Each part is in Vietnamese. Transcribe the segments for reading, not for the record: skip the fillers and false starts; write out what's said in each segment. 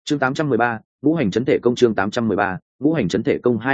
Chương 813, ngũ hành chấn thể công. Chương 813, ngũ hành chấn thể công.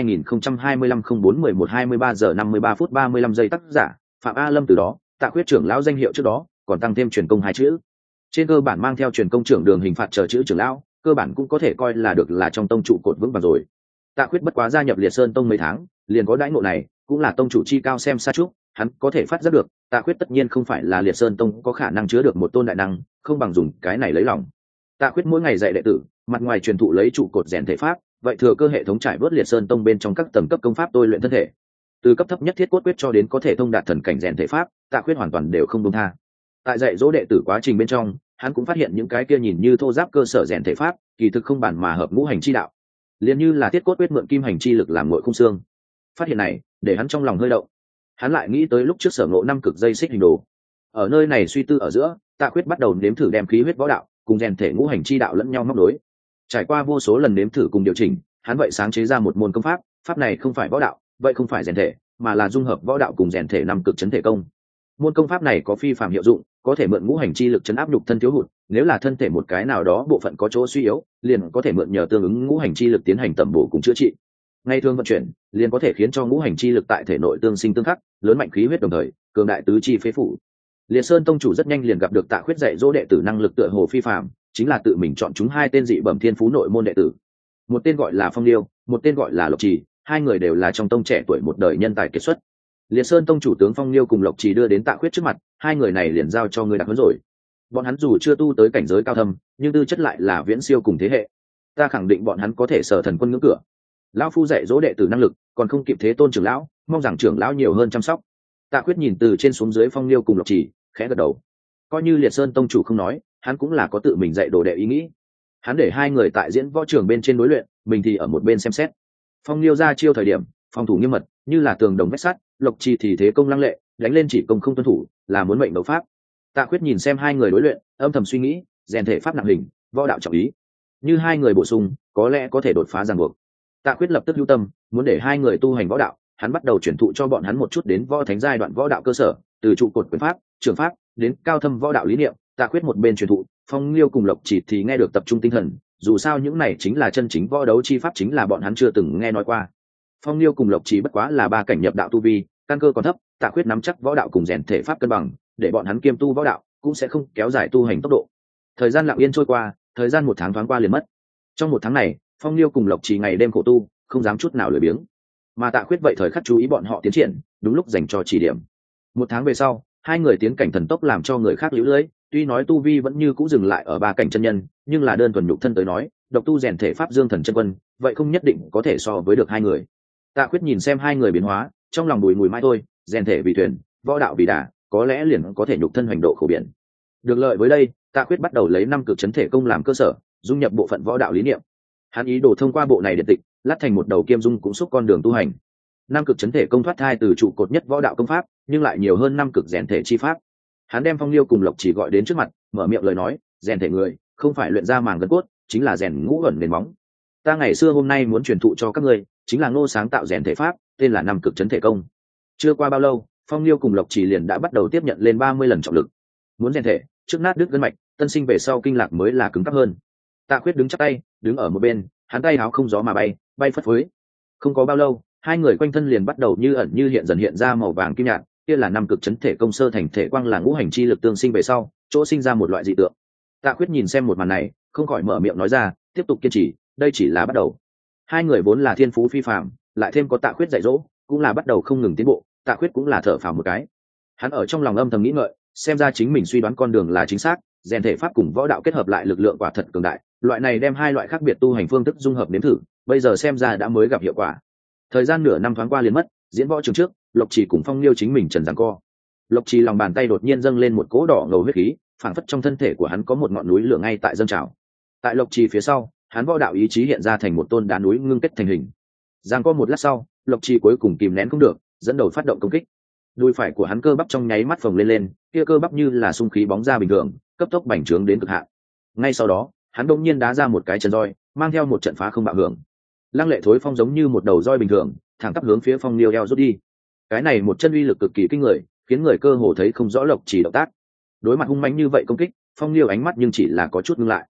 2025-04-11-23 giờ 53 phút 35 giây. Tác giả Phạm A Lâm. Từ đó Tạ Khuyết trưởng lão danh hiệu trước đó còn tăng thêm truyền công hai chữ, trên cơ bản mang theo truyền công trưởng đường hình phạt chờ chữ trưởng lão, cơ bản cũng có thể coi là được là trong tông trụ cột vững vàng rồi. Tạ Khuyết bất quá gia nhập Liệt Sơn tông mấy tháng, liền có đãi ngộ này, cũng là tông chủ chi cao xem xa chút, hắn có thể phát giác được Tạ Khuyết tất nhiên không phải là Liệt Sơn tông có khả năng chứa được một tôn đại năng, không bằng dùng cái này lấy lòng. Tạ Khuyết mỗi ngày dạy đệ tử, mặt ngoài truyền thụ lấy trụ cột rèn thể pháp, vậy thừa cơ hệ thống trải bớt Liệt Sơn tông bên trong các tầng cấp công pháp tôi luyện thân thể, từ cấp thấp nhất thiết cốt quyết cho đến có thể thông đạt thần cảnh rèn thể pháp, Tạ Khuyết hoàn toàn đều không buông tha. Tại dạy dỗ đệ tử quá trình bên trong, hắn cũng phát hiện những cái kia nhìn như thô giáp cơ sở rèn thể pháp, kỳ thực không bản mà hợp ngũ hành chi đạo, liền như là thiết cốt quyết mượn kim hành chi lực làm nội khung xương. Phát hiện này để hắn trong lòng hơi động, hắn lại nghĩ tới lúc trước sở ngộ năm cực dây xích hình đồ. Ở nơi này suy tư ở giữa, Tạ Khuyết bắt đầu nếm thử đem khí huyết võ đạo cùng rèn thể ngũ hành chi đạo lẫn nhau móc đối. Trải qua vô số lần nếm thử cùng điều chỉnh, hắn vậy sáng chế ra một môn công pháp, pháp này không phải võ đạo, vậy không phải rèn thể, mà là dung hợp võ đạo cùng rèn thể năm cực chấn thể công. Môn công pháp này có phi phàm hiệu dụng, có thể mượn ngũ hành chi lực chấn áp nhục thân thiếu hụt, nếu là thân thể một cái nào đó bộ phận có chỗ suy yếu, liền có thể mượn nhờ tương ứng ngũ hành chi lực tiến hành tầm bổ cùng chữa trị. Ngay thường vận chuyển, liền có thể khiến cho ngũ hành chi lực tại thể nội tương sinh tương khắc, lớn mạnh khí huyết đồng thời cường đại tứ chi phế phủ. Liệt Sơn tông chủ rất nhanh liền gặp được Tạ Khuyết dạy dỗ đệ tử năng lực tựa hồ phi phàm, chính là tự mình chọn chúng hai tên dị bẩm thiên phú nội môn đệ tử. Một tên gọi là Phong Liêu, một tên gọi là Lộc Trì, hai người đều là trong tông trẻ tuổi một đời nhân tài kiệt xuất. Liệt Sơn tông chủ tướng Phong Liêu cùng Lộc Trì đưa đến Tạ Khuyết trước mặt, hai người này liền giao cho người đặc huấn rồi. Bọn hắn dù chưa tu tới cảnh giới cao thâm, nhưng tư chất lại là viễn siêu cùng thế hệ. Ta khẳng định bọn hắn có thể sở thần quân ngưỡng cửa. Lão phu dạy dỗ đệ tử năng lực, còn không kịp thế tôn trưởng lão, mong rằng trưởng lão nhiều hơn chăm sóc. Tạ Khuyết nhìn từ trên xuống dưới Phong Liêu cùng Lộc Trì, khẽ gật đầu. Coi như Liệt Sơn tông chủ không nói, hắn cũng là có tự mình dạy đồ đệ ý nghĩ. Hắn để hai người tại diễn võ trường bên trên đối luyện, mình thì ở một bên xem xét. Phong Liêu ra chiêu thời điểm, phòng thủ nghiêm mật, như là tường đồng vách sắt, Lộc Trì thì thế công lăng lệ, đánh lên chỉ công không tuân thủ, là muốn mệnh đấu pháp. Tạ Khuyết nhìn xem hai người đối luyện, âm thầm suy nghĩ, rèn thể pháp nặng hình, võ đạo trọng ý. Như hai người bổ sung, có lẽ có thể đột phá ràng buộc. Tạ Khuyết lập tức lưu tâm, muốn để hai người tu hành võ đạo, hắn bắt đầu truyền thụ cho bọn hắn một chút đến võ thánh giai đoạn võ đạo cơ sở, từ trụ cột quyền pháp, trường pháp, đến cao thâm võ đạo lý niệm. Tạ Khuyết một bên truyền thụ, Phong Liêu cùng Lộc Trì thì nghe được tập trung tinh thần, dù sao những này chính là chân chính võ đấu chi pháp, chính là bọn hắn chưa từng nghe nói qua. Phong Liêu cùng Lộc Trì bất quá là ba cảnh nhập đạo tu vi, căn cơ còn thấp, Tạ Khuyết nắm chắc võ đạo cùng rèn thể pháp cân bằng, để bọn hắn kiêm tu võ đạo, cũng sẽ không kéo dài tu hành tốc độ. Thời gian lặng yên trôi qua, thời gian một tháng thoáng qua liền mất. Trong một tháng này, Phong Liêu cùng Lộc Trì ngày đêm khổ tu, không dám chút nào lười biếng. Mà Tạ Khuyết vậy thời khắc chú ý bọn họ tiến triển, đúng lúc dành cho chỉ điểm. Một tháng về sau, hai người tiến cảnh thần tốc làm cho người khác liễu lưỡi, tuy nói tu vi vẫn như cũ dừng lại ở ba cảnh chân nhân, nhưng là đơn thuần nhục thân tới nói, độc tu rèn thể pháp dương thần chân quân, vậy không nhất định có thể so với được hai người. Tạ Khuyết nhìn xem hai người biến hóa, trong lòng bùi ngùi mãi thôi, rèn thể vì thuyền, võ đạo vì đà, có lẽ liền có thể nhục thân hoành độ khổ biển. Được lợi với đây, Tạ Khuyết bắt đầu lấy năm cực chấn thể công làm cơ sở, dung nhập bộ phận võ đạo lý niệm. Hắn ý đồ thông qua bộ này điện tịch, lát thành một đầu kiêm dung cũng xúc con đường tu hành. Năm cực chấn thể công thoát thai từ trụ cột nhất võ đạo công pháp, nhưng lại nhiều hơn năm cực rèn thể chi pháp. Hắn đem Phong Liêu cùng Lộc Trì gọi đến trước mặt, mở miệng lời nói, rèn thể người, không phải luyện ra màng gân cốt, chính là rèn ngũ ẩn nền móng. Ta ngày xưa hôm nay muốn truyền thụ cho các ngươi, chính là Ngô sáng tạo rèn thể pháp, tên là năm cực chấn thể công. Chưa qua bao lâu, Phong Liêu cùng Lộc Trì liền đã bắt đầu tiếp nhận lên 30 lần trọng lực. Muốn rèn thể, trước nát đứt gân mạch, tân sinh về sau kinh lạc mới là cứng cáp hơn. Tạ Khuyết đứng chắp tay, đứng ở một bên, hắn tay áo không gió mà bay, bay phất phới. Không có bao lâu, hai người quanh thân liền bắt đầu như ẩn như hiện, dần hiện ra màu vàng kim nhạt, kia là năm cực chấn thể công sơ thành thể quang, là ngũ hành chi lực tương sinh về sau, chỗ sinh ra một loại dị tượng. Tạ Khuyết nhìn xem một màn này, không khỏi mở miệng nói ra, tiếp tục kiên trì, đây chỉ là bắt đầu. Hai người vốn là thiên phú phi phàm, lại thêm có Tạ Khuyết dạy dỗ, cũng là bắt đầu không ngừng tiến bộ. Tạ Khuyết cũng là thở phào một cái. Hắn ở trong lòng âm thầm nghĩ ngợi, xem ra chính mình suy đoán con đường là chính xác, rèn thể pháp cùng võ đạo kết hợp lại lực lượng quả thật cường đại. Loại này đem hai loại khác biệt tu hành phương thức dung hợp nếm thử, bây giờ xem ra đã mới gặp hiệu quả. Thời gian nửa năm thoáng qua liền mất, diễn võ trường trước, Lộc Trì cùng Phong Liêu chính mình trần giằng co. Lộc Trì lòng bàn tay đột nhiên dâng lên một cỗ đỏ ngầu huyết khí, phảng phất trong thân thể của hắn có một ngọn núi lửa ngay tại dâng trào. Tại Lộc Trì phía sau, hắn võ đạo ý chí hiện ra thành một tôn đá núi ngưng kết thành hình. Giằng co một lát sau, Lộc Trì cuối cùng kìm nén không được, dẫn đầu phát động công kích. Đùi phải của hắn cơ bắp trong nháy mắt phồng lên, kia cơ bắp như là xung khí bóng ra bình thường, cấp tốc bành trướng đến cực hạn. Ngay sau đó, hắn đột nhiên đá ra một cái chân roi, mang theo một trận phá không bạo hưởng. Lăng lệ thối phong giống như một đầu roi bình thường, thẳng tắp hướng phía Phong Liêu eo rút đi. Cái này một chân uy lực cực kỳ kinh người, khiến người cơ hồ thấy không rõ Lộc Trì động tác. Đối mặt hung mãnh như vậy công kích, Phong Liêu ánh mắt nhưng chỉ là có chút ngưng lại.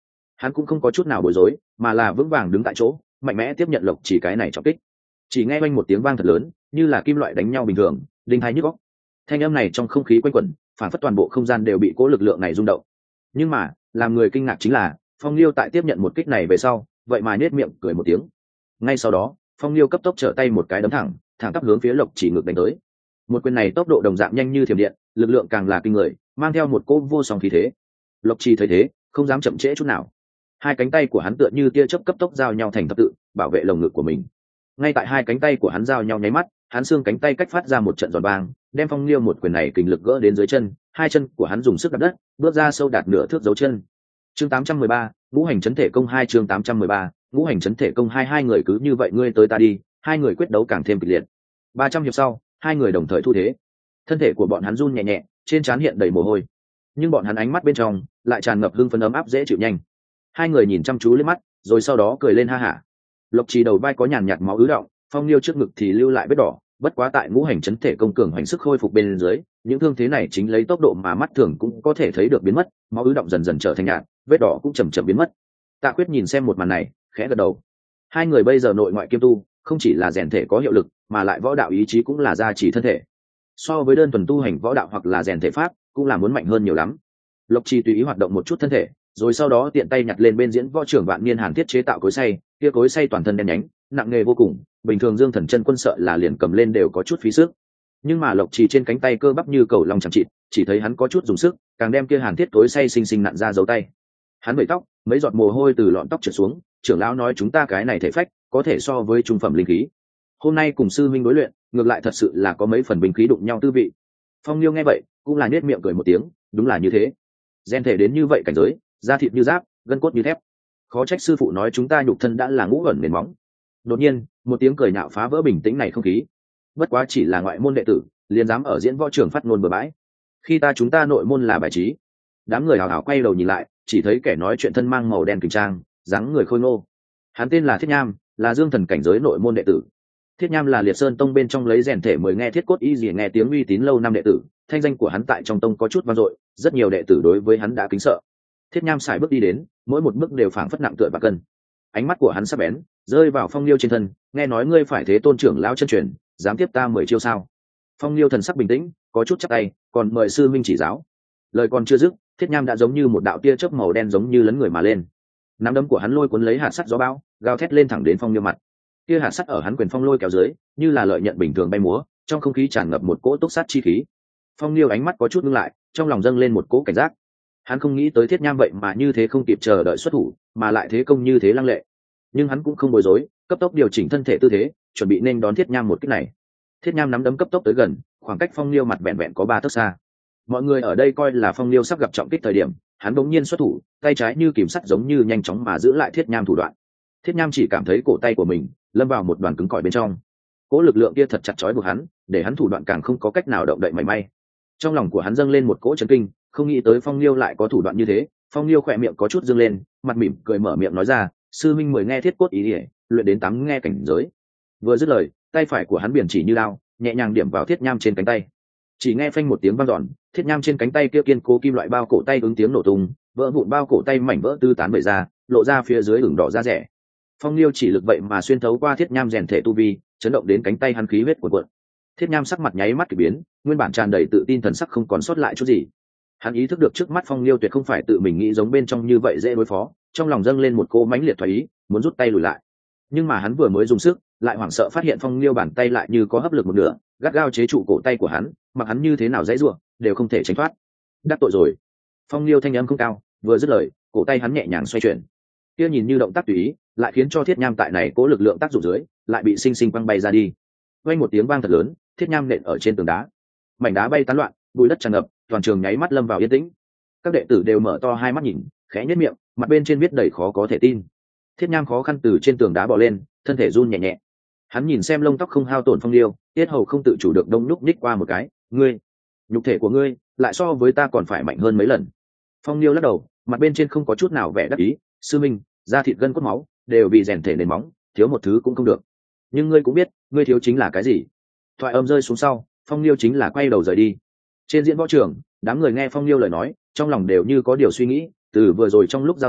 hắn cũng không có chút nào bối rối, mà là vững vàng đứng tại chỗ, mạnh mẽ tiếp nhận Lộc Chỉ cái này trọng kích. Chỉ nghe oanh một tiếng vang thật lớn, như là kim loại đánh nhau bình thường, đinh tai nhức óc. Thanh âm này trong không khí quanh quẩn, phản phất toàn bộ không gian đều bị cố lực lượng này rung động. Nhưng mà làm người kinh ngạc chính là Phong Liêu tại tiếp nhận một kích này về sau vậy mà nết miệng cười một tiếng. Ngay sau đó Phong Liêu cấp tốc trở tay một cái đấm thẳng tắp hướng phía Lộc Chỉ ngược đánh tới. Một quyền này tốc độ đồng dạng nhanh như thiểm điện, lực lượng càng là kinh người, mang theo một cỗ vô song khí thế. Lộc Chỉ thấy thế không dám chậm trễ chút nào, hai cánh tay của hắn tựa như tia chớp cấp tốc giao nhau thành thập tự bảo vệ lồng ngực của mình. Ngay tại hai cánh tay của hắn giao nhau nháy mắt, hắn xương cánh tay cách phát ra một trận giòn vang, đem Phong Liêu một quyền này kình lực gỡ đến dưới chân, hai chân của hắn dùng sức đạp đất, bước ra sâu đạt nửa thước dấu chân. Chương 813, ngũ hành chấn thể công 2 chương 813, ngũ hành chấn thể công 2 hai người cứ như vậy ngươi tới ta đi, hai người quyết đấu càng thêm kịch liệt. 300 hiệp sau, hai người đồng thời thu thế. Thân thể của bọn hắn run nhẹ nhẹ, trên trán hiện đầy mồ hôi, nhưng bọn hắn ánh mắt bên trong lại tràn ngập hưng phấn ấm áp dễ chịu nhanh. Hai người nhìn chăm chú lên mắt, rồi sau đó cười lên ha hả. Lộc Trì đầu vai có nhàn nhạt máu ứ động, Phong Liêu trước ngực thì lưu lại vết đỏ, bất quá tại ngũ hành chấn thể công cường hoành sức khôi phục bên dưới, những thương thế này chính lấy tốc độ mà mắt thường cũng có thể thấy được biến mất, máu ứ động dần dần trở thành nhạt, vết đỏ cũng chậm chậm biến mất. Tạ Quyết nhìn xem một màn này, khẽ gật đầu. Hai người bây giờ nội ngoại kiêm tu, không chỉ là rèn thể có hiệu lực, mà lại võ đạo ý chí cũng là gia trì thân thể. So với đơn thuần tu hành võ đạo hoặc là rèn thể pháp, cũng là muốn mạnh hơn nhiều lắm. Lộc Trì tùy ý hoạt động một chút thân thể, rồi sau đó tiện tay nhặt lên bên diễn võ trưởng vạn niên hàn thiết chế tạo cối xay, kia cối xay toàn thân đen nhánh, nặng nghề vô cùng, bình thường Dương Thần chân quân sợ là liền cầm lên đều có chút phí sức. Nhưng mà Lộc Trì trên cánh tay cơ bắp như cầu long chẳng chịt, chỉ thấy hắn có chút dùng sức, càng đem kia hàn thiết cối xay xinh xinh nặn ra dấu tay. Hắn bẩy tóc, mấy giọt mồ hôi từ lọn tóc trượt xuống, trưởng lão nói chúng ta cái này thể phách, có thể so với trung phẩm linh khí. Hôm nay cùng sư minh đối luyện, ngược lại thật sự là có mấy phần binh khí đụng nhau tư vị. Phong Liêu nghe vậy, cũng là nhếch miệng cười một tiếng, đúng là như thế. Gen thể đến như vậy cảnh giới, da thịt như giáp, gân cốt như thép. Khó trách sư phụ nói chúng ta nhục thân đã là ngũ ẩn nền móng. Đột nhiên, một tiếng cười nhạo phá vỡ bình tĩnh này không khí. Bất quá chỉ là ngoại môn đệ tử, liền dám ở diễn võ trường phát ngôn bừa bãi. Khi chúng ta nội môn là bài trí. Đám người hào hào quay đầu nhìn lại, chỉ thấy kẻ nói chuyện thân mang màu đen kình trang, dáng người khôi ngô. Hắn tên là Thiết Nham, là Dương Thần cảnh giới nội môn đệ tử. Thiết Nham là Liệt Sơn Tông bên trong lấy rèn thể mới nghe thiết cốt y gì nghe tiếng uy tín lâu năm đệ tử, thanh danh của hắn tại trong tông có chút vang dội, rất nhiều đệ tử đối với hắn đã kính sợ. Thiết Nham sải bước đi đến, mỗi một bước đều phảng phất nặng tựa bạc cân. Ánh mắt của hắn sắc bén, rơi vào Phong Liêu trên thân, nghe nói ngươi phải thế tôn trưởng lão chân truyền, dám tiếp ta 10 chiêu sao? Phong Liêu thần sắc bình tĩnh, có chút chắp tay, còn mời sư minh chỉ giáo. Lời còn chưa dứt, Thiết Nham đã giống như một đạo tia chớp màu đen giống như lấn người mà lên. Nắm đấm của hắn lôi cuốn lấy hạt sắt gió bão, gào thét lên thẳng đến Phong Liêu mặt. Kia hạt sắt ở hắn quyền phong lôi kéo dưới, như là lợi nhận bình thường bay múa, trong không khí tràn ngập một cỗ túc sát chi khí. Phong Liêu ánh mắt có chút ngưng lại, trong lòng dâng lên một cỗ cảnh giác. Hắn không nghĩ tới Thiết Nham vậy mà như thế không kịp chờ đợi xuất thủ, mà lại thế công như thế lăng lệ. Nhưng hắn cũng không bối rối, cấp tốc điều chỉnh thân thể tư thế, chuẩn bị nên đón Thiết Nham một kích này. Thiết Nham nắm đấm cấp tốc tới gần, khoảng cách Phong Liêu mặt vẹn vẹn có 3 tấc xa. Mọi người ở đây coi là Phong Liêu sắp gặp trọng kích thời điểm, hắn bỗng nhiên xuất thủ, tay trái như kìm sắt giống như nhanh chóng mà giữ lại Thiết Nham thủ đoạn. Thiết Nham chỉ cảm thấy cổ tay của mình lâm vào một đoàn cứng cỏi bên trong. Cỗ lực lượng kia thật chặt chói buộc hắn, để hắn thủ đoạn càng không có cách nào động đậy mảy may. Trong lòng của hắn dâng lên một cỗ chấn kinh, không nghĩ tới Phong Liêu lại có thủ đoạn như thế. Phong Liêu khỏe miệng có chút dương lên, mặt mỉm cười mở miệng nói ra, sư minh 10 nghe thiết cốt ý ỉa, luyện đến 8 nghe cảnh giới. Vừa dứt lời, tay phải của hắn biển chỉ như lao, nhẹ nhàng điểm vào Thiết Nham trên cánh tay. Chỉ nghe phanh một tiếng vang dọn, Thiết Nham trên cánh tay kia kiên cố kim loại bao cổ tay ứng tiếng nổ tung, vỡ vụn bao cổ tay mảnh vỡ tứ tán bể ra, lộ ra phía dưới ửng đỏ da rẻ. Phong Liêu chỉ lực vậy mà xuyên thấu qua Thiết Nham rèn thể tu vi, chấn động đến cánh tay hắn khí huyết cuộn cuộn. Thiết Nham sắc mặt nháy mắt kỳ biến, nguyên bản tràn đầy tự tin thần sắc không còn sót lại chút gì. Hắn ý thức được trước mắt Phong Liêu tuyệt không phải tự mình nghĩ giống bên trong như vậy dễ đối phó, trong lòng dâng lên một cô mãnh liệt thoái ý, muốn rút tay lùi lại. Nhưng mà hắn vừa mới dùng sức, lại hoảng sợ phát hiện Phong Liêu bàn tay lại như có hấp lực một nửa, gắt gao chế trụ cổ tay của hắn, mặc hắn như thế nào dãy rủa, đều không thể tránh thoát. Đắc tội rồi. Phong Liêu thanh âm không cao, vừa dứt lời, cổ tay hắn nhẹ nhàng xoay chuyển. Kia nhìn như động tác tùy ý, lại khiến cho Thiết Nham tại này cố lực lượng tác dụng dưới, lại bị sinh sinh quăng bay ra đi. Vang một tiếng vang thật lớn, Thiết Nham nện ở trên tường đá, mảnh đá bay tán loạn, bụi đất tràn ngập, toàn trường nháy mắt lâm vào yên tĩnh. Các đệ tử đều mở to hai mắt nhìn, khẽ nhếch miệng, mặt bên trên viết đầy khó có thể tin. Thiết Nham khó khăn từ trên tường đá bò lên, thân thể run nhẹ nhẹ. Hắn nhìn xem lông tóc không hao tổn Phong Liêu, tiết hầu không tự chủ được đông nhúc nhích qua một cái, ngươi, nhục thể của ngươi, lại so với ta còn phải mạnh hơn mấy lần. Phong Liêu lắc đầu, mặt bên trên không có chút nào vẻ đắc ý, sư minh, da thịt gân cốt máu, đều bị rèn thể nền móng, thiếu một thứ cũng không được. Nhưng ngươi cũng biết, ngươi thiếu chính là cái gì. Thoại âm rơi xuống sau, Phong Liêu chính là quay đầu rời đi. Trên diễn võ trường, đám người nghe Phong Liêu lời nói, trong lòng đều như có điều suy nghĩ, từ vừa rồi trong lúc giao thủ,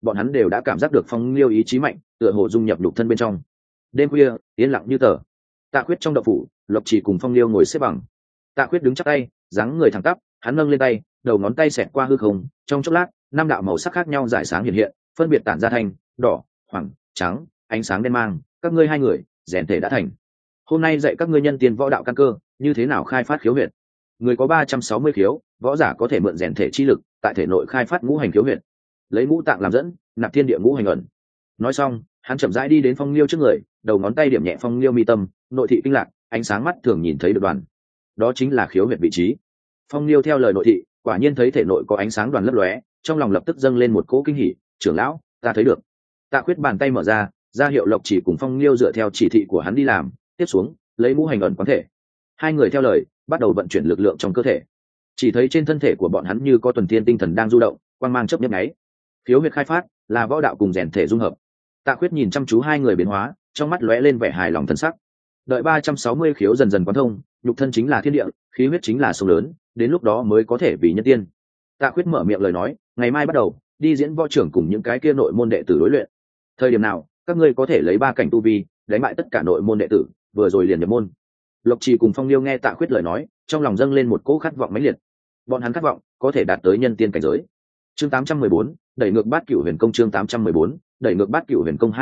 bọn hắn đều đã cảm giác được Phong Liêu ý chí mạnh, tựa hồ dung nhập nhục thân bên trong. Đêm khuya, yên lặng như tờ. Tạ Khuyết trong động phủ, Lộc Chỉ cùng Phong Liêu ngồi xếp bằng. Tạ Khuyết đứng chắp tay, dáng người thẳng tắp, hắn nâng lên tay, đầu ngón tay xẹt qua hư không, trong chốc lát, năm đạo màu sắc khác nhau rải sáng hiện hiện, phân biệt tản ra thành đỏ, hoàng, trắng, ánh sáng đen mang. Các ngươi hai người, rèn thể đã thành. Hôm nay dạy các ngươi nhân tiên võ đạo căn cơ, như thế nào khai phát khiếu huyệt. Người có 360 khiếu, võ giả có thể mượn rèn thể chi lực, tại thể nội khai phát ngũ hành khiếu huyệt, lấy ngũ tạng làm dẫn, nạp thiên địa ngũ hành ẩn. Nói xong, hắn chậm rãi đi đến Phong Liêu trước người, đầu ngón tay điểm nhẹ Phong Liêu mi tâm, nội thị kinh lạc, ánh sáng mắt thường nhìn thấy được đoàn. Đó chính là khiếu huyệt vị trí. Phong Liêu theo lời nội thị, quả nhiên thấy thể nội có ánh sáng đoàn lấp lóe, trong lòng lập tức dâng lên một cỗ kinh hỉ. Trưởng lão, ta thấy được. Tạ Khuyết bàn tay mở ra, ra hiệu Lộc Chỉ cùng Phong Liêu dựa theo chỉ thị của hắn đi làm. Tiếp xuống, lấy ngũ hành ẩn quán thể. Hai người theo lời, bắt đầu vận chuyển lực lượng trong cơ thể. Chỉ thấy trên thân thể của bọn hắn như có tuần thiên tinh thần đang du động, quang mang chớp nhấp nháy. Khiếu huyệt khai phát là võ đạo cùng rèn thể dung hợp. Tạ Khuyết nhìn chăm chú hai người biến hóa, trong mắt lóe lên vẻ hài lòng thân sắc. Đợi 360 khiếu dần dần quán thông, nhục thân chính là thiên địa, khí huyết chính là sông lớn, đến lúc đó mới có thể vì nhân tiên. Tạ Khuyết mở miệng lời nói, ngày mai bắt đầu đi diễn võ trưởng cùng những cái kia nội môn đệ tử đối luyện. Thời điểm nào, các ngươi có thể lấy 3 cảnh tu vi, đánh bại tất cả nội môn đệ tử, vừa rồi liền nhập môn. Lộc Trì cùng Phong Liêu nghe Tạ Khuyết lời nói, trong lòng dâng lên một cỗ khát vọng mãnh liệt. Bọn hắn khát vọng có thể đạt tới nhân tiên cảnh giới. Chương 814, đẩy ngược Bát Cửu Huyền Công. Chương 814, đẩy ngược Bát Cửu Huyền Công.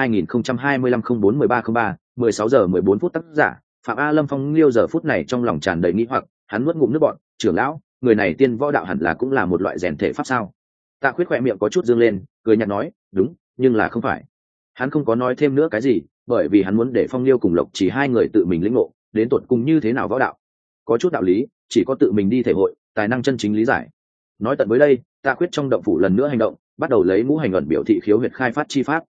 2025-04-13-03, 16 giờ 14 phút. Tác giả Phạm A Lâm. Phong Liêu giờ phút này trong lòng tràn đầy nghĩ hoặc, hắn nuốt ngụm nước bọt. Trưởng lão, người này tiên võ đạo hẳn là cũng là một loại rèn thể pháp sao? Tạ Khuyết khỏe miệng có chút dương lên, cười nhạt nói, đúng, nhưng là không phải. Hắn không có nói thêm nữa cái gì, bởi vì hắn muốn để Phong Liêu cùng Lộc Chỉ hai người tự mình lĩnh ngộ, đến tột cùng như thế nào võ đạo. Có chút đạo lý, chỉ có tự mình đi thể hội, tài năng chân chính lý giải. Nói tận với đây, Tạ Khuyết trong động phủ lần nữa hành động, bắt đầu lấy ngũ hành ẩn biểu thị khiếu huyệt khai phát chi pháp.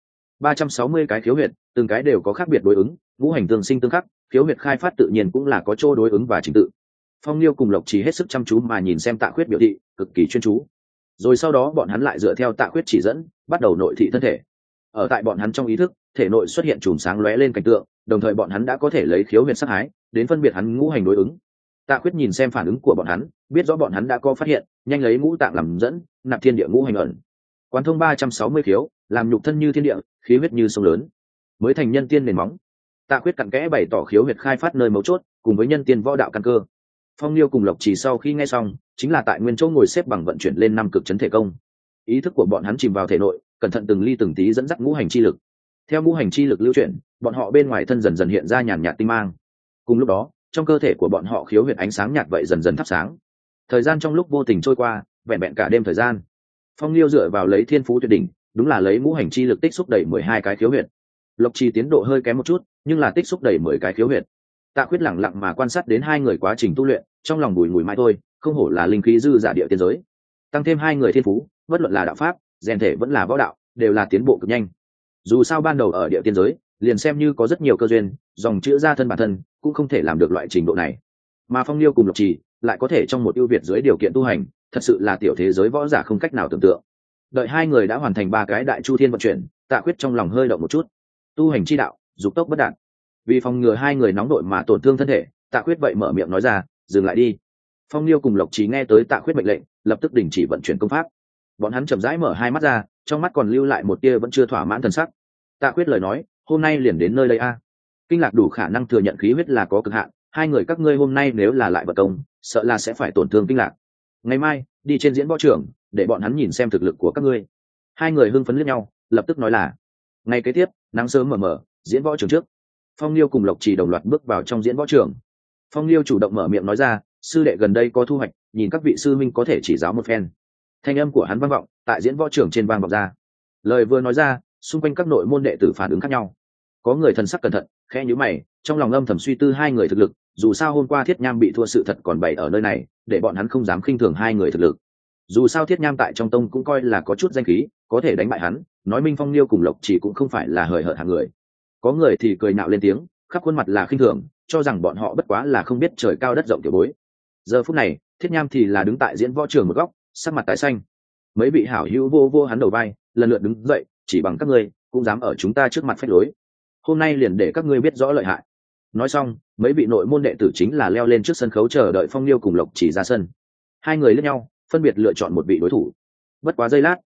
360 cái khiếu huyệt, từng cái đều có khác biệt đối ứng, ngũ hành tương sinh tương khắc, khiếu huyệt khai phát tự nhiên cũng là có chỗ đối ứng và trình tự. Phong Liêu cùng Lộc Chỉ hết sức chăm chú mà nhìn xem Tạ Khuyết biểu thị, cực kỳ chuyên chú. Rồi sau đó bọn hắn lại dựa theo Tạ Khuyết chỉ dẫn, bắt đầu nội thị thân thể. Ở tại bọn hắn trong ý thức, thể nội xuất hiện chùm sáng lóe lên cảnh tượng, đồng thời bọn hắn đã có thể lấy khiếu huyệt sắc hái đến phân biệt hắn ngũ hành đối ứng. Tạ Khuyết nhìn xem phản ứng của bọn hắn, biết rõ bọn hắn đã có phát hiện, nhanh lấy ngũ tạng làm dẫn, nạp thiên địa ngũ hành ẩn. Quán thông 360 khiếu, làm nhục thân như thiên địa, khí huyết như sông lớn, mới thành nhân tiên nền móng. Tạ Khuyết cặn kẽ bày tỏ khiếu huyệt khai phát nơi mấu chốt, cùng với nhân tiên võ đạo căn cơ. Phong Liêu cùng Lộc Chỉ sau khi nghe xong, chính là tại nguyên chỗ ngồi xếp bằng vận chuyển lên 5 cực chấn thể công. Ý thức của bọn hắn chìm vào thể nội, cẩn thận từng ly từng tí dẫn dắt ngũ hành chi lực. Theo ngũ hành chi lực lưu chuyển, bọn họ bên ngoài thân dần dần hiện ra nhàn nhạt tinh mang. Cùng lúc đó, trong cơ thể của bọn họ khiếu huyệt ánh sáng nhạt vậy dần dần thắp sáng. Thời gian trong lúc vô tình trôi qua, vẹn vẹn cả đêm thời gian. Phong Liêu dựa vào lấy thiên phú tuyệt đỉnh, đúng là lấy ngũ hành chi lực tích xúc đầy 12 cái khiếu huyệt. Lộc Trì tiến độ hơi kém một chút, nhưng là tích xúc đầy 10 cái khiếu huyệt. Tạ Khuyết lẳng lặng mà quan sát đến hai người quá trình tu luyện, trong lòng bùi ngùi mãi thôi, không hổ là linh khí dư giả địa tiên giới. Tăng thêm hai người thiên phú, bất luận là đạo pháp, rèn thể vẫn là võ đạo, đều là tiến bộ cực nhanh. Dù sao ban đầu ở địa tiên giới, liền xem như có rất nhiều cơ duyên, dòng chữ ra thân bản thân cũng không thể làm được loại trình độ này. Mà Phong Liêu cùng Lộc Trì lại có thể trong một ưu việt dưới điều kiện tu hành, thật sự là tiểu thế giới võ giả không cách nào tưởng tượng. Đợi hai người đã hoàn thành 3 cái đại chu thiên vận chuyển, Tạ Khuyết trong lòng hơi động một chút. Tu hành chi đạo, dục tốc bất đạt. Vì phòng ngừa hai người nóng đội mà tổn thương thân thể, Tạ Khuyết vậy mở miệng nói ra, dừng lại đi. Phong Liêu cùng Lộc Trì nghe tới Tạ Khuyết mệnh lệnh, lập tức đình chỉ vận chuyển công pháp. Bọn hắn chậm rãi mở hai mắt ra, trong mắt còn lưu lại một tia vẫn chưa thỏa mãn thần sắc. Tạ Khuyết lời nói, hôm nay liền đến nơi đây a. Kinh lạc đủ khả năng thừa nhận khí huyết là có cực hạn, hai người các ngươi hôm nay nếu là lại vận công, sợ là sẽ phải tổn thương kinh lạc. Ngày mai đi trên diễn võ trường, để bọn hắn nhìn xem thực lực của các ngươi. Hai người hưng phấn liếc nhau, lập tức nói là. Ngày kế tiếp, nắng sớm mờ mờ, diễn võ trường trước. Phong Liêu cùng Lộc Trì đồng loạt bước vào trong diễn võ trường. Phong Liêu chủ động mở miệng nói ra, sư đệ gần đây có thu hoạch, nhìn các vị sư minh có thể chỉ giáo một phen. Thanh âm của hắn vang vọng tại diễn võ trường trên vang vọng ra. Lời vừa nói ra, xung quanh các nội môn đệ tử phản ứng khác nhau. Có người thần sắc cẩn thận, khẽ nhíu mày, trong lòng âm thầm suy tư hai người thực lực, dù sao hôm qua Thiết Nham bị thua sự thật còn bày ở nơi này, để bọn hắn không dám khinh thường hai người thực lực. Dù sao Thiết Nham tại trong tông cũng coi là có chút danh khí, có thể đánh bại hắn, nói minh Phong Liêu cùng Lộc Chỉ cũng không phải là hời hợt hạng người. Có người thì cười nạo lên tiếng, khắp khuôn mặt là khinh thường, cho rằng bọn họ bất quá là không biết trời cao đất rộng tiểu bối. Giờ phút này, Thiết Nham thì là đứng tại diễn võ trường một góc, sắc mặt tái xanh. Mấy vị hảo hữu vô hắn đầu vai, lần lượt đứng dậy, chỉ bằng các ngươi cũng dám ở chúng ta trước mặt phách lối. Hôm nay liền để các ngươi biết rõ lợi hại. Nói xong, mấy vị nội môn đệ tử chính là leo lên trước sân khấu chờ đợi Phong Liêu cùng Lộc Chỉ ra sân. Hai người lẫn nhau, phân biệt lựa chọn một vị đối thủ. Bất quá giây lát,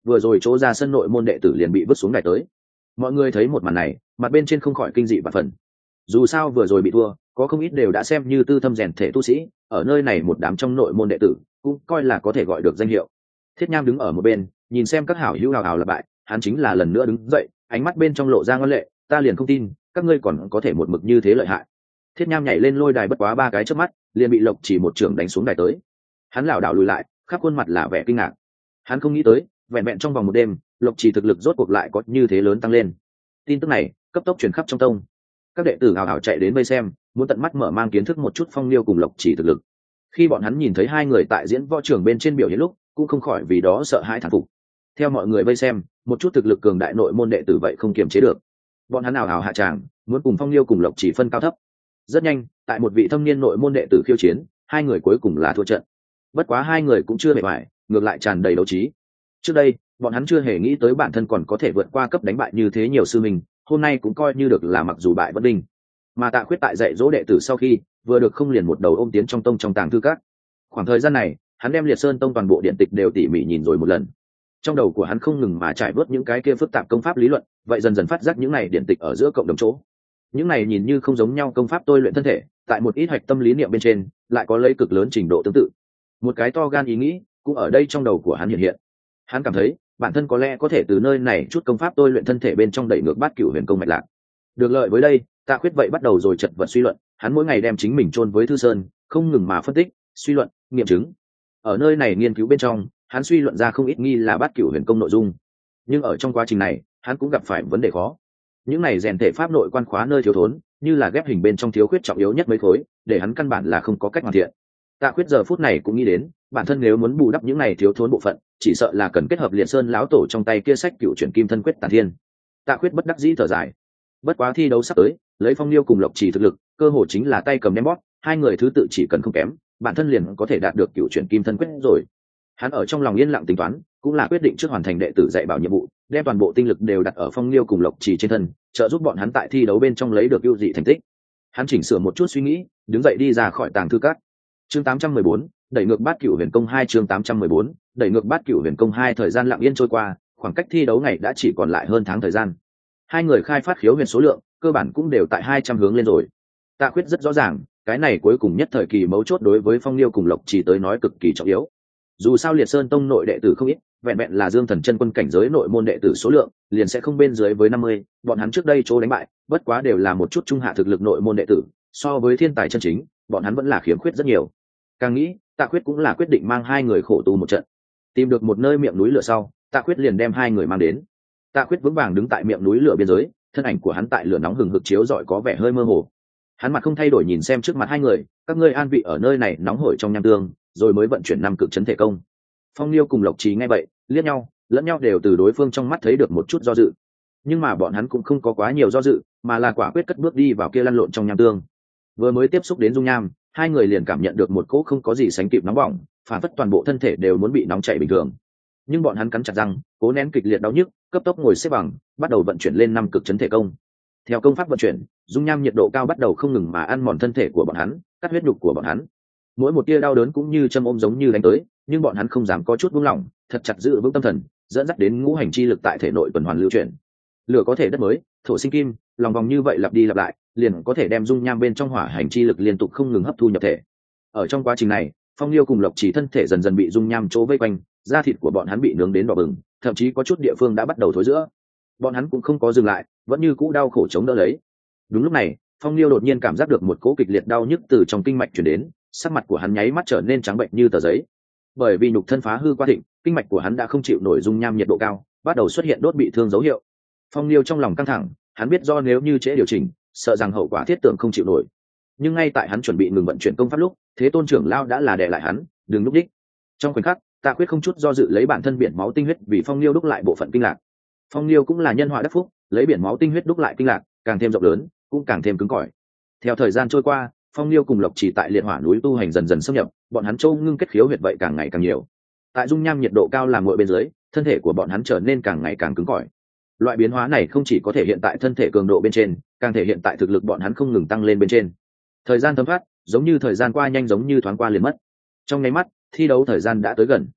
vừa rồi chỗ ra sân nội môn đệ tử liền bị vứt xuống đài tới. Mọi người thấy một màn này, mặt bên trên không khỏi kinh dị và phần. Dù sao vừa rồi bị thua, có không ít đều đã xem như tư thâm rèn thể tu sĩ, ở nơi này một đám trong nội môn đệ tử cũng coi là có thể gọi được danh hiệu. Thiết Nham đứng ở một bên, nhìn xem các hảo hữu hào hào là bại, hắn chính là lần nữa đứng dậy, ánh mắt bên trong lộ ra ngoan lệ, ta liền không tin các ngươi còn có thể một mực như thế lợi hại. Thiết Nham nhảy lên lôi đài bất quá 3 cái chớp mắt, liền bị Lộc Chỉ một trưởng đánh xuống đài tới. Hắn lảo đảo lùi lại, khắp khuôn mặt là vẻ kinh ngạc. Hắn không nghĩ tới, vẹn vẹn trong vòng một đêm, Lộc Chỉ thực lực rốt cuộc lại có như thế lớn tăng lên. Tin tức này cấp tốc truyền khắp trong tông. Các đệ tử hào hào chạy đến vây xem, muốn tận mắt mở mang kiến thức một chút Phong Liêu cùng Lộc Chỉ thực lực. Khi bọn hắn nhìn thấy hai người tại diễn võ trường bên trên biểu hiện lúc, cũng không khỏi vì đó sợ hãi thán phục. Theo mọi người vây xem, một chút thực lực cường đại nội môn đệ tử vậy không kiềm chế được. Bọn hắn hào hào hạ tràng, muốn cùng Phong Liêu cùng Lộc Chỉ phân cao thấp. Rất nhanh, tại một vị thâm niên nội môn đệ tử khiêu chiến, hai người cuối cùng là thua trận. Bất quá hai người cũng chưa bề bại, ngược lại tràn đầy đấu trí. Trước đây, bọn hắn chưa hề nghĩ tới bản thân còn có thể vượt qua cấp đánh bại như thế nhiều sư mình, hôm nay cũng coi như được là mặc dù bại bất đinh. Mà Tạ Khuyết tại dạy dỗ đệ tử sau khi, vừa được không liền một đầu ôm tiến trong tông trong tàng thư các. Khoảng thời gian này, hắn đem Liệt Sơn tông toàn bộ điện tịch đều tỉ mỉ nhìn rồi một lần. Trong đầu của hắn không ngừng mà trải bớt những cái kia phức tạp công pháp lý luận, vậy dần dần phát giác những này điện tịch ở giữa cộng đồng chỗ. Những này nhìn như không giống nhau công pháp tôi luyện thân thể, tại một ít hạch tâm lý niệm bên trên, lại có lấy cực lớn trình độ tương tự. Một cái to gan ý nghĩ cũng ở đây trong đầu của hắn hiện hiện. Hắn cảm thấy bản thân có lẽ có thể từ nơi này chút công pháp tôi luyện thân thể bên trong đẩy ngược Bát Cửu Huyền Công mạch lạc. Được lợi với đây, Tạ Khuyết vậy bắt đầu rồi chật vật suy luận, hắn mỗi ngày đem chính mình chôn với thư sơn, không ngừng mà phân tích, suy luận, nghiệm chứng. Ở nơi này nghiên cứu bên trong, hắn suy luận ra không ít nghi là Bát Cửu Huyền Công nội dung. Nhưng ở trong quá trình này, hắn cũng gặp phải vấn đề khó. Những này rèn thể pháp nội quan khóa nơi thiếu thốn, như là ghép hình bên trong thiếu khuyết trọng yếu nhất mấy khối, để hắn căn bản là không có cách hoàn thiện. Tạ Khuyết giờ phút này cũng nghĩ đến, bản thân nếu muốn bù đắp những này thiếu thốn bộ phận, chỉ sợ là cần kết hợp Liệt Sơn lão tổ trong tay kia sách Cựu Chuyển Kim Thân Quyết Tản Thiên. Tạ Khuyết bất đắc dĩ thở dài. Bất quá thi đấu sắp tới, lấy Phong Liêu cùng Lộc Trì thực lực, cơ hội chính là tay cầm ném bóp, hai người thứ tự chỉ cần không kém, bản thân liền có thể đạt được Cựu Chuyển Kim Thân Quyết rồi. Hắn ở trong lòng yên lặng tính toán, cũng là quyết định trước hoàn thành đệ tử dạy bảo nhiệm vụ, đem toàn bộ tinh lực đều đặt ở Phong Liêu cùng Lộc Trì trên thân, trợ giúp bọn hắn tại thi đấu bên trong lấy được ưu dị thành tích. Hắn chỉnh sửa một chút suy nghĩ, đứng dậy đi ra khỏi tàng thư các. Chương 814, đẩy ngược Bát Cửu Huyền Công 2 chương 814, đẩy ngược Bát Cửu Huyền Công 2 thời gian lặng yên trôi qua, khoảng cách thi đấu ngày đã chỉ còn lại hơn tháng thời gian. Hai người khai phát khiếu huyền số lượng, cơ bản cũng đều tại 200 hướng lên rồi. Tạ Khuyết rất rõ ràng, cái này cuối cùng nhất thời kỳ mấu chốt đối với Phong Liêu cùng Lộc Trì tới nói cực kỳ trọng yếu. Dù sao Liệt Sơn tông nội đệ tử không ít, vẹn vẹn là Dương Thần Chân Quân cảnh giới nội môn đệ tử số lượng, liền sẽ không bên dưới với 50, bọn hắn trước đây chỗ đánh bại, bất quá đều là một chút trung hạ thực lực nội môn đệ tử, so với thiên tài chân chính, bọn hắn vẫn là khiếm khuyết rất nhiều. Càng nghĩ, Tạ Khuyết cũng là quyết định mang hai người khổ tu một trận. Tìm được một nơi miệng núi lửa sau, Tạ Khuyết liền đem hai người mang đến. Tạ Khuyết vững vàng đứng tại miệng núi lửa biên giới, thân ảnh của hắn tại lửa nóng hừng hực chiếu rọi có vẻ hơi mơ hồ. Hắn mặt không thay đổi nhìn xem trước mặt hai người, các ngươi an vị ở nơi này nóng hổi trong nham tương, rồi mới vận chuyển 5 cực chấn thể công. Phong Liêu cùng Lộc Trì nghe vậy, liếc nhau, lẫn nhau đều từ đối phương trong mắt thấy được một chút do dự. Nhưng mà bọn hắn cũng không có quá nhiều do dự, mà là quả quyết cất bước đi vào kia lăn lộn trong nham tương. Vừa mới tiếp xúc đến dung nham, hai người liền cảm nhận được một cỗ không có gì sánh kịp nóng bỏng, phản phất toàn bộ thân thể đều muốn bị nóng chảy bình thường. Nhưng bọn hắn cắn chặt răng, cố nén kịch liệt đau nhức, cấp tốc ngồi xếp bằng, bắt đầu vận chuyển lên 5 cực chấn thể công. Theo công pháp vận chuyển, dung nham nhiệt độ cao bắt đầu không ngừng mà ăn mòn thân thể của bọn hắn, cắt huyết nhục của bọn hắn. Mỗi một tia đau đớn cũng như châm ôm giống như đánh tới, nhưng bọn hắn không dám có chút buông lỏng, thật chặt giữ vững tâm thần, dẫn dắt đến ngũ hành chi lực tại thể nội tuần hoàn lưu chuyển. Lửa có thể đất mới, thổ sinh kim, lòng vòng như vậy lặp đi lặp lại, liền có thể đem dung nham bên trong hỏa hành chi lực liên tục không ngừng hấp thu nhập thể. Ở trong quá trình này, Phong Liêu cùng Lộc Trì thân thể dần dần bị dung nham chỗ vây quanh, da thịt của bọn hắn bị nướng đến đỏ bừng, thậm chí có chút địa phương đã bắt đầu thối rữa. Bọn hắn cũng không có dừng lại, vẫn như cũ đau khổ chống đỡ lấy. Đúng lúc này, Phong Liêu đột nhiên cảm giác được một cỗ kịch liệt đau nhức từ trong kinh mạch truyền đến, sắc mặt của hắn nháy mắt trở nên trắng bệnh như tờ giấy. Bởi vì nhục thân phá hư quá thịnh, kinh mạch của hắn đã không chịu nổi dung nham nhiệt độ cao, bắt đầu xuất hiện đốt bị thương dấu hiệu. Phong Liêu trong lòng căng thẳng, hắn biết do nếu như trễ điều chỉnh, sợ rằng hậu quả thiết tưởng không chịu nổi. Nhưng ngay tại hắn chuẩn bị ngừng vận chuyển công pháp lúc, Thế Tôn trưởng lão đã là đè lại hắn, đừng lúc đích. Trong khoảnh khắc, Tạ Khuyết không chút do dự lấy bản thân biển máu tinh huyết vì Phong Liêu đúc lại bộ phận kinh lạc. Phong Liêu cũng là nhân họa đắc phúc, lấy biển máu tinh huyết đúc lại kinh lạc, càng thêm rộng lớn, cũng càng thêm cứng cỏi. Theo thời gian trôi qua, Phong Liêu cùng Lộc Trì tại liệt hỏa núi tu hành dần dần xâm nhập, bọn hắn châu ngưng kết khiếu huyệt vậy càng ngày càng nhiều. Tại dung nham nhiệt độ cao làm nguội bên dưới, thân thể của bọn hắn trở nên càng ngày càng cứng cỏi. Loại biến hóa này không chỉ có thể hiện tại thân thể cường độ bên trên, càng thể hiện tại thực lực bọn hắn không ngừng tăng lên bên trên. Thời gian thấm thoát, giống như thời gian qua nhanh giống như thoáng qua liền mất. Trong nháy mắt, thi đấu thời gian đã tới gần.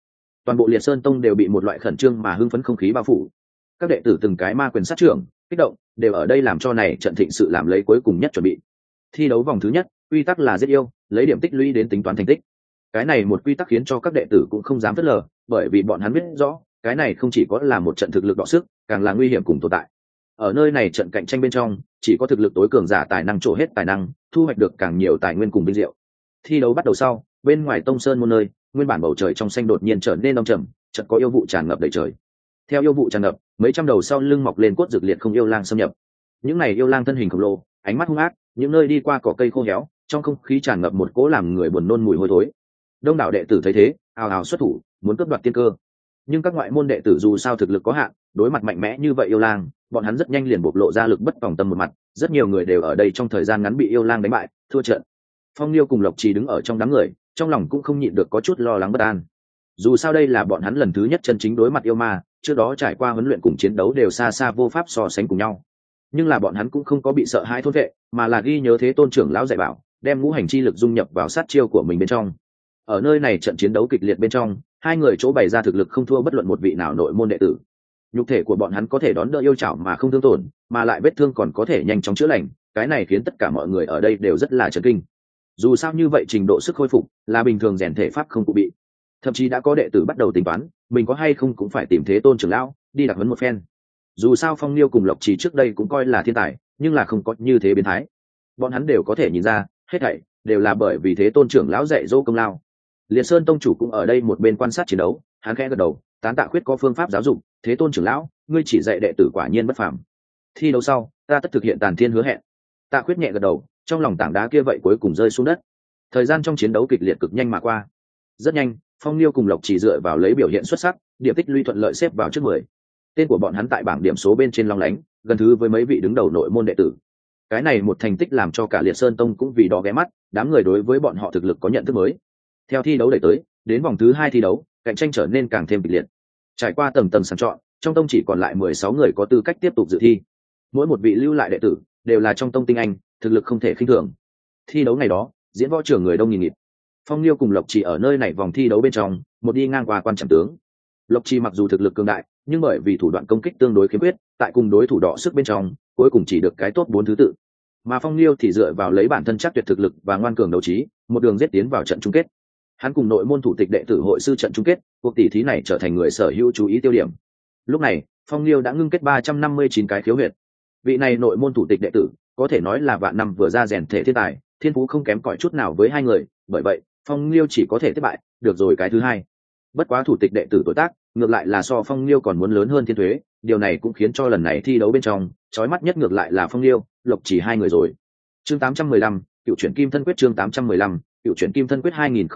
toàn bộ Liệt Sơn Tông đều bị một loại khẩn trương mà hưng phấn không khí bao phủ. Các đệ tử từng cái ma quyền sát trưởng kích động, đều ở đây làm cho này trận thịnh sự làm lấy cuối cùng nhất chuẩn bị. Thi đấu vòng thứ nhất, quy tắc là giết yêu, lấy điểm tích lũy đến tính toán thành tích. Cái này một quy tắc khiến cho các đệ tử cũng không dám phớt lờ, bởi vì bọn hắn biết rõ cái này không chỉ có là một trận thực lực đọ sức, càng là nguy hiểm cùng tồn tại. Ở nơi này trận cạnh tranh bên trong, chỉ có thực lực tối cường giả tài năng trổ hết tài năng, thu hoạch được càng nhiều tài nguyên cùng vinh diệu. Thi đấu bắt đầu sau, bên ngoài Tông Sơn môn nơi, nguyên bản bầu trời trong xanh đột nhiên trở nên đông trầm, chợt có yêu vụ tràn ngập đầy trời. Theo yêu vụ tràn ngập, mấy trăm đầu sau lưng mọc lên cốt dược liệt không yêu lang xâm nhập. Những này yêu lang thân hình khổng lồ, ánh mắt hung ác, những nơi đi qua cỏ cây khô héo, trong không khí tràn ngập một cỗ làm người buồn nôn mùi hôi thối. Đông đảo đệ tử thấy thế, ào ào xuất thủ, muốn cướp đoạt tiên cơ. Nhưng các ngoại môn đệ tử dù sao thực lực có hạn, đối mặt mạnh mẽ như vậy yêu lang, bọn hắn rất nhanh liền bộc lộ ra lực bất tòng tâm một mặt, rất nhiều người đều ở đây trong thời gian ngắn bị yêu lang đánh bại, thua trận. Phong Liêu cùng Lộc Trì đứng ở trong đám người, trong lòng cũng không nhịn được có chút lo lắng bất an. Dù sao đây là bọn hắn lần thứ nhất chân chính đối mặt yêu ma, trước đó trải qua huấn luyện cùng chiến đấu đều xa xa vô pháp so sánh cùng nhau. Nhưng là bọn hắn cũng không có bị sợ hãi thôn vệ, mà là ghi nhớ Thế Tôn trưởng lão dạy bảo, đem ngũ hành chi lực dung nhập vào sát chiêu của mình bên trong. Ở nơi này trận chiến đấu kịch liệt bên trong, hai người chỗ bày ra thực lực không thua bất luận một vị nào nội môn đệ tử. Nhục thể của bọn hắn có thể đón đỡ yêu chảo mà không thương tổn, mà lại vết thương còn có thể nhanh chóng chữa lành, cái này khiến tất cả mọi người ở đây đều rất là chấn kinh. Dù sao như vậy trình độ sức khôi phục là bình thường rèn thể pháp không cụ bị. Thậm chí đã có đệ tử bắt đầu tính toán, mình có hay không cũng phải tìm Thế Tôn trưởng lão đi đặc huấn một phen. Dù sao Phong Liêu cùng Lộc Trì trước đây cũng coi là thiên tài, nhưng là không có như thế biến thái. Bọn hắn đều có thể nhìn ra, hết thảy đều là bởi vì Thế Tôn trưởng lão dạy dỗ công lao. Liệt Sơn tông chủ cũng ở đây một bên quan sát chiến đấu, hắn khẽ gật đầu, tán tạ khuyết có phương pháp giáo dục, Thế Tôn trưởng lão, ngươi chỉ dạy đệ tử quả nhiên bất phàm. Thi đấu sau, ta tất thực hiện tàn thiên hứa hẹn. Tạ Khuyết nhẹ gật đầu, trong lòng tảng đá kia vậy cuối cùng rơi xuống đất. Thời gian trong chiến đấu kịch liệt cực nhanh mà qua. Rất nhanh, Phong Liêu cùng Lộc Chỉ dựa vào lấy biểu hiện xuất sắc, điểm tích lũy thuận lợi xếp vào trước 10. Tên của bọn hắn tại bảng điểm số bên trên long lánh, gần thứ với mấy vị đứng đầu nội môn đệ tử. Cái này một thành tích làm cho cả Liệt Sơn tông cũng vì đó ghé mắt, đám người đối với bọn họ thực lực có nhận thức mới. Theo thi đấu đẩy tới, đến vòng thứ 2 thi đấu, cạnh tranh trở nên càng thêm kịch liệt. Trải qua tầng tầng sàng chọn, trong tông chỉ còn lại 16 người có tư cách tiếp tục dự thi. Mỗi một vị lưu lại đệ tử đều là trong tông tinh anh, thực lực không thể khinh thường. Thi đấu ngày đó, diễn võ trường người đông nghìn nghịt. Phong Liêu cùng Lộc Trì ở nơi này vòng thi đấu bên trong, một đi ngang qua quan trọng tướng. Lộc Trì mặc dù thực lực cường đại, nhưng bởi vì thủ đoạn công kích tương đối khiếm khuyết, tại cùng đối thủ đọ sức bên trong, cuối cùng chỉ được cái top 4 thứ tự. Mà Phong Liêu thì dựa vào lấy bản thân chắc tuyệt thực lực và ngoan cường đấu trí, một đường giết tiến vào trận chung kết. Hắn cùng nội môn thủ tịch đệ tử hội sư trận chung kết, cuộc tỷ thí này trở thành người sở hữu chú ý tiêu điểm. Lúc này, Phong Liêu đã ngưng kết 359 cái khiếu huyệt. Vị này nội môn thủ tịch đệ tử, có thể nói là vạn năm vừa ra rèn thể thiên tài, thiên phú không kém cỏi chút nào với hai người, bởi vậy, Phong Liêu chỉ có thể thất bại, được rồi cái thứ hai. Bất quá thủ tịch đệ tử tuổi tác, ngược lại là so Phong Liêu còn muốn lớn hơn Thiên Thuế, điều này cũng khiến cho lần này thi đấu bên trong, chói mắt nhất ngược lại là Phong Liêu, Lộc Chỉ hai người rồi. Chương 815, Cựu chuyển Kim Thân Quyết chương 815, Cựu chuyển Kim Thân Quyết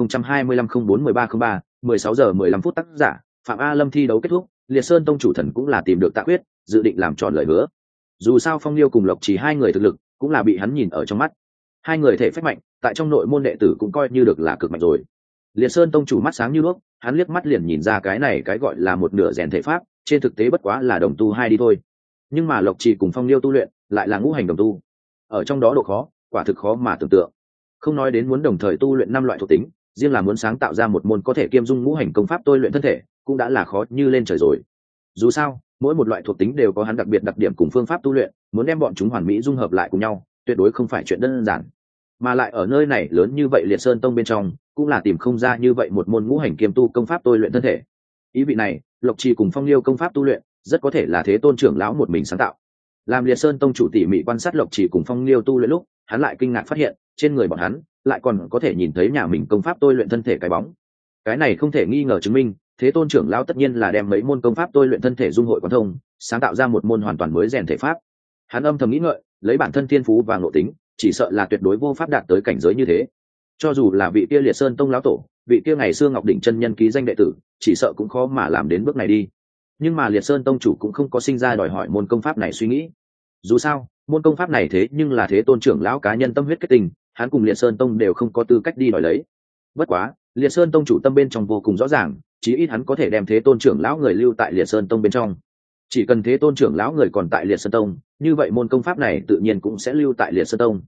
2025-04-13-03, 16 giờ 15 phút tác giả, Phạm A Lâm thi đấu kết thúc, Liệt Sơn tông chủ thần cũng là tìm được Tạ Quyết, dự định làm tròn lời hứa. Dù sao Phong Liêu cùng Lộc Chỉ hai người thực lực, cũng là bị hắn nhìn ở trong mắt. Hai người thể phách mạnh, tại trong nội môn đệ tử cũng coi như được là cực mạnh rồi. Liệt Sơn tông chủ mắt sáng như đuốc, hắn liếc mắt liền nhìn ra cái này cái gọi là một nửa rèn thể pháp, trên thực tế bất quá là đồng tu hai đi thôi. Nhưng mà Lộc Trì cùng Phong Liêu tu luyện, lại là ngũ hành đồng tu. Ở trong đó độ khó, quả thực khó mà tưởng tượng. Không nói đến muốn đồng thời tu luyện 5 loại thuộc tính, riêng là muốn sáng tạo ra một môn có thể kiêm dung ngũ hành công pháp tôi luyện thân thể, cũng đã là khó như lên trời rồi. Dù sao, mỗi một loại thuộc tính đều có hắn đặc biệt đặc điểm cùng phương pháp tu luyện, muốn đem bọn chúng hoàn mỹ dung hợp lại cùng nhau, tuyệt đối không phải chuyện đơn giản. Mà lại ở nơi này lớn như vậy Liệt Sơn tông bên trong, cũng là tìm không ra như vậy một môn ngũ hành kiêm tu công pháp tôi luyện thân thể. Ý vị này, Lộc Trì cùng Phong Liêu công pháp tu luyện, rất có thể là Thế Tôn trưởng lão một mình sáng tạo. Làm Liệt Sơn tông chủ tỉ mỉ quan sát Lộc Trì cùng Phong Liêu tu luyện lúc, hắn lại kinh ngạc phát hiện, trên người bọn hắn lại còn có thể nhìn thấy nhà mình công pháp tôi luyện thân thể cái bóng. Cái này không thể nghi ngờ chứng minh, Thế Tôn trưởng lão tất nhiên là đem mấy môn công pháp tôi luyện thân thể dung hội quán thông, sáng tạo ra một môn hoàn toàn mới rèn thể pháp. Hắn âm thầm nghĩ ngợi, lấy bản thân thiên phú và ngộ tính, chỉ sợ là tuyệt đối vô pháp đạt tới cảnh giới như thế. Cho dù là vị kia Liệt Sơn tông lão tổ, vị kia ngày xưa Ngọc Đỉnh chân nhân ký danh đệ tử, chỉ sợ cũng khó mà làm đến bước này đi. Nhưng mà Liệt Sơn tông chủ cũng không có sinh ra đòi hỏi môn công pháp này suy nghĩ. Dù sao, môn công pháp này thế nhưng là Thế Tôn trưởng lão cá nhân tâm huyết kết tình, hắn cùng Liệt Sơn tông đều không có tư cách đi đòi lấy. Bất quá, Liệt Sơn tông chủ tâm bên trong vô cùng rõ ràng, chí ít hắn có thể đem Thế Tôn trưởng lão người lưu tại Liệt Sơn tông bên trong. Chỉ cần Thế Tôn trưởng lão người còn tại Liệt Sơn tông, như vậy môn công pháp này tự nhiên cũng sẽ lưu tại Liệt Sơn tông.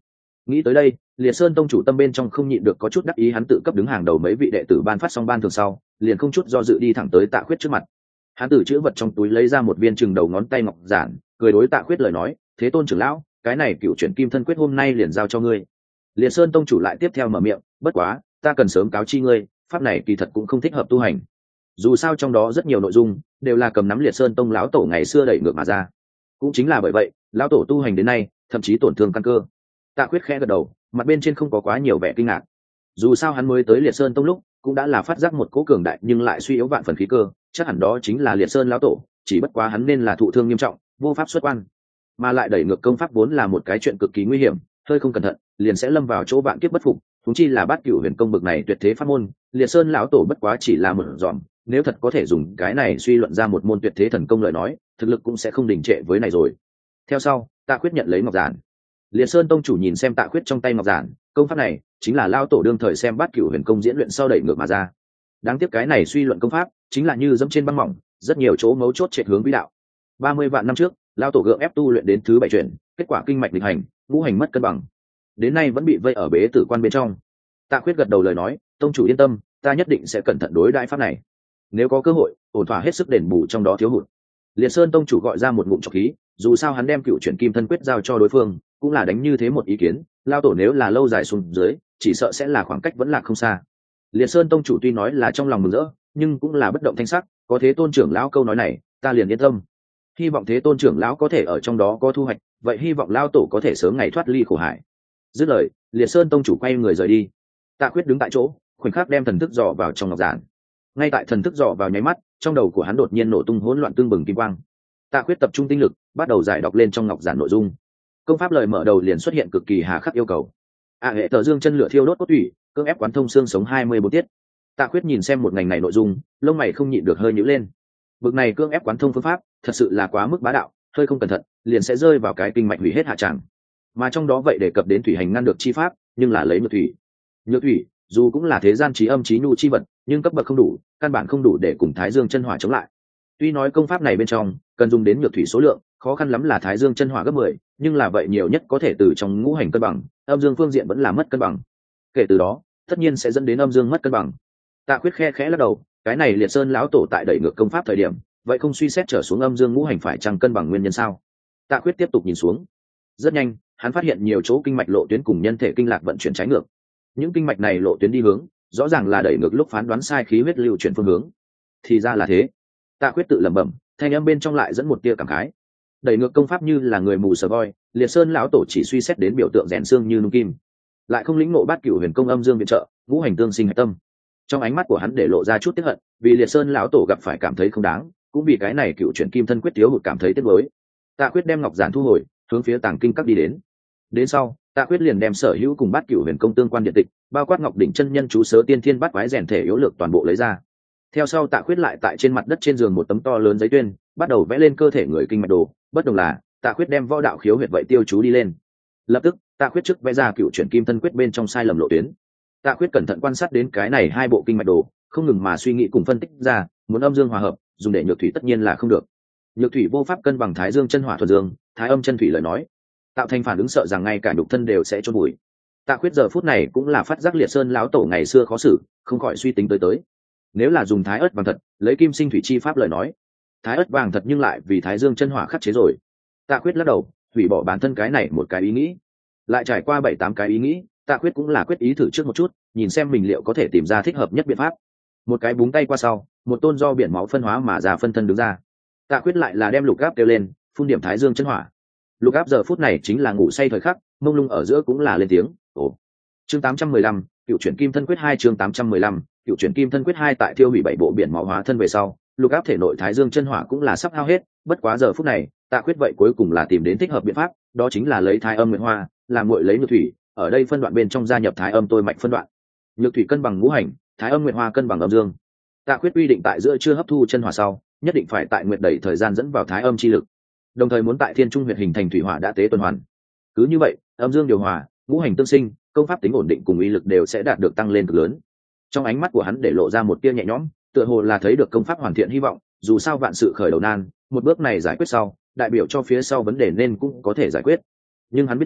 Nghĩ tới đây, Liệt Sơn tông chủ tâm bên trong không nhịn được có chút đắc ý, hắn tự cấp đứng hàng đầu mấy vị đệ tử ban phát xong ban thường sau, liền không chút do dự đi thẳng tới Tạ Khuyết trước mặt. Hắn từ chữ vật trong túi lấy ra một viên chừng đầu ngón tay ngọc giản, cười đối Tạ Khuyết lời nói, "Thế Tôn trưởng lão, cái này cựu chuyển kim thân quyết hôm nay liền giao cho ngươi." Liệt Sơn tông chủ lại tiếp theo mở miệng, "Bất quá, ta cần sớm cáo chi ngươi, pháp này kỳ thật cũng không thích hợp tu hành. Dù sao trong đó rất nhiều nội dung đều là cầm nắm Liệt Sơn tông lão tổ ngày xưa đẩy ngược mà ra. Cũng chính là bởi vậy, lão tổ tu hành đến nay, thậm chí tổn thương căn cơ." Tạ Khuyết khẽ gật đầu, mặt bên trên không có quá nhiều vẻ kinh ngạc. Dù sao hắn mới tới Liệt Sơn tông lúc cũng đã là phát giác một cỗ cường đại nhưng lại suy yếu vạn phần khí cơ, chắc hẳn đó chính là Liệt Sơn lão tổ, chỉ bất quá hắn nên là thụ thương nghiêm trọng, vô pháp xuất quan, mà lại đẩy ngược công pháp vốn là một cái chuyện cực kỳ nguy hiểm, hơi không cẩn thận liền sẽ lâm vào chỗ vạn kiếp bất phục. Chúng chi là Bát Cửu Huyền công bực này tuyệt thế pháp môn, Liệt Sơn lão tổ bất quá chỉ là một dọn, nếu thật có thể dùng cái này suy luận ra một môn tuyệt thế thần công lời nói, thực lực cũng sẽ không đình trệ với này rồi. Theo sau, Tạ Khuyết nhận lấy ngọc giản. Liệt Sơn tông chủ nhìn xem Tạ Khuyết trong tay ngọc giản, công pháp này chính là lão tổ đương thời xem Bát Cửu Huyền công diễn luyện sau đẩy ngược mà ra. Đáng tiếc cái này suy luận công pháp chính là như dẫm trên băng mỏng, rất nhiều chỗ mấu chốt chạy hướng vĩ đạo. 30 vạn năm trước, lão tổ gượng ép tu luyện đến thứ 7 chuyển, kết quả kinh mạch nghịch hành, ngũ hành mất cân bằng, đến nay vẫn bị vây ở bế tử quan bên trong. Tạ Khuyết gật đầu lời nói, "Tông chủ yên tâm, ta nhất định sẽ cẩn thận đối đãi pháp này, nếu có cơ hội ổn thỏa hết sức đền bù trong đó thiếu hụt." Liệt Sơn tông chủ gọi ra một ngụm trọc khí, dù sao hắn đem cựu chuyển kim thân quyết giao cho đối phương cũng là đánh như thế một ý kiến, lao tổ nếu là lâu dài xuống dưới chỉ sợ sẽ là khoảng cách vẫn là không xa. Liệt Sơn tông chủ tuy nói là trong lòng mừng rỡ, nhưng cũng là bất động thanh sắc, có Thế Tôn trưởng lão câu nói này, ta liền yên tâm. Hy vọng Thế Tôn trưởng lão có thể ở trong đó có thu hoạch, vậy hy vọng lao tổ có thể sớm ngày thoát ly khổ hải. Dứt lời, Liệt Sơn tông chủ quay người rời đi. Tạ Khuyết đứng tại chỗ, khoảnh khắc đem thần thức dò vào trong ngọc giản. Ngay tại thần thức dò vào nháy mắt, trong đầu của hắn đột nhiên nổ tung hỗn loạn tương bừng kim quang. Tạ Khuyết tập trung tinh lực, bắt đầu giải đọc lên trong ngọc giản nội dung. Công pháp lời mở đầu liền xuất hiện cực kỳ hà khắc yêu cầu. Hệ tờ dương chân lửa thiêu đốt cốt thủy, cưỡng ép quán thông xương sống 24 tiết. Tạ Khuyết nhìn xem một ngành này nội dung, lông mày không nhịn được hơi nhíu lên. Bực này cưỡng ép quán thông phương pháp, thật sự là quá mức bá đạo, hơi không cẩn thận, liền sẽ rơi vào cái kinh mạch hủy hết hạ tràng. Mà trong đó vậy đề cập đến thủy hành ngăn được chi pháp, nhưng là lấy nhược thủy. Nhược thủy, dù cũng là thế gian trí âm trí nhu chi vật, nhưng cấp bậc không đủ, căn bản không đủ để cùng Thái Dương chân hỏa chống lại. Tuy nói công pháp này bên trong cần dùng đến nhược thủy số lượng, khó khăn lắm là Thái Dương chân hỏa gấp 10, nhưng là vậy nhiều nhất có thể từ trong ngũ hành cân bằng, âm dương phương diện vẫn là mất cân bằng. Kể từ đó, tất nhiên sẽ dẫn đến âm dương mất cân bằng. Tạ Khuyết khe khẽ lắc đầu, cái này Liệt Sơn lão tổ tại đẩy ngược công pháp thời điểm, vậy không suy xét trở xuống âm dương ngũ hành phải chăng cân bằng nguyên nhân sao? Tạ Khuyết tiếp tục nhìn xuống. Rất nhanh, hắn phát hiện nhiều chỗ kinh mạch lộ tuyến cùng nhân thể kinh lạc vận chuyển trái ngược. Những kinh mạch này lộ tuyến đi hướng, rõ ràng là đẩy ngược lúc phán đoán sai khí huyết lưu chuyển phương hướng. Thì ra là thế. Tạ Khuyết tự lẩm bẩm, thanh âm bên trong lại dẫn một tia cảm khái. Đẩy ngược công pháp như là người mù sờ voi, Liệt Sơn lão tổ chỉ suy xét đến biểu tượng rèn xương như nung kim, lại không lĩnh ngộ Bát Cửu Huyền công âm dương viện trợ, ngũ hành tương sinh hạch tâm. Trong ánh mắt của hắn để lộ ra chút tiếc hận, vì Liệt Sơn lão tổ gặp phải cảm thấy không đáng, cũng vì cái này cựu chuyển kim thân quyết thiếu hụt cảm thấy tiếc nuối. Tạ Khuyết đem ngọc giản thu hồi, hướng phía tàng kinh các đi đến. Đến sau, Tạ Khuyết liền đem sở hữu cùng Bát Cửu Huyền công tương quan điện tịch, bao quát Ngọc đỉnh chân nhân chú sớ tiên thiên bát quái rèn thể yếu lược toàn bộ lấy ra. Theo sau Tạ Khuyết lại tại trên mặt đất trên giường một tấm to lớn giấy tuyên, bắt đầu vẽ lên cơ thể người kinh mạch đồ, bất đồng là Tạ Khuyết đem võ đạo khiếu huyệt vậy tiêu chú đi lên. Lập tức, Tạ Khuyết trước vẽ ra cựu chuyển kim thân quyết bên trong sai lầm lộ tuyến. Tạ Khuyết cẩn thận quan sát đến cái này hai bộ kinh mạch đồ, không ngừng mà suy nghĩ cùng phân tích ra, muốn âm dương hòa hợp, dùng để nhược thủy tất nhiên là không được. Nhược thủy vô pháp cân bằng Thái Dương chân hỏa thuần dương, Thái âm chân thủy lời nói, tạo thành phản ứng sợ rằng ngay cả nhục thân đều sẽ chôn bụi. Tạ Khuyết giờ phút này cũng là phát giác Liệt Sơn lão tổ ngày xưa khó xử, không khỏi suy tính tới. Nếu là dùng Thái ớt vàng thật, lấy kim sinh thủy chi pháp lời nói, Thái ớt vàng thật nhưng lại vì Thái Dương chân hỏa khắc chế rồi. Tạ Khuyết lắc đầu, hủy bỏ bản thân cái này một cái ý nghĩ. Lại trải qua 7-8 cái ý nghĩ, Tạ Khuyết cũng là quyết ý thử trước một chút, nhìn xem mình liệu có thể tìm ra thích hợp nhất biện pháp. Một cái búng tay qua sau, một tôn do biển máu phân hóa mà ra phân thân đứng ra. Tạ Khuyết lại là đem Lục Áp kêu lên, phun điểm Thái Dương chân hỏa. Lục Áp giờ phút này chính là ngủ say thời khắc, mông lung ở giữa cũng là lên tiếng. Ồ. Chương 815, cựu chuyển kim thân quyết 2 chương 815, cựu chuyển kim thân quyết 2 tại thiêu hủy 7 bộ biển máu hóa thân về sau, Lục Áp thể nội Thái Dương chân hỏa cũng là sắp hao hết, bất quá giờ phút này, Tạ Khuyết vậy cuối cùng là tìm đến thích hợp biện pháp, đó chính là lấy Thái âm nguyệt hoa, làm nguội lấy nhược thủy, ở đây phân đoạn bên trong gia nhập Thái âm tôi mạch phân đoạn. Nhược thủy cân bằng ngũ hành, Thái âm nguyệt hoa cân bằng âm dương. Tạ Khuyết quy định tại giữa chưa hấp thu chân hỏa sau, nhất định phải tại nguyệt đẩy thời gian dẫn vào Thái âm chi lực, đồng thời muốn tại thiên trung huyệt hình thành thủy hỏa đã tế tuần hoàn. Cứ như vậy, âm dương điều hòa, ngũ hành tương sinh, công pháp tính ổn định cùng uy lực đều sẽ đạt được tăng lên cực lớn. Trong ánh mắt của hắn để lộ ra một tia nhẹ nhõm, tựa hồ là thấy được công pháp hoàn thiện hy vọng, dù sao vạn sự khởi đầu nan, một bước này giải quyết sau, đại biểu cho phía sau vấn đề nên cũng có thể giải quyết. Nhưng hắn biết rõ,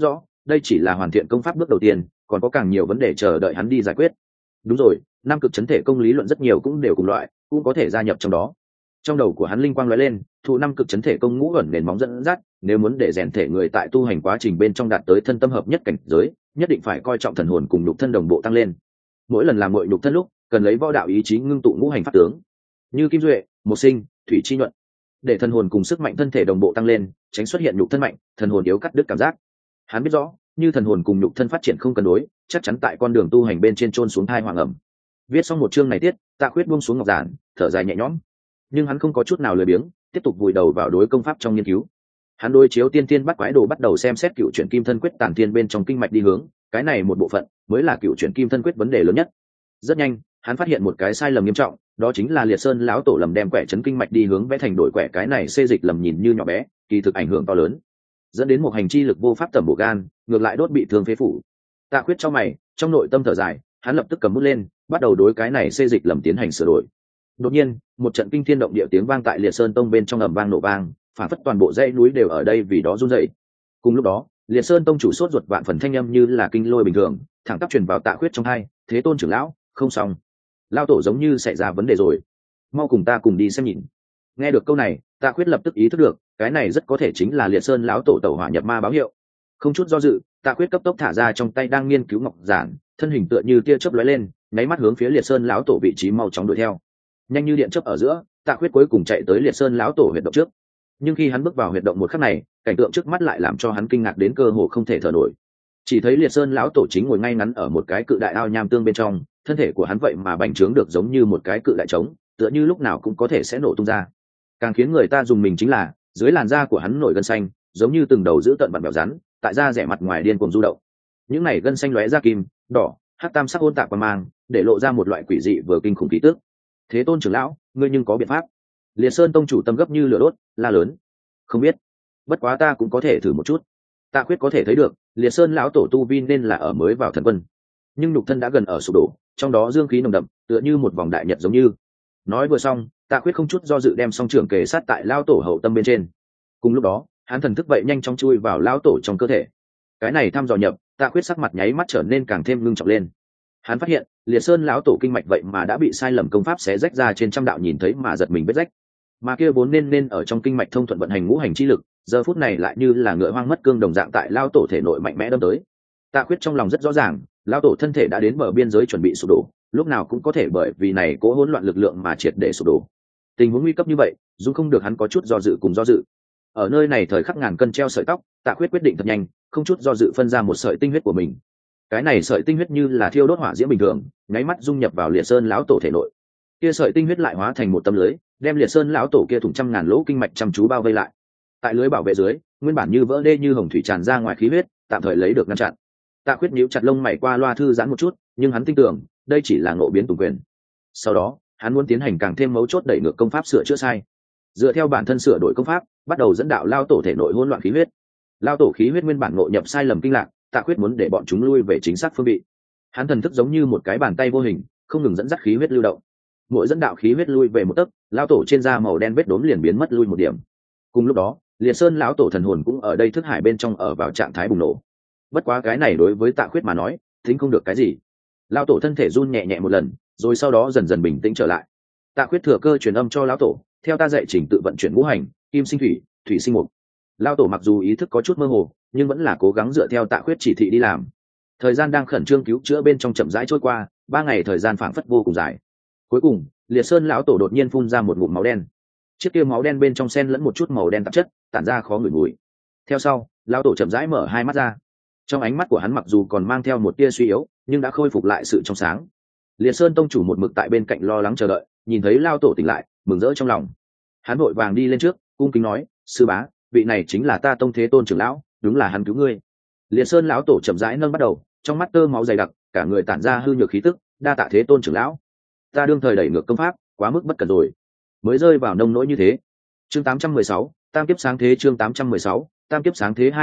đây chỉ là hoàn thiện công pháp bước đầu tiên, còn có càng nhiều vấn đề chờ đợi hắn đi giải quyết. Đúng rồi, nam cực chấn thể công lý luận rất nhiều cũng đều cùng loại, cũng có thể gia nhập trong đó. Trong đầu của hắn linh quang lóe lên, thụ năm cực chấn thể công ngũ ẩn nền móng dẫn dắt, nếu muốn để rèn thể người tại tu hành quá trình bên trong đạt tới thân tâm hợp nhất cảnh giới, nhất định phải coi trọng thần hồn cùng nhục thân đồng bộ tăng lên. Mỗi lần làm mọi nhục thân lúc, cần lấy võ đạo ý chí ngưng tụ ngũ hành pháp tướng, như kim duệ, một sinh, thủy chi nhuận, để thần hồn cùng sức mạnh thân thể đồng bộ tăng lên, tránh xuất hiện nhục thân mạnh, thần hồn yếu cắt đứt cảm giác. Hắn biết rõ, như thần hồn cùng nhục thân phát triển không cân đối, chắc chắn tại con đường tu hành bên trên chôn xuống thai hoàng ẩm. Viết xong một chương này tiết, Tạ Khuyết buông xuống ngọc giản, thở dài nhẹ nhõm. Nhưng hắn không có chút nào lười biếng, tiếp tục vùi đầu vào đối công pháp trong nghiên cứu. Hắn đối chiếu tiên tiên bắt quái đồ bắt đầu xem xét cựu chuyển kim thân quyết tản thiên bên trong kinh mạch đi hướng, cái này một bộ phận mới là cựu chuyển kim thân quyết vấn đề lớn nhất. Rất nhanh, hắn phát hiện một cái sai lầm nghiêm trọng, đó chính là Liệt Sơn lão tổ lầm đem quẻ chấn kinh mạch đi hướng vẽ thành đổi quẻ, cái này xê dịch lầm nhìn như nhỏ bé, kỳ thực ảnh hưởng to lớn, dẫn đến một hành chi lực vô pháp tẩm bổ gan, ngược lại đốt bị thương phế phủ. Tạ Khuyết trong mày, trong nội tâm thở dài, hắn lập tức cầm bút lên, bắt đầu đối cái này xê dịch lầm tiến hành sửa đổi. Đột nhiên, một trận kinh thiên động địa tiếng vang tại Liệt Sơn Tông bên trong ầm vang nổ vang, phản phất toàn bộ dãy núi đều ở đây vì đó run rẩy. Cùng lúc đó, Liệt Sơn Tông chủ sốt ruột vạn phần thanh âm như là kinh lôi bình thường, thẳng tắp truyền vào Tạ Khuyết trong tai, "Thế Tôn trưởng lão, không xong, lão tổ giống như xảy ra vấn đề rồi, mau cùng ta cùng đi xem nhìn." Nghe được câu này, Tạ Khuyết lập tức ý thức được, cái này rất có thể chính là Liệt Sơn lão tổ tẩu hỏa nhập ma báo hiệu. Không chút do dự, Tạ Khuyết cấp tốc thả ra trong tay đang nghiên cứu ngọc giản, thân hình tựa như tia chớp lóe lên, nháy mắt hướng phía Liệt Sơn lão tổ vị trí mau chóng đuổi theo. Nhanh như điện chớp ở giữa, Tạ Khuyết cuối cùng chạy tới Liệt Sơn lão tổ huyệt động trước. Nhưng khi hắn bước vào huyệt động một khắc này, cảnh tượng trước mắt lại làm cho hắn kinh ngạc đến cơ hồ không thể thở nổi. Chỉ thấy Liệt Sơn lão tổ chính ngồi ngay ngắn ở một cái cự đại ao nham tương bên trong, thân thể của hắn vậy mà bành trướng được giống như một cái cự đại trống, tựa như lúc nào cũng có thể sẽ nổ tung ra. Càng khiến người ta dùng mình chính là, dưới làn da của hắn nổi gân xanh, giống như từng đầu giữ tận bặm bèo rắn, tại da rẻ mặt ngoài điên cuồng du động. Những này gân xanh lóe ra kim, đỏ, hắc tam sắc hỗn tạp quang mang, để lộ ra một loại quỷ dị vừa kinh khủng khí tức. "Thế Tôn trưởng lão, ngươi nhưng có biện pháp?" Liệt Sơn tông chủ tâm gấp như lửa đốt, la lớn. "Không biết, bất quá ta cũng có thể thử một chút." Tạ Khuyết có thể thấy được, Liệt Sơn lão tổ tu vi nên là ở mới vào thần quân, nhưng nhục thân đã gần ở sụp đổ, trong đó dương khí nồng đậm, tựa như một vòng đại nhật giống như. Nói vừa xong, Tạ Khuyết không chút do dự đem song trưởng kề sát tại lão tổ hậu tâm bên trên. Cùng lúc đó, hắn thần thức vậy nhanh chóng chui vào lão tổ trong cơ thể. Cái này thăm dò nhập, Tạ Khuyết sắc mặt nháy mắt trở nên càng thêm ngưng trọng lên. Hắn phát hiện, Liệt Sơn lão tổ kinh mạch vậy mà đã bị sai lầm công pháp xé rách ra trên trăm đạo nhìn thấy mà giật mình vết rách. Mà kia vốn nên ở trong kinh mạch thông thuận vận hành ngũ hành chi lực, giờ phút này lại như là ngựa hoang mất cương đồng dạng tại lão tổ thể nội mạnh mẽ đâm tới. Tạ Khuyết trong lòng rất rõ ràng, lão tổ thân thể đã đến bờ biên giới chuẩn bị sụp đổ, lúc nào cũng có thể bởi vì này cố hỗn loạn lực lượng mà triệt để sụp đổ. Tình huống nguy cấp như vậy, dù không được hắn có chút do dự cùng do dự. Ở nơi này thời khắc ngàn cân treo sợi tóc, Tạ Khuyết quyết định thật nhanh, không chút do dự phân ra một sợi tinh huyết của mình. Cái này sợi tinh huyết như là thiêu đốt hỏa diễm bình thường, nháy mắt dung nhập vào Liệt Sơn lão tổ thể nội. Kia sợi tinh huyết lại hóa thành một tấm lưới, đem Liệt Sơn lão tổ kia thủng trăm ngàn lỗ kinh mạch chăm chú bao vây lại. Tại lưới bảo vệ dưới, nguyên bản như vỡ đê như hồng thủy tràn ra ngoài khí huyết, tạm thời lấy được ngăn chặn. Tạ Khuyết nhíu chặt lông mày qua loa thư giãn một chút, nhưng hắn tin tưởng, đây chỉ là ngộ biến tùng quyền. Sau đó, hắn muốn tiến hành càng thêm mấu chốt đẩy ngược công pháp sửa chữa sai. Dựa theo bản thân sửa đổi công pháp, bắt đầu dẫn đạo lao tổ thể nội hỗn loạn khí huyết. Lao tổ khí huyết nguyên bản ngộ nhập sai lầm kinh lạc, Tạ Khuyết muốn để bọn chúng lui về chính xác phương vị. Hắn thần thức giống như một cái bàn tay vô hình, không ngừng dẫn dắt khí huyết lưu động. Mỗi dẫn đạo khí huyết lui về một tấc, lao tổ trên da màu đen vết đốm liền biến mất lui một điểm. Cùng lúc đó, Liệt Sơn lão tổ thần hồn cũng ở đây thức hải bên trong ở vào trạng thái bùng nổ. Bất quá cái này đối với Tạ Khuyết mà nói, tính không được cái gì. Lão tổ thân thể run nhẹ nhẹ một lần, rồi sau đó dần dần bình tĩnh trở lại. Tạ Khuyết thừa cơ truyền âm cho lão tổ, theo ta dạy trình tự vận chuyển ngũ hành, kim sinh thủy, thủy sinh mộc. Lão tổ mặc dù ý thức có chút mơ hồ, nhưng vẫn là cố gắng dựa theo Tạ Khuyết chỉ thị đi làm. Thời gian đang khẩn trương cứu chữa bên trong chậm rãi trôi qua, 3 ngày thời gian phảng phất vô cùng dài. Cuối cùng, Liệt Sơn lão tổ đột nhiên phun ra một ngụm máu đen. Chiếc kia máu đen bên trong xen lẫn một chút màu đen tạp chất, tản ra khó ngửi mùi. Theo sau, lão tổ chậm rãi mở hai mắt ra. Trong ánh mắt của hắn mặc dù còn mang theo một tia suy yếu, nhưng đã khôi phục lại sự trong sáng. Liệt Sơn tông chủ một mực tại bên cạnh lo lắng chờ đợi, nhìn thấy lão tổ tỉnh lại, mừng rỡ trong lòng. Hắn vội vàng đi lên trước, cung kính nói: "Sư bá, vị này chính là ta Tông Thế Tôn trưởng lão, đúng là hắn cứu ngươi." Liệt Sơn lão tổ chậm rãi nâng bắt đầu, trong mắt tơ máu dày đặc, cả người tản ra hư nhược khí tức, "Đa tạ Thế Tôn trưởng lão, ta đương thời đẩy ngược công pháp, quá mức bất cẩn rồi, mới rơi vào nông nỗi như thế." Chương 816, Tam kiếp sáng thế. Chương 816, Tam kiếp sáng thế.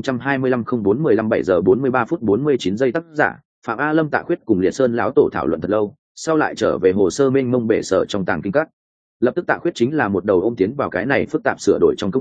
2025-04-15 7 giờ 43 phút 49 giây. Tác giả Phạm A Lâm. Tạ Khuyết cùng Liệt Sơn lão tổ thảo luận thật lâu, sau lại trở về hồ sơ mênh mông bể sở trong tàng kinh các. Lập tức Tạ Khuyết chính là một đầu ôm tiến vào cái này phức tạp sửa đổi trong công tác,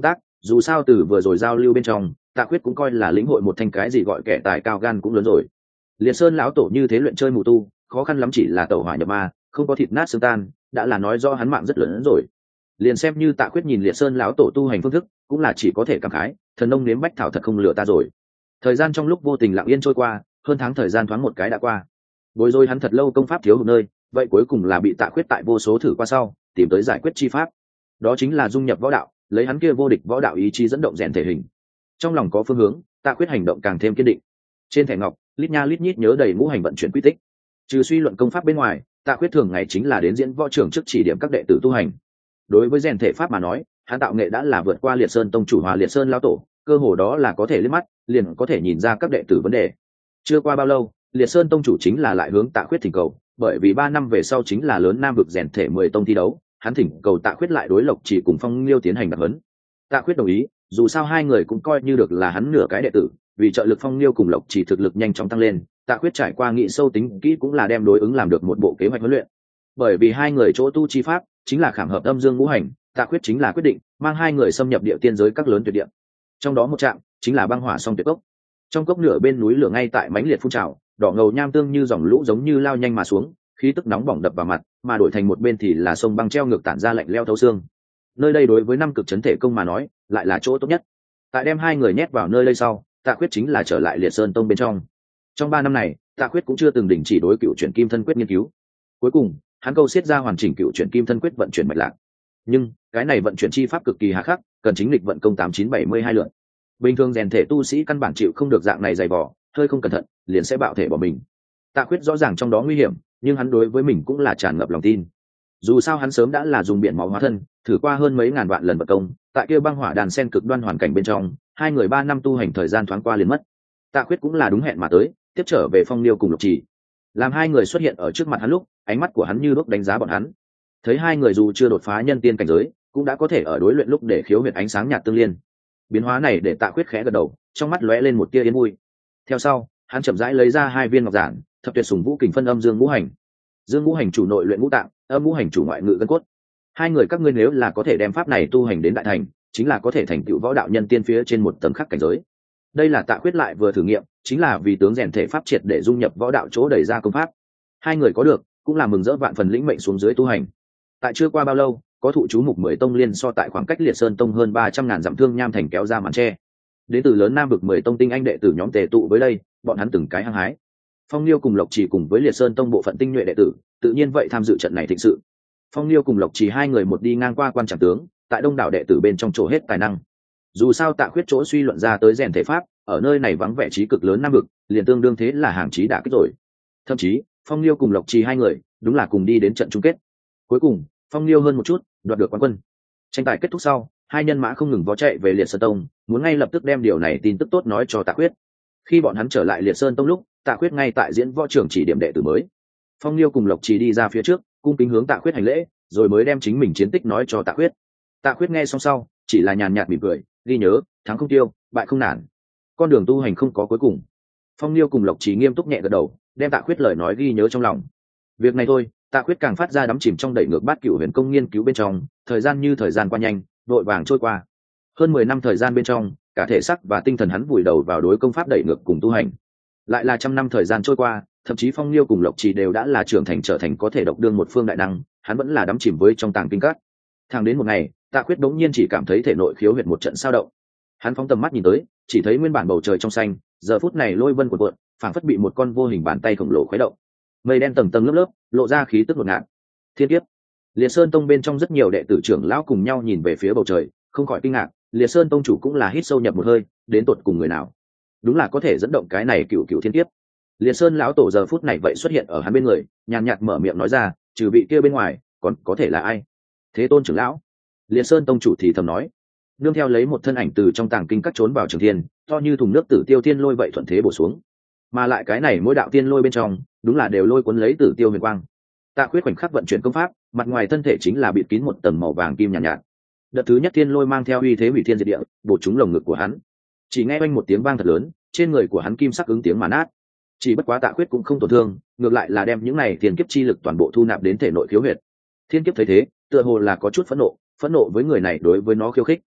dù sao từ vừa rồi giao lưu bên trong Tạ Khuyết cũng coi là lĩnh hội một thanh cái gì gọi kẻ tài cao gan cũng lớn rồi. Liệt Sơn lão tổ như thế luyện chơi mù tu, khó khăn lắm chỉ là tẩu hỏa nhập ma, không có thịt nát xương tan, đã là nói do hắn mạng rất lớn hơn rồi. Liền xem như Tạ Khuyết nhìn Liệt Sơn lão tổ tu hành phương thức, cũng là chỉ có thể cảm khái, thần nông nếm bách thảo thật không lừa ta rồi. Thời gian trong lúc vô tình lặng yên trôi qua, hơn tháng thời gian thoáng một cái đã qua. Bối rối hắn thật lâu công pháp thiếu hụt nơi, vậy cuối cùng là bị Tạ Khuyết tại vô số thử qua sau, tìm tới giải quyết chi pháp. Đó chính là dung nhập võ đạo, lấy hắn kia vô địch võ đạo ý chí dẫn động rèn thể hình. Trong lòng có phương hướng, Tạ Khuyết hành động càng thêm kiên định. Trên thẻ ngọc, lít nha lít nhít nhớ đầy ngũ hành vận chuyển quy tích. Trừ suy luận công pháp bên ngoài, Tạ Khuyết thường ngày chính là đến diễn võ trường trước chỉ điểm các đệ tử tu hành. Đối với rèn thể pháp mà nói, hắn tạo nghệ đã là vượt qua Liệt Sơn tông chủ Hòa Liệt Sơn lão tổ, cơ hồ đó là có thể liếc mắt liền có thể nhìn ra các đệ tử vấn đề. Chưa qua bao lâu, Liệt Sơn tông chủ chính là lại hướng Tạ Khuyết thỉnh cầu, bởi vì 3 năm về sau chính là lớn Nam vực rèn thể 10 tông thi đấu, hắn thỉnh cầu Tạ Khuyết lại đối Lộc Chỉ cùng Phong Liêu tiến hành đặc huấn. Tạ Khuyết đồng ý, dù sao hai người cũng coi như được là hắn nửa cái đệ tử, vì trợ lực Phong Liêu cùng Lộc Chỉ thực lực nhanh chóng tăng lên, Tạ Khuyết trải qua nghị sâu tính kỹ cũng là đem đối ứng làm được một bộ kế hoạch huấn luyện. Bởi vì hai người chỗ tu chi pháp chính là khảm hợp âm dương ngũ hành, Tạ Khuyết chính là quyết định mang hai người xâm nhập địa tiên giới các lớn tuyệt địa. Trong đó một trạm chính là băng hỏa song tuyệt cốc. Trong cốc nửa bên núi lửa ngay tại mãnh liệt phun trào, đỏ ngầu nham tương như dòng lũ giống như lao nhanh mà xuống, khí tức nóng bỏng đập vào mặt, mà đổi thành một bên thì là sông băng treo ngược tản ra lạnh lẽo thấu xương. Nơi đây đối với năm cực chấn thể công mà nói, lại là chỗ tốt nhất. Tại đem hai người nhét vào nơi đây sau, Tạ Khuyết chính là trở lại Liệt Sơn tông bên trong. Trong 3 năm này, Tạ Khuyết cũng chưa từng đình chỉ đối cựu chuyển kim thân quyết nghiên cứu. Cuối cùng, hắn câu xiết ra hoàn chỉnh cựu chuyển kim thân quyết vận chuyển mạch lạc. Nhưng cái này vận chuyển chi pháp cực kỳ hà khắc, cần chính lịch vận công 8972 lượt. Bình thường rèn thể tu sĩ căn bản chịu không được dạng này dày vò, hơi không cẩn thận liền sẽ bạo thể bỏ mình. Tạ Khuyết rõ ràng trong đó nguy hiểm, nhưng hắn đối với mình cũng là tràn ngập lòng tin. Dù sao hắn sớm đã là dùng biển máu hóa thân, thử qua hơn mấy ngàn vạn lần vận công, tại kia băng hỏa đàn sen cực đoan hoàn cảnh bên trong, hai người 3 năm tu hành thời gian thoáng qua liền mất. Tạ Khuyết cũng là đúng hẹn mà tới, tiếp trở về Phong Liêu cùng Lục Trì. Làm hai người xuất hiện ở trước mặt hắn lúc, ánh mắt của hắn như đuốc đánh giá bọn hắn. Thấy hai người dù chưa đột phá nhân tiên cảnh giới, cũng đã có thể ở đối luyện lúc để khiếu huyệt ánh sáng nhạt tương liên. Biến hóa này để Tạ Khuyết khẽ gật đầu, trong mắt lóe lên một tia yên vui. Theo sau, hắn chậm rãi lấy ra 2 viên ngọc giản, thập tuyệt sùng vũ kình phân âm dương ngũ hành. Dương ngũ hành chủ nội luyện ngũ tạng, âm ngũ hành chủ ngoại ngự gân cốt. Hai người các ngươi nếu là có thể đem pháp này tu hành đến đại thành, chính là có thể thành tựu võ đạo nhân tiên phía trên một tầng khác cảnh giới. Đây là Tạ Khuyết lại vừa thử nghiệm, chính là vì tướng rèn thể pháp triệt để dung nhập võ đạo chỗ đẩy ra công pháp. Hai người có được, cũng là mừng rỡ vạn phần lĩnh mệnh xuống dưới tu hành. Tại chưa qua bao lâu, có thụ chú mục 10 tông liên so tại khoảng cách Liệt Sơn tông hơn 300.000 dặm Thương Nham thành kéo ra màn che. Đến từ lớn Nam vực 10 tông tinh anh đệ tử nhóm tề tụ với đây, bọn hắn từng cái hăng hái. Phong Liêu cùng Lộc Trì cùng với Liệt Sơn tông bộ phận tinh nhuệ đệ tử, tự nhiên vậy tham dự trận này thịnh sự. Phong Liêu cùng Lộc Trì hai người một đi ngang qua quan trạm tướng, tại đông đảo đệ tử bên trong chỗ hết tài năng. Dù sao Tạ Khuyết chỗ suy luận ra tới rèn thể pháp, ở nơi này vắng vẻ trí cực lớn Nam vực, liền tương đương thế là hàng chí đã kích rồi. Thậm chí, Phong Liêu cùng Lộc Trì hai người, đúng là cùng đi đến trận chung kết. Cuối cùng, Phong Liêu hơn một chút, đoạt được quán quân. Tranh tài kết thúc sau, hai nhân mã không ngừng vó chạy về Liệt Sơn tông, muốn ngay lập tức đem điều này tin tức tốt nói cho Tạ Khuyết. Khi bọn hắn trở lại Liệt Sơn tông lúc, Tạ Khuyết ngay tại diễn võ trường chỉ điểm đệ tử mới. Phong Liêu cùng Lộc Trì đi ra phía trước, cung kính hướng Tạ Khuyết hành lễ, rồi mới đem chính mình chiến tích nói cho Tạ Khuyết. Tạ Khuyết nghe xong sau, chỉ là nhàn nhạt mỉm cười, ghi nhớ, thắng không tiêu, bại không nản. Con đường tu hành không có cuối cùng. Phong Liêu cùng Lộc Trì nghiêm túc nhẹ gật đầu, đem Tạ Khuyết lời nói ghi nhớ trong lòng. Việc này thôi, Tạ Khuyết càng phát ra đắm chìm trong đẩy ngược bát cửu huyền công nghiên cứu bên trong, thời gian như thời gian qua nhanh, vội vàng trôi qua. Hơn 10 năm thời gian bên trong, cả thể xác và tinh thần hắn vùi đầu vào đối công pháp đẩy ngược cùng tu hành. Lại là 100 năm thời gian trôi qua, thậm chí Phong Liêu cùng Lộc Trì đều đã là trưởng thành trở thành có thể độc đương một phương đại năng, hắn vẫn là đắm chìm với trong tàng kinh các. Thẳng đến một ngày, Tạ Khuyết đống nhiên chỉ cảm thấy thể nội khiếu huyệt một trận sao động. Hắn phóng tầm mắt nhìn tới, chỉ thấy nguyên bản bầu trời trong xanh, giờ phút này lôi vân cuộn cuộn, phảng phất bị một con vô hình bàn tay khổng lồ khuấy động. Mây đen tầng tầng lớp lớp, lộ ra khí tức ngột ngạt. Thiên kiếp. Liệt Sơn tông bên trong rất nhiều đệ tử trưởng lão cùng nhau nhìn về phía bầu trời, không khỏi kinh ngạc. Liệt Sơn tông chủ cũng là hít sâu nhập một hơi, đến tột cùng người nào, đúng là có thể dẫn động cái này cựu thiên kiếp. Liệt Sơn lão tổ giờ phút này vậy xuất hiện ở hắn bên người, nhàn nhạt mở miệng nói ra, trừ vị kia bên ngoài, còn có thể là ai? Thế Tôn trưởng lão. Liệt Sơn tông chủ thì thầm nói, nương theo lấy một thân ảnh từ trong tàng kinh cắt trốn vào trường thiên, to như thùng nước Tử Tiêu Thiên Lôi vậy thuận thế bổ xuống. Mà lại cái này mỗi đạo tiên lôi bên trong, đúng là đều lôi cuốn lấy Tử Tiêu huyền quang. Tạ Khuyết khoảnh khắc vận chuyển công pháp, mặt ngoài thân thể chính là bịt kín một tầng màu vàng kim nhàn nhạt. Đợt thứ nhất tiên lôi mang theo uy thế hủy thiên diệt địa, bổ trúng lồng ngực của hắn. Chỉ nghe oanh một tiếng vang thật lớn, trên người của hắn kim sắc ứng tiếng mà nát. Chỉ bất quá Tạ Khuyết cũng không tổn thương, ngược lại là đem những này thiên kiếp chi lực toàn bộ thu nạp đến thể nội khiếu huyệt. Thiên kiếp thấy thế, tựa hồ là có chút phẫn nộ với người này đối với nó khiêu khích.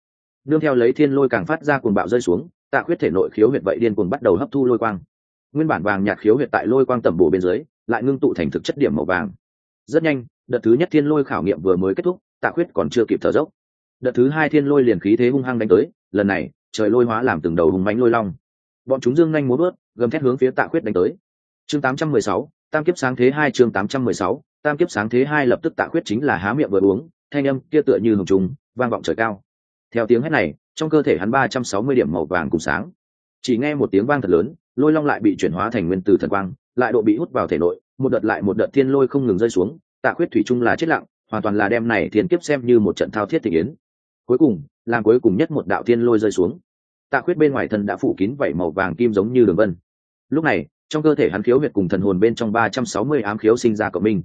nương theo lấy thiên lôi càng phát ra cuồng bạo rơi xuống, Tạ Khuyết thể nội khiếu huyệt vậy điên cuồng bắt đầu hấp thu lôi quang. Nguyên bản vàng nhạt khiếu huyệt tại lôi quang tẩm bổ bên dưới lại ngưng tụ thành thực chất điểm màu vàng. Rất nhanh, đợt thứ nhất thiên lôi khảo nghiệm vừa mới kết thúc, Tạ Khuyết còn chưa kịp thở dốc, đợt thứ hai thiên lôi liền khí thế hung hăng đánh tới. Lần này trời lôi hóa làm từng đầu hùng mãnh lôi long, bọn chúng dương nhanh múa bước gầm thét hướng phía Tạ Khuyết đánh tới. Chương 816, tam kiếp sáng thế 2. Chương 816, tam kiếp sáng thế 2. Lập tức Tạ Khuyết chính là há miệng vừa uống, thanh âm kia tựa như hồng trùng vang vọng trời cao. Theo tiếng hét này, trong cơ thể hắn 360 điểm màu vàng cùng sáng. Chỉ nghe một tiếng vang thật lớn, lôi long lại bị chuyển hóa thành nguyên tử thần quang, lại độ bị hút vào thể nội, một đợt lại một đợt thiên lôi không ngừng rơi xuống. Tạ Khuyết thủy chung là chết lặng, hoàn toàn là đem này thiên kiếp xem như một trận thao thiết thị yến. Cuối cùng, làm cuối cùng nhất một đạo thiên lôi rơi xuống, Tạ Khuyết bên ngoài thân đã phủ kín vảy màu vàng kim giống như đường vân. Lúc này, trong cơ thể hắn khiếu huyệt cùng thần hồn bên trong 360 ám khiếu sinh ra cộng minh,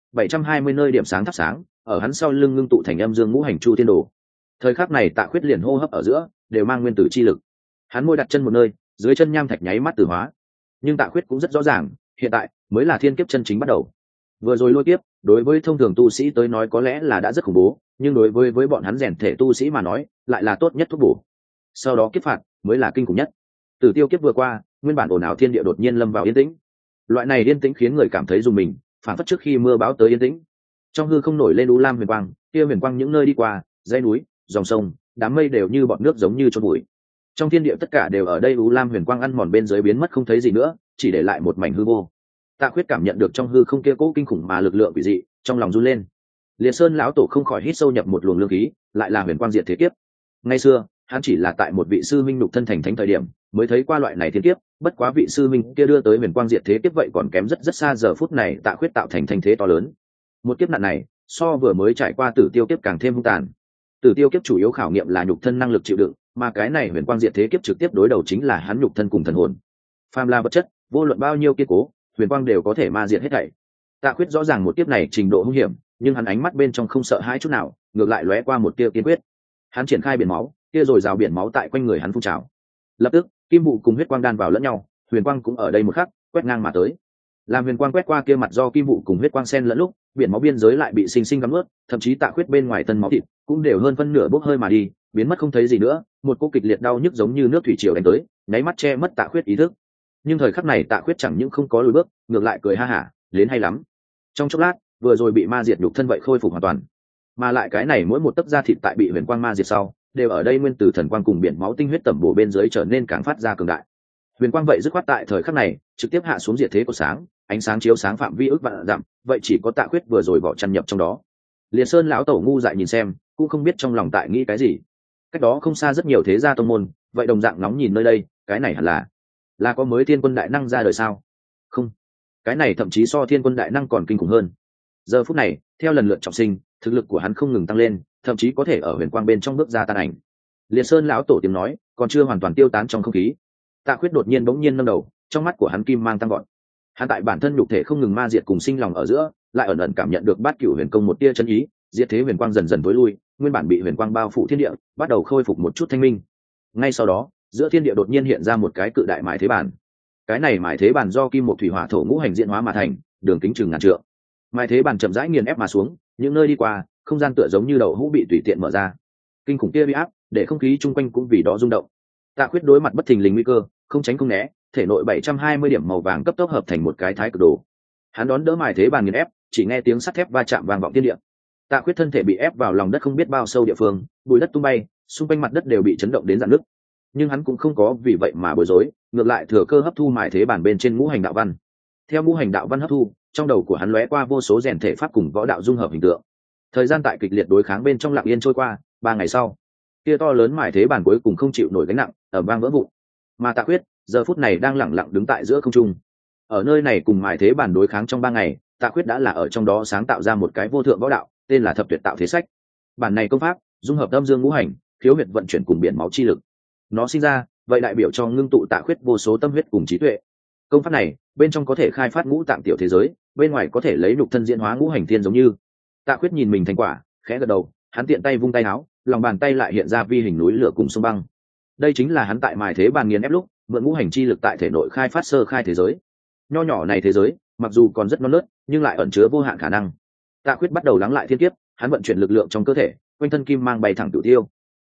720 nơi điểm sáng thắp sáng, ở hắn sau lưng ngưng tụ thành âm dương ngũ hành chu thiên đồ. Thời khắc này Tạ Khuyết liền hô hấp ở giữa đều mang nguyên tử chi lực. Hắn môi đặt chân một nơi, dưới chân nham thạch nháy mắt tử hóa. Nhưng Tạ Khuyết cũng rất rõ ràng, hiện tại mới là thiên kiếp chân chính bắt đầu. Vừa rồi lôi kiếp, đối với thông thường tu sĩ tới nói có lẽ là đã rất khủng bố, nhưng đối với bọn hắn rèn thể tu sĩ mà nói, lại là tốt nhất thuốc bổ. Sau đó kiếp phạt mới là kinh khủng nhất. Tử tiêu kiếp vừa qua, nguyên bản ồn ào thiên địa đột nhiên lâm vào yên tĩnh. Loại này yên tĩnh khiến người cảm thấy rùng mình, phản phất trước khi mưa bão tới yên tĩnh. Trong hư không nổi lên u lam huyền quang, kia huyền quang những nơi đi qua, dãy núi, dòng sông, đám mây đều như bọt nước giống như chôn bụi. Trong thiên địa tất cả đều ở đây u lam huyền quang ăn mòn bên dưới biến mất không thấy gì nữa, chỉ để lại một mảnh hư vô. Tạ Khuyết cảm nhận được trong hư không kia cố kinh khủng mà lực lượng quỷ dị, trong lòng run lên. Liệt Sơn lão tổ không khỏi hít sâu nhập một luồng lương khí, lại là huyền quang diệt thế kiếp. Ngày xưa, hắn chỉ là tại một vị sư minh nhục thân thành thánh thời điểm, mới thấy qua loại này thiên kiếp, bất quá vị sư minh kia đưa tới huyền quang diệt thế kiếp vậy còn kém rất rất xa. Giờ phút này Tạ Khuyết tạo thành thanh thế to lớn. Một kiếp nạn này, so vừa mới trải qua tử tiêu kiếp càng thêm hung tàn. Tử tiêu kiếp chủ yếu khảo nghiệm là nhục thân năng lực chịu đựng, mà cái này huyền quang diệt thế kiếp trực tiếp đối đầu chính là hắn nhục thân cùng thần hồn. Phàm là vật chất, vô luận bao nhiêu kiên cố, huyền quang đều có thể ma diệt hết thảy. Tạ Khuyết rõ ràng một kiếp này trình độ hung hiểm, nhưng hắn ánh mắt bên trong không sợ hãi chút nào, ngược lại lóe qua một tia kiên quyết. Hắn triển khai biển máu, kia rồi rào biển máu tại quanh người hắn phun trào. Lập tức, kim vụ cùng huyết quang đan vào lẫn nhau, huyền quang cũng ở đây một khắc quét ngang mà tới. Làm huyền quang quét qua kia mặt do kim vụ cùng huyết quang xen lẫn lúc, biển máu biên giới lại bị sinh sinh gắm ướt, thậm chí Tạ Khuyết bên ngoài thân máu thịt cũng đều hơn phân nửa bốc hơi mà đi, biến mất không thấy gì nữa. Một cú kịch liệt đau nhức giống như nước thủy triều đánh tới, nháy mắt che mất Tạ Khuyết ý thức. Nhưng thời khắc này Tạ Khuyết chẳng những không có lùi bước, ngược lại cười ha hả, đến hay lắm. Trong chốc lát, vừa rồi bị ma diệt nhục thân vậy khôi phục hoàn toàn, mà lại cái này mỗi một tấc da thịt tại bị huyền quang ma diệt sau, đều ở đây nguyên tử thần quang cùng biển máu tinh huyết tẩm bổ bên dưới trở nên càng phát ra cường đại. Huyền quang vậy dứt khoát tại thời khắc này trực tiếp hạ xuống diệt thế của sáng, ánh sáng chiếu sáng phạm vi ước vạn dặm, vậy chỉ có Tạ Khuyết vừa rồi bỏ chăn nhập trong đó. Liệt Sơn lão tổ ngu dại nhìn xem, cũng không biết trong lòng tại nghĩ cái gì. Cách đó không xa rất nhiều thế gia tông môn, vậy đồng dạng nóng nhìn nơi đây, cái này hẳn là có mới thiên quân đại năng ra đời sao? Không, cái này thậm chí so thiên quân đại năng còn kinh khủng hơn. Giờ phút này, theo lần lượt trọng sinh, thực lực của hắn không ngừng tăng lên, thậm chí có thể ở huyền quang bên trong bước ra tan ảnh. Liệt Sơn lão tổ tiếng nói còn chưa hoàn toàn tiêu tán trong không khí. Tạ Khuyết đột nhiên bỗng nhiên nâng đầu, trong mắt của hắn kim mang tăng gọn. Hắn tại bản thân nhục thể không ngừng ma diệt cùng sinh lòng ở giữa, lại ẩn ẩn cảm nhận được Bát Cửu Huyền Công một tia chân ý, diệt thế huyền quang dần dần tối lui, nguyên bản bị huyền quang bao phủ thiên địa, bắt đầu khôi phục một chút thanh minh. Ngay sau đó, giữa thiên địa đột nhiên hiện ra một cái cự đại mài thế bàn. Cái này mài thế bàn do kim một thủy hỏa thổ ngũ hành diễn hóa mà thành, đường kính chừng ngàn trượng. Mài thế bàn chậm rãi nghiền ép mà xuống, những nơi đi qua, không gian tựa giống như đậu hũ bị tùy tiện mở ra. Kinh khủng kia bị áp, để không khí chung quanh cũng vì đó rung động. Tạ Khuyết đối mặt bất thình lình nguy cơ, không tránh không né, thể nội 720 điểm màu vàng cấp tốc hợp thành một cái thái cực đồ. Hắn đón đỡ mài thế bàn nghiền ép, chỉ nghe tiếng sắt thép va chạm vang vọng thiên địa. Tạ Khuyết thân thể bị ép vào lòng đất không biết bao sâu địa phương, bụi đất tung bay, xung quanh mặt đất đều bị chấn động đến rạn nứt. Nhưng hắn cũng không có vì vậy mà bối rối, ngược lại thừa cơ hấp thu mài thế bàn bên trên ngũ hành đạo văn. Theo ngũ hành đạo văn hấp thu, trong đầu của hắn lóe qua vô số rèn thể pháp cùng võ đạo dung hợp hình tượng. Thời gian tại kịch liệt đối kháng bên trong lặng yên trôi qua, 3 ngày sau, kia to lớn mài thế bàn cuối cùng không chịu nổi gánh nặng, ở vang vỡ vụn. Mà Tạ Khuyết giờ phút này đang lẳng lặng đứng tại giữa không trung. Ở nơi này cùng mài thế bàn đối kháng trong 3 ngày, Tạ Khuyết đã là ở trong đó sáng tạo ra một cái vô thượng võ đạo, tên là Thập Tuyệt Tạo Thế Sách. Bản này công pháp dung hợp âm dương ngũ hành, khiếu huyệt vận chuyển cùng biển máu chi lực. Nó sinh ra, vậy đại biểu cho ngưng tụ Tạ Khuyết vô số tâm huyết cùng trí tuệ. Công pháp này, bên trong có thể khai phát ngũ tạng tiểu thế giới, bên ngoài có thể lấy nhục thân diễn hóa ngũ hành thiên giống như. Tạ Khuyết nhìn mình thành quả, khẽ gật đầu, hắn tiện tay vung tay áo, lòng bàn tay lại hiện ra vi hình núi lửa cùng sông băng. Đây chính là hắn tại mài thế bàn nghiền ép lúc, mượn ngũ hành chi lực tại thể nội khai phát sơ khai thế giới. Nho nhỏ này thế giới, mặc dù còn rất non nớt, nhưng lại ẩn chứa vô hạn khả năng. Tạ Khuyết bắt đầu lắng lại thiên kiếp, hắn vận chuyển lực lượng trong cơ thể, quanh thân kim mang bay thẳng tự tiêu.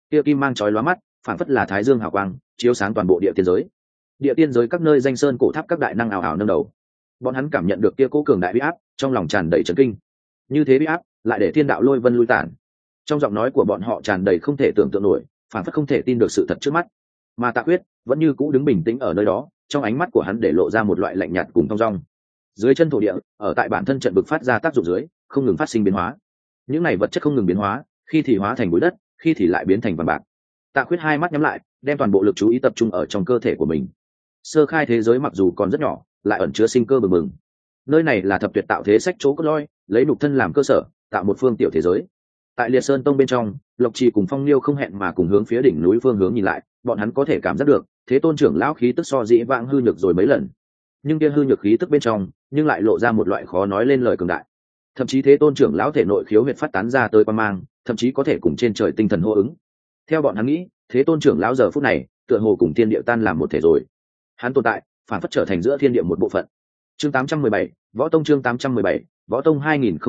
kia kim mang chói lóa mắt, phản phất là thái dương hào quang chiếu sáng toàn bộ địa tiên giới. Địa tiên giới các nơi danh sơn cổ tháp các đại năng ảo ảo nâng đầu, bọn hắn cảm nhận được kia cố cường đại uy áp, trong lòng tràn đầy chấn kinh. Như thế uy áp lại để thiên đạo lôi vân lui tản. Trong giọng nói của bọn họ tràn đầy không thể tưởng tượng nổi, phản phất không thể tin được sự thật trước mắt. Mà Tạ Quyết vẫn như cũ đứng bình tĩnh ở nơi đó, trong ánh mắt của hắn để lộ ra một loại lạnh nhạt cùng thong dong. Dưới chân thổ địa, ở tại bản thân trận vực phát ra tác dụng dưới, không ngừng phát sinh biến hóa. Những này vật chất không ngừng biến hóa, khi thì hóa thành bụi đất, khi thì lại biến thành vàng bạc. Tạ Quyết hai mắt nhắm lại, đem toàn bộ lực chú ý tập trung ở trong cơ thể của mình. Sơ khai thế giới mặc dù còn rất nhỏ, lại ẩn chứa sinh cơ bừng bừng. Nơi này là thập tuyệt tạo thế sách chỗ cốt lõi, lấy nhục thân làm cơ sở, tạo một phương tiểu thế giới. Tại Liệt Sơn Tông bên trong, Lộc Trì cùng Phong Liêu không hẹn mà cùng hướng phía đỉnh núi phương hướng nhìn lại, bọn hắn có thể cảm giác được, Thế Tôn trưởng lão khí tức so dĩ vãng hư nhược rồi mấy lần. Nhưng kia hư nhược khí tức bên trong, nhưng lại lộ ra một loại khó nói lên lời cường đại. Thậm chí Thế Tôn trưởng lão thể nội khiếu huyệt phát tán ra tới quang mang, thậm chí có thể cùng trên trời tinh thần hô ứng. Theo bọn hắn nghĩ, Thế Tôn trưởng lão giờ phút này, tựa hồ cùng thiên địa tan làm một thể rồi. Hắn tồn tại, phản phất trở thành giữa thiên địa một bộ phận. Chương 817, Võ Tông chương 817, Võ Tông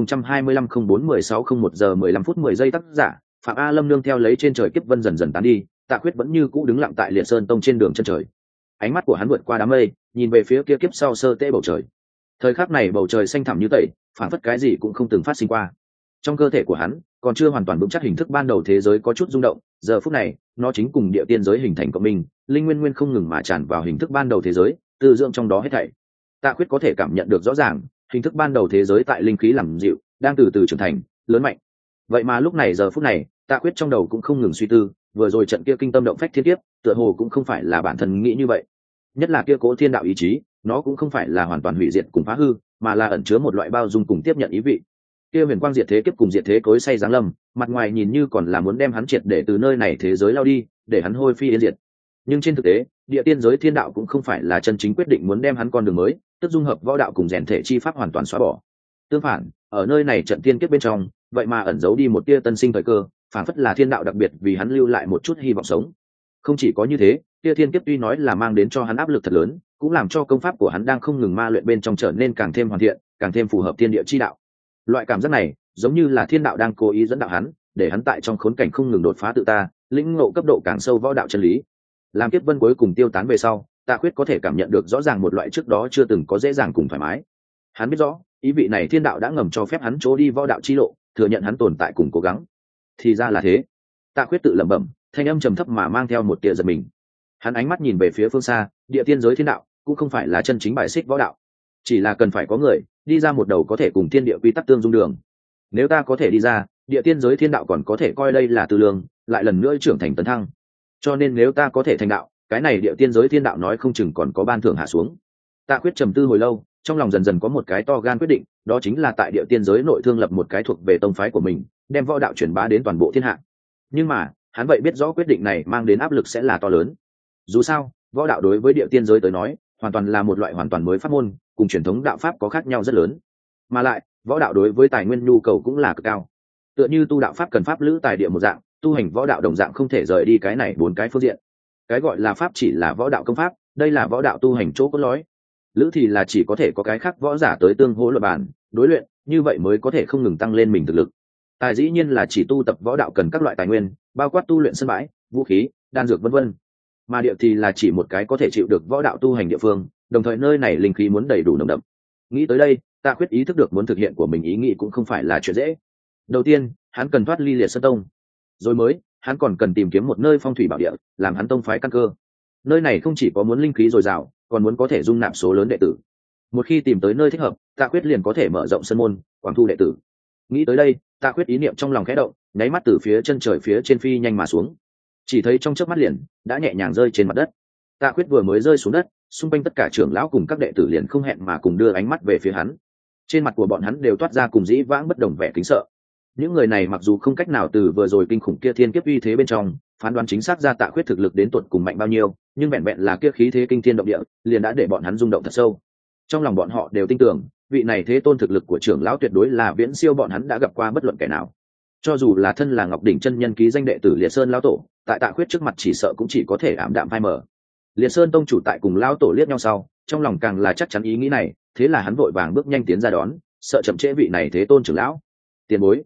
2025-04-16-01 giờ 15 phút 10 giây tác giả, Phạm A Lâm nương theo lấy trên trời kiếp vân dần dần tán đi, Tạ Quyết vẫn như cũ đứng lặng tại Liệt Sơn Tông trên đường chân trời. Ánh mắt của hắn vượt qua đám mây, nhìn về phía kia kiếp sau sơ tế bầu trời. Thời khắc này bầu trời xanh thẳm như tẩy, phản phất cái gì cũng không từng phát sinh qua. Trong cơ thể của hắn, còn chưa hoàn toàn vững chắc hình thức ban đầu thế giới có chút rung động, giờ phút này, nó chính cùng địa tiên giới hình thành cộng minh, linh nguyên nguyên không ngừng mà tràn vào hình thức ban đầu thế giới, tự dưỡng trong đó hết thảy. Tạ Quyết có thể cảm nhận được rõ ràng, hình thức ban đầu thế giới tại linh khí làm dịu, đang từ từ trưởng thành, lớn mạnh. Vậy mà lúc này giờ phút này, Tạ Quyết trong đầu cũng không ngừng suy tư, vừa rồi trận kia kinh tâm động phách thiên kiếp, tựa hồ cũng không phải là bản thân nghĩ như vậy. Nhất là kia cố thiên đạo ý chí, nó cũng không phải là hoàn toàn hủy diệt cùng phá hư, mà là ẩn chứa một loại bao dung cùng tiếp nhận ý vị. Kia huyền quang diệt thế kiếp cùng diệt thế cối say giáng lâm, mặt ngoài nhìn như còn là muốn đem hắn triệt để từ nơi này thế giới lao đi, để hắn hôi phi yên diệt. Nhưng trên thực tế, địa tiên giới thiên đạo cũng không phải là chân chính quyết định muốn đem hắn con đường mới, tức dung hợp võ đạo cùng rèn thể chi pháp hoàn toàn xóa bỏ. Tương phản, ở nơi này trận tiên kiếp bên trong, vậy mà ẩn giấu đi một tia tân sinh thời cơ, phản phất là thiên đạo đặc biệt vì hắn lưu lại một chút hy vọng sống. Không chỉ có như thế, tia thiên kiếp tuy nói là mang đến cho hắn áp lực thật lớn, cũng làm cho công pháp của hắn đang không ngừng ma luyện bên trong trở nên càng thêm hoàn thiện, càng thêm phù hợp thiên địa chi đạo. Loại cảm giác này, giống như là thiên đạo đang cố ý dẫn đạo hắn, để hắn tại trong khốn cảnh không ngừng đột phá tự ta, lĩnh ngộ cấp độ càng sâu võ đạo chân lý. Làm kiếp vân cuối cùng tiêu tán về sau, Tạ Quyết có thể cảm nhận được rõ ràng một loại trước đó chưa từng có dễ dàng cùng thoải mái. Hắn biết rõ, ý vị này thiên đạo đã ngầm cho phép hắn trố đi võ đạo chi lộ, thừa nhận hắn tồn tại cùng cố gắng. Thì ra là thế. Tạ Quyết tự lẩm bẩm, thanh âm trầm thấp mà mang theo một tia giật mình. Hắn ánh mắt nhìn về phía phương xa, địa tiên giới thiên đạo cũng không phải là chân chính bài xích võ đạo, chỉ là cần phải có người đi ra một đầu có thể cùng thiên địa quy tắc tương dung đường. Nếu ta có thể đi ra, địa tiên giới thiên đạo còn có thể coi đây là tư lương, lại lần nữa trưởng thành tấn thăng. Cho nên nếu ta có thể thành đạo, cái này địa tiên giới thiên đạo nói không chừng còn có ban thưởng hạ xuống. Tạ Quyết trầm tư hồi lâu, trong lòng dần dần có một cái to gan quyết định, đó chính là tại địa tiên giới nội thương lập một cái thuộc về tông phái của mình, đem võ đạo truyền bá đến toàn bộ thiên hạ. Nhưng mà hắn vậy biết rõ quyết định này mang đến áp lực sẽ là to lớn. Dù sao, võ đạo đối với địa tiên giới tới nói, hoàn toàn là một loại hoàn toàn mới pháp môn, cùng truyền thống đạo pháp có khác nhau rất lớn. Mà lại, võ đạo đối với tài nguyên nhu cầu cũng là cực cao. Tựa như tu đạo pháp cần pháp lữ tài địa một dạng, tu hành võ đạo đồng dạng không thể rời đi cái này bốn cái phương diện. Cái gọi là pháp chỉ là võ đạo công pháp, đây là võ đạo tu hành chỗ cốt lõi. Lữ thì là chỉ có thể có cái khác võ giả tới tương hỗ luận bàn, đối luyện, như vậy mới có thể không ngừng tăng lên mình thực lực. Tài dĩ nhiên là chỉ tu tập võ đạo cần các loại tài nguyên, bao quát tu luyện sân bãi, vũ khí, đan dược vân vân. Mà địa thì là chỉ một cái có thể chịu được võ đạo tu hành địa phương, đồng thời nơi này linh khí muốn đầy đủ nồng đậm. Nghĩ tới đây, Tạ Quyết ý thức được muốn thực hiện của mình ý nghĩ cũng không phải là chuyện dễ. Đầu tiên, hắn cần thoát ly Liệt Sơn Tông, rồi mới, hắn còn cần tìm kiếm một nơi phong thủy bảo địa, làm hắn tông phái căn cơ. Nơi này không chỉ có muốn linh khí dồi dào, còn muốn có thể dung nạp số lớn đệ tử. Một khi tìm tới nơi thích hợp, Tạ Quyết liền có thể mở rộng sân môn, quảng thu đệ tử. Nghĩ tới đây, Tạ Quyết ý niệm trong lòng khẽ động, nháy mắt từ phía chân trời phía trên phi nhanh mà xuống. Chỉ thấy trong chớp mắt liền đã nhẹ nhàng rơi trên mặt đất. Tạ Quyết vừa mới rơi xuống đất, xung quanh tất cả trưởng lão cùng các đệ tử liền không hẹn mà cùng đưa ánh mắt về phía hắn. Trên mặt của bọn hắn đều toát ra cùng dĩ vãng bất đồng vẻ kính sợ. Những người này mặc dù không cách nào từ vừa rồi kinh khủng kia thiên kiếp uy thế bên trong phán đoán chính xác ra Tạ Quyết thực lực đến tột cùng mạnh bao nhiêu, nhưng vẹn vẹn là kia khí thế kinh thiên động địa liền đã để bọn hắn rung động thật sâu. Trong lòng bọn họ đều tin tưởng, vị này thế tôn thực lực của trưởng lão tuyệt đối là viễn siêu bọn hắn đã gặp qua bất luận kẻ nào. Cho dù là thân là Ngọc Đỉnh chân nhân ký danh đệ tử Liệt Sơn lão tổ, tại Tạ Quyết trước mặt chỉ sợ cũng chỉ có thể ảm đạm phai mờ. Liệt Sơn tông chủ tại cùng lão tổ liếc nhau sau, trong lòng càng là chắc chắn ý nghĩ này, thế là hắn vội vàng bước nhanh tiến ra đón, sợ chậm trễ vị này thế tôn trưởng lão. Tiền bối.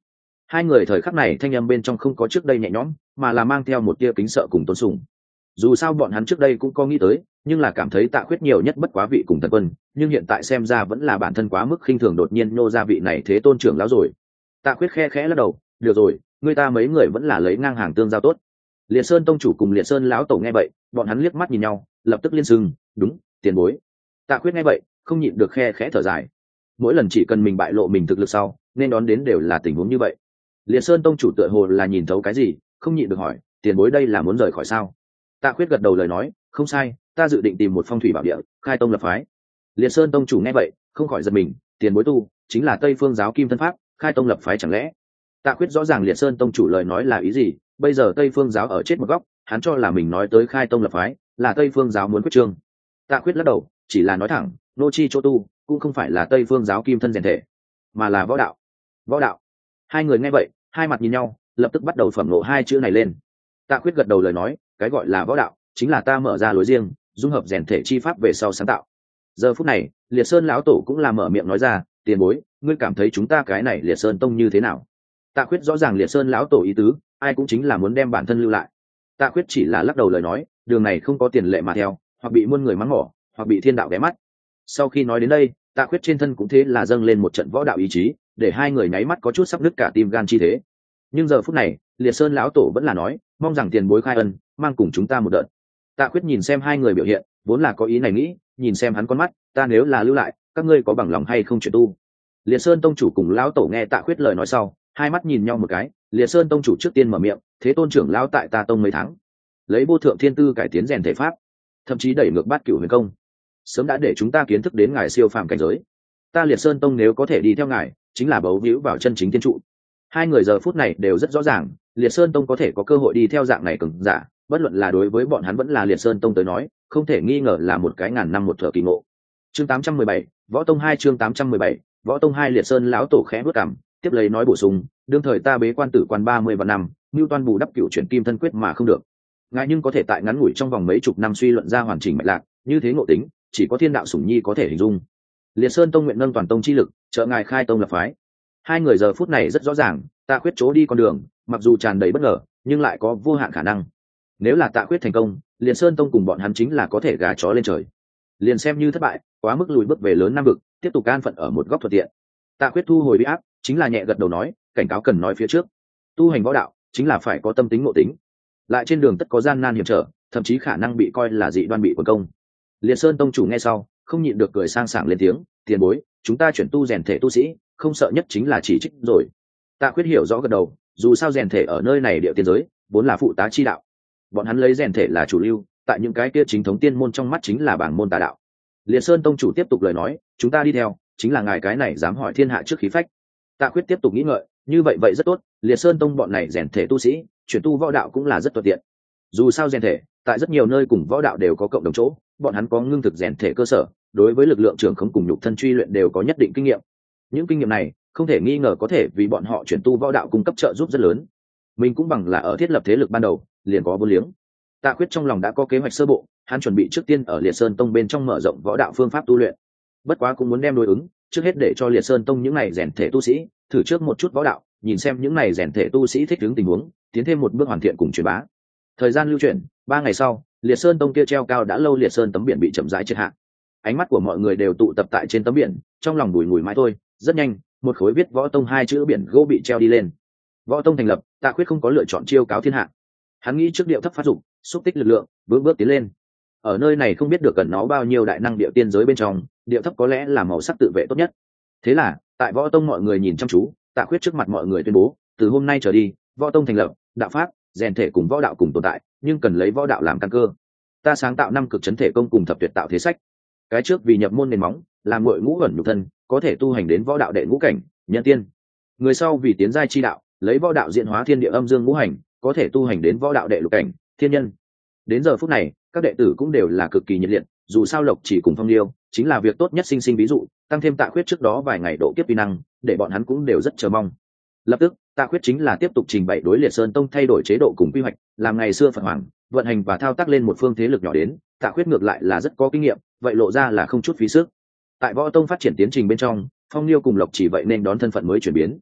Hai người thời khắc này thanh âm bên trong không có trước đây nhẹ nhõm, mà là mang theo một tia kính sợ cùng tôn sùng. Dù sao bọn hắn trước đây cũng có nghĩ tới, nhưng là cảm thấy Tạ Khuyết nhiều nhất bất quá vị cùng Tần Quân, nhưng hiện tại xem ra vẫn là bản thân quá mức khinh thường đột nhiên nô ra vị này thế tôn trưởng lão rồi. Tạ Khuyết khe khẽ lắc đầu, được rồi, người ta mấy người vẫn là lấy ngang hàng tương giao tốt. Liệt Sơn tông chủ cùng Liệt Sơn lão tổ nghe vậy, bọn hắn liếc mắt nhìn nhau, lập tức liên xưng, đúng, tiền bối. Tạ Khuyết nghe vậy, không nhịn được khe khẽ thở dài. Mỗi lần chỉ cần mình bại lộ mình thực lực sau, nên đón đến đều là tình huống như vậy. Liệt Sơn tông chủ tựa hồ là nhìn thấu cái gì, không nhịn được hỏi, tiền bối đây là muốn rời khỏi sao? Tạ Khuyết gật đầu lời nói, không sai, ta dự định tìm một phong thủy bảo địa, khai tông lập phái. Liệt Sơn tông chủ nghe vậy, không khỏi giật mình, tiền bối tu chính là Tây Phương giáo Kim Thân Pháp, khai tông lập phái chẳng lẽ? Tạ Khuyết rõ ràng Liệt Sơn tông chủ lời nói là ý gì, bây giờ Tây Phương giáo ở chết một góc, hắn cho là mình nói tới khai tông lập phái, là Tây Phương giáo muốn quyết trương. Tạ Khuyết lắc đầu, chỉ là nói thẳng, nô chi chỗ tu cũng không phải là Tây Phương giáo Kim Thân rèn thể, mà là võ đạo. Võ đạo. Hai người nghe vậy, hai mặt nhìn nhau, lập tức bắt đầu phẩm nộ hai chữ này lên. Tạ Khuyết gật đầu lời nói, cái gọi là võ đạo chính là ta mở ra lối riêng, dung hợp rèn thể chi pháp về sau sáng tạo. Giờ phút này, Liệt Sơn lão tổ cũng là mở miệng nói ra, tiền bối, ngươi cảm thấy chúng ta cái này Liệt Sơn tông như thế nào? Tạ Khuyết rõ ràng Liệt Sơn lão tổ ý tứ, ai cũng chính là muốn đem bản thân lưu lại. Tạ Khuyết chỉ là lắc đầu lời nói, đường này không có tiền lệ mà theo, hoặc bị muôn người mắng mỏ, hoặc bị thiên đạo ghé mắt. Sau khi nói đến đây, Tạ Khuyết trên thân cũng thế là dâng lên một trận võ đạo ý chí, để hai người nháy mắt có chút sắp nứt cả tim gan chi thế. Nhưng giờ phút này, Liệt Sơn lão tổ vẫn là nói, mong rằng tiền bối khai ân, mang cùng chúng ta một đợt. Tạ Khuyết nhìn xem hai người biểu hiện, vốn là có ý này nghĩ, nhìn xem hắn con mắt, ta nếu là lưu lại, các ngươi có bằng lòng hay không chuyển tu? Liệt Sơn tông chủ cùng lão tổ nghe Tạ Khuyết lời nói sau, hai mắt nhìn nhau một cái. Liệt Sơn tông chủ trước tiên mở miệng, thế tôn trưởng lão tại ta tông mấy tháng, lấy vô thượng thiên tư cải tiến rèn thể pháp, thậm chí đẩy ngược bát cửu huyền công, sớm đã để chúng ta kiến thức đến ngài siêu phàm cảnh giới. Ta Liệt Sơn tông nếu có thể đi theo ngài, chính là bấu víu vào chân chính tiên trụ. Hai người giờ phút này đều rất rõ ràng, Liệt Sơn tông có thể có cơ hội đi theo dạng này cường giả, bất luận là đối với bọn hắn vẫn là Liệt Sơn tông tới nói, không thể nghi ngờ là một cái ngàn năm một thở kỳ ngộ. Chương 817, Võ tông 2 chương 817, Võ tông 2 Liệt Sơn lão tổ khẽ bước cằm, tiếp lấy nói bổ sung, đương thời ta bế quan tử quan 30 vạn năm, Nưu Toan bù đắp cửu chuyển kim thân quyết mà không được. Ngài nhưng có thể tại ngắn ngủi trong vòng mấy chục năm suy luận ra hoàn chỉnh mạch lạc, như thế ngộ tính, chỉ có thiên đạo sủng nhi có thể hình dung. Liệt Sơn tông nguyện nâng toàn tông chi lực, trợ ngài khai tông lập phái. Hai người giờ phút này rất rõ ràng, Tạ Khuyết chỗ đi con đường, mặc dù tràn đầy bất ngờ, nhưng lại có vô hạn khả năng. Nếu là Tạ Khuyết thành công, Liệt Sơn tông cùng bọn hắn chính là có thể gà chó lên trời. Liền xem như thất bại, quá mức lùi bước về lớn năm vực, tiếp tục an phận ở một góc thuận tiện. Tạ Khuyết thu hồi uy áp, chính là nhẹ gật đầu nói, cảnh cáo cần nói phía trước. Tu hành võ đạo, chính là phải có tâm tính ngộ tính. Lại trên đường tất có gian nan hiểm trở, thậm chí khả năng bị coi là dị đoan bị quần công. Liệt Sơn tông chủ nghe sau, không nhịn được cười sang sảng lên tiếng, tiền bối, chúng ta chuyển tu rèn thể tu sĩ, không sợ nhất chính là chỉ trích rồi. Tạ Khuyết hiểu rõ gật đầu, dù sao rèn thể ở nơi này địa tiên giới, vốn là phụ tá chi đạo. Bọn hắn lấy rèn thể là chủ lưu, tại những cái kia chính thống tiên môn trong mắt chính là bảng môn tà đạo. Liệt Sơn tông chủ tiếp tục lời nói, chúng ta đi theo, chính là ngài cái này dám hỏi thiên hạ trước khí phách. Tạ Khuyết tiếp tục nghĩ ngợi, như vậy vậy rất tốt, Liệt Sơn tông bọn này rèn thể tu sĩ, chuyển tu võ đạo cũng là rất thuận tiện. Dù sao rèn thể, tại rất nhiều nơi cùng võ đạo đều có cộng đồng chỗ, bọn hắn có ngưng thực rèn thể cơ sở, đối với lực lượng trưởng không cùng nhục thân truy luyện đều có nhất định kinh nghiệm. Những kinh nghiệm này, không thể nghi ngờ có thể vì bọn họ chuyển tu võ đạo cung cấp trợ giúp rất lớn. Mình cũng bằng là ở thiết lập thế lực ban đầu, liền có vô liếng. Tạ Khuyết trong lòng đã có kế hoạch sơ bộ, hắn chuẩn bị trước tiên ở Liệt Sơn tông bên trong mở rộng võ đạo phương pháp tu luyện. Bất quá cũng muốn đem đối ứng, trước hết để cho Liệt Sơn tông những này rèn thể tu sĩ thử trước một chút võ đạo, nhìn xem những này rèn thể tu sĩ thích ứng tình huống, tiến thêm một bước hoàn thiện cùng truyền bá. Thời gian lưu chuyển, 3 ngày sau, Liệt Sơn tông kia treo cao đã lâu Liệt Sơn tấm biển bị chậm rãi triệt hạ. Ánh mắt của mọi người đều tụ tập tại trên tấm biển, trong lòng bùi ngùi mãi thôi. Rất nhanh, một khối viết Võ tông 2 chữ biển gỗ bị treo đi lên. Võ tông thành lập, Tạ Khuyết không có lựa chọn chiêu cáo thiên hạ. Hắn nghĩ trước điệu thấp phát dụng, xúc tích lực lượng, bước bước tiến lên. Ở nơi này không biết được cần nó bao nhiêu đại năng điệu tiên giới bên trong, điệu thấp có lẽ là màu sắc tự vệ tốt nhất. Thế là, tại Võ tông mọi người nhìn chăm chú, Tạ Khuyết trước mặt mọi người tuyên bố, từ hôm nay trở đi, Võ tông thành lập, đạo pháp, rèn thể cùng võ đạo cùng tồn tại, nhưng cần lấy võ đạo làm căn cơ. Ta sáng tạo 5 cực chấn thể công cùng thập tuyệt tạo thế sách. Cái trước vì nhập môn nền móng, làm ngội ngũ ẩn nhục thân, có thể tu hành đến võ đạo đệ ngũ cảnh, nhân tiên. Người sau vì tiến giai chi đạo, lấy võ đạo diễn hóa thiên địa âm dương ngũ hành, có thể tu hành đến võ đạo đệ lục cảnh, thiên nhân. Đến giờ phút này, các đệ tử cũng đều là cực kỳ nhiệt liệt, dù sao Lộc Chỉ cùng Phong Liêu chính là việc tốt nhất sinh sinh ví dụ, tăng thêm Tạ Khuyết trước đó vài ngày độ kiếp uy năng, để bọn hắn cũng đều rất chờ mong. Lập tức, Tạ Khuyết chính là tiếp tục trình bày đối Liệt Sơn tông thay đổi chế độ cùng quy hoạch, làm ngày xưa Phật Hoàng vận hành và thao tác lên một phương thế lực nhỏ đến. Tạ Khuyết ngược lại là rất có kinh nghiệm, vậy lộ ra là không chút phí sức. Tại Võ tông phát triển tiến trình bên trong, Phong Liêu cùng Lộc Chỉ vậy nên đón thân phận mới chuyển biến.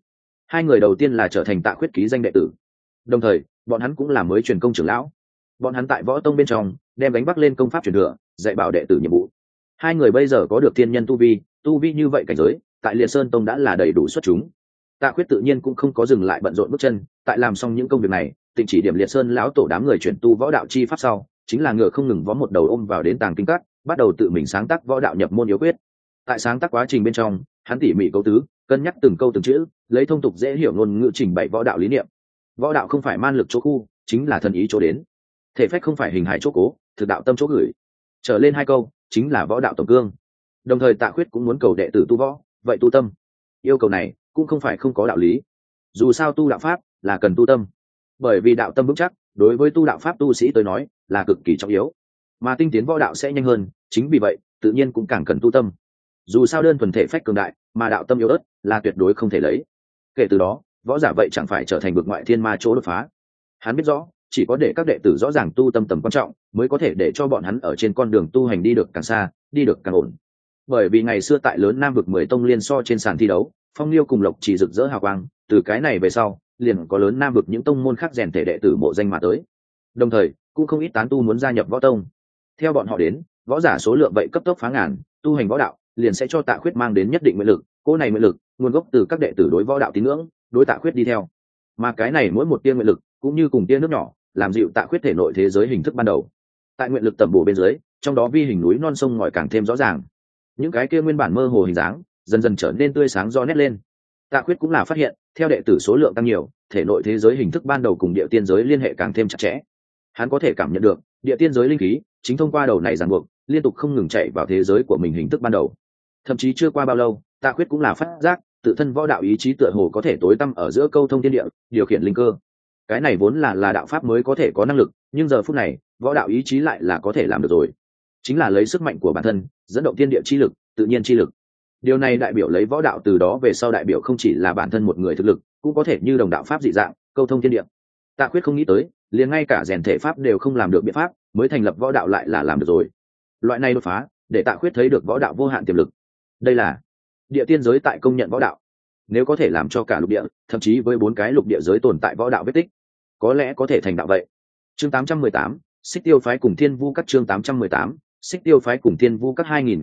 Hai người đầu tiên là trở thành Tạ Khuyết ký danh đệ tử, đồng thời bọn hắn cũng là mới truyền công trưởng lão. Bọn hắn tại võ tông bên trong đem gánh vác lên công pháp truyền thừa, dạy bảo đệ tử nhiệm vụ. Hai người bây giờ có được thiên nhân tu vi như vậy cảnh giới, tại Liệt Sơn Tông đã là đầy đủ xuất chúng. Tạ Khuyết tự nhiên cũng không có dừng lại bận rộn bước chân, tại làm xong những công việc này, Tịnh chỉ điểm Liệt Sơn lão tổ đám người chuyển tu võ đạo chi pháp sau, chính là ngựa không ngừng vó một đầu ôm vào đến tàng kinh các, bắt đầu tự mình sáng tác võ đạo nhập môn yếu quyết. Tại sáng tác quá trình bên trong, hắn tỉ mỉ câu tứ, cân nhắc từng câu từng chữ, lấy thông tục dễ hiểu ngôn ngữ trình bày võ đạo lý niệm. Võ đạo không phải man lực chỗ khu, chính là thần ý chỗ đến. Thể phách không phải hình hài chỗ cố, thực đạo tâm chỗ gửi. Trở lên hai câu, chính là võ đạo tổng cương. Đồng thời Tạ Khuyết cũng muốn cầu đệ tử tu võ, vậy tu tâm. Yêu cầu này cũng không phải không có đạo lý. Dù sao tu đạo pháp là cần tu tâm, bởi vì đạo tâm vững chắc, đối với tu đạo pháp tu sĩ tới nói là cực kỳ trọng yếu, mà tinh tiến võ đạo sẽ nhanh hơn. Chính vì vậy, tự nhiên cũng càng cần tu tâm. Dù sao đơn thuần thể phách cường đại, mà đạo tâm yếu ớt là tuyệt đối không thể lấy. Kể từ đó, võ giả vậy chẳng phải trở thành vực ngoại thiên ma chỗ đột phá. Hắn biết rõ, chỉ có để các đệ tử rõ ràng tu tâm tầm quan trọng, mới có thể để cho bọn hắn ở trên con đường tu hành đi được càng xa, đi được càng ổn. Bởi vì ngày xưa tại lớn Nam vực 10 tông liên so trên sàn thi đấu, Phong Liêu cùng Lộc Chỉ rực rỡ hào quang, từ cái này về sau, liền có lớn Nam vực những tông môn khác rèn thể đệ tử mộ danh mà tới. Đồng thời, cũng không ít tán tu muốn gia nhập võ tông. Theo bọn họ đến, võ giả số lượng vậy cấp tốc phá ngàn, tu hành võ đạo liền sẽ cho Tạ Khuyết mang đến nhất định nguyện lực. Cô này nguyện lực nguồn gốc từ các đệ tử đối võ đạo tín ngưỡng, đối Tạ Khuyết đi theo. Mà cái này mỗi một tia nguyện lực cũng như cùng tia nước nhỏ, làm dịu Tạ Khuyết thể nội thế giới hình thức ban đầu. Tại nguyện lực tẩm bổ bên dưới, trong đó vi hình núi non sông ngòi càng thêm rõ ràng. Những cái kia nguyên bản mơ hồ hình dáng dần dần trở nên tươi sáng rõ nét lên. Tạ Khuyết cũng là phát hiện, theo đệ tử số lượng tăng nhiều, thể nội thế giới hình thức ban đầu cùng địa tiên giới liên hệ càng thêm chặt chẽ. Hắn có thể cảm nhận được địa tiên giới linh khí chính thông qua đầu này ràng buộc, liên tục không ngừng chạy vào thế giới của mình hình thức ban đầu. Thậm chí chưa qua bao lâu, Tạ Khuyết cũng là phát giác tự thân võ đạo ý chí tựa hồ có thể tối tăm ở giữa câu thông thiên địa, điều khiển linh cơ. Cái này vốn là đạo pháp mới có thể có năng lực, nhưng giờ phút này võ đạo ý chí lại là có thể làm được rồi. Chính là lấy sức mạnh của bản thân dẫn động thiên địa chi lực, tự nhiên chi lực. Điều này đại biểu lấy võ đạo từ đó về sau đại biểu không chỉ là bản thân một người thực lực, cũng có thể như đồng đạo pháp dị dạng câu thông thiên địa. Tạ Khuyết không nghĩ tới, liền ngay cả rèn thể pháp đều không làm được biện pháp, mới thành lập võ đạo lại là làm được rồi. Loại này đột phá để Tạ Khuyết thấy được võ đạo vô hạn tiềm lực. Đây là địa tiên giới tại công nhận võ đạo, nếu có thể làm cho cả lục địa, thậm chí với 4 cái lục địa giới tồn tại võ đạo vết tích, có lẽ có thể thành đạo vậy. Chương 818, Xích Tiêu phái cùng Thiên Vu các. Chương 818, Xích Tiêu phái cùng Thiên Vu các.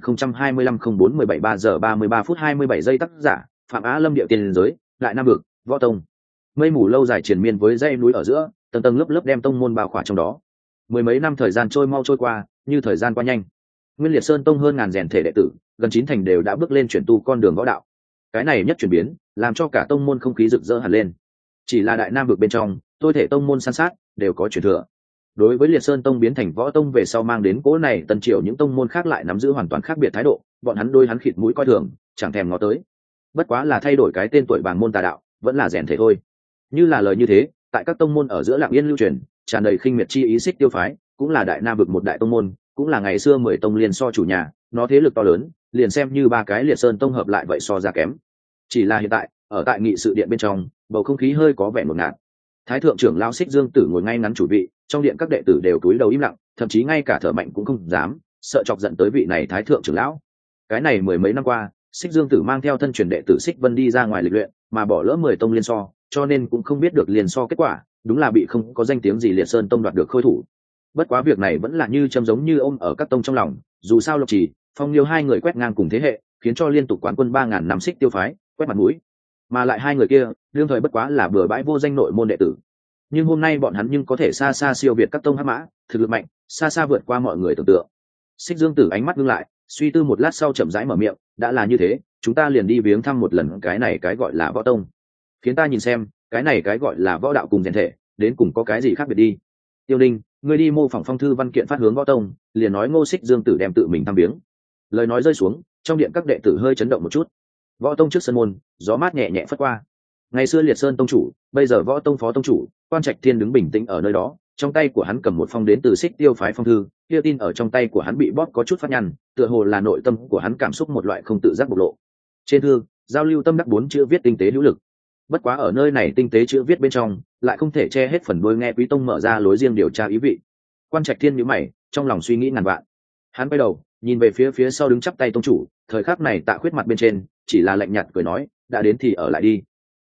2025-04-17 3 giờ 33 phút 27 giây. Tác giả Phạm Á Lâm. Địa tiên giới, Đại Nam vực, Võ Tông. Mây mù lâu dài triền miên với dãy núi ở giữa, tầng tầng lớp lớp đem tông môn bao khỏa trong đó. Mười mấy năm thời gian trôi mau trôi qua, như thời gian qua nhanh. Nguyên Liệt Sơn Tông hơn ngàn rèn thể đệ tử, gần 9 thành đều đã bước lên chuyển tu con đường võ đạo. Cái này nhất chuyển biến, làm cho cả tông môn không khí rực rỡ hẳn lên. Chỉ là Đại Nam vực bên trong, tôi thể tông môn san sát đều có truyền thừa. Đối với Liệt Sơn Tông biến thành võ tông về sau mang đến cỗ này tần triều những tông môn khác lại nắm giữ hoàn toàn khác biệt thái độ, bọn hắn đôi hắn khịt mũi coi thường, chẳng thèm ngó tới. Bất quá là thay đổi cái tên tuổi bảng môn tà đạo, vẫn là rèn thể thôi. Như là lời như thế, tại các tông môn ở giữa lặng yên lưu truyền, tràn đầy khinh miệt chi ý. Xích Tiêu phái cũng là Đại Nam vực một đại tông môn, cũng là ngày xưa 10 tông liên so chủ nhà, nó thế lực to lớn, liền xem như 3 cái Liệt Sơn Tông hợp lại vậy so ra kém. Chỉ là hiện tại, ở tại nghị sự điện bên trong, bầu không khí hơi có vẻ ngột ngạt. Thái thượng trưởng lão Xích Dương Tử ngồi ngay ngắn chủ vị, trong điện các đệ tử đều cúi đầu im lặng, thậm chí ngay cả thở mạnh cũng không dám, sợ chọc giận tới vị này thái thượng trưởng lão. Cái này mười mấy năm qua, Xích Dương Tử mang theo thân truyền đệ tử Xích Vân đi ra ngoài lịch luyện, mà bỏ lỡ 10 tông liên so, cho nên cũng không biết được liên so kết quả, đúng là bị không có danh tiếng gì Liệt Sơn Tông đoạt được khôi thủ. Bất quá việc này vẫn là như châm giống như ôm ở các tông trong lòng, dù sao Lộc Trì, Phong Liêu hai người quét ngang cùng thế hệ, khiến cho liên tục quán quân 3000 năm Xích Tiêu phái quét mặt mũi. Mà lại hai người kia, đương thời bất quá là bừa bãi vô danh nội môn đệ tử. Nhưng hôm nay bọn hắn nhưng có thể xa xa siêu việt các tông hắc mã, thực lực mạnh, xa xa vượt qua mọi người tưởng tượng. Xích Dương Tử ánh mắt ngưng lại, suy tư một lát sau chậm rãi mở miệng, đã là như thế, chúng ta liền đi viếng thăm một lần cái này cái gọi là võ tông, khiến ta nhìn xem cái này cái gọi là võ đạo cùng rèn thể đến cùng có cái gì khác biệt đi. Tiêu Ninh, ngươi đi mô phỏng phong thư văn kiện phát hướng võ tông, liền nói Ngô Xích Dương Tử đem tự mình thăm viếng. Lời nói rơi xuống, trong điện các đệ tử hơi chấn động một chút. Võ tông trước sân môn, gió mát nhẹ nhẹ phất qua. Ngày xưa Liệt Sơn tông chủ, bây giờ Võ tông phó tông chủ Quan Trạch Thiên đứng bình tĩnh ở nơi đó, trong tay của hắn cầm một phong đến từ Xích Tiêu phái phong thư, kia tin ở trong tay của hắn bị bóp có chút phát nhăn, tựa hồ là nội tâm của hắn cảm xúc một loại không tự giác bộc lộ. Trên thư, giao lưu tâm đắc 4 chữ viết tinh tế hữu lực. Bất quá ở nơi này tinh tế chữ viết bên trong, lại không thể che hết phần đuôi nghe Quý tông mở ra lối riêng điều tra ý vị. Quan Trạch Thiên nhíu mày, trong lòng suy nghĩ ngàn vạn. Hắn quay đầu, nhìn về phía sau đứng chắp tay tông chủ, thời khắc này Tạ Khuyết mặt bên trên chỉ là lạnh nhạt cười nói, đã đến thì ở lại đi.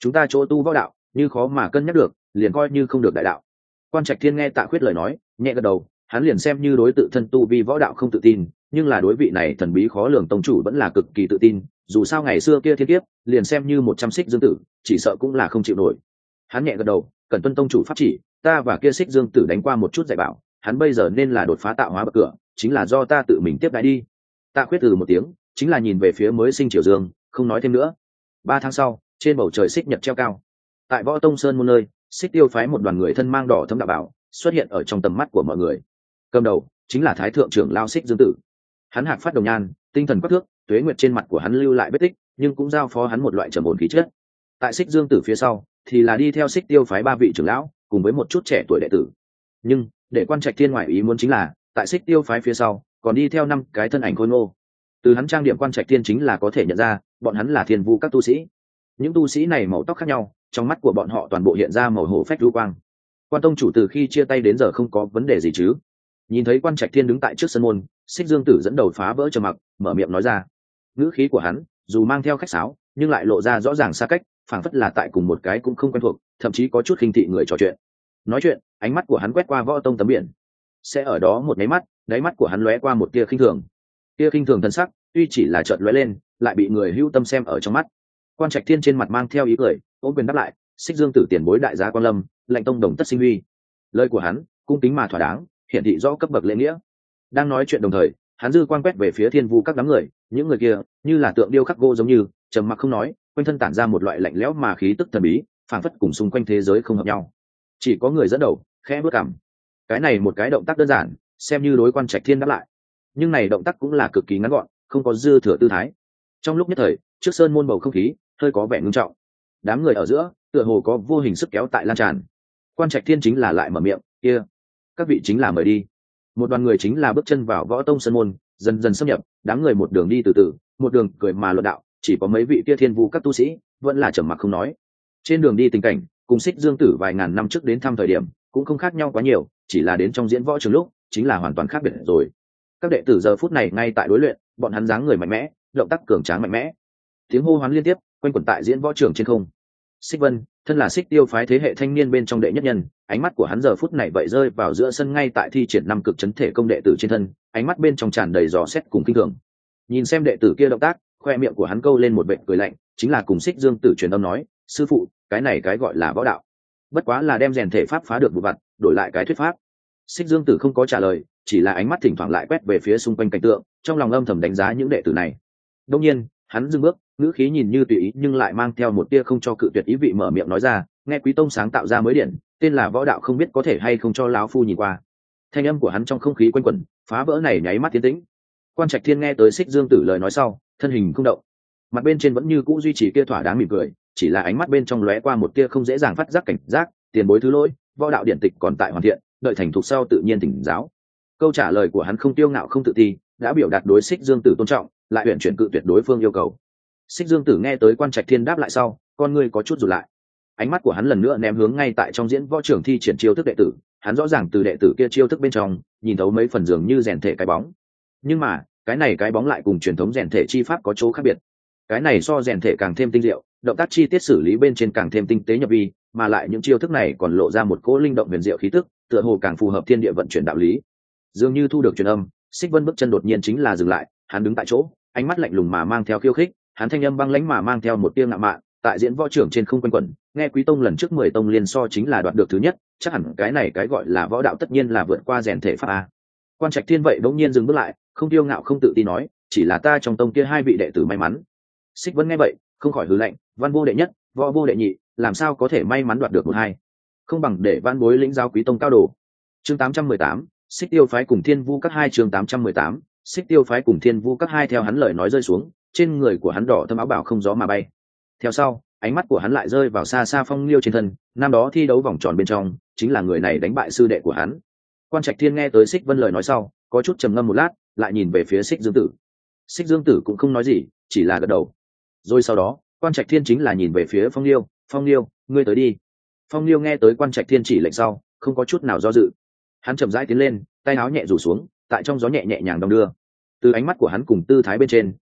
chúng ta chỗ tu võ đạo như khó mà cân nhắc được, liền coi như không được đại đạo. Quan Trạch Thiên nghe Tạ Khuyết lời nói, nhẹ gật đầu. Hắn liền xem như đối tự thân tu vi võ đạo không tự tin, nhưng là đối vị này thần bí khó lường tông chủ vẫn là cực kỳ tự tin. Dù sao ngày xưa kia thiên kiếp, liền xem như 100 xích dương tử, chỉ sợ cũng là không chịu nổi. Hắn nhẹ gật đầu, cần tuân tông chủ pháp chỉ, ta và kia xích dương tử đánh qua một chút dạy bảo, hắn bây giờ nên là đột phá tạo hóa bậc cửa, chính là do ta tự mình tiếp đãi đi. Tạ Khuyết từ một tiếng, chính là nhìn về phía mới sinh triều dương, không nói thêm nữa. 3 tháng sau, trên bầu trời xích nhật treo cao, tại Võ Tông Sơn môn nơi, xích tiêu phái một đoàn người thân mang đỏ thấm đạo bảo xuất hiện ở trong tầm mắt của mọi người. Cầm đầu chính là thái thượng trưởng lao xích dương tử. Hắn hạc phát đồng nhan, tinh thần quắc thước, tuế nguyệt trên mặt của hắn lưu lại vết tích, nhưng cũng giao phó hắn một loại trầm ổn khí chất. Tại xích dương tử phía sau thì là đi theo xích tiêu phái 3 vị trưởng lão cùng với một chút trẻ tuổi đệ tử. Nhưng để Quan Trạch Thiên ngoại ý muốn chính là tại xích tiêu phái phía sau còn đi theo 5 cái thân ảnh khôi ngô. Từ hắn trang điểm Quan Trạch Thiên chính là có thể nhận ra bọn hắn là thiên vu các tu sĩ. Những tu sĩ này màu tóc khác nhau, trong mắt của bọn họ toàn bộ hiện ra màu hổ phách lưu quang. Quan tông chủ từ khi chia tay đến giờ không có vấn đề gì chứ? Nhìn thấy Quan Trạch Thiên đứng tại trước sân môn, xích dương tử dẫn đầu phá vỡ trầm mặc, mở miệng nói ra. Ngữ khí của hắn dù mang theo khách sáo, nhưng lại lộ ra rõ ràng xa cách, phảng phất là tại cùng một cái cũng không quen thuộc, thậm chí có chút khinh thị người trò chuyện. Nói chuyện, ánh mắt của hắn quét qua Võ Tông tấm biển, sẽ ở đó một cái mắt, đáy mắt của hắn lóe qua một tia khinh thường. Tia khinh thường thân sắc, tuy chỉ là chợt lóe lên, lại bị người hữu tâm xem ở trong mắt. Quan Trạch Thiên trên mặt mang theo ý cười, ôm quyền đáp lại, xích dương tử tiền bối đại gia quan lâm, lệnh tông đồng tất sinh huy. Lời của hắn cung kính mà thỏa đáng, hiển thị rõ cấp bậc lễ nghĩa. Đang nói chuyện đồng thời, hắn dư quan quét về phía thiên vu các đám người, những người kia như là tượng điêu khắc gỗ giống như trầm mặc không nói, quanh thân tản ra một loại lạnh lẽo mà khí tức thần bí, phảng phất cùng xung quanh thế giới không hợp nhau. Chỉ có người dẫn đầu khẽ bước cằm. Cái này một cái động tác đơn giản, xem như đối Quan Trạch Thiên đáp lại, nhưng này động tác cũng là cực kỳ ngắn gọn, không có dư thừa tư thái. Trong lúc nhất thời, trước sơn môn bầu không khí hơi có vẻ ngưng trọng, đám người ở giữa tựa hồ có vô hình sức kéo tại lan tràn. Quan Trạch Thiên chính là lại mở miệng, kia các vị chính là mời đi. Một đoàn người chính là bước chân vào Võ Tông sơn môn, dần dần xâm nhập, đám người một đường đi từ từ, một đường cười mà luận đạo, chỉ có mấy vị kia thiên vu các tu sĩ vẫn là trầm mặc không nói. Trên đường đi tình cảnh cùng xích dương tử vài ngàn năm trước đến thăm thời điểm cũng không khác nhau quá nhiều, chỉ là đến trong diễn võ trường lúc chính là hoàn toàn khác biệt rồi. Các đệ tử giờ phút này ngay tại đối luyện, bọn hắn dáng người mạnh mẽ, động tác cường tráng mạnh mẽ, tiếng hô hoán liên tiếp quanh quẩn tại diễn võ trường trên không. Xích Vân thân là xích tiêu phái thế hệ thanh niên bên trong đệ nhất nhân, ánh mắt của hắn giờ phút này vậy rơi vào giữa sân ngay tại thi triển 5 cực chấn thể công đệ tử trên thân, ánh mắt bên trong tràn đầy dò xét cùng kinh thường. Nhìn xem đệ tử kia động tác, khoe miệng của hắn câu lên một vệt cười lạnh, chính là cùng xích dương tử truyền âm nói, sư phụ, cái này cái gọi là võ đạo, bất quá là đem rèn thể pháp phá được vụ vặt, đổi lại cái thuyết pháp. Xích dương tử không có trả lời, chỉ là ánh mắt thỉnh thoảng lại quét về phía xung quanh cảnh tượng, trong lòng âm thầm đánh giá những đệ tử này. Đương nhiên, hắn dừng bước, ngữ khí nhìn như tùy ý nhưng lại mang theo một tia không cho cự tuyệt ý vị, mở miệng nói ra, nghe quý tông sáng tạo ra mới điển, tên là võ đạo, không biết có thể hay không cho lão phu nhìn qua. Thanh âm của hắn trong không khí quanh quẩn, phá vỡ này nháy mắt tiến tĩnh. Quan Trạch Thiên nghe tới xích dương tử lời nói sau, thân hình không động, mặt bên trên vẫn như cũ duy trì kia thỏa đáng mỉm cười, chỉ là ánh mắt bên trong lóe qua một tia không dễ dàng phát giác cảnh giác, tiền bối thứ lỗi, võ đạo điển tịch còn tại hoàn thiện, đợi thành thục sau tự nhiên thỉnh giáo. Câu trả lời của hắn không tiêu ngạo không tự ti, đã biểu đạt đối xích dương tử tôn trọng, lại uyển chuyển cự tuyệt đối phương yêu cầu. Xích dương tử nghe tới Quan Trạch Thiên đáp lại sau, con ngươi có chút rụt lại, ánh mắt của hắn lần nữa ném hướng ngay tại trong diễn võ trường thi triển chiêu thức đệ tử. Hắn rõ ràng từ đệ tử kia chiêu thức bên trong nhìn thấu mấy phần dường như rèn thể cái bóng, nhưng mà cái này cái bóng lại cùng truyền thống rèn thể chi pháp có chỗ khác biệt. Cái này so rèn thể càng thêm tinh diệu, động tác chi tiết xử lý bên trên càng thêm tinh tế nhập vi, mà lại những chiêu thức này còn lộ ra một cỗ linh động huyền diệu khí tức, tựa hồ càng phù hợp thiên địa vận chuyển đạo lý. Dường như thu được truyền âm, Xích Vân bước chân đột nhiên chính là dừng lại, hắn đứng tại chỗ, ánh mắt lạnh lùng mà mang theo khiêu khích, hắn thanh âm băng lãnh mà mang theo một tia ngạo mạn, tại diễn võ trưởng trên không quanh quẩn, nghe quý tông lần trước 10 tông liên so chính là đoạt được thứ nhất, chắc hẳn cái này cái gọi là võ đạo tất nhiên là vượt qua rèn thể pháp a. Quan Trạch Thiên vậy đống nhiên dừng bước lại, không tiêu ngạo không tự tin nói, chỉ là ta trong tông kia 2 vị đệ tử may mắn. Xích Vân nghe vậy không khỏi hừ lạnh, văn vô đệ nhất, võ vô đệ nhị, làm sao có thể may mắn đoạt được một hai, không bằng để văn bối lĩnh giáo quý tông cao đồ. Chương 818, Xích Tiêu phái cùng Thiên Vu các hai. Chương 818, Xích Tiêu phái cùng Thiên Vu các hai. Theo hắn lời nói rơi xuống, trên người của hắn đỏ thâm áo bào không gió mà bay. Theo sau, ánh mắt của hắn lại rơi vào xa xa Phong Liêu trên thân, năm đó thi đấu vòng tròn bên trong, chính là người này đánh bại sư đệ của hắn. Quan Trạch Thiên nghe tới Xích Vân lời nói sau, có chút trầm ngâm một lát, lại nhìn về phía Xích Dương Tử. Xích Dương Tử cũng không nói gì, chỉ là gật đầu. Rồi sau đó, Quan Trạch Thiên chính là nhìn về phía Phong Liêu, Phong Liêu, ngươi tới đi. Phong Liêu nghe tới Quan Trạch Thiên chỉ lệnh sau, không có chút nào do dự. Hắn chậm rãi tiến lên, tay áo nhẹ rủ xuống, tại trong gió nhẹ nhẹ nhàng đong đưa. Từ ánh mắt của hắn cùng tư thái bên trên,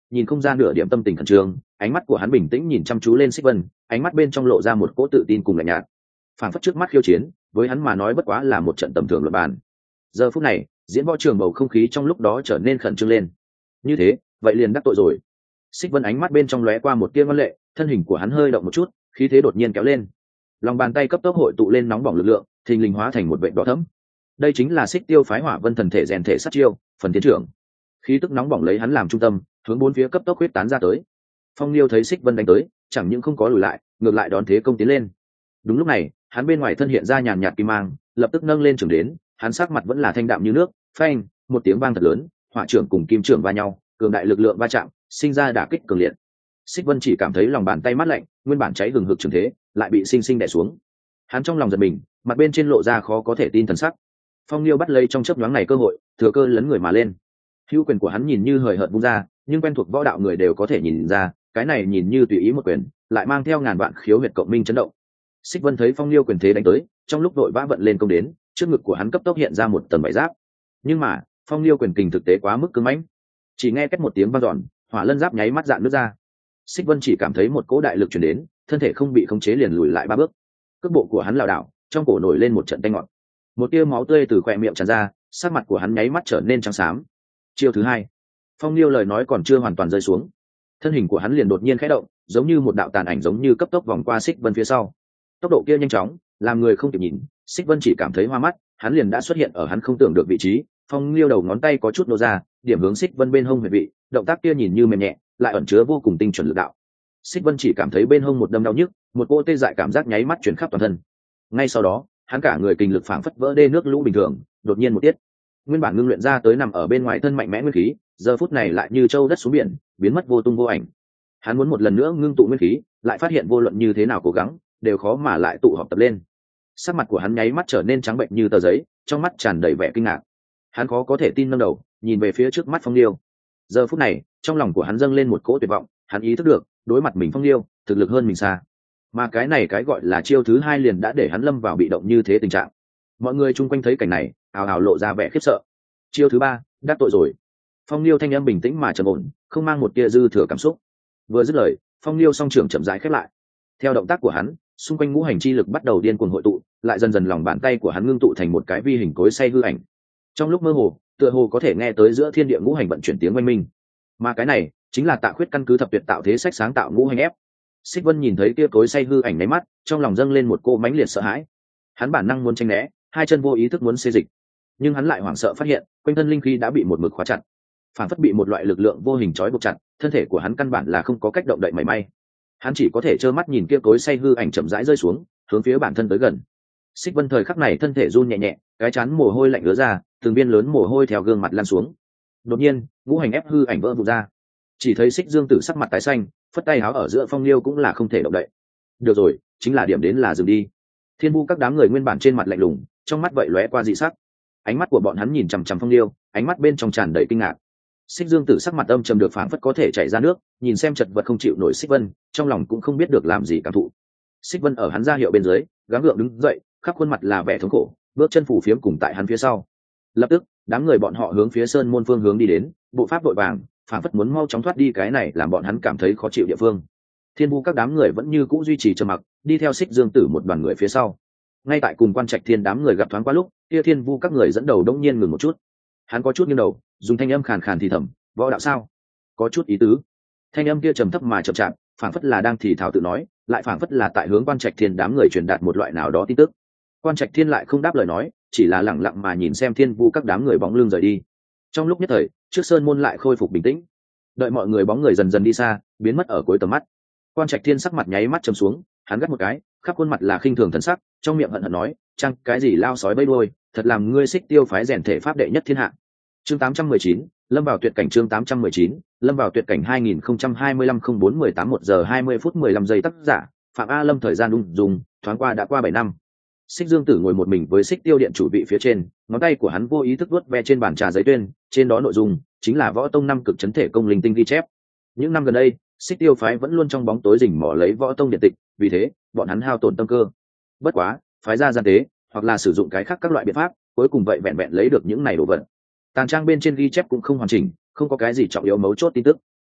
nhìn không ra nửa điểm tâm tình khẩn trương, ánh mắt của hắn bình tĩnh nhìn chăm chú lên Xích Vân, ánh mắt bên trong lộ ra một cỗ tự tin cùng lạnh nhạt. Phảng phất trước mắt khiêu chiến, với hắn mà nói bất quá là một trận tầm thường luận bàn. Giờ phút này, diễn võ trường bầu không khí trong lúc đó trở nên khẩn trương lên. Như thế, vậy liền đắc tội rồi. Xích Vân ánh mắt bên trong lóe qua một tia ngoan lệ, thân hình của hắn hơi động một chút, khí thế đột nhiên kéo lên. Lòng bàn tay cấp tốc hội tụ lên nóng bỏng lực lượng, thình lình hóa thành một vệt đỏ thẫm. Đây chính là Xích Tiêu phái Hỏa Vân thần thể rèn thể sát chiêu, phần tiến trưởng. Khí tức nóng bỏng lấy hắn làm trung tâm, hướng bốn phía cấp tốc huyết tán ra tới. Phong Liêu thấy Xích Vân đánh tới, chẳng những không có lùi lại, ngược lại đón thế công tiến lên. Đúng lúc này, hắn bên ngoài thân hiện ra nhàn nhạt kim mang, lập tức nâng lên trường đến, hắn sắc mặt vẫn là thanh đạm như nước, phanh, một tiếng vang thật lớn, hỏa trưởng cùng kim trưởng va nhau, cường đại lực lượng va chạm, sinh ra đả kích cường liệt. Xích Vân chỉ cảm thấy lòng bàn tay mát lạnh, nguyên bản cháy hừng hực trường thế, lại bị sinh sinh đè xuống. Hắn trong lòng giật mình, mặt bên trên lộ ra khó có thể tin thần sắc. Phong Liêu bắt lấy trong chớp nhoáng này cơ hội, thừa cơ lấn người mà lên. Hữu quyền của hắn nhìn như hời hợt vung ra, nhưng quen thuộc võ đạo người đều có thể nhìn ra, cái này nhìn như tùy ý một quyền, lại mang theo ngàn vạn khiếu huyệt cộng minh chấn động. Xích Vân thấy Phong Liêu quyền thế đánh tới, trong lúc đội vã vận lên công đến, trước ngực của hắn cấp tốc hiện ra một tầng vải giáp. Nhưng mà, Phong Liêu quyền kình thực tế quá mức cứng mãnh, chỉ nghe két một tiếng vang dọn, hỏa lân giáp nháy mắt dạn nước ra. Xích Vân chỉ cảm thấy một cỗ đại lực truyền đến, thân thể không bị khống chế liền lùi lại 3 bước. Cước bộ của hắn lảo đảo, trong cổ nổi lên một trận tanh ngọt. Một tia máu tươi từ khóe miệng tràn ra, sắc mặt của hắn nháy mắt trở nên trắng xám. Chiêu thứ hai, Phong Liêu lời nói còn chưa hoàn toàn rơi xuống, thân hình của hắn liền đột nhiên khẽ động, giống như một đạo tàn ảnh giống như cấp tốc vòng qua Xích Vân phía sau. Tốc độ kia nhanh chóng, làm người không kịp nhìn, Xích Vân chỉ cảm thấy hoa mắt, hắn liền đã xuất hiện ở hắn không tưởng được vị trí. Phong Liêu đầu ngón tay có chút nô ra, điểm hướng Xích Vân bên hông huyệt vị, động tác kia nhìn như mềm nhẹ, lại ẩn chứa vô cùng tinh chuẩn lực đạo. Xích Vân chỉ cảm thấy bên hông một đâm đau nhức, một cỗ tê dại cảm giác nháy mắt truyền khắp toàn thân. Ngay sau đó, hắn cả người kinh lực phảng phất vỡ đê nước lũ bình thường, đột nhiên một tiết. Nguyên bản ngưng luyện ra tới nằm ở bên ngoài thân mạnh mẽ nguyên khí, giờ phút này lại như châu đất xuống biển, biến mất vô tung vô ảnh. Hắn muốn một lần nữa ngưng tụ nguyên khí, lại phát hiện vô luận như thế nào cố gắng, đều khó mà lại tụ họp tập lên. Sắc mặt của hắn nháy mắt trở nên trắng bệnh như tờ giấy, trong mắt tràn đầy vẻ kinh ngạc. Hắn khó có thể tin nâng đầu, nhìn về phía trước mắt Phong Liêu. Giờ phút này, trong lòng của hắn dâng lên một cỗ tuyệt vọng, hắn ý thức được, đối mặt mình Phong Liêu, thực lực hơn mình xa. Mà cái này cái gọi là chiêu thứ hai liền đã để hắn lâm vào bị động như thế tình trạng. Mọi người chung quanh thấy cảnh này, ào ào lộ ra vẻ khiếp sợ. Chiêu thứ ba, đắc tội rồi. Phong Liêu thanh âm bình tĩnh mà trầm ổn, không mang một tia dư thừa cảm xúc. Vừa dứt lời, Phong Liêu song trưởng chậm rãi khép lại. Theo động tác của hắn, xung quanh ngũ hành chi lực bắt đầu điên cuồng hội tụ, lại dần dần lòng bàn tay của hắn ngưng tụ thành một cái vi hình cối xay hư ảnh. Trong lúc mơ hồ, tựa hồ có thể nghe tới giữa thiên địa ngũ hành vận chuyển tiếng oanh minh. Mà cái này chính là Tạ Khuyết căn cứ thập tuyệt tạo thế sách sáng tạo ngũ hành ép. Xích Vân nhìn thấy kia cối xay hư ảnh nháy mắt, trong lòng dâng lên một cô mãnh liệt sợ hãi. Hắn bản năng muốn tránh né, hai chân vô ý thức muốn xê dịch, nhưng hắn lại hoảng sợ phát hiện, quanh thân linh khí đã bị một mực khóa chặt, phản phất bị một loại lực lượng vô hình trói buộc chặt, thân thể của hắn căn bản là không có cách động đậy mảy may. Hắn chỉ có thể trơ mắt nhìn kia cối xay hư ảnh chậm rãi rơi xuống, hướng phía bản thân tới gần. Xích Vân thời khắc này thân thể run nhẹ nhẹ, cái chán mồ hôi lạnh ứa ra, từng viên lớn mồ hôi theo gương mặt lan xuống. Đột nhiên, ngũ hành ép hư ảnh vỡ vụn ra. Chỉ thấy Xích Dương Tử sắc mặt tái xanh, phất tay háo ở giữa Phong Liêu cũng là không thể động đậy. Được rồi, chính là điểm đến là dừng đi. Thiên Vu các đám người nguyên bản trên mặt lạnh lùng, trong mắt vậy lóe qua dị sắc. Ánh mắt của bọn hắn nhìn chằm chằm Phong Liêu, ánh mắt bên trong tràn đầy kinh ngạc. Xích Dương Tử sắc mặt âm trầm được phảng phất có thể chảy ra nước, nhìn xem chật vật không chịu nổi Xích Vân, trong lòng cũng không biết được làm gì cảm thụ. Xích Vân ở hắn ra hiệu bên dưới, gắng gượng đứng dậy, khắp khuôn mặt là vẻ thống khổ, bước chân phủ phiếm cùng tại hắn phía sau. Lập tức, đám người bọn họ hướng phía sơn môn phương hướng đi đến, bộ pháp vội vàng, phảng phất muốn mau chóng thoát đi cái này làm bọn hắn cảm thấy khó chịu địa phương. Thiên Vu các đám người vẫn như cũ duy trì trầm mặc, đi theo Xích Dương Tử một đoàn người phía sau. Ngay tại cùng Quan Trạch Thiên đám người gặp thoáng qua lúc, kia Thiên Vu các người dẫn đầu đống nhiên ngừng một chút. Hắn có chút nghiêng đầu, dùng thanh âm khàn khàn thì thầm, "Võ đạo sao?" Có chút ý tứ. Thanh âm kia trầm thấp mà chậm chạp, phảng phất là đang thì thào tự nói, lại phảng phất là tại hướng Quan Trạch Thiên đám người truyền đạt một loại nào đó tin tức. Quan Trạch Thiên lại không đáp lời nói, chỉ là lẳng lặng mà nhìn xem Thiên Vu các đám người bóng lưng rời đi. Trong lúc nhất thời, trước sơn môn lại khôi phục bình tĩnh. Đợi mọi người bóng người dần dần đi xa, biến mất ở cuối tầm mắt. Quan Trạch Thiên sắc mặt nháy mắt trầm xuống, hắn gắt một cái, khắp khuôn mặt là khinh thường thần sắc, trong miệng hận hận nói, "Chăng cái gì lao sói bấy đuôi, thật làm ngươi Xích Tiêu phái rèn thể pháp đệ nhất thiên hạ." Chương 819, lâm vào tuyệt cảnh. Chương 819, lâm vào tuyệt cảnh. 2025-04-18 1 giờ 20 phút 15 giây. Tác giả Phạm A Lâm. Thời gian ung dung thoáng qua đã qua 7 năm. Xích Dương Tử ngồi một mình với Xích Tiêu điện chủ vị phía trên, ngón tay của hắn vô ý thức vuốt ve trên bàn trà giấy tuyên, trên đó nội dung chính là Võ Tông năm cực chấn thể công linh tinh ghi chép. Những năm gần đây, Xích Tiêu phái vẫn luôn trong bóng tối rình mò lấy Võ Tông điện tịch, vì thế bọn hắn hao tổn tâm cơ. Bất quá, phái ra gian tế, hoặc là sử dụng cái khác các loại biện pháp, cuối cùng vậy vẹn vẹn lấy được những này đồ vật. Tàn trang bên trên ghi chép cũng không hoàn chỉnh, không có cái gì trọng yếu mấu chốt tin tức.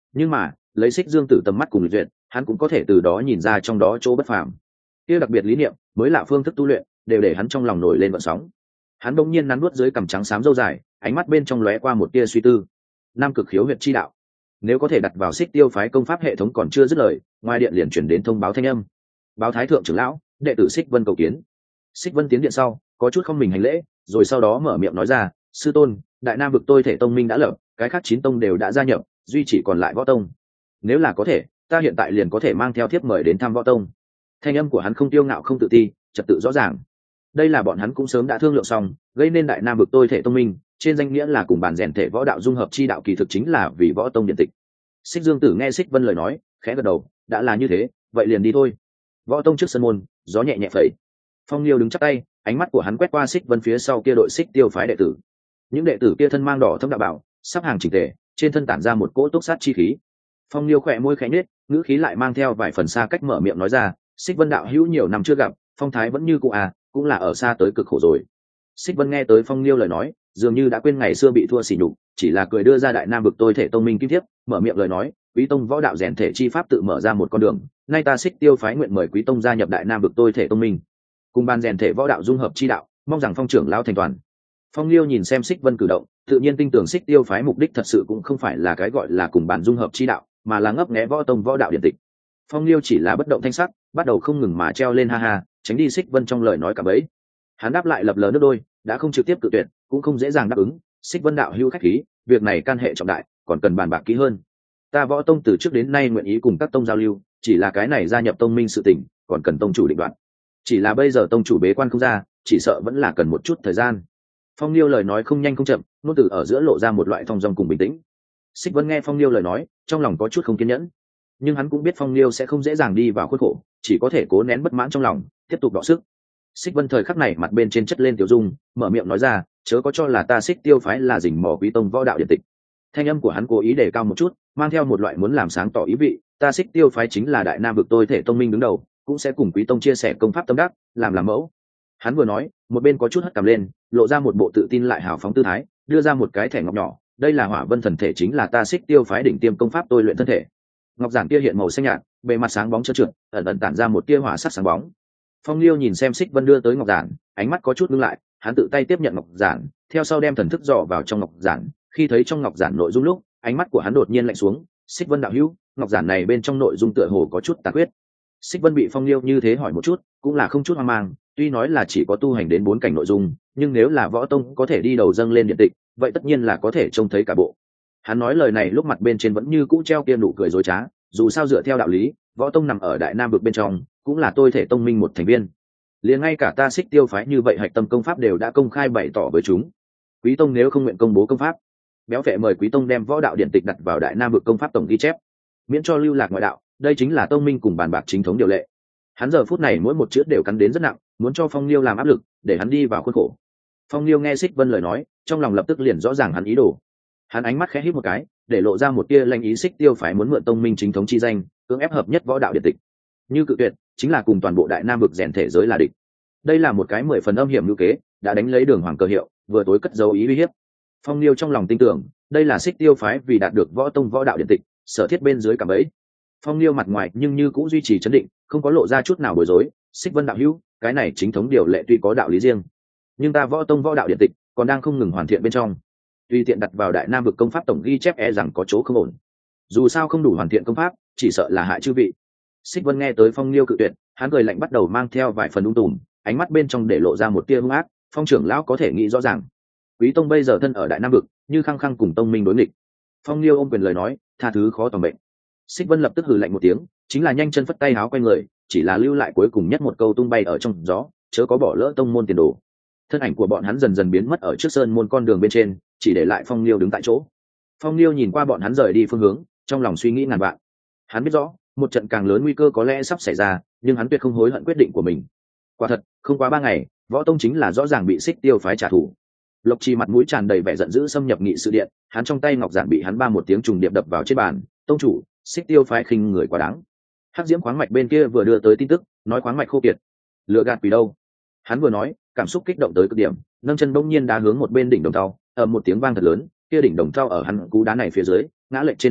Nhưng mà lấy Xích Dương Tử tầm mắt cùng lịch duyệt, hắn cũng có thể từ đó nhìn ra trong đó chỗ bất phàm. Kia đặc biệt lý niệm, mới lạ phương thức tu luyện, đều để hắn trong lòng nổi lên vận sóng. Hắn bỗng nhiên nắn nuốt dưới cằm trắng xám râu dài, ánh mắt bên trong lóe qua một tia suy tư. Nam Cực Khiếu huyệt chi đạo, nếu có thể đặt vào Xích Tiêu phái công pháp hệ thống còn chưa dứt lời, ngoài điện liền chuyển đến thông báo thanh âm. Báo Thái thượng trưởng lão, đệ tử Xích Vân cầu kiến. Xích Vân tiến điện sau, có chút không mình hành lễ, rồi sau đó mở miệng nói ra, sư tôn, Đại Nam vực tôi thể tông minh đã lập, cái khác 9 tông đều đã gia nhập, duy chỉ còn lại Võ tông. Nếu là có thể, ta hiện tại liền có thể mang theo thiếp mời đến thăm Võ tông. Thanh âm của hắn không tiêu ngạo không tự ti, trật tự rõ ràng. Đây là bọn hắn cũng sớm đã thương lượng xong, gây nên Đại Nam vực tôi thể tông minh, trên danh nghĩa là cùng bàn rèn thể võ đạo dung hợp chi đạo, kỳ thực chính là vì Võ tông điện tịch. Xích Dương Tử nghe Xích Vân lời nói, khẽ gật đầu, đã là như thế, vậy liền đi thôi. Võ tông trước sân môn, gió nhẹ nhẹ phẩy. Phong Liêu đứng chắp tay, ánh mắt của hắn quét qua Xích Vân phía sau kia đội Xích Tiêu phái đệ tử. Những đệ tử kia thân mang đỏ thâm đạo bảo, sắp hàng chỉnh tề, trên thân tản ra một cỗ túc sát chi khí. Phong Liêu khẽ môi khẽ nhếch, ngữ khí lại mang theo vài phần xa cách mở miệng nói ra, Xích Vân đạo hữu nhiều năm chưa gặp, phong thái vẫn như cũ à, cũng là ở xa tới cực khổ rồi. Xích Vân nghe tới Phong Liêu lời nói, dường như đã quên ngày xưa bị thua sỉ nhục, chỉ là cười đưa ra Đại Nam vực tôi thể tông minh kim thiếp, mở miệng lời nói, Quý tông võ đạo rèn thể chi pháp tự mở ra một con đường, nay ta Xích Tiêu phái nguyện mời Quý tông gia nhập Đại Nam vực tôi thể tông minh, cùng ban rèn thể võ đạo dung hợp chi đạo, mong rằng phong trưởng lão thành toàn. Phong Liêu nhìn xem Xích Vân cử động, tự nhiên tin tưởng Xích Tiêu phái mục đích thật sự cũng không phải là cái gọi là cùng bản dung hợp chi đạo, mà là ngấp nghé võ tông võ đạo điện tịch. Phong Liêu chỉ là bất động thanh sắc, bắt đầu không ngừng mà treo lên ha ha, tránh đi Xích Vân trong lời nói cả bấy. Hắn đáp lại lập lờ nước đôi, đã không trực tiếp cự tuyệt, cũng không dễ dàng đáp ứng. Xích Vân đạo hữu khách khí, việc này can hệ trọng đại, còn cần bàn bạc kỹ hơn. Ta Võ tông từ trước đến nay nguyện ý cùng các tông giao lưu, chỉ là cái này gia nhập tông minh sự tình, còn cần tông chủ định đoạt. Chỉ là bây giờ tông chủ bế quan không ra, chỉ sợ vẫn là cần một chút thời gian. Phong Liêu lời nói không nhanh không chậm, ngôn từ ở giữa lộ ra một loại thong dong cùng bình tĩnh. Xích Vân nghe Phong Liêu lời nói, trong lòng có chút không kiên nhẫn, nhưng hắn cũng biết Phong Liêu sẽ không dễ dàng đi vào khuôn khổ, chỉ có thể cố nén bất mãn trong lòng, tiếp tục đọ sức. Xích Vân thời khắc này mặt bên trên chất lên tiểu dung, mở miệng nói ra, chớ có cho là ta Xích Tiêu phái là rình mò Quý tông võ đạo điện tịch. Thanh âm của hắn cố ý đề cao một chút, mang theo một loại muốn làm sáng tỏ ý vị, ta Xích Tiêu phái chính là Đại Nam vực tôi thể tông minh đứng đầu, cũng sẽ cùng Quý tông chia sẻ công pháp tâm đắc, làm mẫu. Hắn vừa nói, một bên có chút hất cằm lên, lộ ra một bộ tự tin lại hào phóng tư thái, đưa ra một cái thẻ ngọc nhỏ, đây là Hỏa Vân thần thể, chính là ta Xích Tiêu phái đỉnh tiêm công pháp tôi luyện thân thể. Ngọc giản kia hiện màu xanh nhạt, bề mặt sáng bóng trơn trượt, ẩn ẩn tản ra một tia hỏa sắc sáng bóng. Phong Liêu nhìn xem Xích Vân đưa tới ngọc giản, ánh mắt có chút ngưng lại, hắn tự tay tiếp nhận ngọc giản, theo sau đem thần thức dò vào trong ngọc giản, khi thấy trong ngọc giản nội dung lúc, ánh mắt của hắn đột nhiên lạnh xuống. Xích Vân đạo hữu, ngọc giản này bên trong nội dung tựa hồ có chút tà quyết. Xích Vân bị Phong Liêu như thế hỏi một chút, cũng là không chút hoang mang, tuy nói là chỉ có tu hành đến 4 cảnh nội dung, nhưng nếu là võ tông có thể đi đầu dâng lên điện tịch, vậy tất nhiên là có thể trông thấy cả bộ. Hắn nói lời này lúc mặt bên trên vẫn như cũ treo kia nụ cười dối trá, dù sao dựa theo đạo lý, võ tông nằm ở Đại Nam vực bên trong, cũng là tôi thể tông minh một thành viên. Liền ngay cả ta Xích Tiêu phái như vậy hạch tâm công pháp đều đã công khai bày tỏ với chúng. Quý tông nếu không nguyện công bố công pháp, béo phệ mời Quý tông đem võ đạo điện tịch đặt vào Đại Nam vực công pháp tổng ghi chép, miễn cho lưu lạc ngoại đạo, đây chính là tông minh cùng bàn bạc chính thống điều lệ. Hắn giờ phút này mỗi một chữ đều cắn đến rất nặng, muốn cho Phong Liêu làm áp lực, để hắn đi vào khuôn khổ. Phong Liêu nghe Xích Vân lời nói, trong lòng lập tức liền rõ ràng hắn ý đồ. Hắn ánh mắt khẽ híp một cái, để lộ ra một tia lanh ý. Xích Tiêu phái muốn mượn tông minh chính thống chi danh, cưỡng ép hợp nhất võ đạo điện tịch, như cự tuyệt chính là cùng toàn bộ Đại Nam vực rèn thể giới là địch. Đây là một cái 10 phần âm hiểm lưu kế, đã đánh lấy Đường Hoàng cơ hiệu, vừa tối cất dấu ý uy hiếp. Phong Liêu trong lòng tin tưởng, đây là Xích Tiêu phái vì đạt được võ tông võ đạo điện tịch, sở thiết bên dưới cả bẫy. Phong Liêu mặt ngoài nhưng như cũng duy trì trấn định, không có lộ ra chút nào bối rối. Xích Vân đạo hữu, cái này chính thống điều lệ tuy có đạo lý riêng, nhưng ta võ tông võ đạo điện tịch còn đang không ngừng hoàn thiện bên trong, tùy tiện đặt vào Đại Nam vực công pháp tổng ghi chép rằng có chỗ không ổn. Dù sao không đủ hoàn thiện công pháp, chỉ sợ là hại chư vị. Xích Vân nghe tới Phong Liêu cự tuyệt, hắn cười lạnh bắt đầu mang theo vài phần ung tùm, ánh mắt bên trong để lộ ra một tia hung ác. Phong trưởng lão có thể nghĩ rõ ràng, Quý tông bây giờ thân ở Đại Nam vực, như khăng khăng cùng tông minh đối nghịch. Phong Liêu ôm quyền lời nói, tha thứ khó tầm bệnh. Xích Vân lập tức hừ lạnh một tiếng, chính là nhanh chân phất tay háo quay người, chỉ là lưu lại cuối cùng nhất một câu tung bay ở trong gió, chớ có bỏ lỡ tông môn tiền đồ. Thân ảnh của bọn hắn dần dần biến mất ở trước sơn môn con đường bên trên, chỉ để lại Phong Liêu đứng tại chỗ. Phong Liêu nhìn qua bọn hắn rời đi phương hướng, trong lòng suy nghĩ ngàn vạn. Hắn biết rõ, một trận càng lớn nguy cơ có lẽ sắp xảy ra, nhưng hắn tuyệt không hối hận quyết định của mình. Quả thật, không quá 3 ngày, võ tông chính là rõ ràng bị Xích Tiêu phái trả thù. Lộc Trì mặt mũi tràn đầy vẻ giận dữ xâm nhập nghị sự điện, hắn trong tay ngọc giản bị hắn ba một tiếng trùng điệp đập vào trên bàn. Tông chủ, Xích Tiêu phái khinh người quá đáng. Hắc Diễm khoáng mạch bên kia vừa đưa tới tin tức, nói khoáng mạch khô kiệt. Lừa gạt quỷ đâu? Hắn vừa nói, cảm xúc kích động tới cực điểm, nâng chân bỗng nhiên đá hướng một bên đỉnh đồng thau, một tiếng vang thật lớn, kia đỉnh đồng thau ở hắn cú đá này phía dưới, ngã lệch trên mặt đất,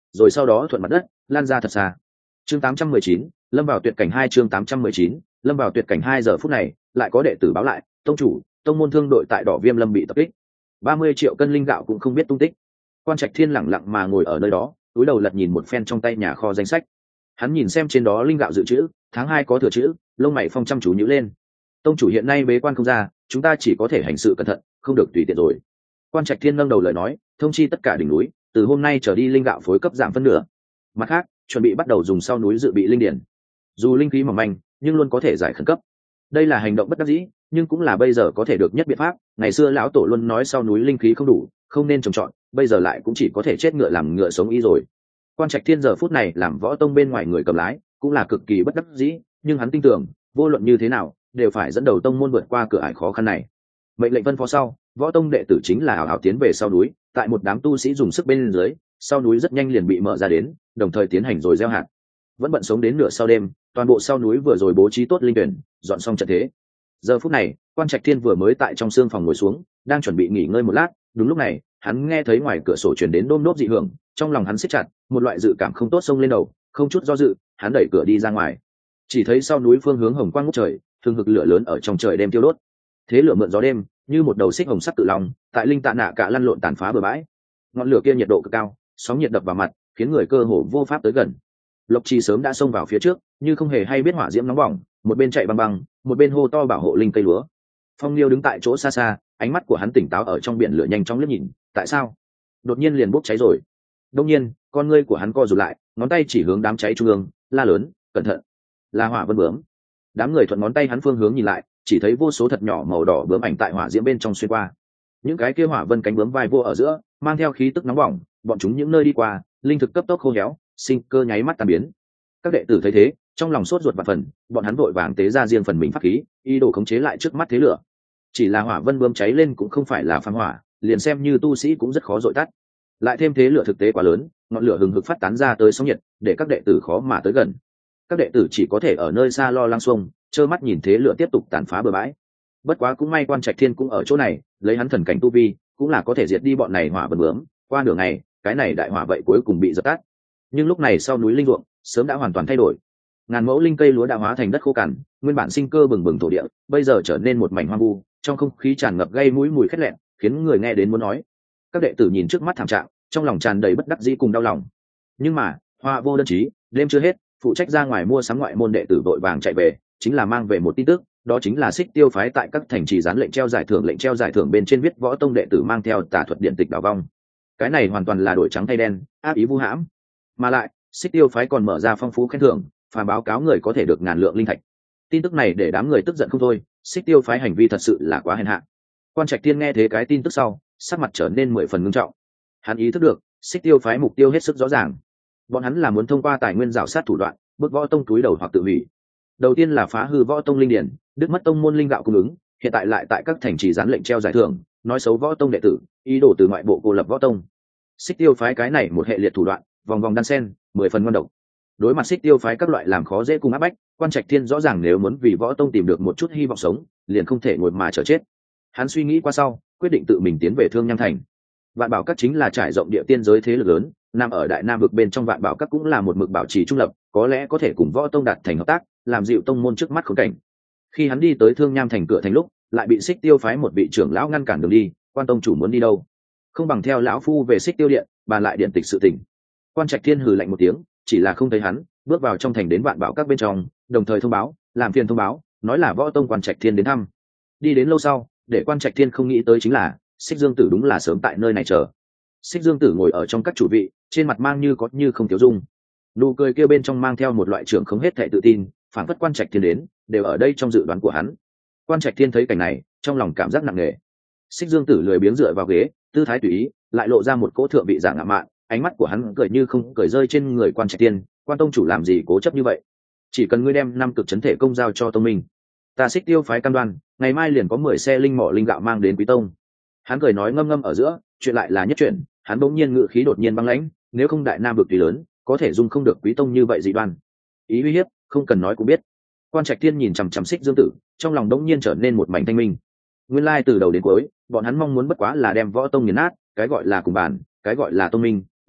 rồi sau đó thuận mặt đất lan ra thật xa. Chương 819, lâm vào tuyệt cảnh 2. Chương 819, lâm vào tuyệt cảnh 2. Giờ phút này lại có đệ tử báo lại, tông chủ, tông môn thương đội tại Đỏ Viêm Lâm bị tập kích, 30 triệu cân linh gạo cũng không biết tung tích. Quan Trạch Thiên lẳng lặng mà ngồi ở nơi đó, túi đầu lật nhìn một phen trong tay nhà kho danh sách. Hắn nhìn xem trên đó linh gạo dự trữ, tháng 2 có thừa chữ, lông mày phong chăm chú nhíu lên. Tông chủ hiện nay bế quan không ra, chúng ta chỉ có thể hành sự cẩn thận, không được tùy tiện rồi. Quan Trạch Thiên nâng đầu lời nói, thông chi tất cả đỉnh núi, từ hôm nay trở đi linh gạo phối cấp giảm phân nửa. Mặt khác, chuẩn bị bắt đầu dùng sau núi dự bị linh điển. Dù linh khí mỏng manh, nhưng luôn có thể giải khẩn cấp. Đây là hành động bất đắc dĩ, nhưng cũng là bây giờ có thể được nhất biện pháp. Ngày xưa lão tổ luôn nói sau núi linh khí không đủ, không nên trồng trọt, bây giờ lại cũng chỉ có thể chết ngựa làm ngựa sống y rồi. Quan Trạch Thiên giờ phút này làm võ tông bên ngoài người cầm lái, cũng là cực kỳ bất đắc dĩ, nhưng hắn tin tưởng, vô luận như thế nào, đều phải dẫn đầu tông môn vượt qua cửa ải khó khăn này. Mệnh lệnh phân phó sau, võ tông đệ tử chính là hào hào tiến về sau núi, tại một đám tu sĩ dùng sức bên dưới, sau núi rất nhanh liền bị mở ra đến, đồng thời tiến hành rồi gieo hạt. Vẫn bận sống đến nửa sau đêm, toàn bộ sau núi vừa rồi bố trí tốt linh tuyển, dọn xong trận thế. Giờ phút này, Quan Trạch Thiên vừa mới tại trong xương phòng ngồi xuống, đang chuẩn bị nghỉ ngơi một lát, đúng lúc này, hắn nghe thấy ngoài cửa sổ truyền đến đôm đốp dị hưởng, trong lòng hắn siết chặt, một loại dự cảm không tốt xông lên đầu, không chút do dự, hắn đẩy cửa đi ra ngoài. Chỉ thấy sau núi phương hướng hồng quang ngút trời, thường hực lửa lớn ở trong trời đêm tiêu đốt. Thế lửa mượn gió đêm, như một đầu xích hồng sắc tự lòng, tại linh tạ nạ cả lăn lộn tàn phá bờ bãi. Ngọn lửa kia nhiệt độ cực cao, sóng nhiệt đập vào mặt, khiến người cơ hồ vô pháp tới gần. Lộc Trì sớm đã xông vào phía trước, như không hề hay biết hỏa diễm nóng bỏng, một bên chạy băng băng, một bên hô to bảo hộ linh cây lúa. Phong Liêu đứng tại chỗ xa xa, ánh mắt của hắn tỉnh táo ở trong biển lửa nhanh chóng liếc nhìn, tại sao? Đột nhiên liền bốc cháy rồi. Đột nhiên, con ngươi của hắn co rụt lại, ngón tay chỉ hướng đám cháy trung ương, la lớn, cẩn thận, là hỏa vân bướm. Đám người thuận ngón tay hắn phương hướng nhìn lại, chỉ thấy vô số thật nhỏ màu đỏ bướm ảnh tại hỏa diễm bên trong xuyên qua. Những cái kia hỏa vân cánh bướm vai vô ở giữa, mang theo khí tức nóng bỏng, bọn chúng những nơi đi qua, linh thực cấp tốc khô héo, sinh cơ nháy mắt tan biến. Các đệ tử thấy thế, trong lòng sốt ruột và phần, bọn hắn vội vàng tế ra riêng phần mình pháp khí, ý đồ khống chế lại trước mắt thế lửa. Chỉ là hỏa vân bướm cháy lên cũng không phải là phàm hỏa, liền xem như tu sĩ cũng rất khó dội tắt. Lại thêm thế lửa thực tế quá lớn, ngọn lửa hừng hực phát tán ra tới sóng nhiệt, để các đệ tử khó mà tới gần. Các đệ tử chỉ có thể ở nơi xa lo lắng xuông, trơ mắt nhìn thế lửa tiếp tục tàn phá bừa bãi. Bất quá cũng may Quan Trạch Thiên cũng ở chỗ này, lấy hắn thần cảnh tu vi, cũng là có thể diệt đi bọn này hỏa vân bướm. Qua nửa ngày, cái này đại hỏa vậy cuối cùng bị dập tắt. Nhưng lúc này sau núi linh ruộng sớm đã hoàn toàn thay đổi, ngàn mẫu linh cây lúa đã hóa thành đất khô cằn, nguyên bản sinh cơ bừng bừng thổ địa bây giờ trở nên một mảnh hoang vu, trong không khí tràn ngập gây mũi mùi khét lẹn, khiến người nghe đến muốn nói. Các đệ tử nhìn trước mắt thảm trạng, trong lòng tràn đầy bất đắc dĩ cùng đau lòng. Nhưng mà hoa vô đơn chí, đêm chưa hết, phụ trách ra ngoài mua sắm ngoại môn đệ tử vội vàng chạy về, chính là mang về một tin tức, đó chính là Xích Tiêu phái tại các thành trì dán lệnh treo giải thưởng bên trên viết võ tông đệ tử mang theo tà thuật điện tịch đảo vong. Cái này hoàn toàn là đổi trắng thay đen, ác ý vu hãm. Mà lại Xích Tiêu phái còn mở ra phong phú khen thưởng, phàm báo cáo người có thể được ngàn lượng linh thạch. Tin tức này để đám người tức giận không thôi, Xích Tiêu phái hành vi thật sự là quá hèn hạ. Quan Trạch Thiên nghe thế cái tin tức sau, sắc mặt trở nên 10 phần nghiêm trọng. Hắn ý thức được, Xích Tiêu phái mục tiêu hết sức rõ ràng. Bọn hắn là muốn thông qua tài nguyên rào sát thủ đoạn, bước võ tông túi đầu hoặc tự hủy. Đầu tiên là phá hư võ tông linh điển, đứt mất tông môn linh gạo cung ứng, hiện tại lại tại các thành trì dán lệnh treo giải thưởng, nói xấu võ tông đệ tử, ý đồ từ ngoại bộ cô lập võ tông. Xích Tiêu phái cái này một hệ liệt thủ đoạn, vòng vòng đan sen, 10 phần ngon độc. Đối mặt Xích Tiêu phái các loại làm khó dễ cùng áp bách, Quan Trạch Thiên rõ ràng nếu muốn vì võ tông tìm được một chút hy vọng sống, liền không thể ngồi mà chờ chết. Hắn suy nghĩ qua sau, quyết định tự mình tiến về Thương Nham thành. Vạn Bảo Các chính là trải rộng địa tiên giới thế lực lớn, nằm ở Đại Nam vực bên trong Vạn Bảo Các cũng là một mực bảo trì trung lập, có lẽ có thể cùng võ tông đạt thành hợp tác, làm dịu tông môn trước mắt khốn cảnh. Khi hắn đi tới Thương Nham thành cửa thành lúc, lại bị Xích Tiêu phái một vị trưởng lão ngăn cản đường đi. Quan tông chủ muốn đi đâu? Không bằng theo lão phu về Xích Tiêu điện, bàn lại điện tịch sự tình. Quan Trạch Thiên hừ lạnh một tiếng, chỉ là không thấy hắn bước vào trong thành đến Vạn Bảo Các bên trong, đồng thời thông báo, làm phiền thông báo, nói là võ tông Quan Trạch Thiên đến thăm. Đi đến lâu sau, để Quan Trạch Thiên không nghĩ tới chính là Xích Dương Tử đúng là sớm tại nơi này chờ. Xích Dương Tử ngồi ở trong các chủ vị, trên mặt mang như có như không tiêu dung, nụ cười kia bên trong mang theo một loại trưởng không hết thệ tự tin, phản phất Quan Trạch Thiên đến đều ở đây trong dự đoán của hắn. Quan Trạch Thiên thấy cảnh này, trong lòng cảm giác nặng nề. Xích Dương Tử lười biếng dựa vào ghế, tư thái tùy ý, lại lộ ra một cỗ thượng vị giả ngạo mạn, ánh mắt của hắn cười như không cười rơi trên người Quan Trạch Thiên. Quan tông chủ làm gì cố chấp như vậy? Chỉ cần ngươi đem 5 cực chấn thể công giao cho tông minh, ta Xích Tiêu phái cam đoan, ngày mai liền có 10 xe linh mỏ linh gạo mang đến quý tông. Hắn cười nói ngâm ngâm ở giữa, chuyện lại là nhất chuyện. Hắn bỗng nhiên ngự khí đột nhiên băng lãnh, nếu không Đại Nam vực tùy lớn, có thể dung không được quý tông như vậy dị đoan. Ý uy hiếp, không cần nói cũng biết. Quan Trạch Thiên nhìn chằm chằm Xích Dương Tử, trong lòng đống nhiên trở nên một mảnh thanh minh. Nguyên lai từ đầu đến cuối, bọn hắn mong muốn bất quá là đem võ tông nghiền nát, cái gọi là cùng bàn, cái gọi là tông minh,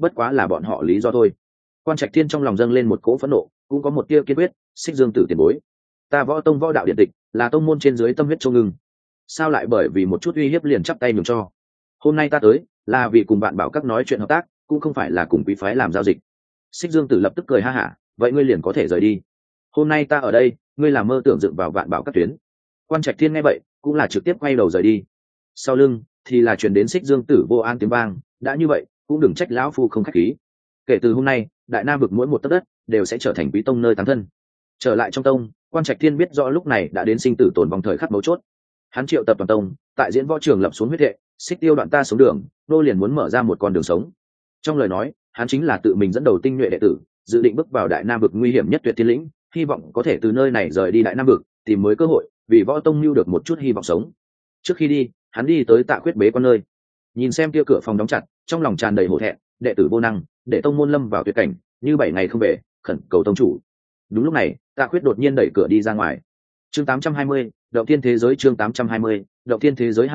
bất quá là bọn họ lý do thôi. Quan Trạch Thiên trong lòng dâng lên một cỗ phẫn nộ, cũng có một tia kiên quyết. Xích Dương Tử tiền bối, ta Võ Tông võ đạo điện tịch là tông môn trên dưới tâm huyết châu ngưng, sao lại bởi vì một chút uy hiếp liền chắp tay nhường cho? Hôm nay ta tới là vì cùng bạn bảo các nói chuyện hợp tác, cũng không phải là cùng quý phái làm giao dịch. Xích Dương Tử lập tức cười ha hả, vậy ngươi liền có thể rời đi. Hôm nay ta ở đây, ngươi làm mơ tưởng dựng vào vạn bảo các tuyến. Quan Trạch Thiên nghe vậy cũng là trực tiếp quay đầu rời đi. Sau lưng thì là truyền đến Xích Dương Tử vô an tiếng vang, đã như vậy cũng đừng trách lão phu không khách khí. Kể từ hôm nay, đại nam vực mỗi một tấc đất đều sẽ trở thành quý tông nơi táng thân. Trở lại trong tông, Quan Trạch Thiên biết rõ lúc này đã đến sinh tử tồn vong thời khắc mấu chốt. Hắn triệu tập toàn tông, tại diễn võ trường lập xuống huyết thệ, xích tiêu đoạn ta sống đường, nô liền muốn mở ra một con đường sống. Trong lời nói, hắn chính là tự mình dẫn đầu tinh nhuệ đệ tử, dự định bước vào đại nam vực nguy hiểm nhất tuyệt thiên lĩnh, hy vọng có thể từ nơi này rời đi đại nam vực, tìm mới cơ hội, vì võ tông lưu được một chút hy vọng sống. Trước khi đi, hắn đi tới Tạ Khuyết bế quan nơi, nhìn xem kia cửa phòng đóng chặt, trong lòng tràn đầy hổ thẹn, đệ tử vô năng, để tông môn lâm vào tuyệt cảnh, như 7 ngày không về, khẩn cầu tông chủ. Đúng lúc này, Tạ Khuyết đột nhiên đẩy cửa đi ra ngoài. Chương 820, Động Thiên Thế Giới chương 820, Động Thiên Thế Giới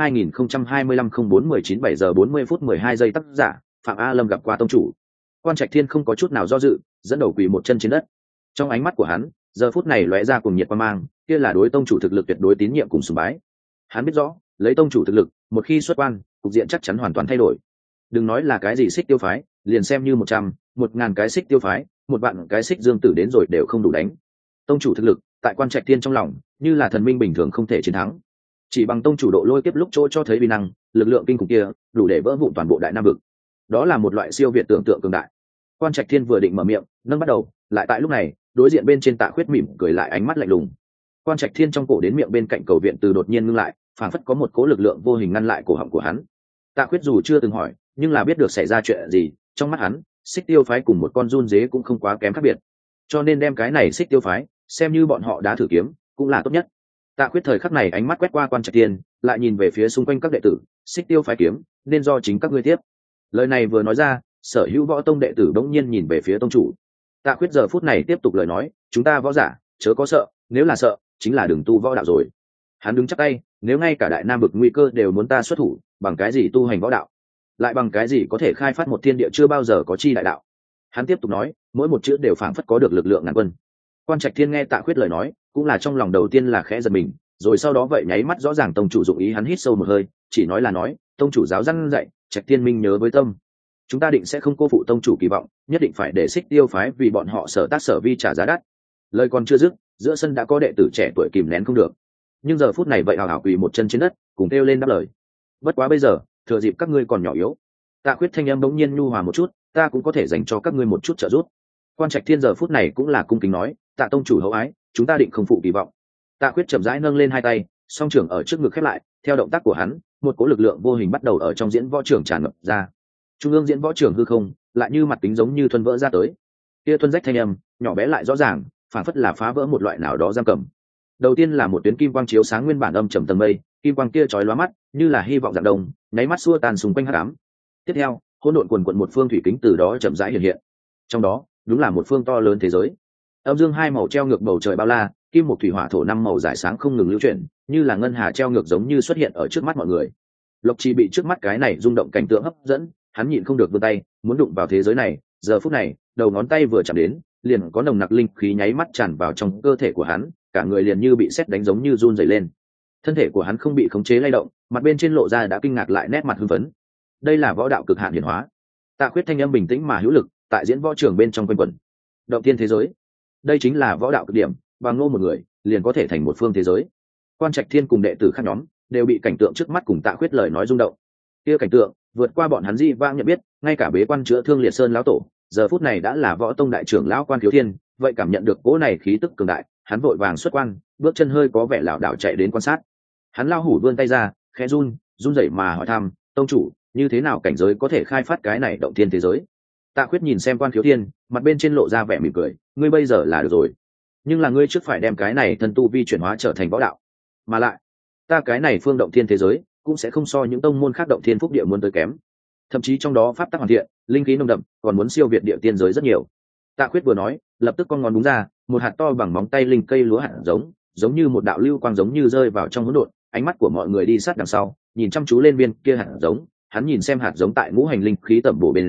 2025-04-19 7 giờ 40 phút 12 giây tác giả, Phạm A Lâm gặp qua tông chủ. Quan Trạch Thiên không có chút nào do dự, dẫn đầu quỳ một chân trên đất. Trong ánh mắt của hắn, giờ phút này lóe ra cùng nhiệt quan mang, kia là đối tông chủ thực lực tuyệt đối tín nhiệm cùng sùng bái. Hắn biết rõ, lấy tông chủ thực lực, một khi xuất quan, cục diện chắc chắn hoàn toàn thay đổi. Đừng nói là cái gì xích tiêu phái, liền xem như 100, 1000 cái xích tiêu phái, 1 vạn cái xích dương tử đến rồi đều không đủ đánh. Tông chủ thực lực, tại Quan Trạch Thiên trong lòng, như là thần minh bình thường không thể chiến thắng. Chỉ bằng tông chủ độ lôi kiếp lúc chỗ cho thấy uy năng, lực lượng kinh khủng kia, đủ để vỡ vụn toàn bộ đại nam vực. Đó là một loại siêu việt tưởng tượng cường đại. Quan Trạch Thiên vừa định mở miệng, nâng bắt đầu, lại tại lúc này, đối diện bên trên Tạ Khuyết mỉm cười lại ánh mắt lạnh lùng. Quan Trạch Thiên trong cổ đến miệng bên cạnh cầu viện từ đột nhiên ngưng lại, phảng phất có một cỗ lực lượng vô hình ngăn lại cổ họng của hắn. Tạ Khuyết dù chưa từng hỏi, nhưng là biết được xảy ra chuyện gì, trong mắt hắn, xích tiêu phái cùng một con run dế cũng không quá kém khác biệt. Cho nên đem cái này xích tiêu phái, xem như bọn họ đã thử kiếm, cũng là tốt nhất. Tạ Khuyết thời khắc này ánh mắt quét qua Quan Trạch Thiên, lại nhìn về phía xung quanh các đệ tử, xích tiêu phái kiếm, nên do chính các ngươi tiếp. Lời này vừa nói ra, sở hữu võ tông đệ tử đống nhiên nhìn về phía tông chủ. Tạ Khuyết giờ phút này tiếp tục lời nói, chúng ta võ giả, chớ có sợ, nếu là sợ, chính là đừng tu võ đạo rồi. Hắn đứng chắc tay, nếu ngay cả đại nam vực nguy cơ đều muốn ta xuất thủ, bằng cái gì tu hành võ đạo? Lại bằng cái gì có thể khai phát một thiên địa chưa bao giờ có chi đại đạo? Hắn tiếp tục nói, mỗi một chữ đều phảng phất có được lực lượng ngàn quân. Quan Trạch Thiên nghe Tạ Khuyết lời nói, cũng là trong lòng đầu tiên là khẽ giật mình, rồi sau đó vậy nháy mắt rõ ràng tông chủ dụng ý, hắn hít sâu một hơi, chỉ nói là nói, tông chủ giáo dân dạy, Trạch Thiên minh nhớ với tâm. Chúng ta định sẽ không cô phụ tông chủ kỳ vọng, nhất định phải để xích tiêu phái vì bọn họ sở tác sở vi trả giá đắt. Lời còn chưa dứt, giữa sân đã có đệ tử trẻ tuổi kìm nén không được, nhưng giờ phút này vậy hào hào quỳ một chân trên đất, cùng kêu lên đáp lời. Bất quá bây giờ, thừa dịp các ngươi còn nhỏ yếu. Tạ Khuyết thanh âm bỗng nhiên nhu hòa một chút, ta cũng có thể dành cho các ngươi một chút trợ giúp. Quan Trạch Thiên giờ phút này cũng là cung kính nói, Tạ tông chủ hậu ái, chúng ta định không phụ kỳ vọng. Tạ Khuyết chậm rãi nâng lên hai tay, song trưởng ở trước ngực khép lại, theo động tác của hắn, một cỗ lực lượng vô hình bắt đầu ở trong diễn võ trường tràn ngập ra. Trung ương diễn võ trường hư không, lại như mặt kính giống như thuần vỡ ra tới. Kia thuần rách thanh âm, nhỏ bé lại rõ ràng, phản phất là phá vỡ một loại nào đó giam cầm. Đầu tiên là một tuyến kim quang chiếu sáng nguyên bản âm trầm tầng mây, kim quang kia chói lóa mắt, như là hy vọng rạng đông, nháy mắt xua tan xung quanh hắc ám. Tiếp theo, hỗn độn quần quần một phương thủy kính từ đó chậm rãi hiện hiện. Trong đó, đúng là một phương to lớn thế giới. Âm dương hai màu treo ngược bầu trời bao la, kim một thủy hỏa thổ năm màu rải sáng không ngừng lưu chuyển, như là ngân hà treo ngược giống như xuất hiện ở trước mắt mọi người. Lộc Chi bị trước mắt cái này rung động cảnh tượng hấp dẫn, hắn nhịn không được vươn tay, muốn đụng vào thế giới này. Giờ phút này, đầu ngón tay vừa chạm đến, liền có nồng nặc linh khí nháy mắt tràn vào trong cơ thể của hắn, cả người liền như bị sét đánh giống như run rẩy lên. Thân thể của hắn không bị khống chế lay động, mặt bên trên lộ ra đã kinh ngạc lại nét mặt hưng phấn. Đây là võ đạo cực hạn hiển hóa. Tạ Khuyết thanh âm bình tĩnh mà hữu lực, tại diễn võ trường bên trong quanh quẩn. Động thiên thế giới, đây chính là võ đạo cực điểm, và ngô một người liền có thể thành một phương thế giới. Quan Trạch Thiên cùng đệ tử khác nhóm đều bị cảnh tượng trước mắt cùng Tạ Khuyết lời nói rung động. Kia cảnh tượng vượt qua bọn hắn di vang nhận biết, ngay cả bế quan chữa thương liệt sơn lão tổ, giờ phút này đã là võ tông đại trưởng lão Quan Khiếu Thiên, vậy cảm nhận được cỗ này khí tức cường đại, hắn vội vàng xuất quan, bước chân hơi có vẻ lảo đảo chạy đến quan sát. Hắn lao hủ vươn tay ra, khẽ run rẩy mà hỏi thăm, tông chủ, như thế nào cảnh giới có thể khai phát cái này động thiên thế giới? Tạ Khuyết nhìn xem Quan Khiếu Thiên, mặt bên trên lộ ra vẻ mỉm cười, ngươi bây giờ là được rồi, nhưng là ngươi trước phải đem cái này thân tu vi chuyển hóa trở thành võ đạo, mà lại, ta cái này phương động thiên thế giới cũng sẽ không so những tông môn khác động thiên phúc địa muốn tới kém, thậm chí trong đó pháp tắc hoàn thiện, linh khí nồng đậm, còn muốn siêu việt địa tiên giới rất nhiều. Tạ Khuyết vừa nói, lập tức con ngón đúng ra, một hạt to bằng móng tay linh cây lúa hạt giống như một đạo lưu quang giống như rơi vào trong hỗn độn. Ánh mắt của mọi người đi sát đằng sau, nhìn chăm chú lên viên kia hạt giống. Hắn nhìn xem hạt giống tại ngũ hành linh khí tẩm bổ bên dưới,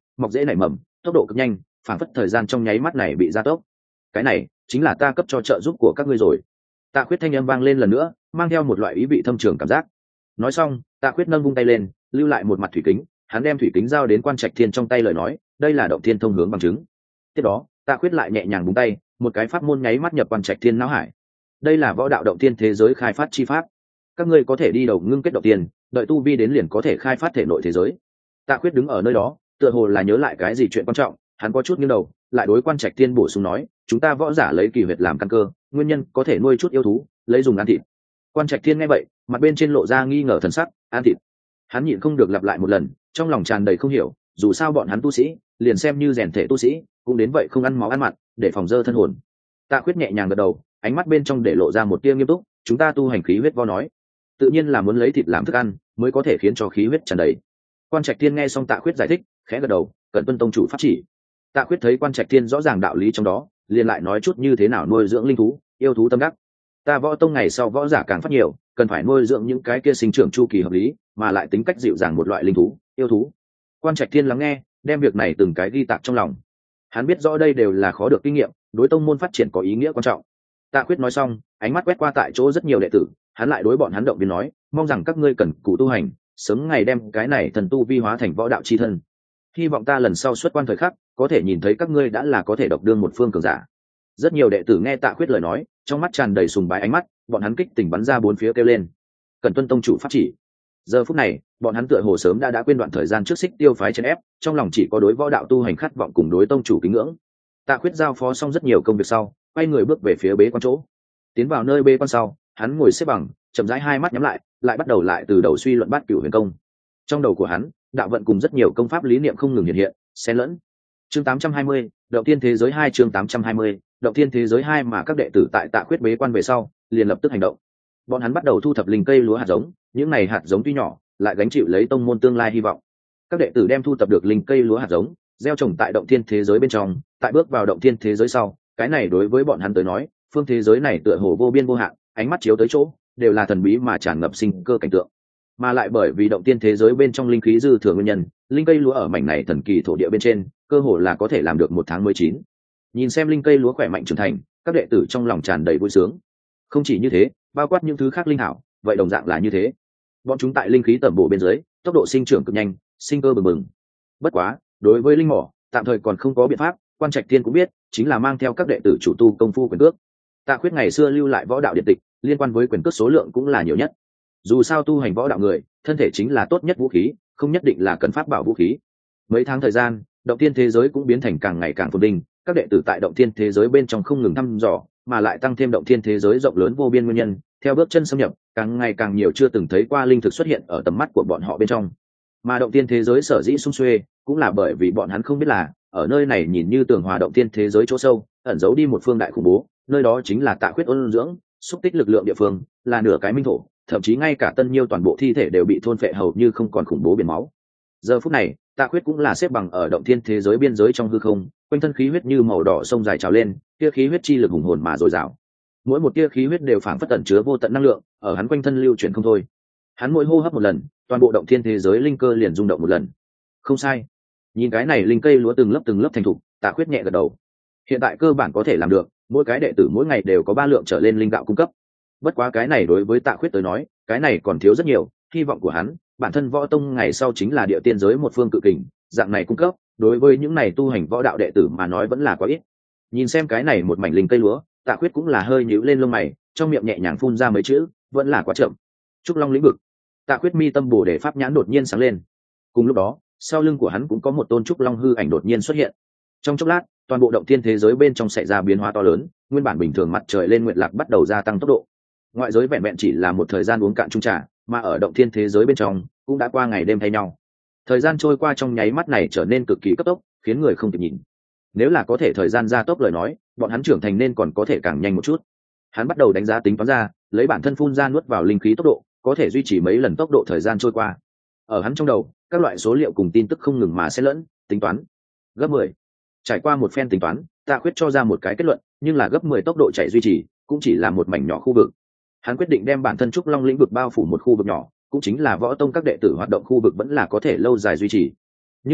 mọc dễ nảy mầm, tốc độ cực nhanh, phản phất thời gian trong nháy mắt này bị gia tốc. Cái này chính là ta cấp cho trợ giúp của các ngươi rồi. Tạ Khuyết thanh âm vang lên lần nữa, mang theo một loại ý vị thâm trường cảm giác. Nói xong, Tạ Khuyết nâng vung tay lên, lưu lại một mặt thủy kính, hắn đem thủy kính giao đến Quan Trạch Thiên trong tay lời nói, đây là động thiên thông hướng bằng chứng. Tiếp đó, Tạ Khuyết lại nhẹ nhàng búng tay, một cái pháp môn nháy mắt nhập Quan Trạch Thiên não hải. Đây là võ đạo động thiên thế giới khai phát chi pháp. Các ngươi có thể đi đầu ngưng kết động tiên, đợi tu vi đến liền có thể khai phát thể nội thế giới. Tạ Khuyết đứng ở nơi đó, tựa hồ là nhớ lại cái gì chuyện quan trọng, hắn có chút nghiêng đầu, lại đối Quan Trạch Thiên bổ sung nói, chúng ta võ giả lấy kỳ huyệt làm căn cơ, nguyên nhân có thể nuôi chút yêu thú, lấy dùng ăn thịt. Quan Trạch Thiên nghe vậy, mặt bên trên lộ ra nghi ngờ thần sắc, ăn thịt. Hắn nhịn không được lặp lại một lần, trong lòng tràn đầy không hiểu, dù sao bọn hắn tu sĩ, liền xem như rèn thể tu sĩ, cũng đến vậy không ăn máu ăn mặn, để phòng dơ thân hồn. Tạ Khuyết nhẹ nhàng gật đầu, ánh mắt bên trong để lộ ra một tia nghiêm túc, chúng ta tu hành khí huyết vo nói, tự nhiên là muốn lấy thịt làm thức ăn, mới có thể khiến cho khí huyết tràn đầy. Quan Trạch Thiên nghe xong Tạ Khuyết giải thích, khẽ gật đầu, cẩn tuân tông chủ pháp chỉ. Tạ Khuyết thấy Quan Trạch Thiên rõ ràng đạo lý trong đó, liền lại nói chút như thế nào nuôi dưỡng linh thú, yêu thú tâm đắc. Ta võ tông ngày sau võ giả càng phát nhiều, cần phải nuôi dưỡng những cái kia sinh trưởng chu kỳ hợp lý, mà lại tính cách dịu dàng một loại linh thú, yêu thú. Quan Trạch Thiên lắng nghe, đem việc này từng cái ghi tạc trong lòng. Hắn biết rõ đây đều là khó được kinh nghiệm, đối tông môn phát triển có ý nghĩa quan trọng. Tạ Khuyết nói xong, ánh mắt quét qua tại chỗ rất nhiều đệ tử, hắn lại đối bọn hắn động viên nói, mong rằng các ngươi cần cù tu hành, sớm ngày đem cái này thần tu vi hóa thành võ đạo chi thân. Hy vọng ta lần sau xuất quan thời khắc, có thể nhìn thấy các ngươi đã là có thể độc đương một phương cường giả. Rất nhiều đệ tử nghe Tạ Khuyết lời nói, trong mắt tràn đầy sùng bái ánh mắt, bọn hắn kích tình bắn ra bốn phía kêu lên, cần tuân tông chủ pháp chỉ. Giờ phút này, bọn hắn tựa hồ sớm đã quên đoạn thời gian trước xích tiêu phái chèn ép, trong lòng chỉ có đối võ đạo tu hành khát vọng cùng đối tông chủ kính ngưỡng. Tạ Khuyết giao phó xong rất nhiều công việc sau, quay người bước về phía bế quan chỗ. Tiến vào nơi bế quan sau, hắn ngồi xếp bằng, chậm rãi hai mắt nhắm lại bắt đầu lại từ đầu suy luận Bát Cửu Huyền Công. Trong đầu của hắn, đạo vận cùng rất nhiều công pháp lý niệm không ngừng hiện hiện, xen lẫn. Chương 820, Động Thiên Thế Giới 2 chương 820, Động Thiên Thế Giới 2 mà các đệ tử tại Tạ Khuyết bế quan về sau, liền lập tức hành động. Bọn hắn bắt đầu thu thập linh cây lúa hạt giống, những này hạt giống tuy nhỏ, lại gánh chịu lấy tông môn tương lai hy vọng. Các đệ tử đem thu thập được linh cây lúa hạt giống, gieo trồng tại Động Thiên Thế Giới bên trong, tại bước vào Động Thiên Thế Giới sau, cái này đối với bọn hắn tới nói, phương thế giới này tựa hồ vô biên vô hạn, ánh mắt chiếu tới chỗ, đều là thần bí mà tràn ngập sinh cơ cảnh tượng. Mà lại bởi vì Động Thiên Thế Giới bên trong linh khí dư thừa nguyên nhân, linh cây lúa ở mảnh này thần kỳ thổ địa bên trên, cơ hồ là có thể làm được 1 tháng 19. Nhìn xem linh cây lúa khỏe mạnh trưởng thành, các đệ tử trong lòng tràn đầy vui sướng. Không chỉ như thế, bao quát những thứ khác linh hảo, vậy đồng dạng là như thế. Bọn chúng tại linh khí tẩm bổ bên dưới, tốc độ sinh trưởng cực nhanh, sinh cơ bừng bừng. Bất quá, đối với linh mỏ, tạm thời còn không có biện pháp, Quan Trạch Thiên cũng biết, chính là mang theo các đệ tử chủ tu công phu quyền cước. Tạ Khuyết ngày xưa lưu lại võ đạo điện tịch, liên quan với quyền cước số lượng cũng là nhiều nhất. Dù sao tu hành võ đạo người, thân thể chính là tốt nhất vũ khí, không nhất định là cần pháp bảo vũ khí. Mấy tháng thời gian, Động Thiên Thế Giới cũng biến thành càng ngày càng phồn vinh, các đệ tử tại Động Thiên Thế Giới bên trong không ngừng thăm dò, mà lại tăng thêm Động Thiên Thế Giới rộng lớn vô biên nguyên nhân, theo bước chân xâm nhập, càng ngày càng nhiều chưa từng thấy qua linh thực xuất hiện ở tầm mắt của bọn họ bên trong. Mà Động Thiên Thế Giới sở dĩ sung xuê, cũng là bởi vì bọn hắn không biết là, ở nơi này nhìn như tường hòa Động Thiên Thế Giới chỗ sâu, ẩn giấu đi một phương đại khủng bố, nơi đó chính là Tạ Khuyết ôn dưỡng, xúc tích lực lượng địa phương, là nửa cái minh thổ, thậm chí ngay cả Tân Nhiêu toàn bộ thi thể đều bị thôn phệ hầu như không còn khủng bố biển máu. Giờ phút này, Tạ Khuyết cũng là xếp bằng ở Động Thiên Thế Giới biên giới trong hư không, quanh thân khí huyết như màu đỏ sông dài trào lên, tia khí huyết chi lực hùng hồn mà dồi dào. Mỗi một tia khí huyết đều phảng phất ẩn chứa vô tận năng lượng, ở hắn quanh thân lưu chuyển không thôi. Hắn mỗi hô hấp một lần, toàn bộ Động Thiên Thế Giới linh cơ liền rung động một lần. Không sai. Nhìn cái này linh cây lúa từng lớp thành thục, Tạ Khuyết nhẹ gật đầu. Hiện tại cơ bản có thể làm được, mỗi cái đệ tử mỗi ngày đều có 3 lượng trở lên linh gạo cung cấp. Bất quá cái này đối với Tạ Khuyết tới nói, cái này còn thiếu rất nhiều, hy vọng của hắn, bản thân võ tông ngày sau chính là địa tiên giới một phương cự kình, dạng này cung cấp, đối với những này tu hành võ đạo đệ tử mà nói vẫn là quá ít. Nhìn xem cái này một mảnh linh cây lúa, Tạ Khuyết cũng là hơi nhíu lên lông mày, trong miệng nhẹ nhàng phun ra mấy chữ, vẫn là quá chậm. Trúc Long lĩnh vực. Tạ Khuyết mi tâm Bồ Đề pháp nhãn đột nhiên sáng lên. Cùng lúc đó, sau lưng của hắn cũng có một tôn trúc long hư ảnh đột nhiên xuất hiện. Trong chốc lát, toàn bộ Động Thiên Thế Giới bên trong xảy ra biến hóa to lớn, nguyên bản bình thường mặt trời lên nguyệt lạc bắt đầu gia tăng tốc độ. Ngoại giới vẹn vẹn chỉ là một thời gian uống cạn chung trà, mà ở Động Thiên Thế Giới bên trong cũng đã qua ngày đêm thay nhau. Thời gian trôi qua trong nháy mắt này trở nên cực kỳ cấp tốc, khiến người không kịp nhìn. Nếu là có thể thời gian gia tốc lời nói, bọn hắn trưởng thành nên còn có thể càng nhanh một chút. Hắn bắt đầu đánh giá tính toán ra, lấy bản thân phun ra nuốt vào linh khí tốc độ, có thể duy trì mấy lần tốc độ thời gian trôi qua. Ở hắn trong đầu, các loại số liệu cùng tin tức không ngừng mà xen lẫn, tính toán gấp 10. Trải qua một phen tính toán, Tạ Khuyết cho ra một cái kết luận, nhưng là gấp 10 tốc độ chạy duy trì, cũng chỉ là một mảnh nhỏ khu vực. Hắn quyết định đem bản thân Trúc Long lĩnh vực bao phủ một khu vực nhỏ, cũng chính là võ tông các đệ tử hoạt động khu vực vẫn là có thể lâu dài duy trì. Nhưng là,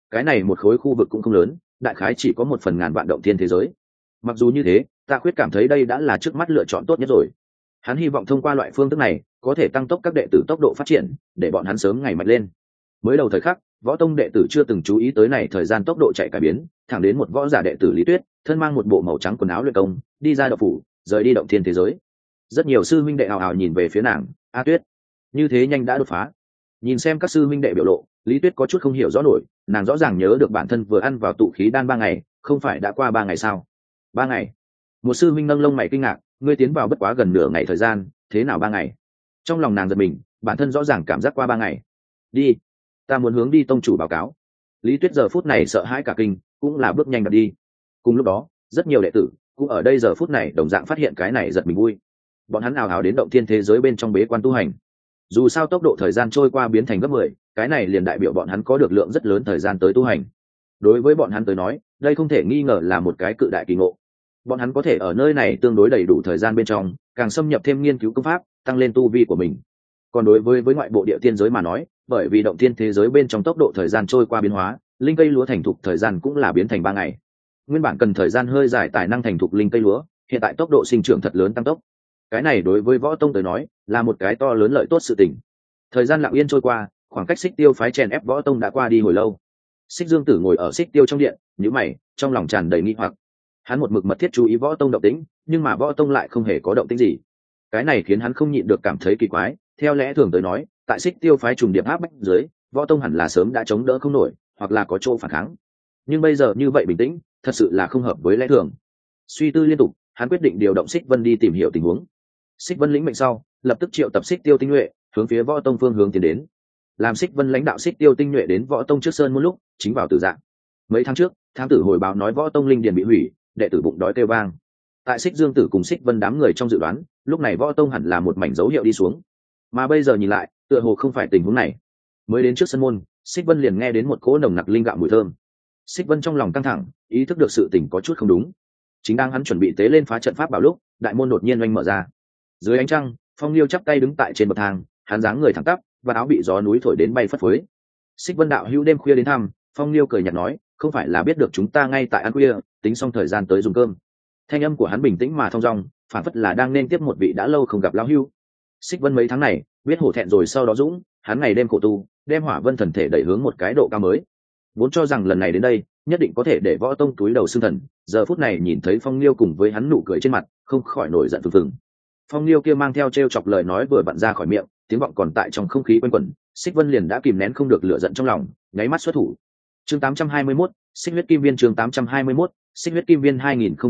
cái này một khối khu vực cũng không lớn, đại khái chỉ có 1/1000 vạn động thiên thế giới. Mặc dù như thế, Tạ Khuyết cảm thấy đây đã là trước mắt lựa chọn tốt nhất rồi. Hắn hy vọng thông qua loại phương thức này có thể tăng tốc các đệ tử tốc độ phát triển, để bọn hắn sớm ngày mạnh lên. Mới đầu thời khắc, võ tông đệ tử chưa từng chú ý tới này thời gian tốc độ chạy cải biến, thẳng đến một võ giả đệ tử Lý Tuyết, thân mang một bộ màu trắng quần áo luyện công, đi ra động phủ, rời đi động thiên thế giới. Rất nhiều sư huynh đệ hào hào nhìn về phía nàng, "A Tuyết, như thế nhanh đã đột phá." Nhìn xem các sư huynh đệ biểu lộ, Lý Tuyết có chút không hiểu rõ nổi, nàng rõ ràng nhớ được bản thân vừa ăn vào tụ khí đan 3 ngày, không phải đã qua 3 ngày sao? 3 ngày? Một sư huynh nâng lông mày kinh ngạc, ngươi tiến vào bất quá gần nửa ngày thời gian, thế nào 3 ngày? Trong lòng nàng giật mình, bản thân rõ ràng cảm giác qua 3 ngày. Đi, ta muốn hướng đi tông chủ báo cáo. Lý Tuyết giờ phút này sợ hãi cả kinh, cũng là bước nhanh đập đi. Cùng lúc đó, rất nhiều đệ tử cũng ở đây giờ phút này đồng dạng phát hiện cái này giật mình vui. Bọn hắn ào ào đến động thiên thế giới bên trong bế quan tu hành. Dù sao tốc độ thời gian trôi qua biến thành gấp 10, cái này liền đại biểu bọn hắn có được lượng rất lớn thời gian tới tu hành. Đối với bọn hắn tới nói, đây không thể nghi ngờ là một cái cự đại kỳ ngộ. Bọn hắn có thể ở nơi này tương đối đầy đủ thời gian bên trong, càng xâm nhập thêm nghiên cứu công pháp, tăng lên tu vi của mình. Còn đối với ngoại bộ địa tiên giới mà nói, bởi vì động thiên thế giới bên trong tốc độ thời gian trôi qua biến hóa, linh cây lúa thành thục thời gian cũng là biến thành 3 ngày. Nguyên bản cần thời gian hơi dài tài năng thành thục linh cây lúa, hiện tại tốc độ sinh trưởng thật lớn tăng tốc. Cái này đối với võ tông tới nói, là một cái to lớn lợi tốt sự tình. Thời gian lặng yên trôi qua, khoảng cách Xích Tiêu phái chèn ép võ tông đã qua đi hồi lâu. Xích Dương Tử ngồi ở Xích Tiêu trong điện, nhíu mày, trong lòng tràn đầy nghi hoặc. Hắn một mực mật thiết chú ý võ tông động tĩnh, nhưng mà võ tông lại không hề có động tĩnh gì. Cái này khiến hắn không nhịn được cảm thấy kỳ quái. Theo lẽ thường tới nói, tại Xích Tiêu phái trùng điệp áp bách dưới, võ tông hẳn là sớm đã chống đỡ không nổi, hoặc là có chỗ phản kháng. Nhưng bây giờ như vậy bình tĩnh, thật sự là không hợp với lẽ thường. Suy tư liên tục, hắn quyết định điều động Xích Vân đi tìm hiểu tình huống. Xích Vân lĩnh mệnh sau, lập tức triệu tập Xích Tiêu tinh nhuệ, hướng phía võ tông phương hướng tiến đến. Làm Xích Vân lãnh đạo Xích Tiêu tinh nhuệ đến võ tông trước sơn một lúc, chính vào tử dạng. Mấy tháng trước, thám tử hồi báo nói võ tông linh điền bị hủy, đệ tử bụng đói kêu vang. Tại Xích Dương Tử cùng Xích Vân đám người trong dự đoán, lúc này võ tông hẳn là một mảnh dấu hiệu đi xuống. Mà bây giờ nhìn lại, tựa hồ không phải tình huống này. Mới đến trước sân môn, Xích Vân liền nghe đến một cỗ nồng nặc linh gạo mùi thơm. Xích Vân trong lòng căng thẳng, ý thức được sự tình có chút không đúng. Chính đang hắn chuẩn bị tế lên phá trận pháp bảo lúc, đại môn đột nhiên oanh mở ra. Dưới ánh trăng, Phong Liêu chắp tay đứng tại trên bậc thang, hắn dáng người thẳng tắp, và áo bị gió núi thổi đến bay phất phới. Xích Vân đạo hữu đêm khuya đến thăm, Phong Liêu cười nhạt nói, không phải là biết được chúng ta ngay tại ăn khuya, tính xong thời gian tới dùng cơm. Thanh âm của hắn bình tĩnh mà thong dong, phản phất là đang nên tiếp một vị đã lâu không gặp lão hưu. Xích Vân mấy tháng này, biết hổ thẹn rồi sau đó dũng, hắn ngày đêm khổ tu, đem Hỏa Vân thần thể đẩy hướng một cái độ cao mới. Vốn cho rằng lần này đến đây, nhất định có thể để võ tông túi đầu xương thần, giờ phút này nhìn thấy Phong Liêu cùng với hắn nụ cười trên mặt, không khỏi nổi giận phừng phừng. Phong Liêu kia mang theo trêu chọc lời nói vừa vặn ra khỏi miệng, tiếng vọng còn tại trong không khí quanh quẩn, Xích Vân liền đã kìm nén không được lửa giận trong lòng, nháy mắt xuất thủ. Chương 821, Xích huyết kim viên chương 821, Xích huyết kim viên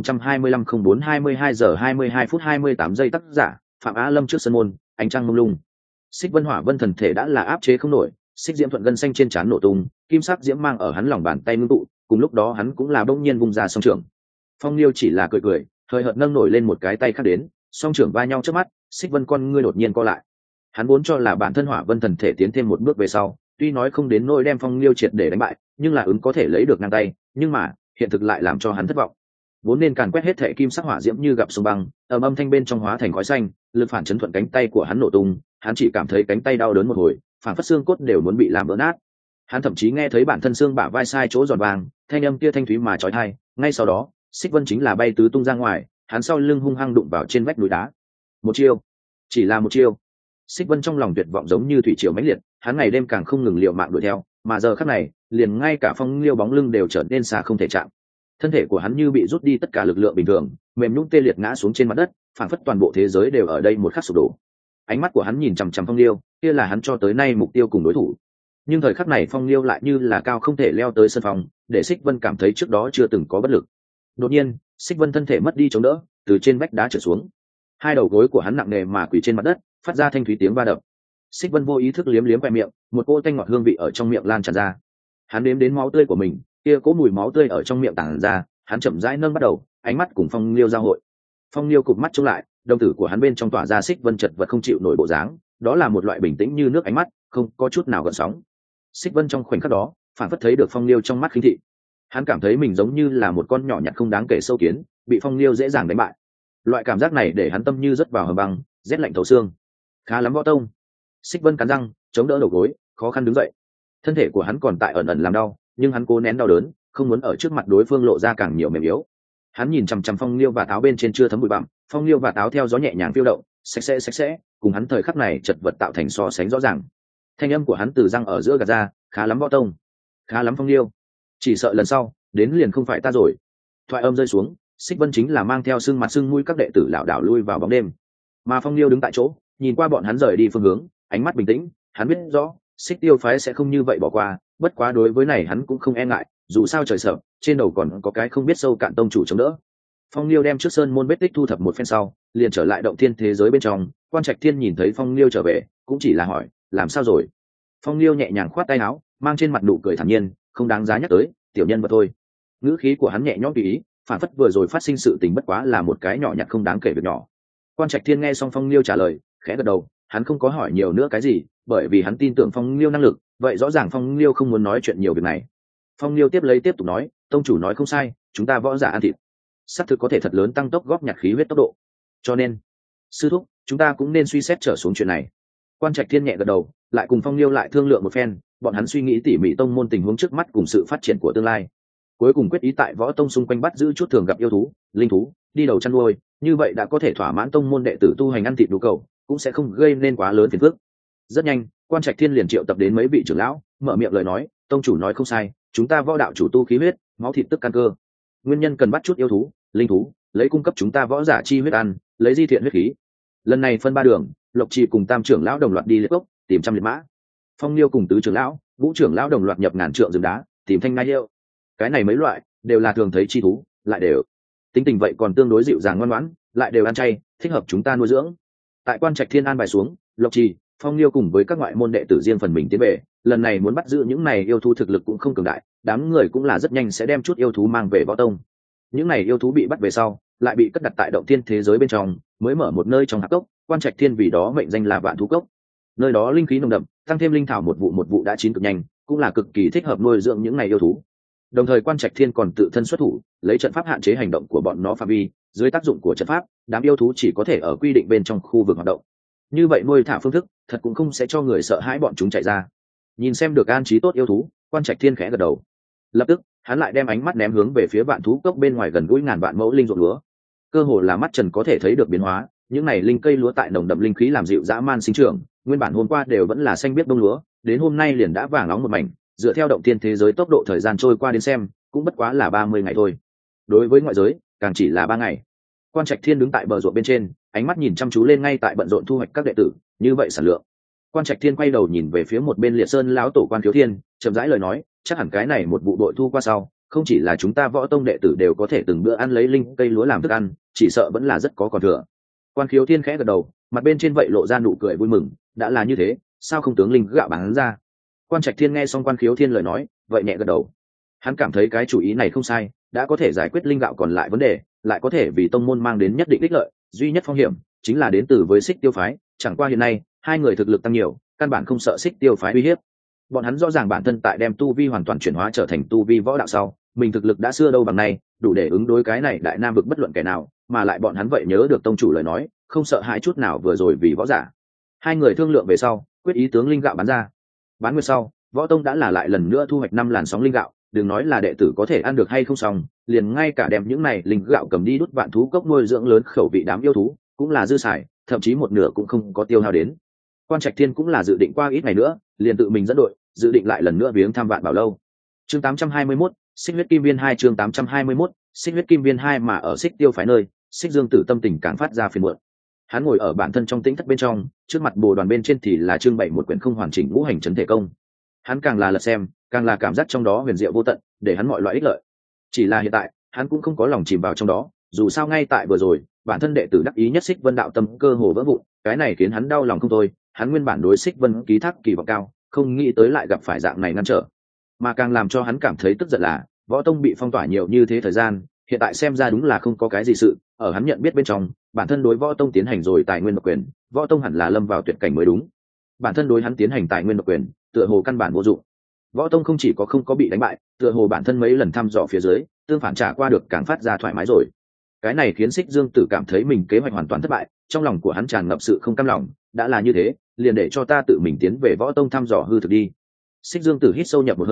2025-04-22 giờ 22 phút 28 giây tác giả, Phạm Á Lâm trước sân môn, ánh trăng mông lung. Xích Vân Hỏa Vân thần thể đã là áp chế không nổi, xích diễm thuận gân xanh trên trán nổ tung, kim sắc diễm mang ở hắn lòng bàn tay ngưng tụ, cùng lúc đó hắn cũng là bỗng nhiên vung ra song trưởng. Phong Liêu chỉ là cười cười, hơi hợt nâng nổi lên một cái tay khác đến, song trưởng va nhau trước mắt, Xích Vân con ngươi đột nhiên co lại. Hắn vốn cho là bản thân Hỏa Vân thần thể tiến thêm một bước về sau, tuy nói không đến nỗi đem Phong Liêu triệt để đánh bại, nhưng là ứng có thể lấy được ngang tay, nhưng mà hiện thực lại làm cho hắn thất vọng. Vốn nên càn quét hết thể kim sắc hỏa diễm như gặp sông băng, âm thanh bên trong hóa thành khói xanh, lực phản chấn thuận cánh tay của hắn nổ tung, hắn chỉ cảm thấy cánh tay đau đớn một hồi, phản phất xương cốt đều muốn bị làm vỡ nát. Hắn thậm chí nghe thấy bản thân xương bả vai sai chỗ giòn vàng, thanh âm kia thanh thúy mà chói tai. Ngay sau đó, Xích Vân chính là bay tứ tung ra ngoài, hắn sau lưng hung hăng đụng vào trên vách núi đá. Một chiêu, chỉ là một chiêu. Xích Vân trong lòng tuyệt vọng giống như thủy triều mãnh liệt, hắn ngày đêm càng không ngừng liều mạng đuổi theo, mà giờ khắc này, liền ngay cả Phong Liêu bóng lưng đều trở nên xa không thể chạm. Thân thể của hắn như bị rút đi tất cả lực lượng bình thường, mềm nhũn tê liệt ngã xuống trên mặt đất, phảng phất toàn bộ thế giới đều ở đây một khắc sụp đổ. Ánh mắt của hắn nhìn chằm chằm Phong Liêu, kia là hắn cho tới nay mục tiêu cùng đối thủ. Nhưng thời khắc này Phong Liêu lại như là cao không thể leo tới sân phòng, để Xích Vân cảm thấy trước đó chưa từng có bất lực. Đột nhiên, Xích Vân thân thể mất đi chống đỡ, từ trên vách đá trở xuống. Hai đầu gối của hắn nặng nề mà quỳ trên mặt đất, phát ra thanh thúy tiếng va đập. Xích Vân vô ý thức liếm liếm khoe miệng, một cỗ tanh ngọt hương vị ở trong miệng lan tràn ra. Hắn đếm đến máu tươi của mình, kia cỗ mùi máu tươi ở trong miệng tản ra, hắn chậm rãi nâng bắt đầu, ánh mắt cùng Phong Liêu giao hội. Phong Liêu cụp mắt trông lại, đồng tử của hắn bên trong tỏa ra Xích Vân chật vật không chịu nổi bộ dáng, đó là một loại bình tĩnh như nước ánh mắt, không có chút nào gợn sóng. Xích Vân trong khoảnh khắc đó, phản phất thấy được Phong Liêu trong mắt khinh thị. Hắn cảm thấy mình giống như là một con nhỏ nhặt không đáng kể sâu kiến, bị Phong Liêu dễ dàng đánh bại. Loại cảm giác này để hắn tâm như rớt vào hầm băng, rét lạnh thấu xương. Khá lắm võ tông. Xích Vân cắn răng, chống đỡ đầu gối, khó khăn đứng dậy. Thân thể của hắn còn tại ẩn ẩn làm đau, nhưng hắn cố nén đau đớn, không muốn ở trước mặt đối phương lộ ra càng nhiều mềm yếu. Hắn nhìn chằm chằm phong liêu và táo bên trên chưa thấm bụi bặm, phong liêu và táo theo gió nhẹ nhàng phiêu động, sạch sẽ, cùng hắn thời khắc này chật vật tạo thành so sánh rõ ràng. Thanh âm của hắn từ răng ở giữa gạt ra, khá lắm Võ Tông, khá lắm Phong Liêu, chỉ sợ lần sau đến liền không phải ta rồi. Thoại âm rơi xuống, Xích Vân chính là mang theo sưng mặt sưng mũi các đệ tử lảo đảo lui vào bóng đêm, mà Phong Liêu đứng tại chỗ, nhìn qua bọn hắn rời đi phương hướng, ánh mắt bình tĩnh. Hắn biết rõ Xích Tiêu phái sẽ không như vậy bỏ qua, bất quá đối với này hắn cũng không e ngại, dù sao trời sợ, trên đầu còn có cái không biết sâu cạn tông chủ chống đỡ. Phong Liêu đem trước sơn môn vết tích thu thập một phen sau, liền trở lại động thiên thế giới bên trong. Quan Trạch Thiên nhìn thấy Phong Liêu trở về, cũng chỉ là hỏi, làm sao rồi? Phong Liêu nhẹ nhàng khoát tay áo, mang trên mặt nụ cười thản nhiên, không đáng giá nhắc tới, tiểu nhân vật thôi. Ngữ khí của hắn nhẹ nhõm tùy ý, phản phất vừa rồi phát sinh sự tình bất quá là một cái nhỏ nhặt không đáng kể việc nhỏ. Quan Trạch Thiên nghe xong Phong Liêu trả lời, khẽ gật đầu, hắn không có hỏi nhiều nữa cái gì, bởi vì hắn tin tưởng Phong Liêu năng lực, vậy rõ ràng Phong Liêu không muốn nói chuyện nhiều việc này. Phong Liêu tiếp tục nói, tông chủ nói không sai, chúng ta võ giả ăn thịt, xác thực có thể thật lớn tăng tốc góp nhặt khí huyết tốc độ, cho nên sư thúc, chúng ta cũng nên suy xét trở xuống chuyện này. Quan Trạch Thiên nhẹ gật đầu, lại cùng Phong Liêu lại thương lượng một phen, bọn hắn suy nghĩ tỉ mỉ tông môn tình huống trước mắt cùng sự phát triển của tương lai, cuối cùng quyết ý tại võ tông xung quanh bắt giữ chút thường gặp yêu thú, linh thú, đi đầu chăn nuôi, như vậy đã có thể thỏa mãn tông môn đệ tử tu hành ăn thịt đủ cầu, cũng sẽ không gây nên quá lớn phiền phức. Rất nhanh, Quan Trạch Thiên liền triệu tập đến mấy vị trưởng lão, mở miệng lời nói, tông chủ nói không sai, chúng ta võ đạo chủ tu khí huyết, máu thịt tức căn cơ, nguyên nhân cần bắt chút yêu thú, linh thú, lấy cung cấp chúng ta võ giả chi huyết ăn, lấy di thiện huyết khí. Lần này phân ba đường, Lộc Trì cùng Tam trưởng lão đồng loạt đi liệt cốc, tìm trăm liệt mã. Phong Liêu cùng Tứ trưởng lão, Vũ trưởng lão đồng loạt nhập ngàn trượng rừng đá, tìm thanh nai yêu. Cái này mấy loại đều là thường thấy chi thú, lại đều tính tình vậy còn tương đối dịu dàng ngoan ngoãn, lại đều ăn chay, thích hợp chúng ta nuôi dưỡng. Tại Quan Trạch Thiên an bài xuống, Lộc Trì, Phong Liêu cùng với các ngoại môn đệ tử riêng phần mình tiến về, lần này muốn bắt giữ những này yêu thú thực lực cũng không cường đại, đám người cũng là rất nhanh sẽ đem chút yêu thú mang về võ tông. Những này yêu thú bị bắt về sau, lại bị cất đặt tại động thiên thế giới bên trong, mới mở một nơi trong hạp cốc, Quan Trạch Thiên vì đó mệnh danh là Vạn Thú Cốc. Nơi đó linh khí nồng đậm, tăng thêm linh thảo một vụ đã chín cực nhanh, cũng là cực kỳ thích hợp nuôi dưỡng những này yêu thú. Đồng thời Quan Trạch Thiên còn tự thân xuất thủ, lấy trận pháp hạn chế hành động của bọn nó phạm vi, dưới tác dụng của trận pháp, đám yêu thú chỉ có thể ở quy định bên trong khu vực hoạt động. Như vậy nuôi thả phương thức, thật cũng không sẽ cho người sợ hãi bọn chúng chạy ra. Nhìn xem được an trí tốt yêu thú, Quan Trạch Thiên khẽ gật đầu. Lập tức, hắn lại đem ánh mắt ném hướng về phía Vạn Thú Cốc bên ngoài gần gũi ngàn vạn mẫu linh ruộng lúa. Cơ hồ là mắt trần có thể thấy được biến hóa, những này linh cây lúa tại nồng đậm linh khí làm dịu dã man sinh trưởng, nguyên bản hôm qua đều vẫn là xanh biếc bông lúa, đến hôm nay liền đã vàng nóng một mảnh, dựa theo động thiên thế giới tốc độ thời gian trôi qua đến xem, cũng bất quá là 30 ngày thôi. Đối với ngoại giới, càng chỉ là 3 ngày. Quan Trạch Thiên đứng tại bờ ruộng bên trên, ánh mắt nhìn chăm chú lên ngay tại bận rộn thu hoạch các đệ tử, như vậy sản lượng. Quan Trạch Thiên quay đầu nhìn về phía một bên Liệt Sơn lão tổ Quan Khiếu Thiên, chậm rãi lời nói, chắc hẳn cái này một vụ đội thu qua sau, không chỉ là chúng ta võ tông đệ tử đều có thể từng bữa ăn lấy linh cây lúa làm thức ăn, chỉ sợ vẫn là rất có còn thừa. Quan Khiếu Thiên khẽ gật đầu, mặt bên trên vậy lộ ra nụ cười vui mừng, đã là như thế, sao không tướng linh gạo bán ra? Quan Trạch Thiên nghe xong Quan Khiếu Thiên lời nói, vậy nhẹ gật đầu. Hắn cảm thấy cái chủ ý này không sai, đã có thể giải quyết linh gạo còn lại vấn đề, lại có thể vì tông môn mang đến nhất định ích lợi, duy nhất phong hiểm chính là đến từ với Xích Tiêu phái, chẳng qua hiện nay, hai người thực lực tăng nhiều, căn bản không sợ Xích Tiêu phái uy hiếp. Bọn hắn rõ ràng bản thân tại đem tu vi hoàn toàn chuyển hóa trở thành tu vi võ đạo sau, mình thực lực đã xưa đâu bằng nay, đủ để ứng đối cái này đại nam vực bất luận kẻ nào, mà lại bọn hắn vậy nhớ được tông chủ lời nói, không sợ hãi chút nào vừa rồi vì võ giả. Hai người thương lượng về sau, quyết ý tướng linh gạo bán ra. Bán nguyệt sau, võ tông đã là lại lần nữa thu hoạch 5 làn sóng linh gạo, đừng nói là đệ tử có thể ăn được hay không xong, liền ngay cả đem những này linh gạo cầm đi đút Vạn Thú Cốc nuôi dưỡng lớn khẩu vị đám yêu thú, cũng là dư xài, thậm chí một nửa cũng không có tiêu hao đến. Quan Trạch Thiên cũng là dự định qua ít ngày nữa, liền tự mình dẫn đội, dự định lại lần nữa viếng thăm Vạn Bảo lâu. Chương 821, Xích huyết kim viên 2 chương 821, Xích huyết kim viên 2 mà ở Xích Tiêu phái nơi, Xích Dương Tử tâm tình càng phát ra phiền muộn. Hắn ngồi ở bản thân trong tĩnh thất bên trong, trước mặt bồ đoàn bên trên thì là trưng bày một quyển không hoàn chỉnh ngũ hành chấn thể công. Hắn càng là lật xem, càng là cảm giác trong đó huyền diệu vô tận, để hắn mọi loại ích lợi. Chỉ là hiện tại, hắn cũng không có lòng chìm vào trong đó, dù sao ngay tại vừa rồi, bản thân đệ tử đắc ý nhất Xích Vân đạo tâm cơ hồ vỡ vụn, cái này khiến hắn đau lòng không thôi. Hắn nguyên bản đối Xích Vân ký thác kỳ vọng cao, không nghĩ tới lại gặp phải dạng này ngăn trở. Mà càng làm cho hắn cảm thấy tức giận là, võ tông bị phong tỏa nhiều như thế thời gian, hiện tại xem ra đúng là không có cái gì sự. Ở hắn nhận biết bên trong, bản thân đối võ tông tiến hành rồi tài nguyên độc quyền, võ tông hẳn là lâm vào tuyệt cảnh mới đúng. Bản thân đối hắn tiến hành tài nguyên độc quyền, tựa hồ căn bản vô dụng. Võ tông không chỉ có không có bị đánh bại, tựa hồ bản thân mấy lần thăm dò phía dưới, tương phản trả qua được càng phát ra thoải mái rồi. Cái này khiến Xích Dương Tử cảm thấy mình kế hoạch hoàn toàn thất bại, trong lòng của hắn tràn ngập sự không cam lòng. Đã là như thế, liền để cho ta tự mình tiến về võ tông thăm dò hư thực đi. Xích Dương Tử hít sâu nhập một hơi,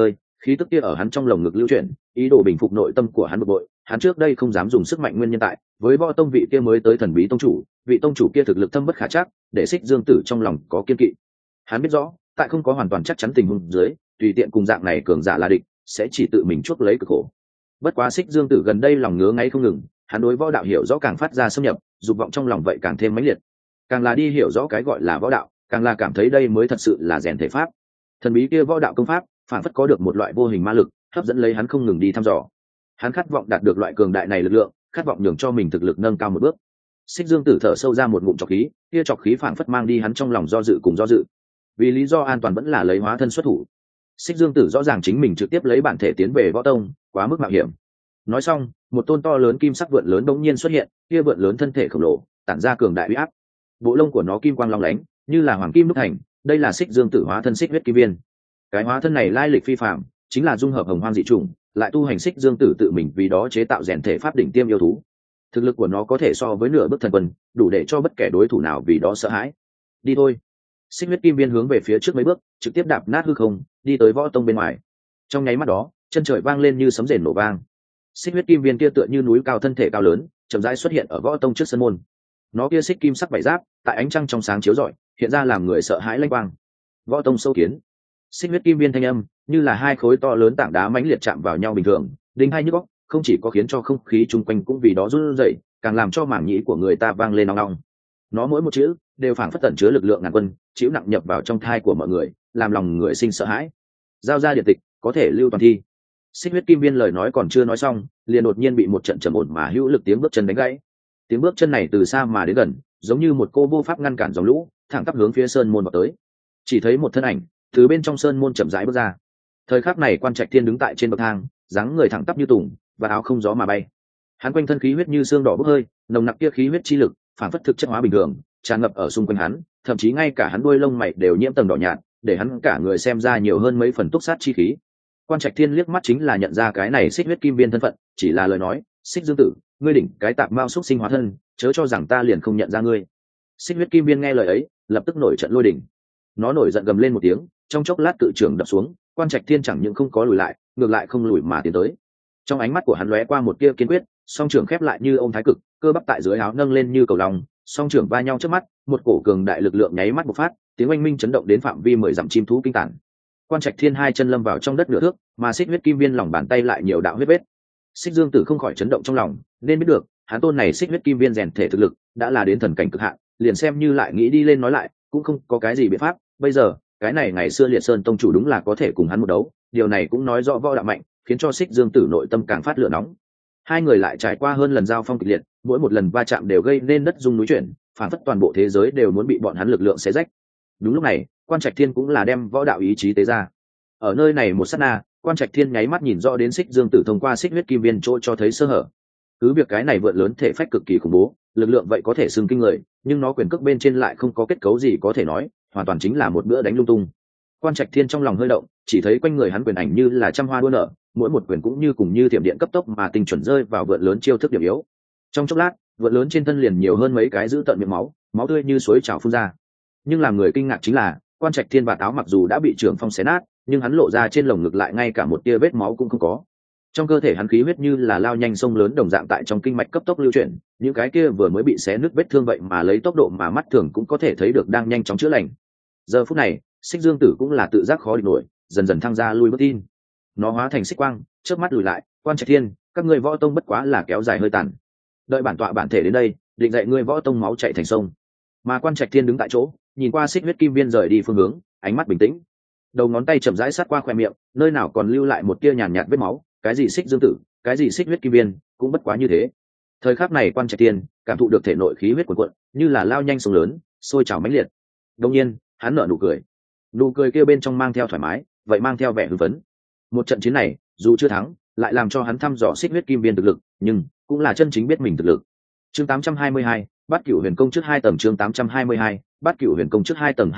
khí tức kia ở hắn trong lồng ngực lưu chuyển, ý đồ bình phục nội tâm của hắn bực bội. Hắn trước đây không dám dùng sức mạnh nguyên nhân tại với võ tông vị kia mới tới thần bí tông chủ, vị tông chủ kia thực lực thâm bất khả trắc, để Xích Dương Tử trong lòng có kiên kỵ. Hắn biết rõ, tại không có hoàn toàn chắc chắn tình huống dưới, tùy tiện cùng dạng này cường giả là địch, sẽ chỉ tự mình chuốc lấy cực khổ. Bất quá Xích Dương Tử gần đây lòng ngứa ngáy không ngừng, hắn đối võ đạo hiểu rõ càng phát ra xâm nhập, dục vọng trong lòng vậy càng thêm mãnh liệt. Càng là đi hiểu rõ cái gọi là võ đạo, càng là cảm thấy đây mới thật sự là rèn thể pháp. Thần bí kia võ đạo công pháp, phản phất có được một loại vô hình ma lực, hấp dẫn lấy hắn không ngừng đi thăm dò. Hắn khát vọng đạt được loại cường đại này lực lượng, khát vọng nhường cho mình thực lực nâng cao một bước. Xích Dương Tử thở sâu ra một ngụm trọc khí, kia trọc khí phản phất mang đi hắn trong lòng do dự cùng do dự. Vì lý do an toàn vẫn là lấy hóa thân xuất thủ. Xích Dương Tử rõ ràng chính mình trực tiếp lấy bản thể tiến về võ tông, quá mức mạo hiểm. Nói xong, một tôn to lớn kim sắc vượn lớn đống nhiên xuất hiện, kia vượn lớn thân thể khổng lồ, tản ra cường đại uy áp. Bộ lông của nó kim quang long lánh, như là hoàng kim đúc thành, đây là Xích Dương Tử hóa thân Xích huyết kim viên. Cái hóa thân này lai lịch phi phàm, chính là dung hợp hồng hoang dị chủng, lại tu hành Xích Dương Tử tự mình vì đó chế tạo rèn thể pháp đỉnh tiêm yêu thú. Thực lực của nó có thể so với nửa bước thần quân, đủ để cho bất kể đối thủ nào vì đó sợ hãi. Đi thôi. Xích huyết kim viên hướng về phía trước mấy bước, trực tiếp đạp nát hư không, đi tới võ tông bên ngoài. Trong nháy mắt đó, chân trời vang lên như sấm rền nổ vang. Xích huyết kim viên kia tựa như núi cao thân thể cao lớn, chậm rãi xuất hiện ở võ tông trước sân môn. Nó kia xích kim sắc vảy giáp, tại ánh trăng trong sáng chiếu rọi, hiện ra làm người sợ hãi lanh quang. Võ tông sâu kiến. Xích huyết kim viên thanh âm, như là hai khối to lớn tảng đá mãnh liệt chạm vào nhau bình thường, đinh hai nhức óc, không chỉ có khiến cho không khí chung quanh cũng vì đó run rẩy, càng làm cho mảng nhĩ của người ta vang lên ong ong. Nó mỗi một chữ đều phảng phất tẩn chứa lực lượng ngàn quân, chịu nặng nhập vào trong thai của mọi người, làm lòng người sinh sợ hãi. Giao ra điện tịch, có thể lưu toàn thi. Xích huyết kim viên lời nói còn chưa nói xong, liền đột nhiên bị một trận trầm ổn mà hữu lực tiếng bước chân đánh gãy. Tiếng bước chân này từ xa mà đến gần, giống như một cô vô pháp ngăn cản dòng lũ, thẳng tắp hướng phía sơn môn vào tới. Chỉ thấy một thân ảnh từ bên trong sơn môn chậm rãi bước ra. Thời khắc này Quan Trạch Thiên đứng tại trên bậc thang, dáng người thẳng tắp như tùng, và áo không gió mà bay. Hắn quanh thân khí huyết như xương đỏ bốc hơi, nồng nặc kia khí huyết chi lực, phản phất thực chất hóa bình thường, tràn ngập ở xung quanh hắn, thậm chí ngay cả hắn đuôi lông mày đều nhiễm tầng đỏ nhạt, để hắn cả người xem ra nhiều hơn mấy phần túc sát chi khí. Quan Trạch Thiên liếc mắt chính là nhận ra cái này Xích huyết kim viên thân phận, chỉ là lời nói, Xích Dương Tử, ngươi đỉnh cái tạp mao xúc sinh hóa thân, chớ cho rằng ta liền không nhận ra ngươi. Xích huyết kim viên nghe lời ấy, lập tức nổi trận lôi đình. Nó nổi giận gầm lên một tiếng, trong chốc lát cự trưởng đập xuống, Quan Trạch Thiên chẳng những không có lùi lại, ngược lại không lùi mà tiến tới. Trong ánh mắt của hắn lóe qua một tia kiên quyết, song trưởng khép lại như ôm thái cực, cơ bắp tại dưới áo nâng lên như cầu lòng, song trưởng va nhau trước mắt, một cổ cường đại lực lượng nháy mắt bộc phát, tiếng oanh minh chấn động đến phạm vi 10 dặm chim thú kinh tản. Quan Trạch Thiên hai chân lâm vào trong đất nửa thước, mà Xích huyết kim viên lòng bàn tay lại nhiều đạo huyết vết. Xích Dương Tử không khỏi chấn động trong lòng, nên biết được, hắn tôn này Xích huyết kim viên rèn thể thực lực đã là đến thần cảnh cực hạn, liền xem như lại nghĩ đi lên nói lại, cũng không có cái gì biện pháp. Bây giờ, cái này ngày xưa Liệt Sơn tông chủ đúng là có thể cùng hắn một đấu, điều này cũng nói rõ võ đạo mạnh, khiến cho Xích Dương Tử nội tâm càng phát lửa nóng. Hai người lại trải qua hơn lần giao phong kịch liệt, mỗi một lần va chạm đều gây nên đất rung núi chuyển, phản phất toàn bộ thế giới đều muốn bị bọn hắn lực lượng xé rách. Đúng lúc này, Quan Trạch Thiên cũng là đem võ đạo ý chí tế ra. Ở nơi này một sát na, Quan Trạch Thiên nháy mắt nhìn rõ đến Xích Dương Tử thông qua xích huyết kim viên chỗ cho thấy sơ hở. Cứ việc cái này vượn lớn thể phách cực kỳ khủng bố, lực lượng vậy có thể xưng kinh người, nhưng nó quyền cước bên trên lại không có kết cấu gì có thể nói, hoàn toàn chính là một bữa đánh lung tung. Quan Trạch Thiên trong lòng hơi động, chỉ thấy quanh người hắn quyền ảnh như là trăm hoa đua nở, mỗi một quyền cũng như cùng như thiểm điện cấp tốc mà tinh chuẩn rơi vào vượn lớn chiêu thức điểm yếu. Trong chốc lát, vượn lớn trên thân liền nhiều hơn mấy cái giữ tận miệng máu, máu tươi như suối trào phun ra. Nhưng làm người kinh ngạc chính là, Quan Trạch Thiên và táo mặc dù đã bị trưởng phong xé nát, nhưng hắn lộ ra trên lồng ngực lại ngay cả một tia vết máu cũng không có. Trong cơ thể hắn khí huyết như là lao nhanh sông lớn đồng dạng tại trong kinh mạch cấp tốc lưu chuyển, những cái kia vừa mới bị xé nứt vết thương vậy mà lấy tốc độ mà mắt thường cũng có thể thấy được đang nhanh chóng chữa lành. Giờ phút này, Xích Dương Tử cũng là tự giác khó địch nổi, dần dần thăng ra lui bước tin. Nó hóa thành xích quang, chớp mắt lùi lại, Quan Trạch Thiên, các ngươi võ tông bất quá là kéo dài hơi tàn. Đợi bản tọa bản thể đến đây, định dạy ngươi võ tông máu chảy thành sông. Mà Quan Trạch Thiên đứng tại chỗ, nhìn qua xích huyết kim viên rời đi phương hướng, ánh mắt bình tĩnh. Đầu ngón tay chậm rãi sát qua khóe miệng, nơi nào còn lưu lại một tia nhàn nhạt vết máu, cái gì Xích Dương Tử, cái gì xích huyết kim viên, cũng bất quá như thế. Thời khắc này Quan Trạch Thiên cảm thụ được thể nội khí huyết cuồn cuộn, như là lao nhanh sông lớn, sôi trào mãnh liệt. Đột nhiên, hắn nở nụ cười. Nụ cười kia bên trong mang theo thoải mái, vậy mang theo vẻ hưng phấn. Một trận chiến này, dù chưa thắng, lại làm cho hắn thăm dò xích huyết kim viên thực lực, nhưng cũng là chân chính biết mình thực lực. Chương 822, Bát Cửu Huyền Công trước 2 tầng. Chương 822, Bát Cửu Huyền Công trước 2 tầng.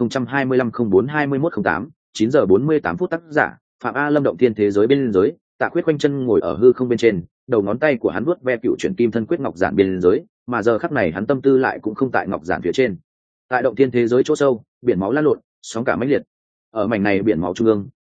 2025-04-21-08, 9 giờ 48 phút. Tác giả Phạm A Lâm. Động thiên thế giới bên giới, Tạ Khuyết quanh chân ngồi ở hư không bên trên, đầu ngón tay của hắn vuốt ve cựu chuyển kim thân quyết ngọc giản bên giới, mà giờ khắc này hắn tâm tư lại cũng không tại ngọc giản phía trên. Tại động thiên thế giới chỗ sâu, biển máu lan lộn, sóng cả mãnh liệt. Ở mảnh này biển máu trung ương,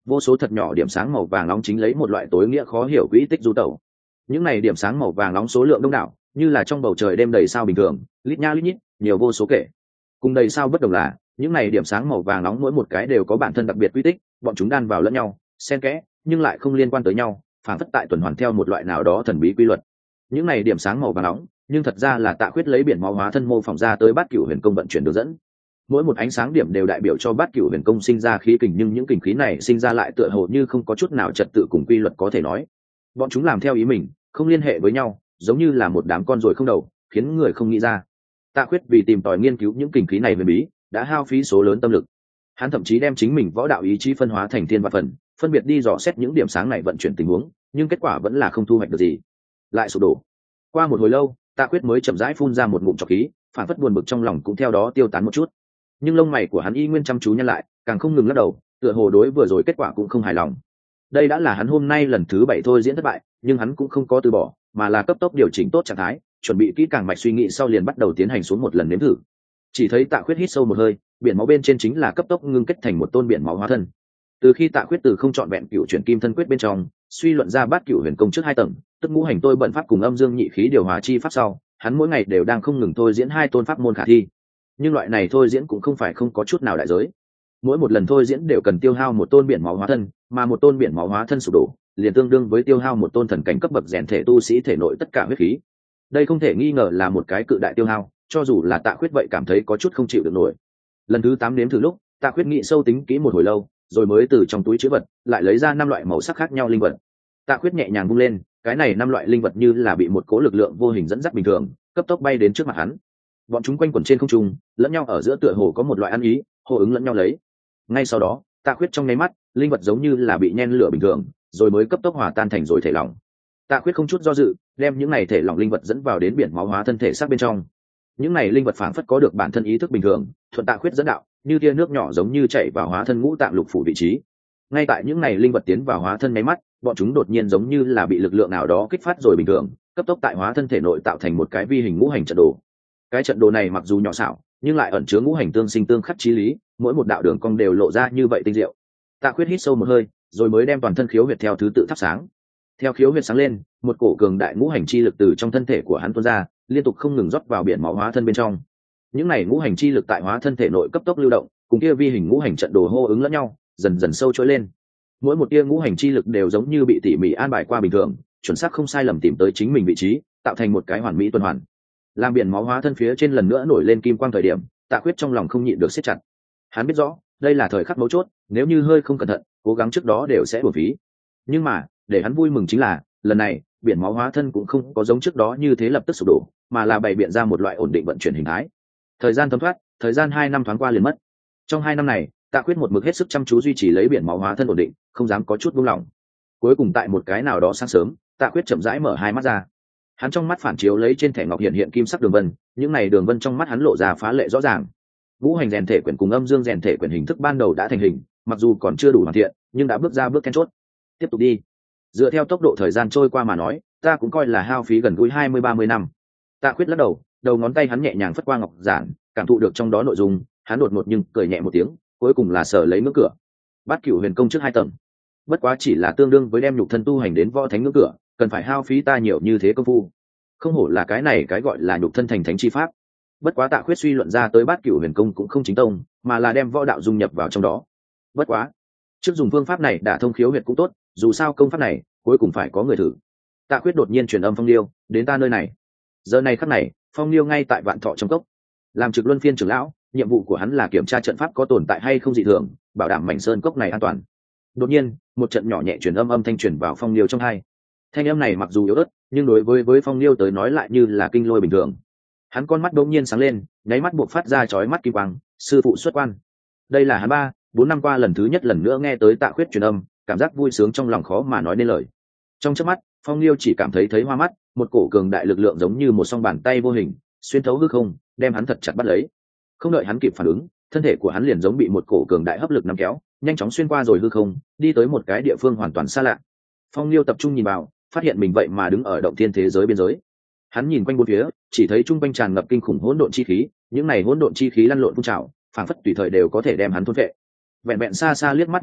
vô số thật nhỏ điểm sáng màu vàng nóng chính lấy một loại tối nghĩa khó hiểu quỹ tích du tẩu. Những này điểm sáng màu vàng nóng số lượng đông đảo, như là trong bầu trời đêm đầy sao bình thường, lít nha lít nhít, nhiều vô số kể. Cùng đầy sao bất đồng là, những này điểm sáng màu vàng nóng mỗi một cái đều có bản thân đặc biệt quy tích, bọn chúng đan vào lẫn nhau, xen kẽ, nhưng lại không liên quan tới nhau, phản phất tại tuần hoàn theo một loại nào đó thần bí quy luật. Những này điểm sáng màu vàng nóng, nhưng thật ra là Tạ Khuyết lấy biển máu hóa thân mô phỏng ra tới Bát Cửu Huyền Công vận chuyển đường dẫn. Mỗi một ánh sáng điểm đều đại biểu cho Bát Cửu Huyền Công sinh ra khí kình, nhưng những kình khí này sinh ra lại tựa hồ như không có chút nào trật tự cùng quy luật có thể nói. Bọn chúng làm theo ý mình, không liên hệ với nhau, giống như là một đám con ruồi không đầu, khiến người không nghĩ ra. Tạ Khuyết vì tìm tòi nghiên cứu những kình khí này huyền bí, đã hao phí số lớn tâm lực. Hắn thậm chí đem chính mình võ đạo ý chí phân hóa thành thiên và phần, phân biệt đi dò xét những điểm sáng này vận chuyển tình huống, nhưng kết quả vẫn là không thu hoạch được gì, lại sụp đổ. Qua một hồi lâu, Tạ Khuyết mới chậm rãi phun ra một ngụm trọc khí, phản phất buồn bực trong lòng cũng theo đó tiêu tán một chút. Nhưng lông mày của hắn y nguyên chăm chú nhăn lại, càng không ngừng lắc đầu, tựa hồ đối vừa rồi kết quả cũng không hài lòng. Đây đã là hắn hôm nay lần thứ 7 thôi diễn thất bại, nhưng hắn cũng không có từ bỏ, mà là cấp tốc điều chỉnh tốt trạng thái, chuẩn bị kỹ càng mạch suy nghĩ sau liền bắt đầu tiến hành xuống một lần nếm thử. Chỉ thấy Tạ Khuyết hít sâu một hơi, biển máu bên trên chính là cấp tốc ngưng kết thành một tôn biển máu hóa thân. Từ khi Tạ Khuyết từ không chọn vẹn cựu chuyển kim thân quyết bên trong suy luận ra Bát Cửu Huyền Công trước 2 tầng, tức ngũ hành tôi bận pháp cùng âm dương nhị khí điều hòa chi pháp sau, hắn mỗi ngày đều đang không ngừng thôi diễn 2 tôn pháp môn khả thi. Nhưng loại này thôi diễn cũng không phải không có chút nào đại giới. Mỗi một lần thôi diễn đều cần tiêu hao một tôn biển máu hóa thân, mà một tôn biển máu hóa thân sụp đổ, liền tương đương với tiêu hao một tôn thần cảnh cấp bậc rèn thể tu sĩ thể nội tất cả huyết khí. Đây không thể nghi ngờ là một cái cự đại tiêu hao, cho dù là Tạ Khuyết vậy cảm thấy có chút không chịu được nổi. Lần thứ 8 nếm thử lúc, Tạ Khuyết nghĩ sâu tính kỹ một hồi lâu, rồi mới từ trong túi trữ vật lại lấy ra 5 loại màu sắc khác nhau linh vật. Tạ Khuyết nhẹ nhàng vung lên, cái này 5 loại linh vật như là bị một cỗ lực lượng vô hình dẫn dắt bình thường, cấp tốc bay đến trước mặt hắn. Bọn chúng quanh quẩn trên không trung, lẫn nhau ở giữa tựa hồ có một loại ăn ý, hô ứng lẫn nhau lấy. Ngay sau đó, Tạ Khuyết trong nháy mắt, linh vật giống như là bị nhen lửa bình thường, rồi mới cấp tốc hòa tan thành rồi thể lỏng. Tạ Khuyết không chút do dự, đem những này thể lỏng linh vật dẫn vào đến biển máu hóa thân thể xác bên trong. Những này linh vật phảng phất có được bản thân ý thức bình thường, thuận Tạ Khuyết dẫn đạo, như tia nước nhỏ giống như chảy vào hóa thân ngũ tạng lục phủ vị trí. Ngay tại những này linh vật tiến vào hóa thân nháy mắt, bọn chúng đột nhiên giống như là bị lực lượng nào đó kích phát rồi bình thường, cấp tốc tại hóa thân thể nội tạo thành một cái vi hình ngũ hành trận đồ. Cái trận đồ này mặc dù nhỏ xảo, nhưng lại ẩn chứa ngũ hành tương sinh tương khắc chí lý, mỗi một đạo đường cong đều lộ ra như vậy tinh diệu. Tạ Khuyết hít sâu một hơi, rồi mới đem toàn thân khiếu huyệt theo thứ tự thắp sáng. Theo khiếu huyệt sáng lên, một cổ cường đại ngũ hành chi lực từ trong thân thể của hắn tuôn ra, liên tục không ngừng rót vào biển máu hóa thân bên trong. Những này ngũ hành chi lực tại hóa thân thể nội cấp tốc lưu động, cùng kia vi hình ngũ hành trận đồ hô ứng lẫn nhau, dần dần sâu trỗi lên. Mỗi một tia ngũ hành chi lực đều giống như bị tỉ mỉ an bài qua bình thường, chuẩn xác không sai lầm tìm tới chính mình vị trí, tạo thành một cái hoàn mỹ tuần hoàn. Làm biển máu hóa thân phía trên lần nữa nổi lên kim quang thời điểm, Tạ Khuyết trong lòng không nhịn được siết chặt. Hắn biết rõ, đây là thời khắc mấu chốt, nếu như hơi không cẩn thận, cố gắng trước đó đều sẽ uổng phí. Nhưng mà, để hắn vui mừng chính là, lần này, biển máu hóa thân cũng không có giống trước đó như thế lập tức sụp đổ, mà là bày biện ra một loại ổn định vận chuyển hình thái. Thời gian thấm thoát, thời gian 2 năm thoáng qua liền mất. Trong 2 năm này, Tạ Khuyết một mực hết sức chăm chú duy trì lấy biển máu hóa thân ổn định, không dám có chút buông lỏng. Cuối cùng tại một cái nào đó sáng sớm, Tạ Khuyết chậm rãi mở hai mắt ra. Hắn trong mắt phản chiếu lấy trên thẻ ngọc hiện kim sắc đường vân, những này đường vân trong mắt hắn lộ ra phá lệ rõ ràng. Ngũ hành rèn thể quyển cùng âm dương rèn thể quyển hình thức ban đầu đã thành hình, mặc dù còn chưa đủ hoàn thiện, nhưng đã bước ra bước then chốt. Tiếp tục đi. Dựa theo tốc độ thời gian trôi qua mà nói, ta cũng coi là hao phí gần gũi 20-30 năm. Tạ Khuyết lắc đầu, đầu ngón tay hắn nhẹ nhàng phất qua ngọc giản, cảm thụ được trong đó nội dung, hắn đột ngột nhưng cười nhẹ một tiếng, cuối cùng là sở lấy ngưỡng cửa. Bát Cửu Huyền Công trước 2 tầng, bất quá chỉ là tương đương với đem nhục thân tu hành đến võ thánh ngưỡng cửa, cần phải hao phí ta nhiều như thế công phu. Không hổ là cái này cái gọi là nhục thân thành thánh chi pháp. Bất quá Tạ Khuyết suy luận ra tới Bát Cửu Huyền Công cũng không chính tông, mà là đem võ đạo dung nhập vào trong đó. Bất quá, trước dùng phương pháp này đả thông khiếu huyệt cũng tốt, dù sao công pháp này cuối cùng phải có người thử. Tạ Khuyết đột nhiên truyền âm Phong Liêu đến ta nơi này. Giờ này khắc này, Phong Liêu ngay tại Vạn Thọ trong cốc, làm trực luân phiên trưởng lão, nhiệm vụ của hắn là kiểm tra trận pháp có tồn tại hay không dị thường, bảo đảm mảnh sơn cốc này an toàn. Đột nhiên, một trận nhỏ nhẹ truyền âm thanh truyền vào Phong Liêu trong tai. Thanh âm này mặc dù yếu ớt, nhưng đối với Phong Liêu tới nói lại như là kinh lôi bình thường. Hắn con mắt đống nhiên sáng lên, nháy mắt buộc phát ra chói mắt kim quang, sư phụ xuất quan. Đây là hắn 3-4 năm qua lần thứ nhất lần nữa nghe tới Tạ Khuyết truyền âm, cảm giác vui sướng trong lòng khó mà nói nên lời. Trong chớp mắt, Phong Liêu chỉ cảm thấy hoa mắt, một cổ cường đại lực lượng giống như một song bàn tay vô hình, xuyên thấu hư không, đem hắn thật chặt bắt lấy. Không đợi hắn kịp phản ứng, thân thể của hắn liền giống bị một cổ cường đại hấp lực nắm kéo, nhanh chóng xuyên qua rồi hư không, đi tới một cái địa phương hoàn toàn xa lạ. Phong Liêu tập trung nhìn vào, phát hiện mình vậy mà đứng ở động thiên thế giới biên giới. Hắn nhìn quanh bốn phía, chỉ thấy trung quanh tràn ngập kinh khủng hỗn độn chi khí, những này hỗn độn chi khí lăn lộn phun trào, phảng phất tùy thời đều có thể đem hắn thôn phệ. Vẹn vẹn xa xa liếc mắt một cái,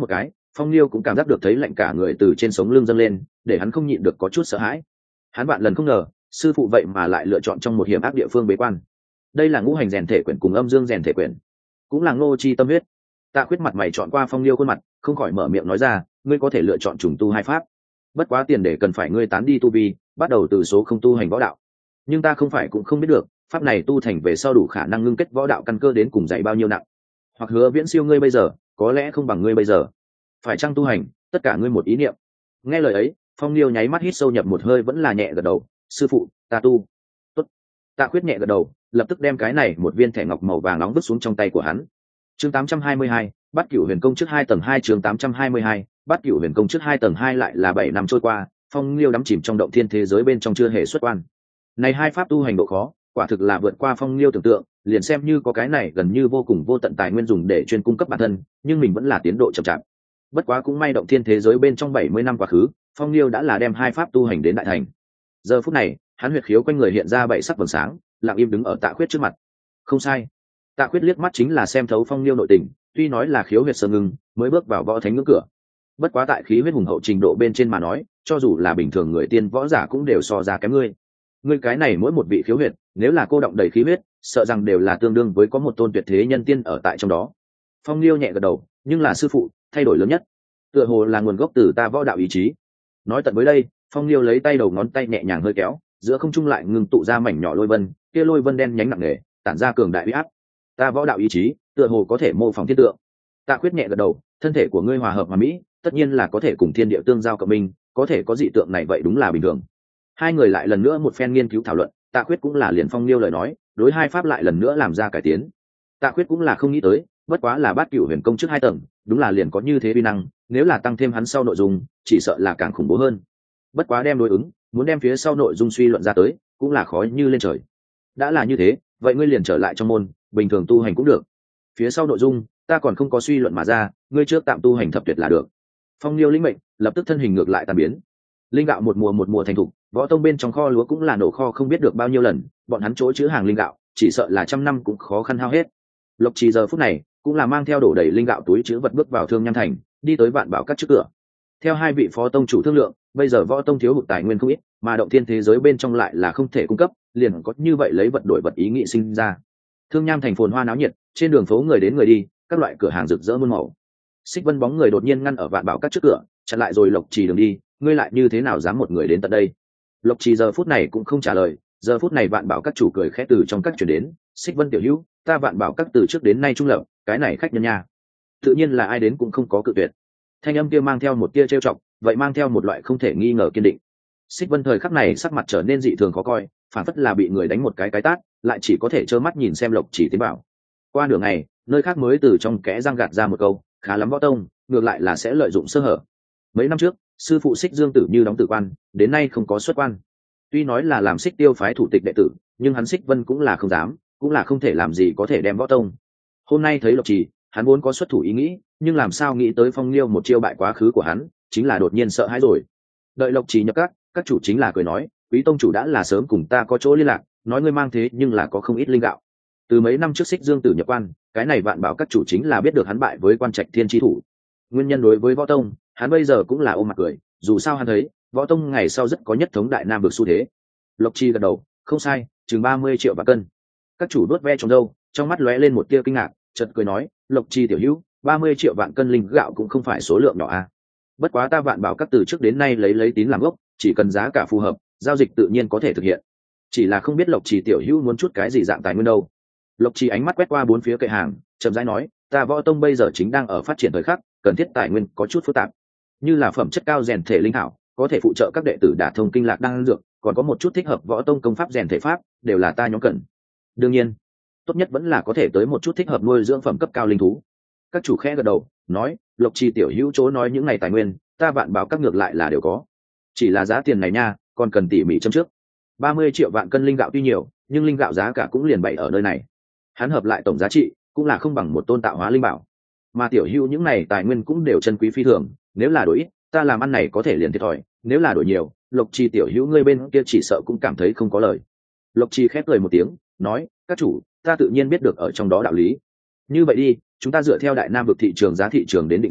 Phong Liêu cũng cảm giác được thấy lạnh cả người từ trên sống lưng dâng lên, để hắn không nhịn được có chút sợ hãi. Hắn vạn lần không ngờ sư phụ vậy mà lại lựa chọn trong một hiểm ác địa phương bế quan. Đây là ngũ hành rèn thể quyển cùng âm dương rèn thể quyển, cũng là Ngô Chi tâm huyết. Tạ Khuyết mặt mày chọn qua Phong Liêu khuôn mặt, không khỏi mở miệng nói ra, ngươi có thể lựa chọn trùng tu hai pháp, bất quá tiền để cần phải ngươi tán đi tu vi, bắt đầu từ số không tu hành võ đạo. Nhưng ta không phải cũng không biết được pháp này tu thành về sau đủ khả năng ngưng kết võ đạo căn cơ đến cùng dạy bao nhiêu nặng, hoặc hứa viễn siêu ngươi bây giờ, có lẽ không bằng ngươi bây giờ. Phải chăng tu hành, tất cả ngươi một ý niệm. Nghe lời ấy, Phong Liêu nháy mắt hít sâu nhập một hơi, vẫn là nhẹ gật đầu, sư phụ, ta tu. Tốt. Tạ Khuyết nhẹ gật đầu, lập tức đem cái này một viên thẻ ngọc màu vàng nóng vứt xuống trong tay của hắn. Chương 822, Bát Cửu Huyền Công trước 2 tầng 2. Chương 822, Bát Cửu Huyền Công trước 2 tầng 2. Lại là 7 năm trôi qua, Phong Liêu đắm chìm trong động thiên thế giới bên trong chưa hề xuất quan. Này hai pháp tu hành độ khó, quả thực là vượt qua Phong Liêu tưởng tượng, liền xem như có cái này gần như vô cùng vô tận tài nguyên dùng để chuyên cung cấp bản thân, nhưng mình vẫn là tiến độ chậm chạp. Bất quá cũng may động thiên thế giới bên trong 70 năm quá khứ, Phong Liêu đã là đem hai pháp tu hành đến đại thành. Giờ phút này, hắn huyệt khiếu quanh người hiện ra bảy sắc vầng sáng, lặng im đứng ở Tạ Khuyết trước mặt. Không sai. Tạ Khuyết liếc mắt chính là xem thấu Phong Liêu nội tình, tuy nói là khiếu huyệt sơ ngưng, mới bước vào võ thánh ngưỡng cửa. Bất quá tại khí huyết hùng hậu trình độ bên trên mà nói, cho dù là bình thường người tiên võ giả cũng đều so ra kém ngươi. Ngươi cái này mỗi một vị khiếu huyệt, nếu là cô động đầy khí huyết, sợ rằng đều là tương đương với có một tôn tuyệt thế nhân tiên ở tại trong đó. Phong Liêu nhẹ gật đầu, nhưng là sư phụ, thay đổi lớn nhất, tựa hồ là nguồn gốc từ ta võ đạo ý chí. Nói tận với đây, Phong Liêu lấy tay đầu ngón tay nhẹ nhàng hơi kéo, giữa không trung lại ngừng tụ ra mảnh nhỏ lôi vân, kia lôi vân đen nhánh nặng nề, tản ra cường đại uy áp. Ta võ đạo ý chí, tựa hồ có thể mô phỏng thiên tượng. Tạ Khuyết nhẹ gật đầu, thân thể của ngươi hòa hợp hòa mỹ, tất nhiên là có thể cùng thiên địa tương giao cộng minh, có thể có dị tượng này vậy đúng là bình thường. Hai người lại lần nữa một phen nghiên cứu thảo luận, Tạ Khuyết cũng là liền Phong Liêu lời nói, đối hai pháp lại lần nữa làm ra cải tiến. Tạ Khuyết cũng là không nghĩ tới, bất quá là Bát Cửu Huyền Công trước 2 tầng, đúng là liền có như thế uy năng, nếu là tăng thêm hắn sau nội dung, chỉ sợ là càng khủng bố hơn. Bất quá đem đối ứng, muốn đem phía sau nội dung suy luận ra tới, cũng là khó như lên trời. Đã là như thế, vậy ngươi liền trở lại trong môn, bình thường tu hành cũng được. Phía sau nội dung, ta còn không có suy luận mà ra, ngươi trước tạm tu hành thập tuyệt là được. Phong Liêu lĩnh mệnh, lập tức thân hình ngược lại tan biến. Linh gạo một mùa thành thục, võ tông bên trong kho lúa cũng là nổ kho không biết được bao nhiêu lần, bọn hắn chỗ chứa hàng linh gạo, chỉ sợ là trăm năm cũng khó khăn hao hết. Lộc Trì giờ phút này cũng là mang theo đổ đầy linh gạo túi chứa vật bước vào Thương Nham Thành, đi tới Vạn Bảo Các trước cửa. Theo hai vị phó tông chủ thương lượng, bây giờ võ tông thiếu hụt tài nguyên không ít, mà động thiên thế giới bên trong lại là không thể cung cấp, liền có như vậy lấy vật đổi vật ý nghĩ sinh ra. Thương Nham Thành phồn hoa náo nhiệt, trên đường phố người đến người đi, các loại cửa hàng rực rỡ muôn màu. Xích Vân bóng người đột nhiên ngăn ở Vạn Bảo Các trước cửa, chặn lại rồi Lộc Trì đường đi, ngươi lại như thế nào dám một người đến tận đây? Lộc Trì giờ phút này cũng không trả lời, giờ phút này Vạn Bảo Các chủ cười khẽ từ trong các truyền đến, Xích Vân tiểu hữu, ta Vạn Bảo Các từ trước đến nay trung lập, cái này khách nhân nha, tự nhiên là ai đến cũng không có cự tuyệt. Thanh âm kia mang theo một tia trêu chọc, vậy mang theo một loại không thể nghi ngờ kiên định. Xích Vân thời khắc này sắc mặt trở nên dị thường khó coi, phản phất là bị người đánh một cái tát, lại chỉ có thể trơ mắt nhìn xem Lộc Trì tiến bảo. Qua nửa ngày, nơi khác mới từ trong kẽ răng gạt ra một câu, khá lắm võ tông, ngược lại là sẽ lợi dụng sơ hở. Mấy năm trước, sư phụ Xích Dương Tử như đóng tử quan, đến nay không có xuất quan. Tuy nói là làm Xích Tiêu phái thủ tịch đệ tử, nhưng hắn Xích Vân cũng là không dám, cũng là không thể làm gì có thể đem võ tông. Hôm nay thấy Lộc Trì, hắn vốn có xuất thủ ý nghĩ, nhưng làm sao nghĩ tới Phong Liêu một chiêu bại quá khứ của hắn, chính là đột nhiên sợ hãi rồi. Đợi Lộc Trì nhập các chủ chính là cười nói, quý tông chủ đã là sớm cùng ta có chỗ liên lạc, nói ngươi mang thế nhưng là có không ít linh gạo. Từ mấy năm trước Xích Dương Tử nhập quan, cái này Vạn Bảo các chủ chính là biết được hắn bại với Quan Trạch Thiên chi thủ. Nguyên nhân đối với võ tông, hắn bây giờ cũng là ôm mặt cười, dù sao hắn thấy võ tông ngày sau rất có nhất thống đại nam vực xu thế. Lộc Chi gật đầu, không sai, chừng 30 triệu vạn cân. Các chủ đuốt ve trong râu, trong mắt lóe lên một tia kinh ngạc, chợt cười nói, Lộc Chi tiểu hữu, 30 triệu vạn cân linh gạo cũng không phải số lượng nhỏ a. Bất quá ta Vạn Bảo các từ trước đến nay lấy tín làm gốc, chỉ cần giá cả phù hợp, giao dịch tự nhiên có thể thực hiện. Chỉ là không biết Lộc Chi tiểu hữu muốn chút cái gì dạng tài nguyên đâu. Lộc Chi ánh mắt quét qua bốn phía kệ hàng, chậm rãi nói, ta võ tông bây giờ chính đang ở phát triển thời khắc, cần thiết tài nguyên có chút phức tạp, như là phẩm chất cao rèn thể linh thảo, có thể phụ trợ các đệ tử đả thông kinh lạc đan dược, còn có một chút thích hợp võ tông công pháp rèn thể pháp, đều là ta nhóm cần. Đương nhiên, tốt nhất vẫn là có thể tới một chút thích hợp nuôi dưỡng phẩm cấp cao linh thú. Các chủ khẽ gật đầu, nói, Lộc Chi tiểu hữu chỗ nói những ngày tài nguyên, ta Vạn Bảo các ngược lại là đều có. Chỉ là giá tiền này nha, còn cần tỉ mỉ châm trước. 30 triệu vạn cân linh gạo tuy nhiều, nhưng linh gạo giá cả cũng liền bày ở nơi này. Hắn hợp lại tổng giá trị, cũng là không bằng một tôn tạo hóa linh bảo. Mà tiểu hữu những này tài nguyên cũng đều chân quý phi thường, nếu là đổi ít, ta làm ăn này có thể liền thiệt thòi, nếu là đổi nhiều, Lộc Chi tiểu hữu ngươi bên kia chỉ sợ cũng cảm thấy không có lời. Lộc Chi khép cười một tiếng, nói, các chủ, ta tự nhiên biết được ở trong đó đạo lý. Như vậy đi, chúng ta dựa theo đại nam vực thị trường giá thị trường đến định giá,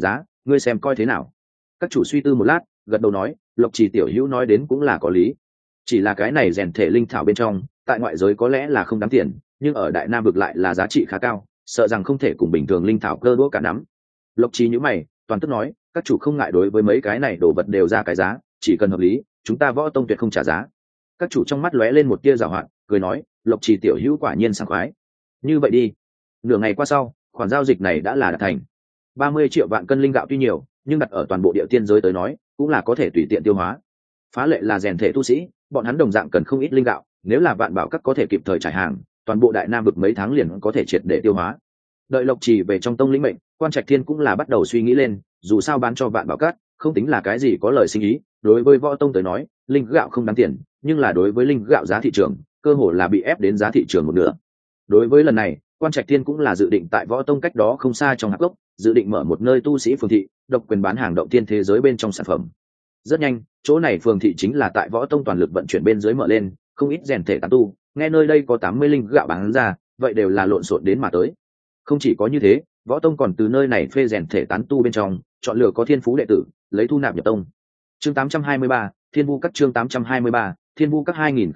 ngươi xem coi thế nào. Các chủ suy tư một lát, gật đầu nói, Lộc Trì tiểu hữu nói đến cũng là có lý. Chỉ là cái này rèn thể linh thảo bên trong, tại ngoại giới có lẽ là không đáng tiền, nhưng ở Đại Nam vực lại là giá trị khá cao, sợ rằng không thể cùng bình thường linh thảo cơ đũa cả nắm. Lộc Trì nhíu mày, toàn tức nói, các chủ không ngại đối với mấy cái này đồ vật đều ra cái giá, chỉ cần hợp lý, chúng ta Võ Tông tuyệt không trả giá. Các chủ trong mắt lóe lên một tia giảo hoạt, cười nói, Lộc Trì tiểu hữu quả nhiên sảng khoái. Như vậy đi. Nửa ngày qua sau, khoản giao dịch này đã là đạt thành. 30 triệu vạn cân linh gạo tuy nhiều, nhưng đặt ở toàn bộ địa tiên giới tới nói, cũng là có thể tùy tiện tiêu hóa. Phá lệ là rèn thể tu sĩ, bọn hắn đồng dạng cần không ít linh gạo, nếu là Vạn Bảo các có thể kịp thời trải hàng, toàn bộ Đại Nam vực mấy tháng liền có thể triệt để tiêu hóa. Đợi Lộc Trì về trong tông lĩnh mệnh, Quan Trạch Thiên cũng là bắt đầu suy nghĩ lên, dù sao bán cho Vạn Bảo các, không tính là cái gì có lời sinh ý, đối với Võ Tông tới nói, linh gạo không đáng tiền, nhưng là đối với linh gạo giá thị trường, cơ hồ là bị ép đến giá thị trường một nửa. Đối với lần này, Quan Trạch Thiên cũng là dự định tại Võ Tông cách đó không xa trong hạp gốc, dự định mở một nơi tu sĩ phường thị, độc quyền bán hàng động tiên thế giới bên trong sản phẩm. Rất nhanh, chỗ này phường thị chính là tại Võ Tông toàn lực vận chuyển bên dưới mở lên, không ít rèn thể tán tu, nghe nơi đây có 80 linh gạo bán ra, vậy đều là lộn xộn đến mà tới. Không chỉ có như thế, Võ Tông còn từ nơi này phê rèn thể tán tu bên trong, chọn lựa có thiên phú đệ tử, lấy thu nạp nhập tông. Chương 823, Thiên Vu Các chương 823, Thiên Vu Các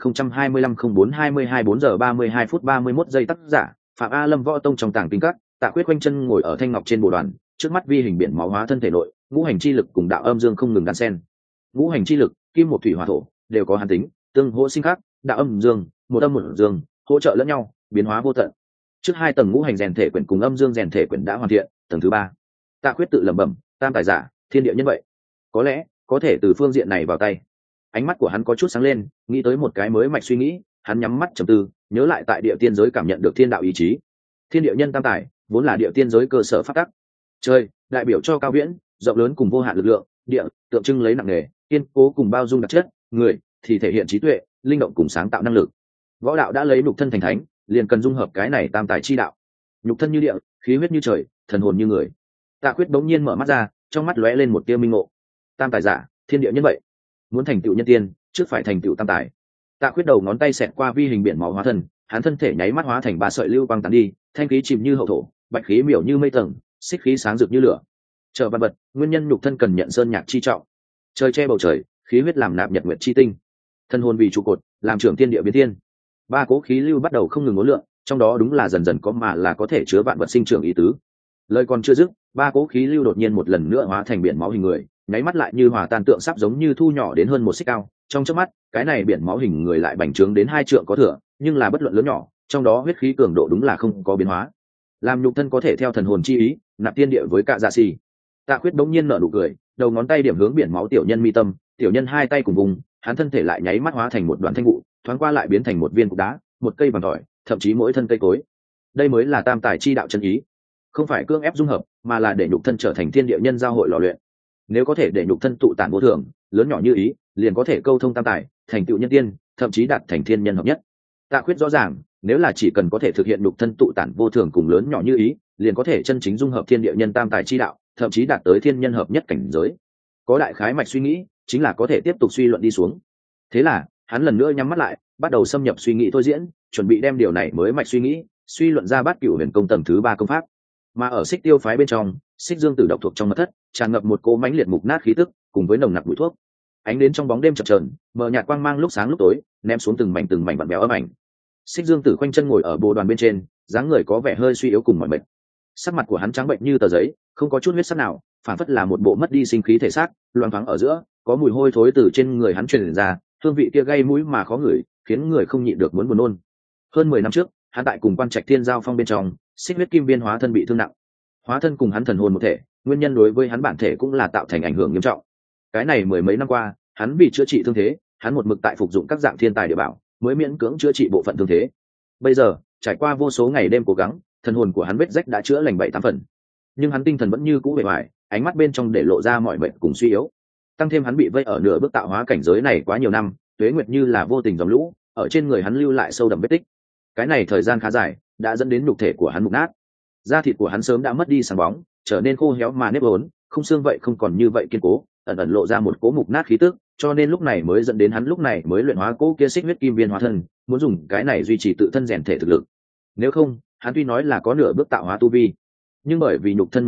2025-04-22 4 giờ 32 phút 31 giây tác giả, Phạm A Lâm. Võ Tông trong tàng kinh các, Tạ Quyết quanh chân ngồi ở thanh ngọc trên bồ đoàn, trước mắt vi hình biển máu hóa thân thể nội, ngũ hành chi lực cùng đạo âm dương không ngừng đan xen. Ngũ hành chi lực, kim một thủy hỏa thổ, đều có hàn tính, tương hỗ sinh khắc, đạo âm dương, một âm một dương, hỗ trợ lẫn nhau, biến hóa vô tận. Trước hai tầng ngũ hành rèn thể quyển cùng âm dương rèn thể quyển đã hoàn thiện, tầng thứ ba, Tạ Quyết tự lẩm bẩm, tam tài giả, thiên địa nhân vậy, có lẽ có thể từ phương diện này vào tay. Ánh mắt của hắn có chút sáng lên, nghĩ tới một cái mới mạch suy nghĩ, hắn nhắm mắt trầm tư, nhớ lại tại địa tiên giới cảm nhận được thiên đạo ý chí. Thiên địa nhân tam tài vốn là địa tiên giới cơ sở phát tắc. Trời đại biểu cho cao viễn, rộng lớn cùng vô hạn lực lượng, địa tượng trưng lấy nặng nề, kiên cố cùng bao dung đặc chất, người thì thể hiện trí tuệ, linh động cùng sáng tạo năng lực. Võ đạo đã lấy nhục thân thành thánh, liền cần dung hợp cái này tam tài chi đạo. Nhục thân như địa, khí huyết như trời, thần hồn như người. Tạ Quyết bỗng nhiên mở mắt ra, trong mắt lóe lên một tia minh ngộ. Tam tài giả, thiên địa nhân vậy, muốn thành tựu nhân tiên, trước phải thành tựu tam tài. Tạ Quyết đầu ngón tay xẹt qua vi hình biển máu hóa thân, hắn thân thể nháy mắt hóa thành ba sợi lưu quang tán đi, thanh khí chìm như hậu thổ, bạch khí miểu như mây tầng, xích khí sáng rực như lửa. Trở văn vật, nguyên nhân nhục thân cần nhận sơn nhạc chi trọng. Trời che bầu trời, khí huyết làm nạp nhật nguyệt chi tinh. Thân hồn vì trụ cột, làm trưởng thiên địa biến thiên. Ba cố khí lưu bắt đầu không ngừng uốn lượn, trong đó đúng là dần dần có mà là có thể chứa vạn vật sinh trưởng ý tứ. Lời còn chưa dứt, ba cố khí lưu đột nhiên một lần nữa hóa thành biển máu hình người, nháy mắt lại như hòa tan tượng sắp giống như thu nhỏ đến hơn một xích cao. Trong chớp mắt, cái này biển máu hình người lại bành trướng đến 2 trượng có thừa, nhưng là bất luận lớn nhỏ, trong đó huyết khí cường độ đúng là không có biến hóa. Làm nhục thân có thể theo thần hồn chi ý, nạp tiên địa với cả dạ xì. Tạ Quyết bỗng nhiên nở nụ cười, đầu ngón tay điểm hướng biển máu tiểu nhân mi tâm, tiểu nhân hai tay cùng vùng, hắn thân thể lại nháy mắt hóa thành một đoàn thanh vụ, thoáng qua lại biến thành một viên cục đá, một cây vàng tỏi, thậm chí mỗi thân cây cối. Đây mới là tam tài chi đạo chân ý, không phải cưỡng ép dung hợp, mà là để nhục thân trở thành thiên địa nhân giao hội lò luyện. Nếu có thể để nhục thân tụ tản vô thường, lớn nhỏ như ý, liền có thể câu thông tam tài, thành tựu nhân tiên, thậm chí đạt thành thiên nhân hợp nhất. Tạ Quyết rõ ràng, nếu là chỉ cần có thể thực hiện nhục thân tụ tản vô thường cùng lớn nhỏ như ý, liền có thể chân chính dung hợp thiên địa nhân tam tài chi đạo, thậm chí đạt tới thiên nhân hợp nhất cảnh giới. Có đại khái mạch suy nghĩ, chính là có thể tiếp tục suy luận đi xuống. Thế là, hắn lần nữa nhắm mắt lại, bắt đầu xâm nhập suy nghĩ thôi diễn, chuẩn bị đem điều này mới mạch suy nghĩ, suy luận ra Bát Cửu Huyền Công tầng thứ 3 công pháp. Mà ở Xích Tiêu phái bên trong, Xích Dương Tử độc thuộc trong mật thất, tràn ngập một cỗ mãnh liệt mục nát khí tức, cùng với nồng nặc mùi thuốc. Ánh đến trong bóng đêm chập chờn, mờ nhạt quang mang lúc sáng lúc tối, ném xuống từng mảnh vặn béo ấm ảnh. Xích Dương Tử khoanh chân ngồi ở bồ đoàn bên trên, dáng người có vẻ hơi suy yếu cùng mỏi mệt. Sắc mặt của hắn trắng bệnh như tờ giấy, không có chút huyết sắc nào, phản phất là một bộ mất đi sinh khí thể xác, loang thoáng ở giữa, có mùi hôi thối từ trên người hắn truyền ra, hương vị kia gây mũi mà khó ngửi, khiến người không nhịn được muốn buồn nôn. Hơn 10 năm trước, hắn tại cùng Quan Trạch Thiên giao phong bên trong, xích huyết kim viên hóa thân bị thương nặng. Hóa thân cùng hắn thần hồn một thể, nguyên nhân đối với hắn bản thể cũng là tạo thành ảnh hưởng nghiêm trọng. Cái này mười mấy năm qua, hắn vì chữa trị thương thế, hắn một mực tại phục dụng các dạng thiên tài địa bảo, mới miễn cưỡng chữa trị bộ phận thương thế. Bây giờ, trải qua vô số ngày đêm cố gắng, thần hồn của hắn vết rách đã chữa lành 7-8 phần, nhưng hắn tinh thần vẫn như cũ bề ngoài, ánh mắt bên trong để lộ ra mọi mệt cùng suy yếu. Tăng thêm hắn bị vây ở nửa bước tạo hóa cảnh giới này quá nhiều năm, tuế nguyệt như là vô tình dòng lũ, ở trên người hắn lưu lại sâu đậm vết tích. Cái này thời gian khá dài, đã dẫn đến nhục thể của hắn mục nát, da thịt của hắn sớm đã mất đi sáng bóng, trở nên khô héo mà nếp vốn, không xương vậy không còn như vậy kiên cố, ẩn ẩn lộ ra một cố mục nát khí tức, cho nên lúc này mới dẫn đến hắn lúc này mới luyện hóa cố kia xích huyết kim viên hóa thân, muốn dùng cái này duy trì tự thân rèn thể thực lực. Nếu không, hắn tuy nói là có nửa bước tạo hóa tu vi, nhưng bởi vì nhục thân mục nát,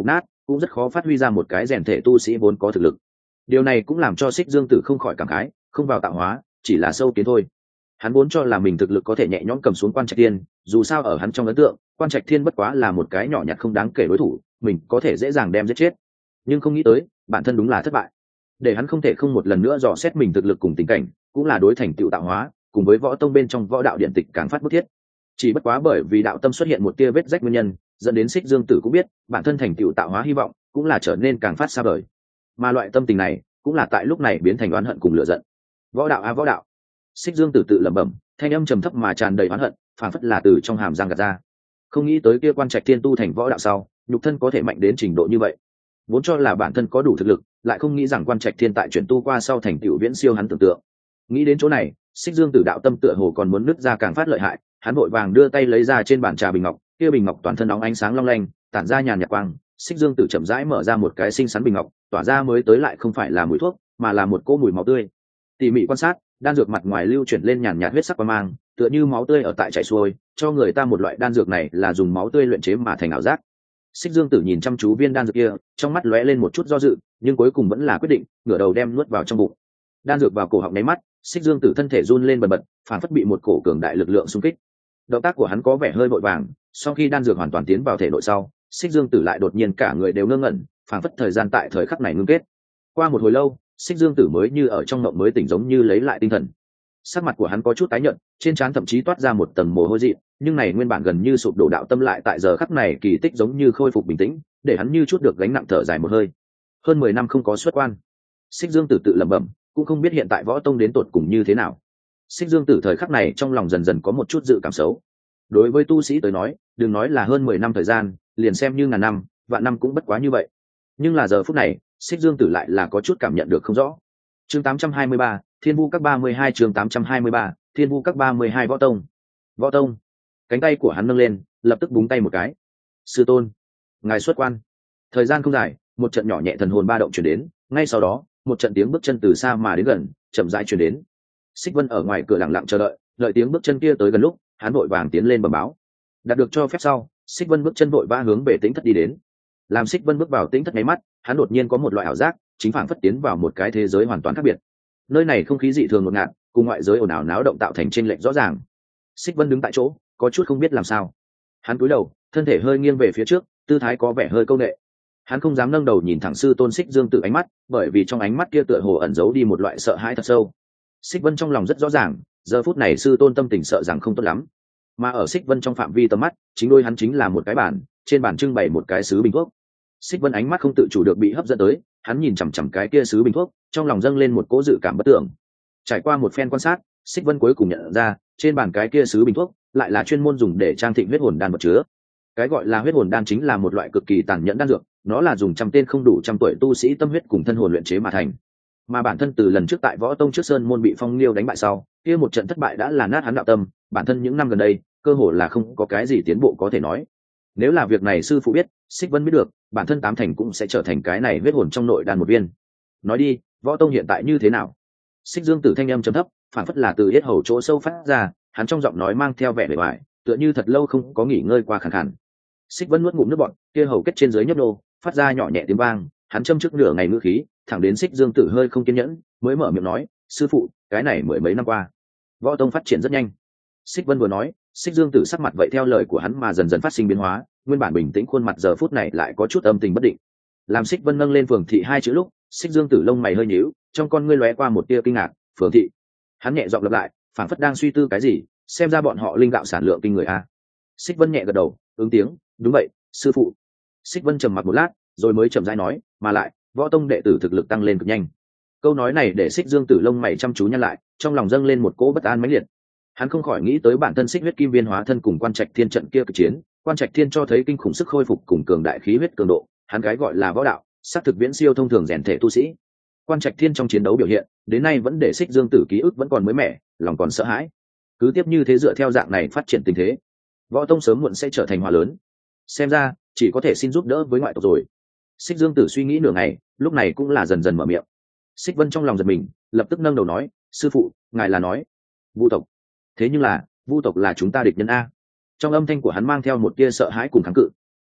cũng rất khó phát huy ra một cái rèn thể tu sĩ vốn có thực lực. Điều này cũng làm cho Xích Dương Tử không khỏi cảm khái, không vào tạo hóa, chỉ là sâu kiến thôi. Hắn vốn cho là mình thực lực có thể nhẹ nhõm cầm xuống Quan Trạch Thiên, dù sao ở hắn trong ấn tượng, Quan Trạch Thiên bất quá là một cái nhỏ nhặt không đáng kể đối thủ, mình có thể dễ dàng đem giết chết. Nhưng không nghĩ tới, bản thân đúng là thất bại. Để hắn không thể không một lần nữa dò xét mình thực lực cùng tình cảnh, cũng là đối thành tựu tạo hóa, cùng với võ tông bên trong võ đạo điện tịch càng phát bức thiết. Chỉ bất quá bởi vì đạo tâm xuất hiện một tia vết rách nguyên nhân, dẫn đến Xích Dương Tử cũng biết, bản thân thành tựu tạo hóa hy vọng cũng là trở nên càng phát xa vời. Mà loại tâm tình này, cũng là tại lúc này biến thành oán hận cùng lửa giận. Võ đạo a võ đạo. Xích Dương Tử tự lẩm bẩm, thanh âm trầm thấp mà tràn đầy oán hận, phản phất là từ trong hàm răng gạt ra. Không nghĩ tới kia Quan Trạch Thiên tu thành võ đạo sau, nhục thân có thể mạnh đến trình độ như vậy. Vốn cho là bản thân có đủ thực lực, lại không nghĩ rằng Quan Trạch Thiên tại chuyển tu qua sau thành tựu viễn siêu hắn tưởng tượng. Nghĩ đến chỗ này, Xích Dương Tử đạo tâm tựa hồ còn muốn nứt ra càng phát lợi hại, hắn vội vàng đưa tay lấy ra trên bàn trà bình ngọc, kia bình ngọc toàn thân nóng ánh sáng long lanh, tản ra nhàn nhạt quang. Xích Dương Tử chậm rãi mở ra một cái xinh xắn bình ngọc, tỏa ra mới tới lại không phải là mùi thuốc, mà là một cỗ mùi máu tươi. Tỉ mỉ quan sát, đan dược mặt ngoài lưu chuyển lên nhàn nhạt huyết sắc quang mang, tựa như máu tươi ở tại chảy xuôi, cho người ta một loại đan dược này là dùng máu tươi luyện chế mà thành ảo giác. Xích Dương Tử nhìn chăm chú viên đan dược kia, trong mắt lóe lên một chút do dự, nhưng cuối cùng vẫn là quyết định, ngửa đầu đem nuốt vào trong bụng. Đan dược vào cổ họng nháy mắt, Xích Dương Tử thân thể run lên bần bật, phản phất bị một cổ cường đại lực lượng xung kích. Động tác của hắn có vẻ hơi vội vàng, sau khi đan dược hoàn toàn tiến vào thể nội sau, Xích Dương Tử lại đột nhiên cả người đều ngơ ngẩn, phản phất thời gian tại thời khắc này ngưng kết. Qua một hồi lâu, Xích Dương Tử mới như ở trong mộng mới tỉnh, giống như lấy lại tinh thần. Sắc mặt của hắn có chút tái nhợt, trên trán thậm chí toát ra một tầng mồ hôi dị, nhưng này nguyên bản gần như sụp đổ đạo tâm lại tại giờ khắc này kỳ tích giống như khôi phục bình tĩnh, để hắn như chút được gánh nặng, thở dài một hơi. Hơn 10 năm không có xuất quan, Xích Dương Tử tự lẩm bẩm, cũng không biết hiện tại võ tông đến tột cùng như thế nào. Xích Dương Tử thời khắc này trong lòng dần dần có một chút dự cảm xấu. Đối với tu sĩ tới nói, đừng nói là hơn 10 năm thời gian, liền xem như ngàn năm, vạn năm cũng bất quá như vậy. Nhưng là giờ phút này, Xích Dương Tử lại là có chút cảm nhận được không rõ. Chương 823, Thiên Vu Các 32, chương 823, Thiên Vu Các 32 võ tông. Võ tông. Cánh tay của hắn nâng lên, lập tức búng tay một cái. Sư tôn, ngài xuất quan. Thời gian không dài, một trận nhỏ nhẹ thần hồn ba động truyền đến, ngay sau đó, một trận tiếng bước chân từ xa mà đến gần, chậm rãi truyền đến. Xích Vân ở ngoài cửa lặng lặng chờ đợi, đợi tiếng bước chân kia tới gần lúc, hắn vội vàng tiến lên bẩm báo. Đạt được cho phép sau, Xích Vân bước chân vội vã hướng về Tĩnh Thất đi đến. Làm Xích Vân bước vào Tĩnh Thất mấy mắt, hắn đột nhiên có một loại ảo giác, chính phảng phất tiến vào một cái thế giới hoàn toàn khác biệt. Nơi này không khí dị thường ngột ngạt, cùng ngoại giới ồn ào náo động tạo thành chênh lệch rõ ràng. Xích Vân đứng tại chỗ, có chút không biết làm sao. Hắn cúi đầu, thân thể hơi nghiêng về phía trước, tư thái có vẻ hơi câu nệ. Hắn không dám nâng đầu nhìn thẳng sư tôn Xích Dương Tử ánh mắt, bởi vì trong ánh mắt kia tựa hồ ẩn giấu đi một loại sợ hãi thật sâu. Xích Vân trong lòng rất rõ ràng, giờ phút này sư tôn tâm tình sợ rằng không tốt lắm. Mà ở Xích Vân trong phạm vi tầm mắt, chính đôi hắn chính là một cái bàn, trên bàn trưng bày một cái sứ bình thuốc. Xích Vân ánh mắt không tự chủ được bị hấp dẫn tới, hắn nhìn chằm chằm cái kia sứ bình thuốc, trong lòng dâng lên một cỗ dự cảm bất tưởng. Trải qua một phen quan sát, Xích Vân cuối cùng nhận ra, trên bàn cái kia sứ bình thuốc lại là chuyên môn dùng để trang thịnh huyết hồn đan vật chứa. Cái gọi là huyết hồn đan chính là một loại cực kỳ tàn nhẫn đan dược, nó là dùng trăm tên không đủ trăm tuổi tu sĩ tâm huyết cùng thân hồn luyện chế mà thành. Mà bản thân từ lần trước tại Võ Tông trước sơn môn bị Phong Liêu đánh bại sau, kia một trận thất bại đã là nát hắn đạo tâm, bản thân những năm gần đây, cơ hồ là không có cái gì tiến bộ có thể nói. Nếu là việc này sư phụ biết, Xích Vân biết được, bản thân tám thành cũng sẽ trở thành cái này huyết hồn trong nội đan một viên. Nói đi, Võ Tông hiện tại như thế nào? Xích Dương Tử thanh âm trầm thấp, phản phất là từ yết hầu chỗ sâu phát ra, hắn trong giọng nói mang theo vẻ bề ngoài, tựa như thật lâu không có nghỉ ngơi qua khàn khàn. Xích Vân nuốt ngụm nước bọt, kia hầu kết trên dưới nhấp nô, phát ra nhỏ nhẹ tiếng vang, hắn châm trước nửa ngày ngữ khí, thẳng đến Xích Dương Tử hơi không kiên nhẫn, mới mở miệng nói, sư phụ, cái này mười mấy năm qua, Võ Tông phát triển rất nhanh. Xích Vân vừa nói, Xích Dương Tử sắc mặt vậy theo lời của hắn mà dần dần phát sinh biến hóa, nguyên bản bình tĩnh khuôn mặt giờ phút này lại có chút âm tình bất định. Làm Xích Vân nâng lên Phường Thị hai chữ lúc, Xích Dương Tử lông mày hơi nhíu, trong con ngươi lóe qua một tia kinh ngạc. Phường Thị? Hắn nhẹ giọng lặp lại, phảng phất đang suy tư cái gì, xem ra bọn họ linh gạo sản lượng kinh người a. Xích Vân nhẹ gật đầu, ứng tiếng, đúng vậy, sư phụ. Xích Vân trầm mặc một lát, rồi mới chậm rãi nói, mà lại, Võ Tông đệ tử thực lực tăng lên cực nhanh. Câu nói này để Xích Dương Tử lông mày chăm chú nhăn lại, trong lòng dâng lên một cỗ bất an mãnh liệt. Hắn không khỏi nghĩ tới bản thân Xích Huyết Kim Viên hóa thân cùng Quan Trạch Thiên trận kia cực chiến, Quan Trạch Thiên cho thấy kinh khủng sức khôi phục cùng cường đại khí huyết cường độ, hắn cái gọi là võ đạo, sát thực viễn siêu thông thường rèn thể tu sĩ. Quan Trạch Thiên trong chiến đấu biểu hiện, đến nay vẫn để Xích Dương Tử ký ức vẫn còn mới mẻ, lòng còn sợ hãi. Cứ tiếp như thế dựa theo dạng này phát triển tình thế, Võ Tông sớm muộn sẽ trở thành hòa lớn. Xem ra, chỉ có thể xin giúp đỡ với ngoại tộc rồi. Xích Dương Tử suy nghĩ nửa ngày, lúc này cũng là dần dần mở miệng. Xích Vân trong lòng giật mình, lập tức nâng đầu nói, sư phụ, ngài là nói Vu tộc? Thế nhưng là, Vu tộc là chúng ta địch nhân a. Trong âm thanh của hắn mang theo một tia sợ hãi cùng kháng cự.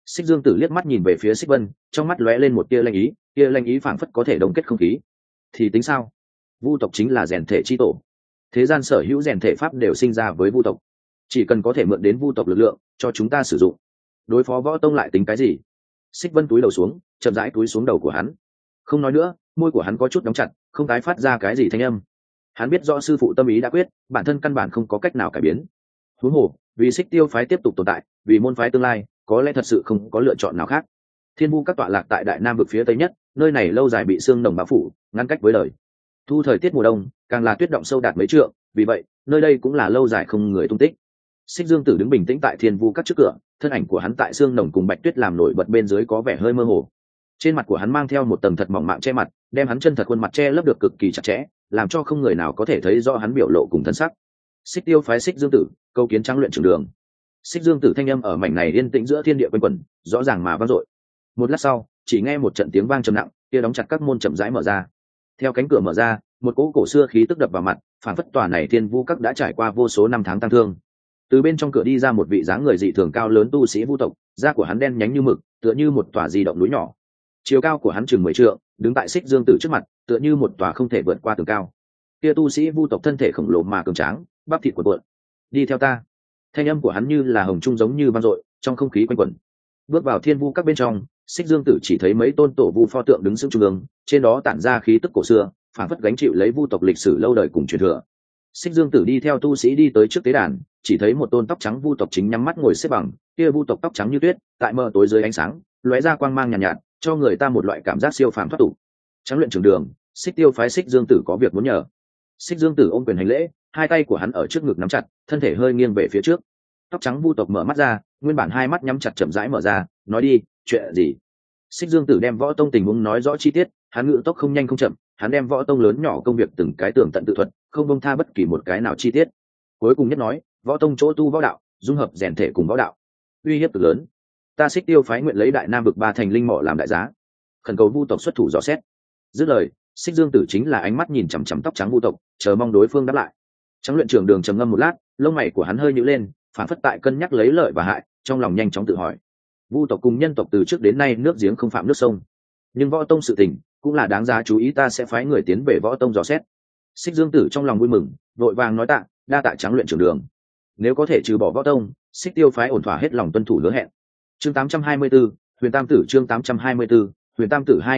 Xích Dương Tử liếc mắt nhìn về phía Xích Vân, trong mắt lóe lên một tia lanh ý phảng phất có thể đồng kết không khí. Thì tính sao? Vu tộc chính là rèn thể chi tổ, thế gian sở hữu rèn thể pháp đều sinh ra với vu tộc, chỉ cần có thể mượn đến vu tộc lực lượng cho chúng ta sử dụng, đối phó võ tông lại tính cái gì? Xích Vân túi đầu xuống, chậm rãi túi xuống đầu của hắn, không nói nữa, môi của hắn có chút đóng chặt, không tái phát ra cái gì thanh âm. Hắn biết rõ sư phụ tâm ý đã quyết, bản thân căn bản không có cách nào cải biến. Huống hồ, vì Xích Tiêu phái tiếp tục tồn tại, vì môn phái tương lai, có lẽ thật sự không có lựa chọn nào khác. Thiên Vu các tọa lạc tại Đại Nam vực phía tây nhất, nơi này lâu dài bị sương nồng bao phủ, ngăn cách với đời. Thu thời tiết mùa đông, càng là tuyết động sâu đạt mấy trượng, vì vậy, nơi đây cũng là lâu dài không người tung tích. Xích Dương Tử đứng bình tĩnh tại Thiên Vu các trước cửa, thân ảnh của hắn tại sương nồng cùng bạch tuyết làm nổi bật bên dưới có vẻ hơi mơ hồ. Trên mặt của hắn mang theo một tầng thật mỏng mạng che mặt, đem hắn chân thật khuôn mặt che lấp được cực kỳ chặt chẽ, làm cho không người nào có thể thấy rõ hắn biểu lộ cùng thân sắc. Xích Tiêu phái Xích Dương Tử, câu kiến Tráng Luyện Trưởng Đường. Xích Dương Tử thanh âm ở mảnh này yên tĩnh giữa thiên địa quanh quẩn, rõ ràng mà vang dội. Một lát sau, chỉ nghe một trận tiếng vang trầm nặng, kia đóng chặt các môn chậm rãi mở ra. Theo cánh cửa mở ra, một cỗ cổ xưa khí tức đập vào mặt, phản phất tòa này Thiên Vu các đã trải qua vô số năm tháng tăng thương. Từ bên trong cửa đi ra một vị dáng người dị thường cao lớn tu sĩ vu tộc, da của hắn đen nhánh như mực, tựa như một tòa di động núi nhỏ. Chiều cao của hắn chừng 10 trượng, đứng tại Xích Dương Tử trước mặt, tựa như một tòa không thể vượt qua tường cao. Kia tu sĩ vu tộc thân thể khổng lồ mà cường tráng, bắp thịt cuộn cuộn. Đi theo ta. Thanh âm của hắn như là hồng trung giống như vang dội trong không khí quanh quẩn. Bước vào Thiên Vu các bên trong, Xích Dương Tử chỉ thấy mấy tôn tổ vu pho tượng đứng sững trung ương, trên đó tản ra khí tức cổ xưa, phản phất gánh chịu lấy vu tộc lịch sử lâu đời cùng truyền thừa. Xích Dương Tử đi theo tu sĩ đi tới trước tế đàn, chỉ thấy một tôn tóc trắng vu tộc chính nhắm mắt ngồi xếp bằng, kia vu tộc tóc trắng như tuyết, tại mờ tối dưới ánh sáng, lóe ra quang mang nhàn nhạt, cho người ta một loại cảm giác siêu phàm thoát tục. Tráng Luyện Trưởng Đường, Xích Tiêu phái Xích Dương Tử có việc muốn nhờ. Xích Dương Tử ôm quyền hành lễ, hai tay của hắn ở trước ngực nắm chặt, thân thể hơi nghiêng về phía trước. Tóc trắng vu tộc mở mắt ra, nguyên bản hai mắt nhắm chặt chậm rãi mở ra, nói đi, chuyện gì? Xích Dương Tử đem võ tông tình huống nói rõ chi tiết, hắn ngự tốc không nhanh không chậm, hắn đem võ tông lớn nhỏ công việc từng cái tường tận tự thuật, không bông tha bất kỳ một cái nào chi tiết. Cuối cùng nhất nói, võ tông chỗ tu võ đạo, dung hợp rèn thể cùng võ đạo, uy hiếp cực lớn. Ta Xích Tiêu phái nguyện lấy Đại Nam vực 3 thành linh mỏ làm đại giá, khẩn cầu vu tộc xuất thủ dò xét. Dứt lời, Xích Dương Tử chính là ánh mắt nhìn chằm chằm tóc trắng vu tộc, chờ mong đối phương đáp lại. Tráng Luyện Trưởng Đường trầm ngâm một lát, lông mày của hắn hơi nhíu lên, phản phất tại cân nhắc lấy lợi và hại, trong lòng nhanh chóng tự hỏi. Vu tộc cùng nhân tộc từ trước đến nay nước giếng không phạm nước sông, nhưng võ tông sự tình cũng là đáng giá chú ý, ta sẽ phái người tiến về võ tông dò xét. Xích Dương Tử trong lòng vui mừng, vội vàng nói tạ, đa tạ Tráng Luyện Trưởng Đường. Nếu có thể trừ bỏ võ tông, Xích Tiêu phái ổn thỏa hết lòng tuân thủ hứa hẹn. Chương 824, Huyền Tam Tử chương 824, Huyền Tam Tử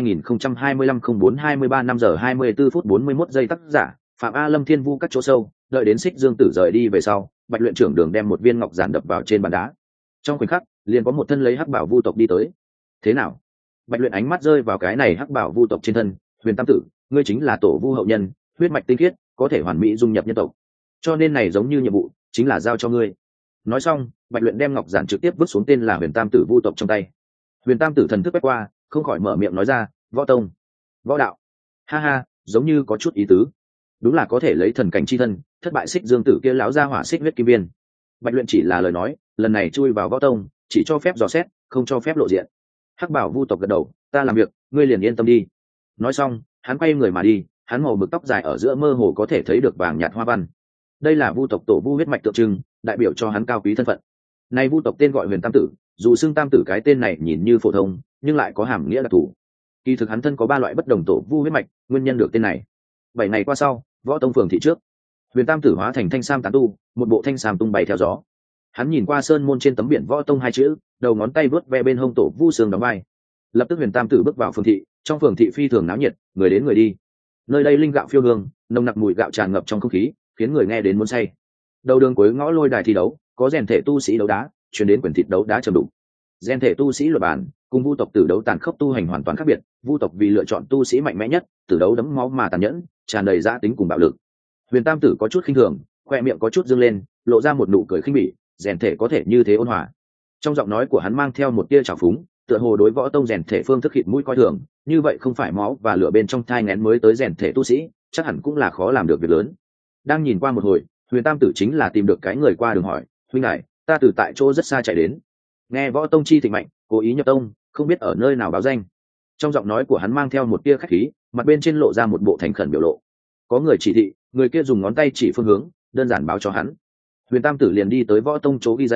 2025-04-23 5 giờ 24 phút 41 giây tác giả, Phạm A Lâm Thiên Vu các chỗ sâu, đợi đến Xích Dương Tử rời đi về sau, Bạch Luyện Trưởng Đường đem một viên ngọc giản đập vào trên bàn đá. Trong khoảnh khắc, liền có một thân lấy hắc bảo vu tộc đi tới. Thế nào? Bạch Luyện ánh mắt rơi vào cái này hắc bảo vu tộc trên thân, Huyền Tam Tử, ngươi chính là tổ vu hậu nhân, huyết mạch tinh khiết, có thể hoàn mỹ dung nhập nhân tộc. Cho nên này giống như nhiệm vụ, chính là giao cho ngươi. Nói xong, Bạch Luyện đem ngọc giản trực tiếp vứt xuống tên là Huyền Tam Tử vu tộc trong tay. Huyền Tam Tử thần thức quét qua, không khỏi mở miệng nói ra, võ tông, võ đạo. Ha ha, giống như có chút ý tứ. Đúng là có thể lấy thần cảnh chi thân, thất bại Xích Dương Tử kia lão ra hỏa xích huyết kim viên. Bạch Luyện chỉ là lời nói, lần này chui vào võ tông, chỉ cho phép dò xét, không cho phép lộ diện. Hắc bảo vu tộc gật đầu, ta làm việc, ngươi liền yên tâm đi. Nói xong, hắn quay người mà đi, hắn màu mực tóc dài ở giữa mơ hồ có thể thấy được vàng nhạt hoa văn. Đây là vu tộc tổ vu huyết mạch tượng trưng, đại biểu cho hắn cao quý thân phận. Này vu tộc tên gọi Huyền Tam Tử, dù xưng Tam Tử cái tên này nhìn như phổ thông, nhưng lại có hàm nghĩa đặc thù. Kỳ thực hắn thân có 3 loại bất đồng tổ vu huyết mạch, nguyên nhân được tên này. 7 ngày qua sau, võ tông phường thị trước, Huyền Tam Tử hóa thành thanh sam tán tu, một bộ thanh sam tung bay theo gió. Hắn nhìn qua sơn môn trên tấm biển võ tông 2 chữ, đầu ngón tay vớt ve bên hông tổ vu xương đóng vai. Lập tức Huyền Tam Tử bước vào phường thị, trong phường thị phi thường náo nhiệt, người đến người đi. Nơi đây linh gạo phiêu hương, nồng nặc mùi gạo tràn ngập trong không khí, khiến người nghe đến muốn say. Đầu đường cuối ngõ lôi đài thi đấu, có rèn thể tu sĩ đấu đá, truyền đến quyền thịt đấu đá trầm đục. Rèn thể tu sĩ luật bàn, cùng vu tộc tử đấu tàn khốc tu hành hoàn toàn khác biệt. Vu tộc vì lựa chọn tu sĩ mạnh mẽ nhất, tử đấu đấm máu mà tàn nhẫn, tràn đầy dã tính cùng bạo lực. Huyền Tam Tử có chút khinh thường, khoe miệng có chút dương lên, lộ ra một nụ cười khinh bỉ, rèn thể có thể như thế ôn hòa. Trong giọng nói của hắn mang theo một tia trào phúng, tựa hồ đối võ tông rèn thể phương thức khịt mũi coi thường, như vậy không phải máu và lửa bên trong thai nghén mới tới rèn thể tu sĩ, chắc hẳn cũng là khó làm được việc lớn. Đang nhìn qua một hồi, Huyền Tam Tử chính là tìm được cái người qua đường hỏi, huynh ngài, ta từ tại chỗ rất xa chạy đến, nghe võ tông chi thịnh mạnh, cố ý nhập tông, không biết ở nơi nào báo danh. Trong giọng nói của hắn mang theo một tia khách khí, mặt bên trên lộ ra một bộ thành khẩn biểu lộ. Có người chỉ thị, người kia dùng ngón tay chỉ phương hướng, đơn giản báo cho hắn. Huyền Tam Tử liền đi tới võ tông chỗ ghi danh,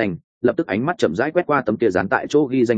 lập tức ánh mắt chậm rãi quét qua tấm kia dán tại chỗ ghi danh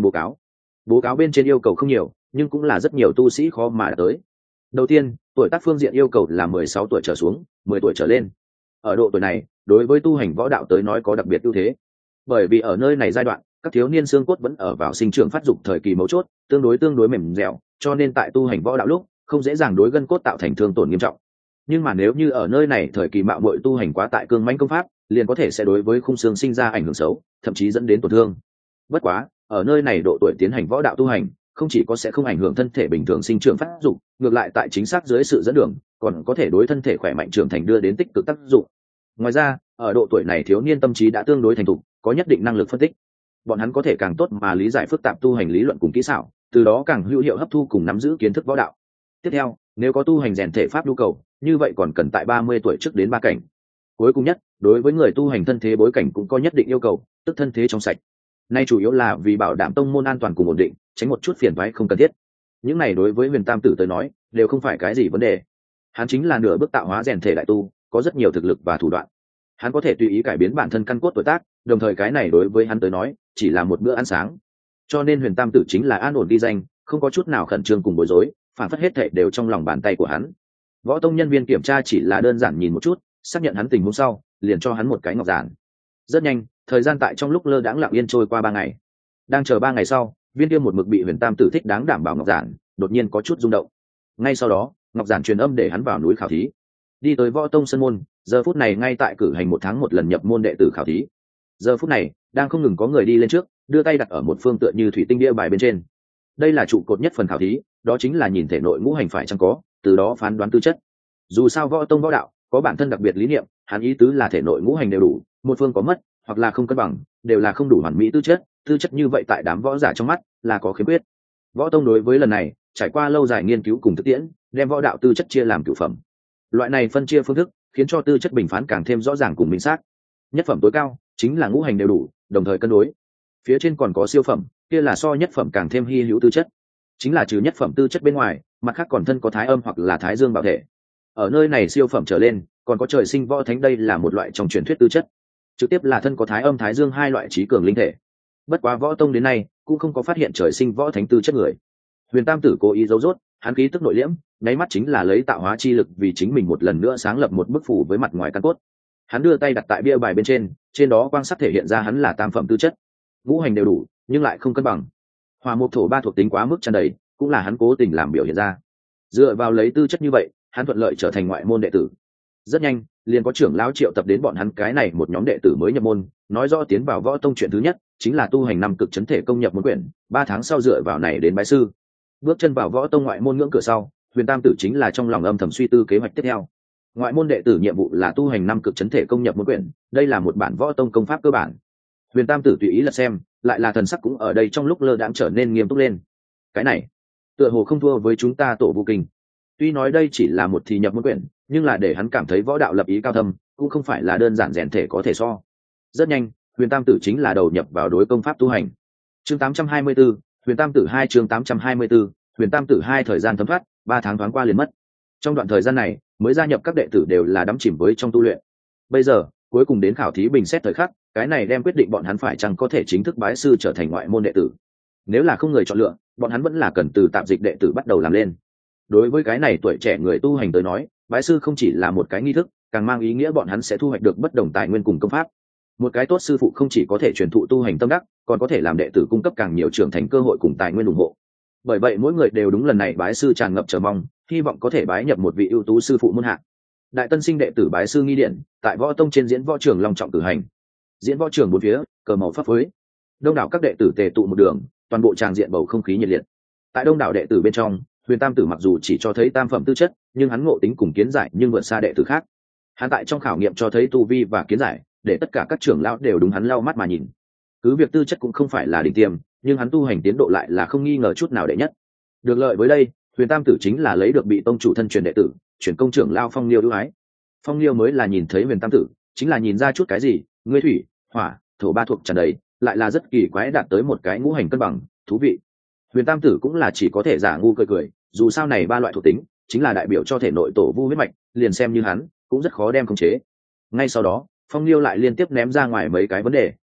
bố cáo bên trên yêu cầu không nhiều nhưng cũng là rất nhiều tu sĩ khó mà đạt tới. Đầu tiên, tuổi tác phương diện yêu cầu là 16 tuổi trở xuống, 10 tuổi trở lên. Ở độ tuổi này, đối với tu hành võ đạo tới nói có đặc biệt ưu thế, bởi vì ở nơi này giai đoạn các thiếu niên xương cốt vẫn ở vào sinh trưởng phát dục thời kỳ mấu chốt, tương đối mềm dẻo, cho nên tại tu hành võ đạo lúc không dễ dàng đối gân cốt tạo thành thương tổn nghiêm trọng. Nhưng mà nếu như ở nơi này thời kỳ mạo muội tu hành quá tại cương mãnh công pháp, liền có thể sẽ đối với khung xương sinh ra ảnh hưởng xấu, thậm chí dẫn đến tổn thương. Bất quá, ở nơi này độ tuổi tiến hành võ đạo tu hành, không chỉ có sẽ không ảnh hưởng thân thể bình thường sinh trưởng phát dục, ngược lại tại chính xác dưới sự dẫn đường, còn có thể đối thân thể khỏe mạnh trưởng thành đưa đến tích cực tác dụng. Ngoài ra, ở độ tuổi này thiếu niên tâm trí đã tương đối thành thục, có nhất định năng lực phân tích. Bọn hắn có thể càng tốt mà lý giải phức tạp tu hành lý luận cùng kỹ xảo, từ đó càng hữu hiệu hấp thu cùng nắm giữ kiến thức võ đạo. Tiếp theo, nếu có tu hành rèn thể pháp nhu cầu, như vậy còn cần tại 30 tuổi trước đến 3 cảnh. Cuối cùng nhất, đối với người tu hành thân thế bối cảnh cũng có nhất định yêu cầu, tức thân thế trong sạch. Nay chủ yếu là vì bảo đảm tông môn an toàn cùng ổn định, tránh một chút phiền toái không cần thiết. Những này đối với Huyền Tam Tử tới nói, đều không phải cái gì vấn đề. Hắn chính là nửa bước tạo hóa rèn thể đại tu, có rất nhiều thực lực và thủ đoạn. Hắn có thể tùy ý cải biến bản thân căn cốt tuổi tác, đồng thời cái này đối với hắn tới nói, chỉ là một bữa ăn sáng. Cho nên Huyền Tam Tử chính là an ổn đi danh, không có chút nào khẩn trương cùng bối rối, phản phất hết thảy đều trong lòng bàn tay của hắn. Võ tông nhân viên kiểm tra chỉ là đơn giản nhìn một chút, xác nhận hắn tình huống sau, liền cho hắn một cái ngọc giản. Rất nhanh, thời gian tại trong lúc lơ đãng lặng yên trôi qua 3 ngày. Đang chờ 3 ngày sau, viên kia một mực bị Huyền Tam Tử thích đáng đảm bảo ngọc giản, đột nhiên có chút rung động. Ngay sau đó, ngọc giản truyền âm để hắn vào núi khảo thí. Đi tới Võ tông sân môn, giờ phút này ngay tại cử hành 1 tháng 1 lần nhập môn đệ tử khảo thí. Giờ phút này, đang không ngừng có người đi lên trước, đưa tay đặt ở một phương tựa như thủy tinh bia bài bên trên. Đây là trụ cột nhất phần khảo thí, đó chính là nhìn thể nội ngũ hành phải chăng có, từ đó phán đoán tư chất. Dù sao Võ tông võ đạo có bản thân đặc biệt lý niệm, hắn ý tứ là thể nội ngũ hành đều đủ, một phương có mất hoặc là không cân bằng, đều là không đủ hoàn mỹ tư chất như vậy tại đám võ giả trong mắt là có khiếm khuyết. Võ tông đối với lần này trải qua lâu dài nghiên cứu cùng thực tiễn, đem võ đạo tư chất chia làm cửu phẩm. Loại này phân chia phương thức khiến cho tư chất bình phán càng thêm rõ ràng cùng minh xác. Nhất phẩm tối cao chính là ngũ hành đều đủ, đồng thời cân đối. Phía trên còn có siêu phẩm, kia là so nhất phẩm càng thêm hy hữu tư chất, chính là trừ nhất phẩm tư chất bên ngoài, mặt khác còn thân có thái âm hoặc là thái dương bảo thể. Ở nơi này siêu phẩm trở lên, còn có trời sinh võ thánh, đây là một loại trong truyền thuyết tư chất, trực tiếp là thân có thái âm thái dương hai loại trí cường linh thể. Bất quá Võ tông đến nay cũng không có phát hiện trời sinh võ thánh tư chất người. Huyền Tam Tử cố ý giấu rốt, hắn khí tức nội liễm, nháy mắt chính là lấy tạo hóa chi lực vì chính mình một lần nữa sáng lập một bức phủ với mặt ngoài căn cốt. Hắn đưa tay đặt tại bia bài bên trên, trên đó quang sắc thể hiện ra hắn là tam phẩm tư chất, ngũ hành đều đủ nhưng lại không cân bằng. Hỏa mộc thổ ba thuộc tính quá mức tràn đầy, cũng là hắn cố tình làm biểu hiện ra. Dựa vào lấy tư chất như vậy, hắn thuận lợi trở thành ngoại môn đệ tử. Rất nhanh, liền có trưởng lão triệu tập đến bọn hắn cái này một nhóm đệ tử mới nhập môn, nói rõ tiến vào Võ tông chuyện thứ nhất chính là tu hành 5 cực chấn thể công nhập môn quyển, 3 tháng sau dựa vào này đến bái sư. Bước chân vào Võ tông ngoại môn ngưỡng cửa sau, Huyền Tam Tử chính là trong lòng âm thầm suy tư kế hoạch tiếp theo. Ngoại môn đệ tử nhiệm vụ là tu hành 5 cực chấn thể công nhập môn quyển, đây là một bản Võ tông công pháp cơ bản. Huyền Tam Tử tùy ý lật xem, lại là thần sắc cũng ở đây trong lúc lơ đãng trở nên nghiêm túc lên. Cái này, tựa hồ không thua với chúng ta Tổ Vu Kinh. Tuy nói đây chỉ là một thì nhập môn quyển, nhưng là để hắn cảm thấy võ đạo lập ý cao thâm, cũng không phải là đơn giản rèn thể có thể so. Rất nhanh, Huyền Tam Tử chính là đầu nhập vào đối công pháp tu hành. Chương 824, Huyền Tam Tử 2 chương 824, Huyền Tam Tử 2 thời gian thấm thoát, 3 tháng thoáng qua liền mất. Trong đoạn thời gian này, mới gia nhập các đệ tử đều là đắm chìm với trong tu luyện. Bây giờ, cuối cùng đến khảo thí bình xét thời khắc, cái này đem quyết định bọn hắn phải chăng có thể chính thức bái sư trở thành ngoại môn đệ tử. Nếu là không người chọn lựa, bọn hắn vẫn là cần từ tạp dịch đệ tử bắt đầu làm lên. Đối với cái này tuổi trẻ người tu hành tới nói, bái sư không chỉ là một cái nghi thức, càng mang ý nghĩa bọn hắn sẽ thu hoạch được bất đồng tài nguyên cùng công pháp. Một cái tốt sư phụ không chỉ có thể truyền thụ tu hành tâm đắc, còn có thể làm đệ tử cung cấp càng nhiều trưởng thành cơ hội cùng tài nguyên ủng hộ. Bởi vậy mỗi người đều đúng lần này bái sư tràn ngập chờ mong, hy vọng có thể bái nhập một vị ưu tú sư phụ môn hạ. Đại tân sinh đệ tử bái sư nghi điển tại Võ tông trên diễn võ trường long trọng cử hành. Diễn võ trường bốn phía cờ màu phấp phới, đông đảo các đệ tử tề tụ một đường, toàn bộ tràng diện bầu không khí nhiệt liệt. Tại đông đảo đệ tử bên trong, Huyền Tam Tử mặc dù chỉ cho thấy tam phẩm tư chất, nhưng hắn ngộ tính cùng kiến giải nhưng vượt xa đệ tử khác. Hắn tại trong khảo nghiệm cho thấy tu vi và kiến giải, để tất cả các trưởng lão đều đúng hắn lau mắt mà nhìn. Cứ việc tư chất cũng không phải là đỉnh tiêm, nhưng hắn tu hành tiến độ lại là không nghi ngờ chút nào đệ nhất. Được lợi với đây, Huyền Tam Tử chính là lấy được bị tông chủ thân truyền đệ tử, chuyển công trưởng lão Phong Liêu ưu ái. Phong Liêu mới là nhìn thấy Huyền Tam Tử, chính là nhìn ra chút cái gì, ngươi thủy, hỏa, thổ ba thuộc tràn đầy, lại là rất kỳ quái, đạt tới một cái ngũ hành cân bằng, thú vị. Huyền Tam Tử cũng là chỉ có thể giả ngu cười cười, dù sao này ba loại thuộc tính chính là đại biểu cho thể nội tổ vu huyết mạch, liền xem như hắn cũng rất khó đem khống chế. Ngay sau đó, Phong Liêu lại liên tiếp ném ra ngoài mấy cái vấn đề,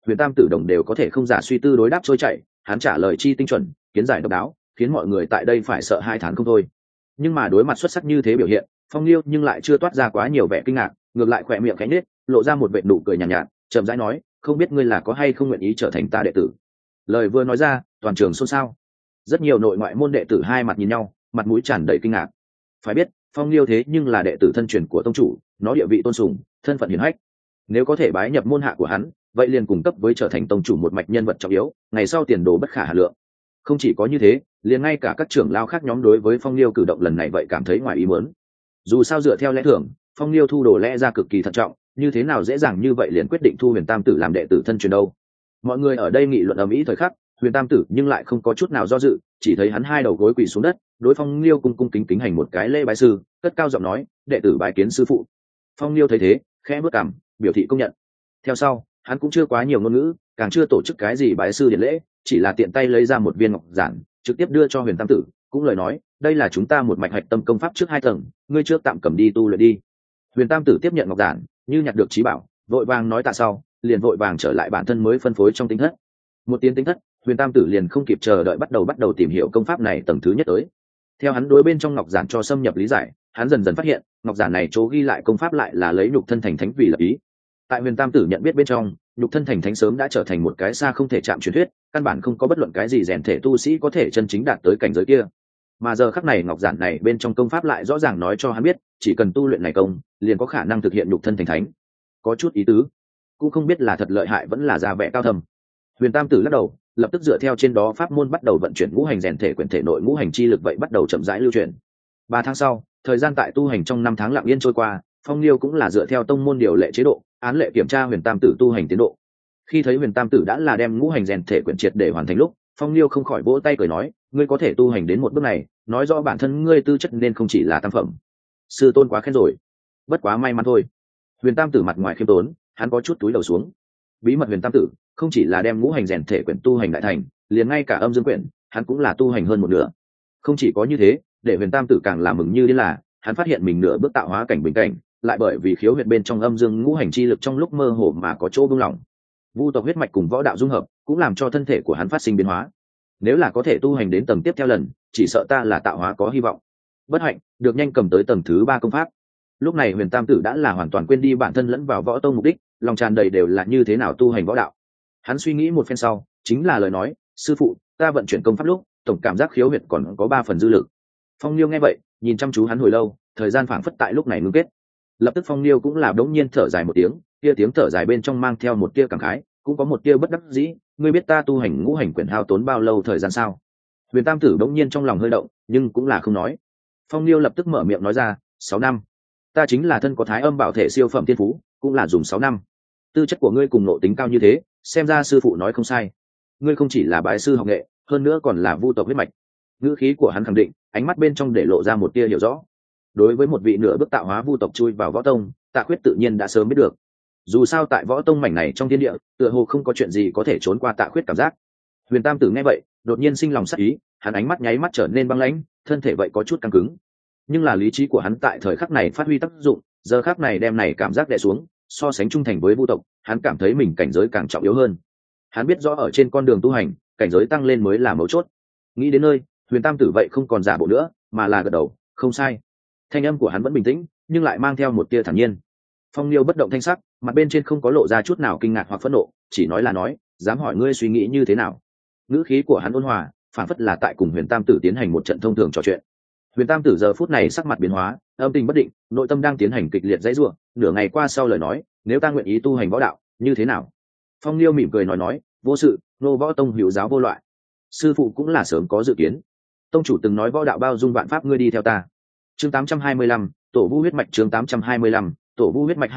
huyền tam tử đồng đều có thể không giả suy tư đối đáp trôi chảy, hắn trả lời chi tinh chuẩn, kiến giải độc đáo, khiến mọi người tại đây phải sợ hai tháng không thôi. Nhưng mà đối mặt xuất sắc như thế biểu hiện, Phong Liêu nhưng lại chưa toát ra quá nhiều vẻ kinh ngạc, ngược lại khỏe miệng khẽ nhếch, lộ ra một vệt nụ cười nhàn nhạt, chậm rãi nói, không biết ngươi là có hay không nguyện ý trở thành ta đệ tử. Lời vừa nói ra, toàn trường xôn xao. Rất nhiều nội ngoại môn đệ tử hai mặt nhìn nhau, mặt mũi tràn đầy kinh ngạc. Phải biết, Phong Liêu thế nhưng là đệ tử thân truyền của tông chủ, nó địa vị tôn sùng, thân phận hiển hách. Nếu có thể bái nhập môn hạ của hắn, vậy liền cùng cấp với trở thành tông chủ một mạch nhân vật trọng yếu, ngày sau tiền đồ bất khả hà lượng. Không chỉ có như thế, liền ngay cả các trưởng lao khác nhóm đối với Phong Liêu cử động lần này vậy cảm thấy ngoài ý muốn. Dù sao dựa theo lẽ thường, Phong Liêu thu đồ lẽ ra cực kỳ thận trọng, như thế nào dễ dàng như vậy liền quyết định thu Huyền Tam Tử làm đệ tử thân truyền đâu. Mọi người ở đây nghị luận ầm ĩ thời khắc, Huyền Tam Tử nhưng lại không có chút nào do dự, chỉ thấy hắn hai đầu gối quỳ xuống đất, đối Phong Liêu cung cung kính kính hành một cái lễ bái sư, cất cao giọng nói, đệ tử bái kiến sư phụ. Phong Liêu thấy thế, khẽ bước cằm, biểu thị công nhận. Theo sau, hắn cũng chưa quá nhiều ngôn ngữ, càng chưa tổ chức cái gì bái sư điện lễ, chỉ là tiện tay lấy ra một viên ngọc giản, trực tiếp đưa cho Huyền Tam Tử, cũng lời nói, đây là chúng ta một mạch hạch tâm công pháp trước 2 tầng, ngươi trước tạm cầm đi tu luyện đi. Huyền Tam Tử tiếp nhận ngọc giản, như nhặt được trí bảo, vội vàng nói tạ sau, liền vội vàng trở lại bản thân mới phân phối trong tính thất. Một tiếng tính thất, Huyền Tam Tử liền không kịp chờ đợi bắt đầu tìm hiểu công pháp này tầng thứ nhất tới. Theo hắn đối bên trong ngọc giản cho xâm nhập lý giải, hắn dần dần phát hiện, ngọc giản này chỗ ghi lại công pháp lại là lấy nhục thân thành thánh vì lập ý. Tại Huyền Tam Tử nhận biết bên trong, nhục thân thành thánh sớm đã trở thành một cái xa không thể chạm truyền thuyết, căn bản không có bất luận cái gì rèn thể tu sĩ có thể chân chính đạt tới cảnh giới kia. Mà giờ khắc này ngọc giản này bên trong công pháp lại rõ ràng nói cho hắn biết, chỉ cần tu luyện này công, liền có khả năng thực hiện nhục thân thành thánh. Có chút ý tứ, cũng không biết là thật lợi hại vẫn là ra vẻ cao thâm. Huyền Tam Tử lắc đầu, lập tức dựa theo trên đó pháp môn bắt đầu vận chuyển ngũ hành rèn thể quyển thể nội ngũ hành chi lực vậy bắt đầu chậm rãi lưu truyền. 3 tháng sau, thời gian tại tu hành trong 5 tháng lặng yên trôi qua, Phong Liêu cũng là dựa theo tông môn điều lệ chế độ, án lệ kiểm tra Huyền Tam Tử tu hành tiến độ. Khi thấy Huyền Tam Tử đã là đem ngũ hành rèn thể quyển triệt để hoàn thành lúc, Phong Liêu không khỏi vỗ tay cười nói, ngươi có thể tu hành đến một bước này, nói rõ bản thân ngươi tư chất nên không chỉ là tam phẩm. Sư tôn quá khen rồi, bất quá may mắn thôi. Huyền Tam Tử mặt ngoài khiêm tốn, hắn có chút túi đầu xuống. Bí mật Huyền Tam Tử không chỉ là đem ngũ hành rèn thể quyển tu hành đại thành, liền ngay cả âm dương quyển, hắn cũng là tu hành hơn một nửa. Không chỉ có như thế, để Huyền Tam Tử càng là mừng như điên là, hắn phát hiện mình nửa bước tạo hóa cảnh bình cảnh, lại bởi vì khiếu huyệt bên trong âm dương ngũ hành chi lực trong lúc mơ hồ mà có chỗ buông lỏng. Vu tộc huyết mạch cùng võ đạo dung hợp, cũng làm cho thân thể của hắn phát sinh biến hóa. Nếu là có thể tu hành đến tầng tiếp theo lần, chỉ sợ ta là tạo hóa có hy vọng. Bất hạnh, được nhanh cầm tới tầng thứ 3 công pháp. Lúc này Huyền Tam Tử đã là hoàn toàn quên đi bản thân lẫn vào võ tông mục đích, lòng tràn đầy đều là như thế nào tu hành võ đạo. Hắn suy nghĩ một phen sau, chính là lời nói, sư phụ, ta vận chuyển công pháp lúc, tổng cảm giác khiếu huyệt còn có 3 phần dư lực. Phong Liêu nghe vậy, nhìn chăm chú hắn hồi lâu, thời gian phảng phất tại lúc này ngưng kết. Lập tức Phong Liêu cũng là đống nhiên thở dài một tiếng, kia tiếng thở dài bên trong mang theo một tia cảm khái, cũng có một tia bất đắc dĩ, ngươi biết ta tu hành ngũ hành quyển hao tốn bao lâu thời gian sao? Huyền Tam Tử đống nhiên trong lòng hơi động, nhưng cũng là không nói. Phong Liêu lập tức mở miệng nói ra, 6 năm. Ta chính là thân có thái âm bảo thể siêu phẩm thiên phú, cũng là dùng 6 năm. Tư chất của ngươi cùng nộ tính cao như thế, xem ra sư phụ nói không sai. Ngươi không chỉ là bái sư học nghệ, hơn nữa còn là vu tộc huyết mạch. Ngữ khí của hắn khẳng định, ánh mắt bên trong để lộ ra một tia hiểu rõ. Đối với một vị nửa bước tạo hóa vu tộc chui vào võ tông, Tạ Khuyết tự nhiên đã sớm biết được. Dù sao tại võ tông mảnh này trong thiên địa, tựa hồ không có chuyện gì có thể trốn qua Tạ Khuyết cảm giác. Huyền Tam Tử nghe vậy, đột nhiên sinh lòng sắc ý, hắn ánh mắt nháy mắt trở nên băng lãnh, thân thể vậy có chút căng cứng. Nhưng là lý trí của hắn tại thời khắc này phát huy tác dụng, giờ khắc này đem này cảm giác đè xuống, so sánh trung thành với vu tộc, hắn cảm thấy mình cảnh giới càng trọng yếu hơn. Hắn biết rõ ở trên con đường tu hành, cảnh giới tăng lên mới là mấu chốt. Nghĩ đến nơi, Huyền Tam Tử vậy không còn giả bộ nữa, mà là gật đầu, không sai. Thanh âm của hắn vẫn bình tĩnh, nhưng lại mang theo một tia thản nhiên. Phong Liêu bất động thanh sắc, mặt bên trên không có lộ ra chút nào kinh ngạc hoặc phẫn nộ, chỉ nói là nói, dám hỏi ngươi suy nghĩ như thế nào. Ngữ khí của hắn ôn hòa, phản phất là tại cùng Huyền Tam Tử tiến hành một trận thông thường trò chuyện. Huyền Tam Tử giờ phút này sắc mặt biến hóa, âm tình bất định, nội tâm đang tiến hành kịch liệt dãy rủa. Nửa ngày qua sau lời nói, nếu ta nguyện ý tu hành võ đạo, như thế nào? Phong Liêu mỉm cười nói, vô sự, nô võ tông hữu giáo vô loại. Sư phụ cũng là sớm có dự kiến. Tông chủ từng nói võ đạo bao dung vạn pháp, ngươi đi theo ta. Chương 825, tổ vu huyết mạch. Chương 825, tổ vu huyết mạch.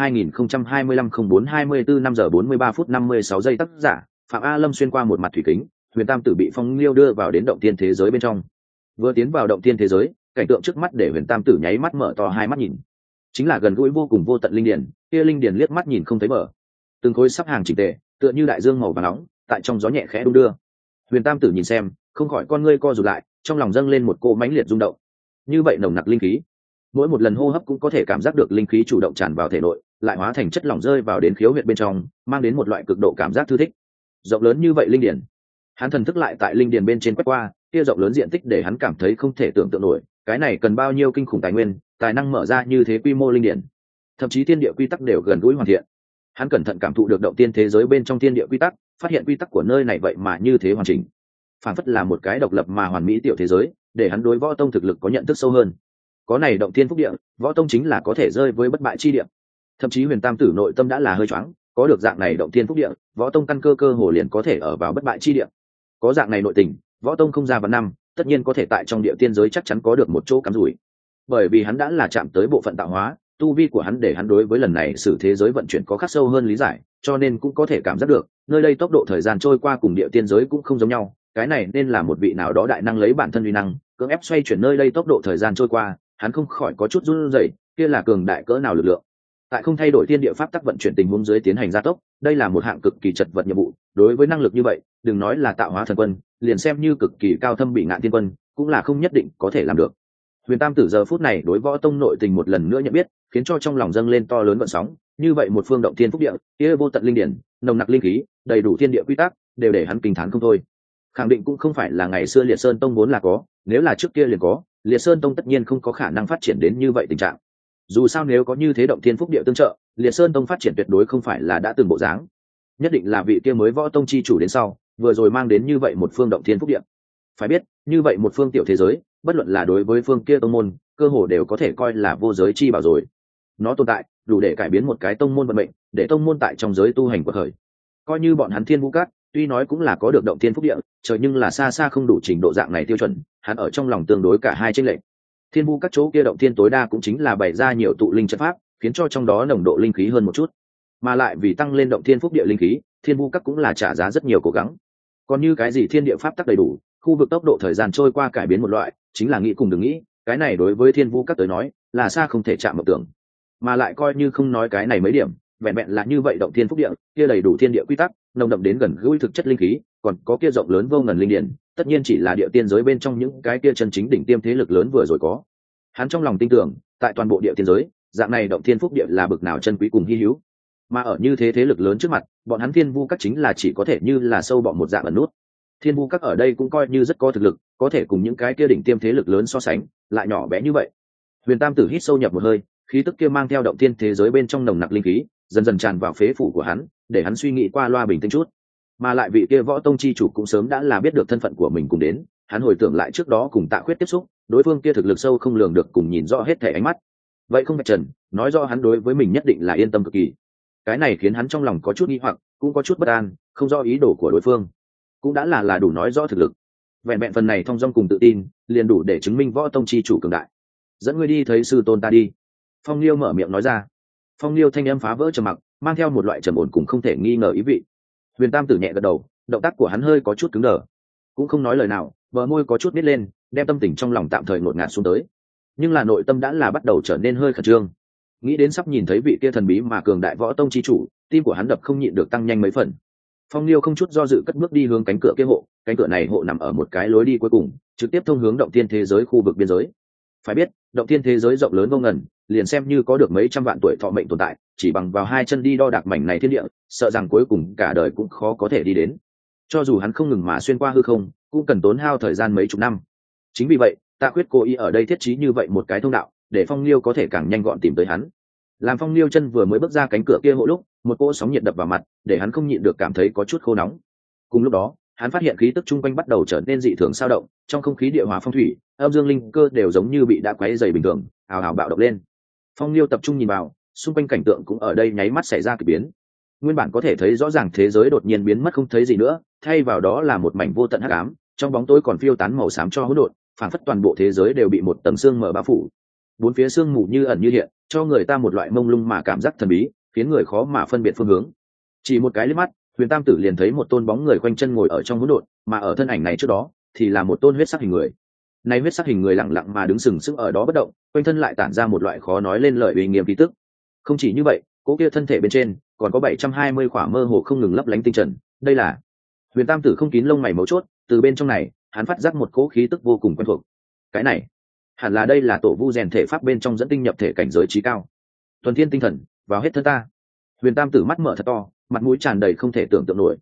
2025-04-24 5 giờ 43 phút 56 giây. Tác giả Phạm A Lâm xuyên qua một mặt thủy kính, Huyền Tam Tử bị Phong Liêu đưa vào đến động tiên thế giới bên trong. Vừa tiến vào động tiên thế giới, cảnh tượng trước mắt để Huyền Tam Tử nháy mắt mở to hai mắt nhìn. Chính là gần gũi vô cùng vô tận linh điển, kia linh điển liếc mắt nhìn không thấy bờ. Từng khối sắp hàng chỉnh tề, tựa như đại dương màu vàng nóng, tại trong gió nhẹ khẽ đung đưa. Huyền Tam Tử nhìn xem, không khỏi con ngươi co rụt lại, trong lòng dâng lên một cỗ mãnh liệt rung động. Như vậy nồng nặc linh khí, mỗi một lần hô hấp cũng có thể cảm giác được linh khí chủ động tràn vào thể nội, lại hóa thành chất lỏng rơi vào đến khiếu huyệt bên trong, mang đến một loại cực độ cảm giác thư thích. Rộng lớn như vậy linh điển, hắn thần thức lại tại linh điển bên trên quét qua, kia rộng lớn diện tích để hắn cảm thấy không thể tưởng tượng nổi, cái này cần bao nhiêu kinh khủng tài nguyên, tài năng mở ra như thế quy mô linh điển. Thậm chí thiên địa quy tắc đều gần gũi hoàn thiện. Hắn cẩn thận cảm thụ được động tiên thế giới bên trong thiên địa quy tắc, phát hiện quy tắc của nơi này vậy mà như thế hoàn chỉnh, phản phất là một cái độc lập mà hoàn mỹ tiểu thế giới, để hắn đối võ tông thực lực có nhận thức sâu hơn. Có này động tiên phúc địa, võ tông chính là có thể rơi với bất bại chi địa. Thậm chí Huyền Tam Tử nội tâm đã là hơi choáng, có được dạng này động tiên phúc địa, võ tông căn cơ cơ hồ liền có thể ở vào bất bại chi địa. Có dạng này nội tình, võ tông không ra vào năm, tất nhiên có thể tại trong địa tiên giới chắc chắn có được một chỗ cắm rủi. Bởi vì hắn đã là chạm tới bộ phận tạo hóa, tu vi của hắn để hắn đối với lần này sử thế giới vận chuyển có khắc sâu hơn lý giải, cho nên cũng có thể cảm giác được, nơi đây tốc độ thời gian trôi qua cùng địa tiên giới cũng không giống nhau, cái này nên là một vị nào đó đại năng lấy bản thân uy năng, cưỡng ép xoay chuyển nơi đây tốc độ thời gian trôi qua, hắn không khỏi có chút run rẩy, kia là cường đại cỡ nào lực lượng. Tại không thay đổi thiên địa pháp tắc vận chuyển tình huống dưới tiến hành gia tốc, đây là một hạng cực kỳ chật vật nhiệm vụ, đối với năng lực như vậy, đừng nói là tạo hóa thần quân, liền xem như cực kỳ cao thâm bị ngạn thiên quân, cũng là không nhất định có thể làm được. Huyền Tam Tử giờ phút này đối võ tông nội tình một lần nữa nhận biết, khiến cho trong lòng dâng lên to lớn gợn sóng, như vậy một phương động thiên phúc địa, kia vô tận linh điển, nồng nặc linh khí, đầy đủ thiên địa quy tắc, đều để hắn kinh thán không thôi. Khẳng định cũng không phải là ngày xưa Liệt Sơn Tông vốn là có, nếu là trước kia liền có, Liệt Sơn Tông tất nhiên không có khả năng phát triển đến như vậy tình trạng. Dù sao nếu có như thế động thiên phúc địa tương trợ, Liệt Sơn Tông phát triển tuyệt đối không phải là đã từng bộ dáng. Nhất định là vị kia mới võ tông chi chủ đến sau, vừa rồi mang đến như vậy một phương động thiên phúc địa. Phải biết, như vậy một phương tiểu thế giới, bất luận là đối với phương kia tông môn, cơ hồ đều có thể coi là vô giới chi bảo rồi. Nó tồn tại, đủ để cải biến một cái tông môn vận mệnh, để tông môn tại trong giới tu hành quật khởi. Coi như bọn hắn Thiên Vũ Các, tuy nói cũng là có được động thiên phúc địa, trời nhưng là xa xa không đủ trình độ dạng này tiêu chuẩn, hắn ở trong lòng tương đối cả hai chênh lệch. Thiên Vũ Các chỗ kia động thiên tối đa cũng chính là bày ra nhiều tụ linh trận pháp, khiến cho trong đó nồng độ linh khí hơn một chút. Mà lại vì tăng lên động thiên phúc địa linh khí, Thiên Vũ Các cũng là trả giá rất nhiều cố gắng. Còn như cái gì thiên địa pháp tắc đầy đủ, khu vực tốc độ thời gian trôi qua cải biến một loại, chính là nghĩ cùng đừng nghĩ, cái này đối với Thiên Vũ Các tới nói, là xa không thể chạm mộng tưởng. Mà lại coi như không nói cái này mấy điểm, vẹn vẹn là như vậy động thiên phúc địa, kia đầy đủ thiên địa quy tắc, nồng đậm đến gần gũi thực chất linh khí, còn có kia rộng lớn vô ngần linh điển, tất nhiên chỉ là địa tiên giới bên trong những cái kia chân chính đỉnh tiêm thế lực lớn vừa rồi có. Hắn trong lòng tin tưởng, tại toàn bộ địa tiên giới, dạng này động thiên phúc địa là bực nào chân quý cùng hi hữu. Mà ở như thế thế lực lớn trước mặt, bọn hắn Thiên Vu Các chính là chỉ có thể như là sâu bọ một dạng ẩn nút. Thiên Vu Các ở đây cũng coi như rất có thực lực, có thể cùng những cái kia đỉnh tiêm thế lực lớn so sánh, lại nhỏ bé như vậy. Huyền Tam Tử hít sâu nhập một hơi, khí tức kia mang theo động thiên thế giới bên trong nồng nặc linh khí, dần dần tràn vào phế phủ của hắn, để hắn suy nghĩ qua loa bình tĩnh chút. Mà lại vị kia võ tông chi chủ cũng sớm đã là biết được thân phận của mình cùng đến, hắn hồi tưởng lại trước đó cùng Tạ Khuyết tiếp xúc, đối phương kia thực lực sâu không lường được cùng nhìn rõ hết thể ánh mắt. Vậy không phải trần, nói rõ hắn đối với mình nhất định là yên tâm cực kỳ. Cái này khiến hắn trong lòng có chút nghi hoặc, cũng có chút bất an, không rõ ý đồ của đối phương, cũng đã là đủ nói rõ thực lực. Vẹn vẹn phần này thông dong cùng tự tin, liền đủ để chứng minh võ tông chi chủ cường đại. Dẫn ngươi đi thấy sư tôn ta đi. Phong Liêu mở miệng nói ra. Phong Liêu thanh âm phá vỡ trầm mặc, mang theo một loại trầm ổn cùng không thể nghi ngờ ý vị. Huyền Tam Tử nhẹ gật đầu, động tác của hắn hơi có chút cứng đờ, cũng không nói lời nào, bờ môi có chút nít lên, đem tâm tình trong lòng tạm thời ngột ngạt xuống tới. Nhưng là nội tâm đã là bắt đầu trở nên hơi khẩn trương. Nghĩ đến sắp nhìn thấy vị kia thần bí mà cường đại võ tông chi chủ, tim của hắn đập không nhịn được tăng nhanh mấy phần. Phong Liêu không chút do dự cất bước đi hướng cánh cửa kia hộ, cánh cửa này hộ nằm ở một cái lối đi cuối cùng, trực tiếp thông hướng động thiên thế giới khu vực biên giới. Phải biết, động thiên thế giới rộng lớn vô ngần, liền xem như có được mấy trăm vạn tuổi thọ mệnh tồn tại, chỉ bằng vào hai chân đi đo đạc mảnh này thiên địa, sợ rằng cuối cùng cả đời cũng khó có thể đi đến. Cho dù hắn không ngừng mà xuyên qua hư không, cũng cần tốn hao thời gian mấy chục năm. Chính vì vậy, Tạ Khuyết cố ý ở đây thiết trí như vậy một cái thông đạo, để Phong Liêu có thể càng nhanh gọn tìm tới hắn. Làm Phong Liêu chân vừa mới bước ra cánh cửa kia hộ lúc, một cỗ sóng nhiệt đập vào mặt, để hắn không nhịn được cảm thấy có chút khô nóng. Cùng lúc đó, hắn phát hiện khí tức chung quanh bắt đầu trở nên dị thường sao động, trong không khí địa hòa phong thủy, âm dương linh cơ đều giống như bị đã quấy dày bình thường, ào ào bạo động lên. Phong Liêu tập trung nhìn vào, xung quanh cảnh tượng cũng ở đây nháy mắt xảy ra kỳ biến. Nguyên bản có thể thấy rõ ràng thế giới đột nhiên biến mất không thấy gì nữa, thay vào đó là một mảnh vô tận hắc ám, trong bóng tối còn phiêu tán màu xám cho hỗn độn, phản phất toàn bộ thế giới đều bị một tầng sương mờ bao phủ. Bốn phía sương mù như ẩn như hiện, cho người ta một loại mông lung mà cảm giác thần bí, khiến người khó mà phân biệt phương hướng. Chỉ một cái liếc mắt, Huyền Tam Tử liền thấy một tôn bóng người quanh chân ngồi ở trong hỗn độn, mà ở thân ảnh này trước đó thì là một tôn huyết sắc hình người. Nay huyết sắc hình người lặng lặng mà đứng sừng sững ở đó bất động, quanh thân lại tản ra một loại khó nói lên lời uy nghiêm khí tức. Không chỉ như vậy, cố kia thân thể bên trên còn có 720 khỏa mơ hồ không ngừng lấp lánh tinh trần, đây là Huyền Tam Tử không kín lông mày mấu chốt, từ bên trong này, hắn phát giác một cỗ khí tức vô cùng quen thuộc. Cái này, hẳn là đây là tổ vu rèn thể pháp bên trong dẫn tinh nhập thể cảnh giới trí cao. Thuần thiên tinh thần, vào hết thân ta. Huyền Tam Tử mắt mở thật to, mặt mũi tràn đầy không thể tưởng tượng nổi.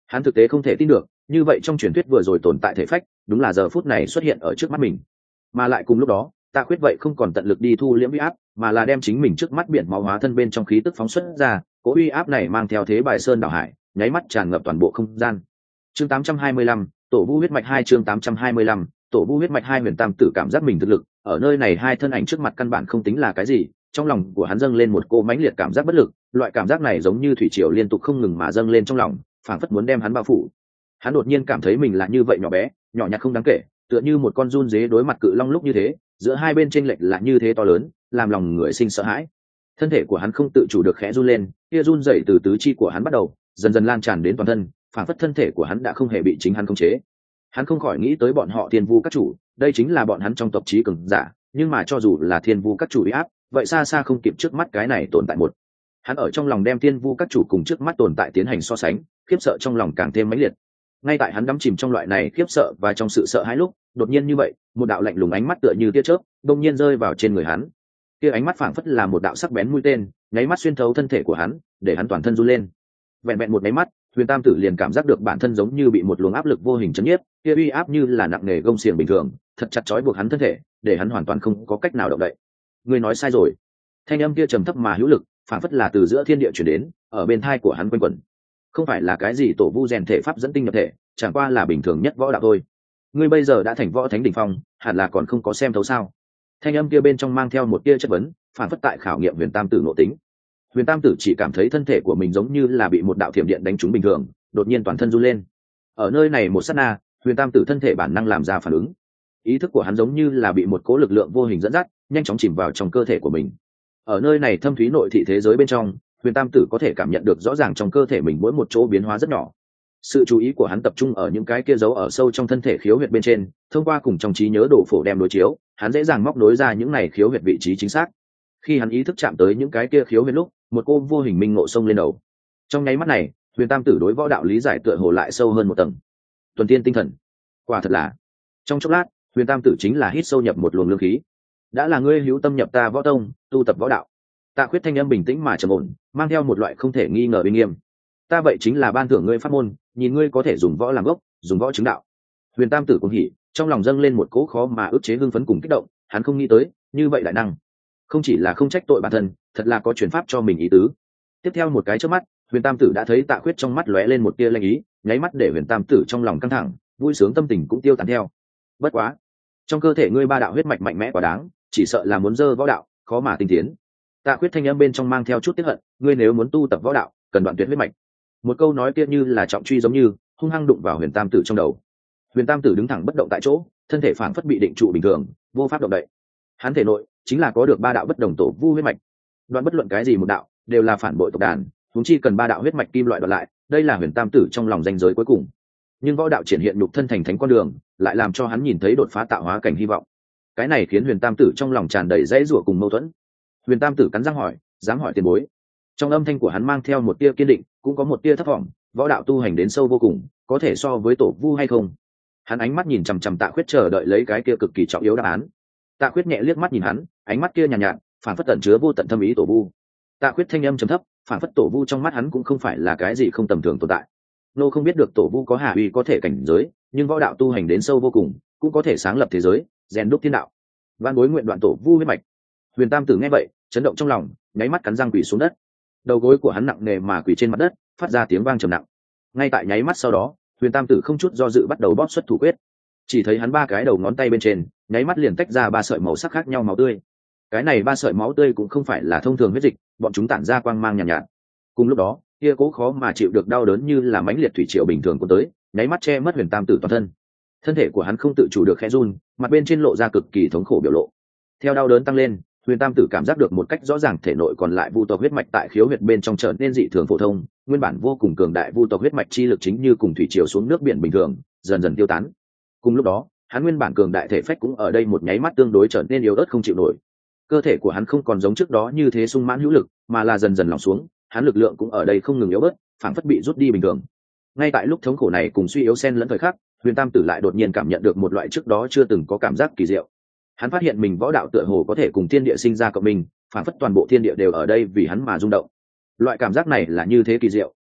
Hắn thực tế không thể tin được, như vậy trong truyền thuyết vừa rồi tồn tại thể phách đúng là giờ phút này xuất hiện ở trước mắt mình. Mà lại cùng lúc đó Tạ Khuyết vậy không còn tận lực đi thu liễm uy áp, mà là đem chính mình trước mắt biển máu hóa thân bên trong khí tức phóng xuất ra, cỗ uy áp này mang theo thế bài sơn đảo hải, nháy mắt tràn ngập toàn bộ không gian. Chương 825, Tổ Vu huyết mạch 2 chương 825, Tổ Vu huyết mạch 2 Huyền Tam Tử cảm giác mình thực lực, ở nơi này hai thân ảnh trước mặt căn bản không tính là cái gì, trong lòng của hắn dâng lên một cô mãnh liệt cảm giác bất lực, loại cảm giác này giống như thủy triều liên tục không ngừng mà dâng lên trong lòng, phảng phất muốn đem hắn bao phủ. Hắn đột nhiên cảm thấy mình là như vậy nhỏ bé, nhỏ nhặt không đáng kể, tựa như một con giun dế đối mặt cự long lúc như thế, giữa hai bên chênh lệch là như thế to lớn, làm lòng người sinh sợ hãi. Thân thể của hắn không tự chủ được khẽ run lên, kia run dậy từ tứ chi của hắn bắt đầu, dần dần lan tràn đến toàn thân, phảng phất thân thể của hắn đã không hề bị chính hắn khống chế. Hắn không khỏi nghĩ tới bọn họ Thiên Vu các chủ, đây chính là bọn hắn trong tộc chí cường giả, nhưng mà cho dù là Thiên Vu các chủ uy áp, vậy xa xa không kịp trước mắt cái này tồn tại một. Hắn ở trong lòng đem Thiên Vu các chủ cùng trước mắt tồn tại tiến hành so sánh, khiếp sợ trong lòng càng thêm mãnh liệt. Ngay tại hắn đắm chìm trong loại này khiếp sợ và trong sự sợ hãi lúc, đột nhiên như vậy, một đạo lạnh lùng ánh mắt tựa như tia chớp, đột nhiên rơi vào trên người hắn. Kia ánh mắt phảng phất là một đạo sắc bén mũi tên, nháy mắt xuyên thấu thân thể của hắn, để hắn toàn thân run lên. Vẹn vẹn một nháy mắt, Huyền Tam Tử liền cảm giác được bản thân giống như bị một luồng áp lực vô hình chấn nhiếp, kia uy áp như là nặng nề gông xiềng bình thường, thật chặt chói buộc hắn thân thể, để hắn hoàn toàn không có cách nào động đậy. Ngươi nói sai rồi. Thanh âm kia trầm thấp mà hữu lực, phảng phất là từ giữa thiên địa truyền đến, ở bên tai của hắn quanh quẩn. Không phải là cái gì tổ vu rèn thể pháp dẫn tinh nhập thể, chẳng qua là bình thường nhất võ đạo thôi. Ngươi bây giờ đã thành võ thánh đỉnh phong, hẳn là còn không có xem thấu sao? Thanh âm kia bên trong mang theo một tia chất vấn, phản phất tại khảo nghiệm Huyền Tam Tử nội tính. Huyền Tam Tử chỉ cảm thấy thân thể của mình giống như là bị một đạo thiểm điện đánh trúng bình thường, đột nhiên toàn thân run lên. Ở nơi này một sát na, Huyền Tam Tử thân thể bản năng làm ra phản ứng. Ý thức của hắn giống như là bị một cỗ lực lượng vô hình dẫn dắt, nhanh chóng chìm vào trong cơ thể của mình. Ở nơi này thâm thúy nội thị thế giới bên trong, Huyền Tam Tử có thể cảm nhận được rõ ràng trong cơ thể mình mỗi một chỗ biến hóa rất nhỏ. Sự chú ý của hắn tập trung ở những cái kia giấu ở sâu trong thân thể khiếu huyệt bên trên, thông qua cùng trong trí nhớ đổ phổ đem đối chiếu, hắn dễ dàng móc nối ra những này khiếu huyệt vị trí chính xác. Khi hắn ý thức chạm tới những cái kia khiếu huyệt lúc, một cô vô hình minh ngộ sông lên đầu. Trong nháy mắt này, Huyền Tam Tử đối võ đạo lý giải tựa hồ lại sâu hơn một tầng. Tuần tiên tinh thần, quả thật là. Trong chốc lát, Huyền Tam Tử chính là hít sâu nhập một luồng lương khí. Đã là ngươi hữu tâm nhập ta võ tông, tu tập võ đạo. Tạ Khuyết thanh âm bình tĩnh mà trầm ổn, mang theo một loại không thể nghi ngờ uy nghiêm. Ta vậy chính là ban thưởng ngươi pháp môn, nhìn ngươi có thể dùng võ làm gốc, dùng võ chứng đạo. Huyền Tam Tử cũng hỉ, trong lòng dâng lên một cỗ khó mà ức chế hưng phấn cùng kích động, hắn không nghĩ tới, như vậy đại năng, không chỉ là không trách tội bản thân, thật là có truyền pháp cho mình ý tứ. Tiếp theo một cái chớp mắt, Huyền Tam Tử đã thấy Tạ Khuyết trong mắt lóe lên một tia lanh ý, nháy mắt để Huyền Tam Tử trong lòng căng thẳng, vui sướng tâm tình cũng tiêu tán theo. Bất quá, trong cơ thể ngươi ba đạo huyết mạch mạnh mẽ quá đáng, chỉ sợ là muốn dơ võ đạo, khó mà tinh tiến. Tạ Khuyết thanh âm bên trong mang theo chút tiếc hận, ngươi nếu muốn tu tập võ đạo, cần đoạn tuyệt huyết mạch. Một câu nói kia như là trọng truy giống như hung hăng đụng vào Huyền Tam Tử trong đầu. Huyền Tam Tử đứng thẳng bất động tại chỗ, thân thể phảng phất bị định trụ bình thường, vô pháp động đậy. Hắn thể nội chính là có được ba đạo bất đồng tổ vu huyết mạch, đoạn bất luận cái gì một đạo đều là phản bội tộc đàn, chúng chi cần ba đạo huyết mạch kim loại đoạt lại, đây là Huyền Tam Tử trong lòng ranh giới cuối cùng. Nhưng võ đạo triển hiện nhục thân thành thánh con đường, lại làm cho hắn nhìn thấy đột phá tạo hóa cảnh hy vọng. Cái này khiến Huyền Tam Tử trong lòng tràn đầy dãy rủa cùng mâu thuẫn. Huyền Tam Tử cắn răng hỏi, dám hỏi tiền bối. Trong âm thanh của hắn mang theo một tia kiên định, cũng có một tia thất vọng. Võ đạo tu hành đến sâu vô cùng, có thể so với tổ vu hay không? Hắn ánh mắt nhìn chằm chằm Tạ Khuyết chờ đợi lấy cái kia cực kỳ trọng yếu đáp án. Tạ Khuyết nhẹ liếc mắt nhìn hắn, ánh mắt kia nhàn nhạt, phản phất tận chứa vô tận thâm ý tổ vu. Tạ Khuyết thanh âm trầm thấp, phản phất tổ vu trong mắt hắn cũng không phải là cái gì không tầm thường tồn tại. Nô không biết được tổ vu có hà uy có thể cảnh giới, nhưng võ đạo tu hành đến sâu vô cùng, cũng có thể sáng lập thế giới, rèn đúc thiên đạo. Van bối nguyện đoạn tổ vu huyết mạch. Huyền Tam Tử nghe vậy, chấn động trong lòng, nháy mắt cắn răng quỳ xuống đất. Đầu gối của hắn nặng nề mà quỳ trên mặt đất, phát ra tiếng vang trầm nặng. Ngay tại nháy mắt sau đó, Huyền Tam Tử không chút do dự bắt đầu bóp xuất thủ quyết. Chỉ thấy hắn ba cái đầu ngón tay bên trên, nháy mắt liền tách ra ba sợi màu sắc khác nhau máu tươi. Cái này ba sợi máu tươi cũng không phải là thông thường huyết dịch, bọn chúng tản ra quang mang nhàn nhạt. Cùng lúc đó, kia cố khó mà chịu được đau đớn như là mãnh liệt thủy triều bình thường của tới, nháy mắt che mất Huyền Tam Tử toàn thân. Thân thể của hắn không tự chủ được khẽ run, mặt bên trên lộ ra cực kỳ thống khổ biểu lộ. Theo đau đớn tăng lên, Huyền Tam Tử cảm giác được một cách rõ ràng thể nội còn lại vu tộc huyết mạch tại khiếu huyệt bên trong trở nên dị thường phổ thông, nguyên bản vô cùng cường đại vu tộc huyết mạch chi lực chính như cùng thủy triều xuống nước biển bình thường, dần dần tiêu tán. Cùng lúc đó, hắn nguyên bản cường đại thể phách cũng ở đây một nháy mắt tương đối trở nên yếu ớt không chịu nổi. Cơ thể của hắn không còn giống trước đó như thế sung mãn hữu lực, mà là dần dần lỏng xuống, hắn lực lượng cũng ở đây không ngừng yếu bớt, phảng phất bị rút đi bình thường. Ngay tại lúc thống khổ này cùng suy yếu xen lẫn thời khắc, Huyền Tam Tử lại đột nhiên cảm nhận được một loại trước đó chưa từng có cảm giác kỳ diệu. Hắn phát hiện mình võ đạo tựa hồ có thể cùng thiên địa sinh ra cộng minh, phản phất toàn bộ thiên địa đều ở đây vì hắn mà rung động. Loại cảm giác này là như thế kỳ diệu,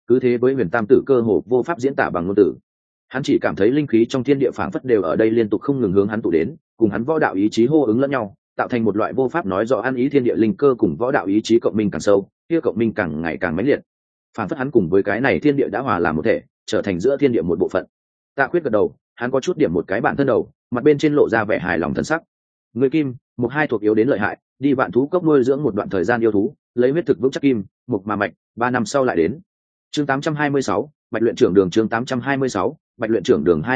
cứ thế với huyền tam tử cơ hồ vô pháp diễn tả bằng ngôn từ. Hắn chỉ cảm thấy linh khí trong thiên địa phảng phất đều ở đây liên tục không ngừng hướng hắn tụ đến, cùng hắn võ đạo ý chí hô ứng lẫn nhau, tạo thành một loại vô pháp nói rõ ăn ý thiên địa linh cơ cùng võ đạo ý chí cộng minh càng sâu, kia cộng minh càng ngày càng mãnh liệt. Phảng phất hắn cùng với cái này thiên địa đã hòa làm một thể, trở thành giữa thiên địa một bộ phận. Tạ Khuyết gật đầu, hắn có chút điểm một cái bản thân đầu, mặt bên trên lộ ra vẻ hài lòng thân sắc. Người kim, một hai thuộc yếu đến lợi hại, đi vạn thú cốc nuôi dưỡng một đoạn thời gian yêu thú, lấy huyết thực vững chắc kim, mục mà mạch, 3 năm sau lại đến. Chương 826, Bạch luyện trưởng đường chương 826, Bạch luyện trưởng đường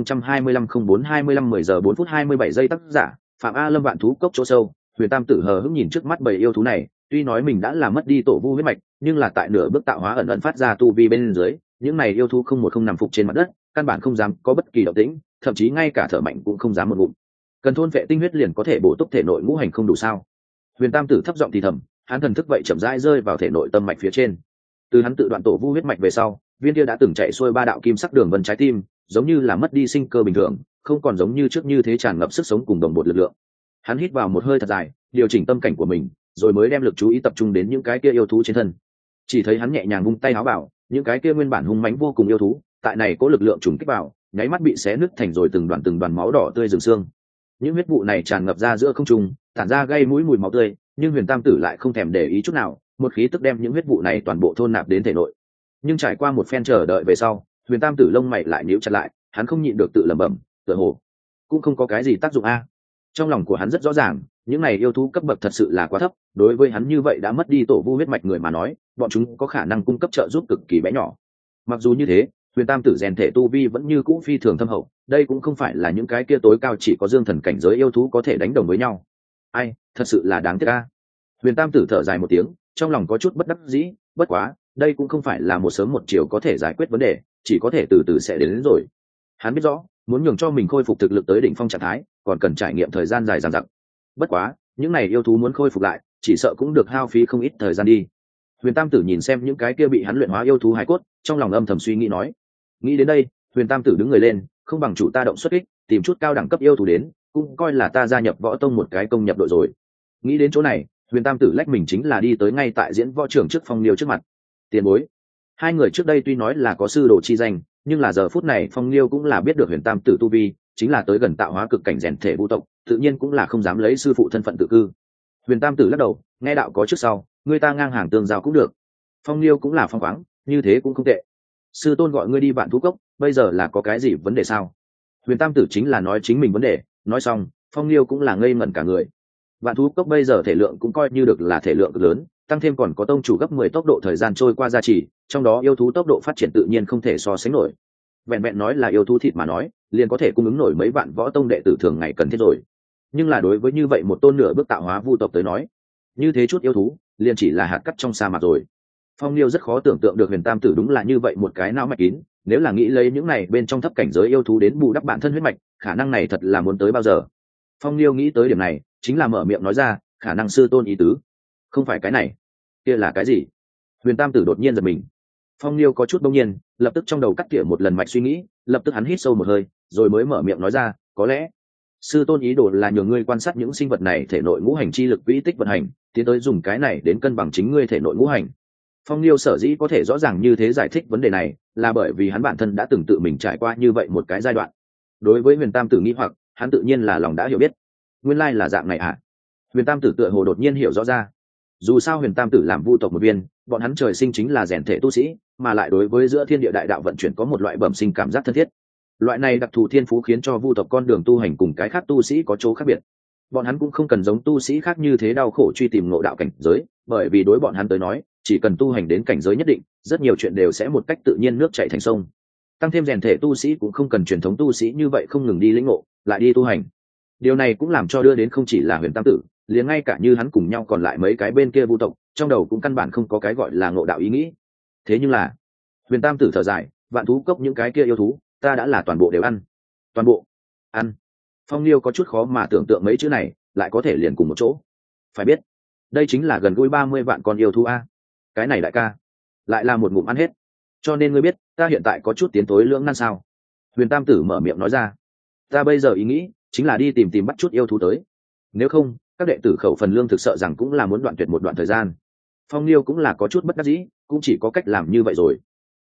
2025-04-25 10 giờ 4 phút 27 giây tác giả, Phạm A Lâm vạn thú cốc chỗ sâu, Huyền Tam Tử hờ hững nhìn trước mắt bầy yêu thú này, tuy nói mình đã làm mất đi tổ vu huyết mạch, nhưng là tại nửa bước tạo hóa ẩn ẩn phát ra tu vi bên dưới, những này yêu thú không một không nằm phục trên mặt đất, căn bản không dám có bất kỳ động tĩnh, thậm chí ngay cả thở mạnh cũng không dám một ngụm. Cần thôn vệ tinh huyết liền có thể bổ túc thể nội ngũ hành không đủ sao? Huyền Tam Tử thấp giọng thì thầm, hắn thần thức vậy chậm rãi rơi vào thể nội tâm mạch phía trên. Từ hắn tự đoạn tổ vu huyết mạch về sau, viên kia đã từng chạy xuôi 3 đạo kim sắc đường vân trái tim, giống như là mất đi sinh cơ bình thường, không còn giống như trước như thế tràn ngập sức sống cùng đồng bột lực lượng. Hắn hít vào một hơi thật dài, điều chỉnh tâm cảnh của mình, rồi mới đem lực chú ý tập trung đến những cái kia yêu thú trên thân. Chỉ thấy hắn nhẹ nhàng vung tay áo bảo, những cái kia nguyên bản hung mãnh vô cùng yêu thú, tại này có lực lượng trùng kích vào, nháy mắt bị xé nứt thành rồi từng đoàn máu đỏ tươi rừng xương. Những huyết vụ này tràn ngập ra giữa không trung, tản ra gây mũi mùi máu tươi, nhưng Huyền Tam Tử lại không thèm để ý chút nào, một khí tức đem những huyết vụ này toàn bộ thôn nạp đến thể nội. Nhưng trải qua một phen chờ đợi về sau, Huyền Tam Tử lông mày lại nhíu chặt lại, hắn không nhịn được tự lẩm bẩm, tựa hồ cũng không có cái gì tác dụng a. Trong lòng của hắn rất rõ ràng, những này yêu thú cấp bậc thật sự là quá thấp, đối với hắn như vậy đã mất đi tổ vu huyết mạch người mà nói, bọn chúng có khả năng cung cấp trợ giúp cực kỳ bé nhỏ. Mặc dù như thế, Huyền Tam Tử rèn thể tu vi vẫn như cũ phi thường thâm hậu, đây cũng không phải là những cái kia tối cao chỉ có dương thần cảnh giới yêu thú có thể đánh đồng với nhau. Ai, thật sự là đáng tiếc a. Huyền Tam Tử thở dài một tiếng, trong lòng có chút bất đắc dĩ, bất quá, đây cũng không phải là một sớm một chiều có thể giải quyết vấn đề, chỉ có thể từ từ sẽ đến rồi. Hắn biết rõ, muốn nhường cho mình khôi phục thực lực tới đỉnh phong trạng thái, còn cần trải nghiệm thời gian dài dằng dặc. Bất quá, những này yêu thú muốn khôi phục lại, chỉ sợ cũng được hao phí không ít thời gian đi. Huyền Tam Tử nhìn xem những cái kia bị hắn luyện hóa yêu thú hải cốt, trong lòng âm thầm suy nghĩ nói. Nghĩ đến đây, Huyền Tam Tử đứng người lên, không bằng chủ ta động xuất kích, tìm chút cao đẳng cấp yêu thú đến, cũng coi là ta gia nhập võ tông một cái công nhập đội rồi. Nghĩ đến chỗ này, Huyền Tam Tử lách mình chính là đi tới ngay tại diễn võ trưởng trước Phong Liêu trước mặt. Tiền bối, hai người trước đây tuy nói là có sư đồ chi danh, nhưng là giờ phút này Phong Liêu cũng là biết được Huyền Tam Tử tu vi, chính là tới gần tạo hóa cực cảnh rèn thể vũ tộc, tự nhiên cũng là không dám lấy sư phụ thân phận tự cư. Huyền Tam Tử lắc đầu, nghe đạo có trước sau, người ta ngang hàng tương giao cũng được. Phong Liêu cũng là phong khoáng, như thế cũng không tệ. Sư tôn gọi ngươi đi Vạn Thú Cốc, bây giờ là có cái gì vấn đề sao? Huyền Tam Tử chính là nói chính mình vấn đề, nói xong, Phong Liêu cũng là ngây ngẩn cả người. Vạn Thú Cốc bây giờ thể lượng cũng coi như được là thể lượng lớn, tăng thêm còn có tông chủ gấp 10 tốc độ thời gian trôi qua gia trì, trong đó yêu thú tốc độ phát triển tự nhiên không thể so sánh nổi. Vẹn vẹn nói là yêu thú thịt mà nói, liền có thể cung ứng nổi mấy vạn võ tông đệ tử thường ngày cần thiết rồi. Nhưng là đối với như vậy một tôn nửa bước tạo hóa vu tộc tới nói, như thế chút yêu thú, liền chỉ là hạt cát trong sa mạc rồi. Phong Liêu rất khó tưởng tượng được Huyền Tam Tử đúng là như vậy một cái não mạch kín, nếu là nghĩ lấy những này bên trong thấp cảnh giới yêu thú đến bù đắp bản thân huyết mạch, khả năng này thật là muốn tới bao giờ. Phong Liêu nghĩ tới điểm này, chính là mở miệng nói ra, khả năng sư tôn ý tứ không phải cái này, kia là cái gì? Huyền Tam Tử đột nhiên giật mình. Phong Liêu có chút bỗng nhiên, lập tức trong đầu cắt tỉa một lần mạch suy nghĩ, lập tức hắn hít sâu một hơi, rồi mới mở miệng nói ra, có lẽ sư tôn ý đồ là nhờ ngươi quan sát những sinh vật này thể nội ngũ hành chi lực vĩ tích vận hành, tiến tới dùng cái này đến cân bằng chính ngươi thể nội ngũ hành. Phong Liêu sở dĩ có thể rõ ràng như thế giải thích vấn đề này, là bởi vì hắn bản thân đã từng tự mình trải qua như vậy một cái giai đoạn. Đối với Huyền Tam Tử nghi hoặc, hắn tự nhiên là lòng đã hiểu biết. Nguyên lai là dạng này à? Huyền Tam Tử tựa hồ đột nhiên hiểu rõ ra. Dù sao Huyền Tam Tử làm vu tộc một viên, bọn hắn trời sinh chính là rèn thể tu sĩ, mà lại đối với giữa thiên địa đại đạo vận chuyển có một loại bẩm sinh cảm giác thân thiết. Loại này đặc thù thiên phú khiến cho vu tộc con đường tu hành cùng cái khác tu sĩ có chỗ khác biệt. Bọn hắn cũng không cần giống tu sĩ khác như thế đau khổ truy tìm ngộ đạo cảnh giới, bởi vì đối bọn hắn tới nói, chỉ cần tu hành đến cảnh giới nhất định, rất nhiều chuyện đều sẽ một cách tự nhiên nước chảy thành sông. Tăng thêm rèn thể tu sĩ cũng không cần truyền thống tu sĩ như vậy không ngừng đi lĩnh ngộ, lại đi tu hành. Điều này cũng làm cho đưa đến không chỉ là Huyền Tam Tử, liền ngay cả như hắn cùng nhau còn lại mấy cái bên kia vu tộc, trong đầu cũng căn bản không có cái gọi là ngộ đạo ý nghĩ. Thế nhưng là, Huyền Tam Tử thở dài, Vạn Thú Cốc những cái kia yêu thú, ta đã là toàn bộ đều ăn. Toàn bộ ăn? Phong Liêu có chút khó mà tưởng tượng mấy chữ này lại có thể liền cùng một chỗ. Phải biết, đây chính là gần gũi 30 vạn con yêu thú a. Cái này đại ca, lại là một ngụm ăn hết. Cho nên ngươi biết, ta hiện tại có chút tiến tối lưỡng nan sao? Huyền Tam Tử mở miệng nói ra. Ta bây giờ ý nghĩ chính là đi tìm bắt chút yêu thú tới. Nếu không, các đệ tử khẩu phần lương thực sợ rằng cũng là muốn đoạn tuyệt một đoạn thời gian. Phong Liêu cũng là có chút bất đắc dĩ, cũng chỉ có cách làm như vậy rồi.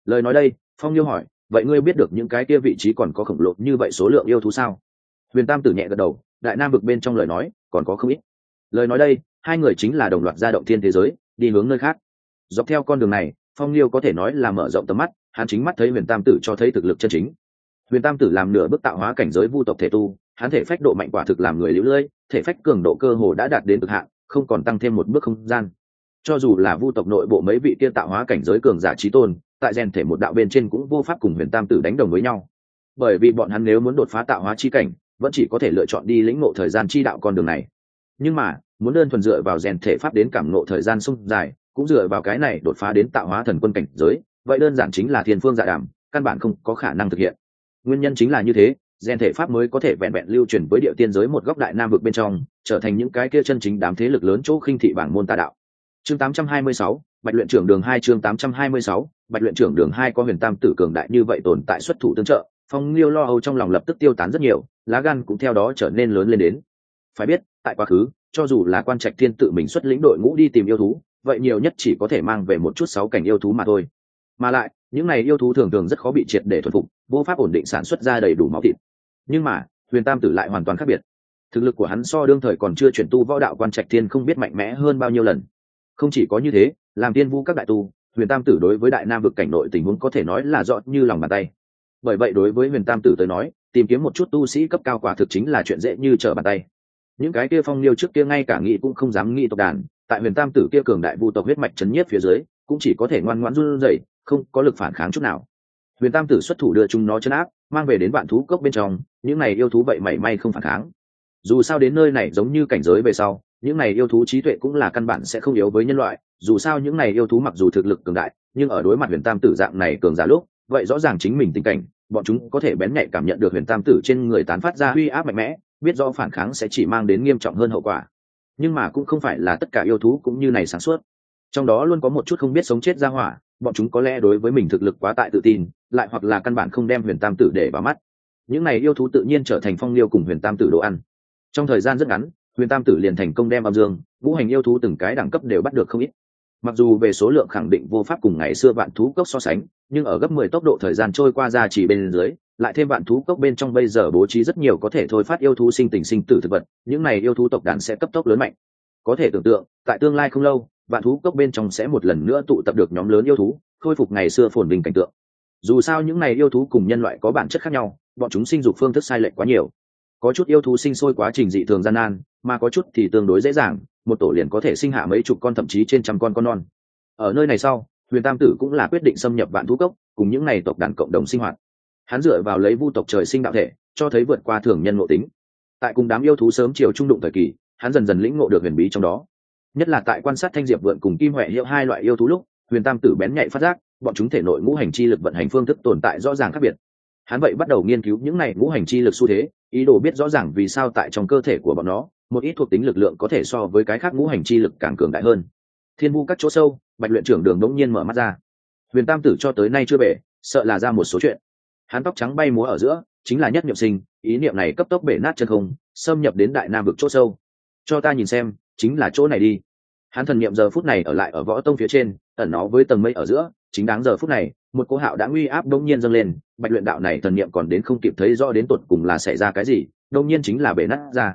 Lời nói đây, Phong Liêu hỏi, vậy ngươi biết được những cái kia vị trí còn có khổng lồ như vậy số lượng yêu thú sao? Huyền Tam Tử nhẹ gật đầu, đại nam vực bên trong lời nói còn có không ít. Lời nói đây, hai người chính là đồng loạt ra động thiên thế giới, đi hướng nơi khác. Dọc theo con đường này, Phong Liêu có thể nói là mở rộng tầm mắt, hắn chính mắt thấy Huyền Tam Tử cho thấy thực lực chân chính. Huyền Tam Tử làm nửa bước tạo hóa cảnh giới vu tộc thể tu, hắn thể phách độ mạnh quả thực làm người liễu lơi, thể phách cường độ cơ hồ đã đạt đến cực hạn, không còn tăng thêm một bước không gian. Cho dù là vu tộc nội bộ mấy vị kia tạo hóa cảnh giới cường giả chí tôn, tại rèn thể một đạo bên trên cũng vô pháp cùng Huyền Tam Tử đánh đồng với nhau. Bởi vì bọn hắn nếu muốn đột phá tạo hóa chi cảnh, vẫn chỉ có thể lựa chọn đi lĩnh ngộ thời gian chi đạo con đường này. Nhưng mà, muốn đơn thuần dựa vào rèn thể pháp đến cảm ngộ thời gian sung dài, cũng dựa vào cái này đột phá đến tạo hóa thần quân cảnh giới, vậy đơn giản chính là thiên phương dạ đàm, căn bản không có khả năng thực hiện. Nguyên nhân chính là như thế, rèn thể pháp mới có thể vẹn vẹn lưu truyền với địa tiên giới một góc đại nam vực bên trong, trở thành những cái kia chân chính đám thế lực lớn chỗ khinh thị bảng môn tà đạo. Chương 826, Bạch luyện trưởng đường 2 chương 826, Bạch luyện trưởng đường 2 có Huyền Tam Tử cường đại như vậy tồn tại xuất thủ tương trợ, Phong Liêu lo âu trong lòng lập tức tiêu tán rất nhiều, lá gan cũng theo đó trở nên lớn lên đến. Phải biết, tại quá khứ, cho dù là Quan Trạch Thiên tự mình xuất lĩnh đội ngũ đi tìm yêu thú, vậy nhiều nhất chỉ có thể mang về một chút 6 cảnh yêu thú mà thôi. Mà lại, những này yêu thú thường thường rất khó bị triệt để thuần phục, vô pháp ổn định sản xuất ra đầy đủ máu thịt. Nhưng mà, Huyền Tam Tử lại hoàn toàn khác biệt. Thực lực của hắn so đương thời còn chưa chuyển tu võ đạo Quan Trạch Thiên không biết mạnh mẽ hơn bao nhiêu lần. Không chỉ có như thế, làm tiên vu các đại tu, Huyền Tam Tử đối với đại nam vực cảnh nội tình huống có thể nói là rõ như lòng bàn tay. Bởi vậy đối với Huyền Tam Tử tới nói, tìm kiếm một chút tu sĩ cấp cao quả thực chính là chuyện dễ như trở bàn tay. Những cái kia Phong Liêu trước kia ngay cả nghĩ cũng không dám nghĩ tộc đàn, tại Huyền Tam Tử kia cường đại vu tộc huyết mạch chấn nhiếp phía dưới, cũng chỉ có thể ngoan ngoãn run rẩy, không có lực phản kháng chút nào. Huyền Tam Tử xuất thủ đưa chúng nó trấn áp, mang về đến vạn thú cốc bên trong, những này yêu thú vậy mảy may không phản kháng. Dù sao đến nơi này giống như cảnh giới về sau, những này yêu thú trí tuệ cũng là căn bản sẽ không yếu với nhân loại, dù sao những này yêu thú mặc dù thực lực cường đại, nhưng ở đối mặt Huyền Tam Tử dạng này cường giả lúc, vậy rõ ràng chính mình tình cảnh, bọn chúng có thể bén nhạy cảm nhận được Huyền Tam Tử trên người tán phát ra uy áp mạnh mẽ, biết rõ phản kháng sẽ chỉ mang đến nghiêm trọng hơn hậu quả. Nhưng mà cũng không phải là tất cả yêu thú cũng như này sáng suốt, trong đó luôn có một chút không biết sống chết ra hỏa, bọn chúng có lẽ đối với mình thực lực quá tại tự tin, lại hoặc là căn bản không đem Huyền Tam Tử để vào mắt. Những này yêu thú tự nhiên trở thành Phong Liêu cùng Huyền Tam Tử đồ ăn. Trong thời gian rất ngắn, Huyền Tam Tử liền thành công đem âm dương, ngũ hành yêu thú từng cái đẳng cấp đều bắt được không ít. Mặc dù về số lượng khẳng định vô pháp cùng ngày xưa vạn thú cốc so sánh, nhưng ở gấp 10 tốc độ thời gian trôi qua ra chỉ bên dưới, lại thêm vạn thú cốc bên trong bây giờ bố trí rất nhiều có thể thôi phát yêu thú sinh tình sinh tử thực vật, những này yêu thú tộc đàn sẽ cấp tốc lớn mạnh. Có thể tưởng tượng, tại tương lai không lâu, vạn thú cốc bên trong sẽ một lần nữa tụ tập được nhóm lớn yêu thú, khôi phục ngày xưa phồn vinh cảnh tượng. Dù sao những này yêu thú cùng nhân loại có bản chất khác nhau, bọn chúng sinh dục phương thức sai lệch quá nhiều. Có chút yêu thú sinh sôi quá trình dị thường gian nan, mà có chút thì tương đối dễ dàng, một tổ liền có thể sinh hạ mấy chục con thậm chí trên trăm con non. Ở nơi này sau, Huyền Tam Tử cũng là quyết định xâm nhập vạn thú cốc, cùng những này tộc đàn cộng đồng sinh hoạt. Hắn dựa vào lấy vu tộc trời sinh đạo thể, cho thấy vượt qua thường nhân ngộ tính. Tại cùng đám yêu thú sớm chiều trung đụng thời kỳ, hắn dần dần lĩnh ngộ được huyền bí trong đó. Nhất là tại quan sát Thanh Diệp Vượn cùng Kim Huệ Hiệu hai loại yêu thú lúc, Huyền Tam Tử bén nhạy phát giác, bọn chúng thể nội ngũ hành chi lực vận hành phương thức tồn tại rõ ràng khác biệt. Hắn vậy bắt đầu nghiên cứu những này ngũ hành chi lực xu thế, ý đồ biết rõ ràng vì sao tại trong cơ thể của bọn nó, một ít thuộc tính lực lượng có thể so với cái khác ngũ hành chi lực càng cường đại hơn. Thiên vu các chỗ sâu, Bạch luyện trưởng đường đống nhiên mở mắt ra. Huyền Tam Tử cho tới nay chưa bể, sợ là ra một số chuyện. Hắn tóc trắng bay múa ở giữa, chính là nhất niệm sinh, ý niệm này cấp tốc bể nát chân không, xâm nhập đến đại nam vực chỗ sâu. Cho ta nhìn xem, chính là chỗ này đi. Hắn thần niệm giờ phút này ở lại ở võ tông phía trên, ẩn nó với tầng mây ở giữa, chính đáng giờ phút này, một cỗ hạo đã uy áp đống nhiên dâng lên, Bạch luyện đạo này thần niệm còn đến không kịp thấy rõ đến tột cùng là xảy ra cái gì, đống nhiên chính là bể nát ra.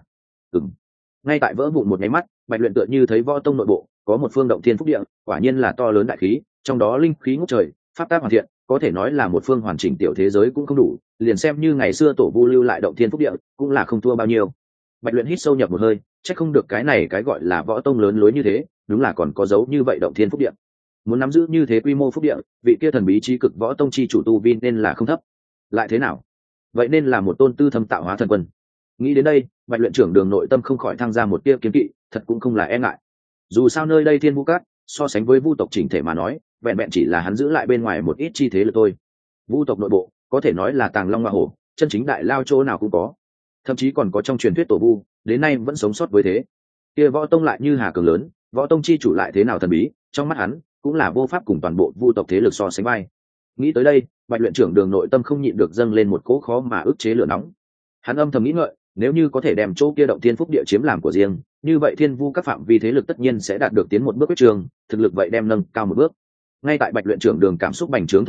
Ngay tại vỡ vụn một nháy mắt, Bạch luyện tựa như thấy võ tông nội bộ có một phương động thiên phúc địa, quả nhiên là to lớn đại khí, trong đó linh khí ngút trời, pháp tác hoàn thiện, có thể nói là một phương hoàn chỉnh tiểu thế giới cũng không đủ, liền xem như ngày xưa tổ vu lưu lại động thiên phúc địa, cũng là không thua bao nhiêu. Bạch luyện hít sâu nhập một hơi, chắc không được cái này cái gọi là võ tông lớn lối như thế, đúng là còn có dấu như vậy động thiên phúc địa. Muốn nắm giữ như thế quy mô phúc địa, vị kia thần bí trí cực võ tông chi chủ tu vi nên là không thấp. Lại thế nào? Vậy nên là một tôn tư thâm tạo hóa thần quân. Nghĩ đến đây, Bạch luyện trưởng đường nội tâm không khỏi thăng ra một tia kiếm kỵ, thật cũng không là e ngại. Dù sao nơi đây thiên vu cát, so sánh với vu tộc chỉnh thể mà nói, vẹn vẹn chỉ là hắn giữ lại bên ngoài một ít chi thế lực thôi. Vu tộc nội bộ có thể nói là tàng long hoa hổ, chân chính đại lao chỗ nào cũng có, thậm chí còn có trong truyền thuyết tổ vu đến nay vẫn sống sót với thế. Kia võ tông lại như hà cường lớn, võ tông chi chủ lại thế nào thần bí, trong mắt hắn cũng là vô pháp cùng toàn bộ vu tộc thế lực so sánh vai. Nghĩ tới đây, Bạch luyện trưởng đường nội tâm không nhịn được dâng lên một cỗ khó mà ức chế lửa nóng. Hắn âm thầm nghĩ ngợi, nếu như có thể đem chỗ kia động thiên phúc địa chiếm làm của riêng, như vậy thiên vu các phạm vi thế lực tất nhiên sẽ đạt được tiến một bước quyết trường, thực lực vậy đem nâng cao một bước. Ngay tại Bạch luyện trưởng đường cảm xúc bành trướng thời khắc,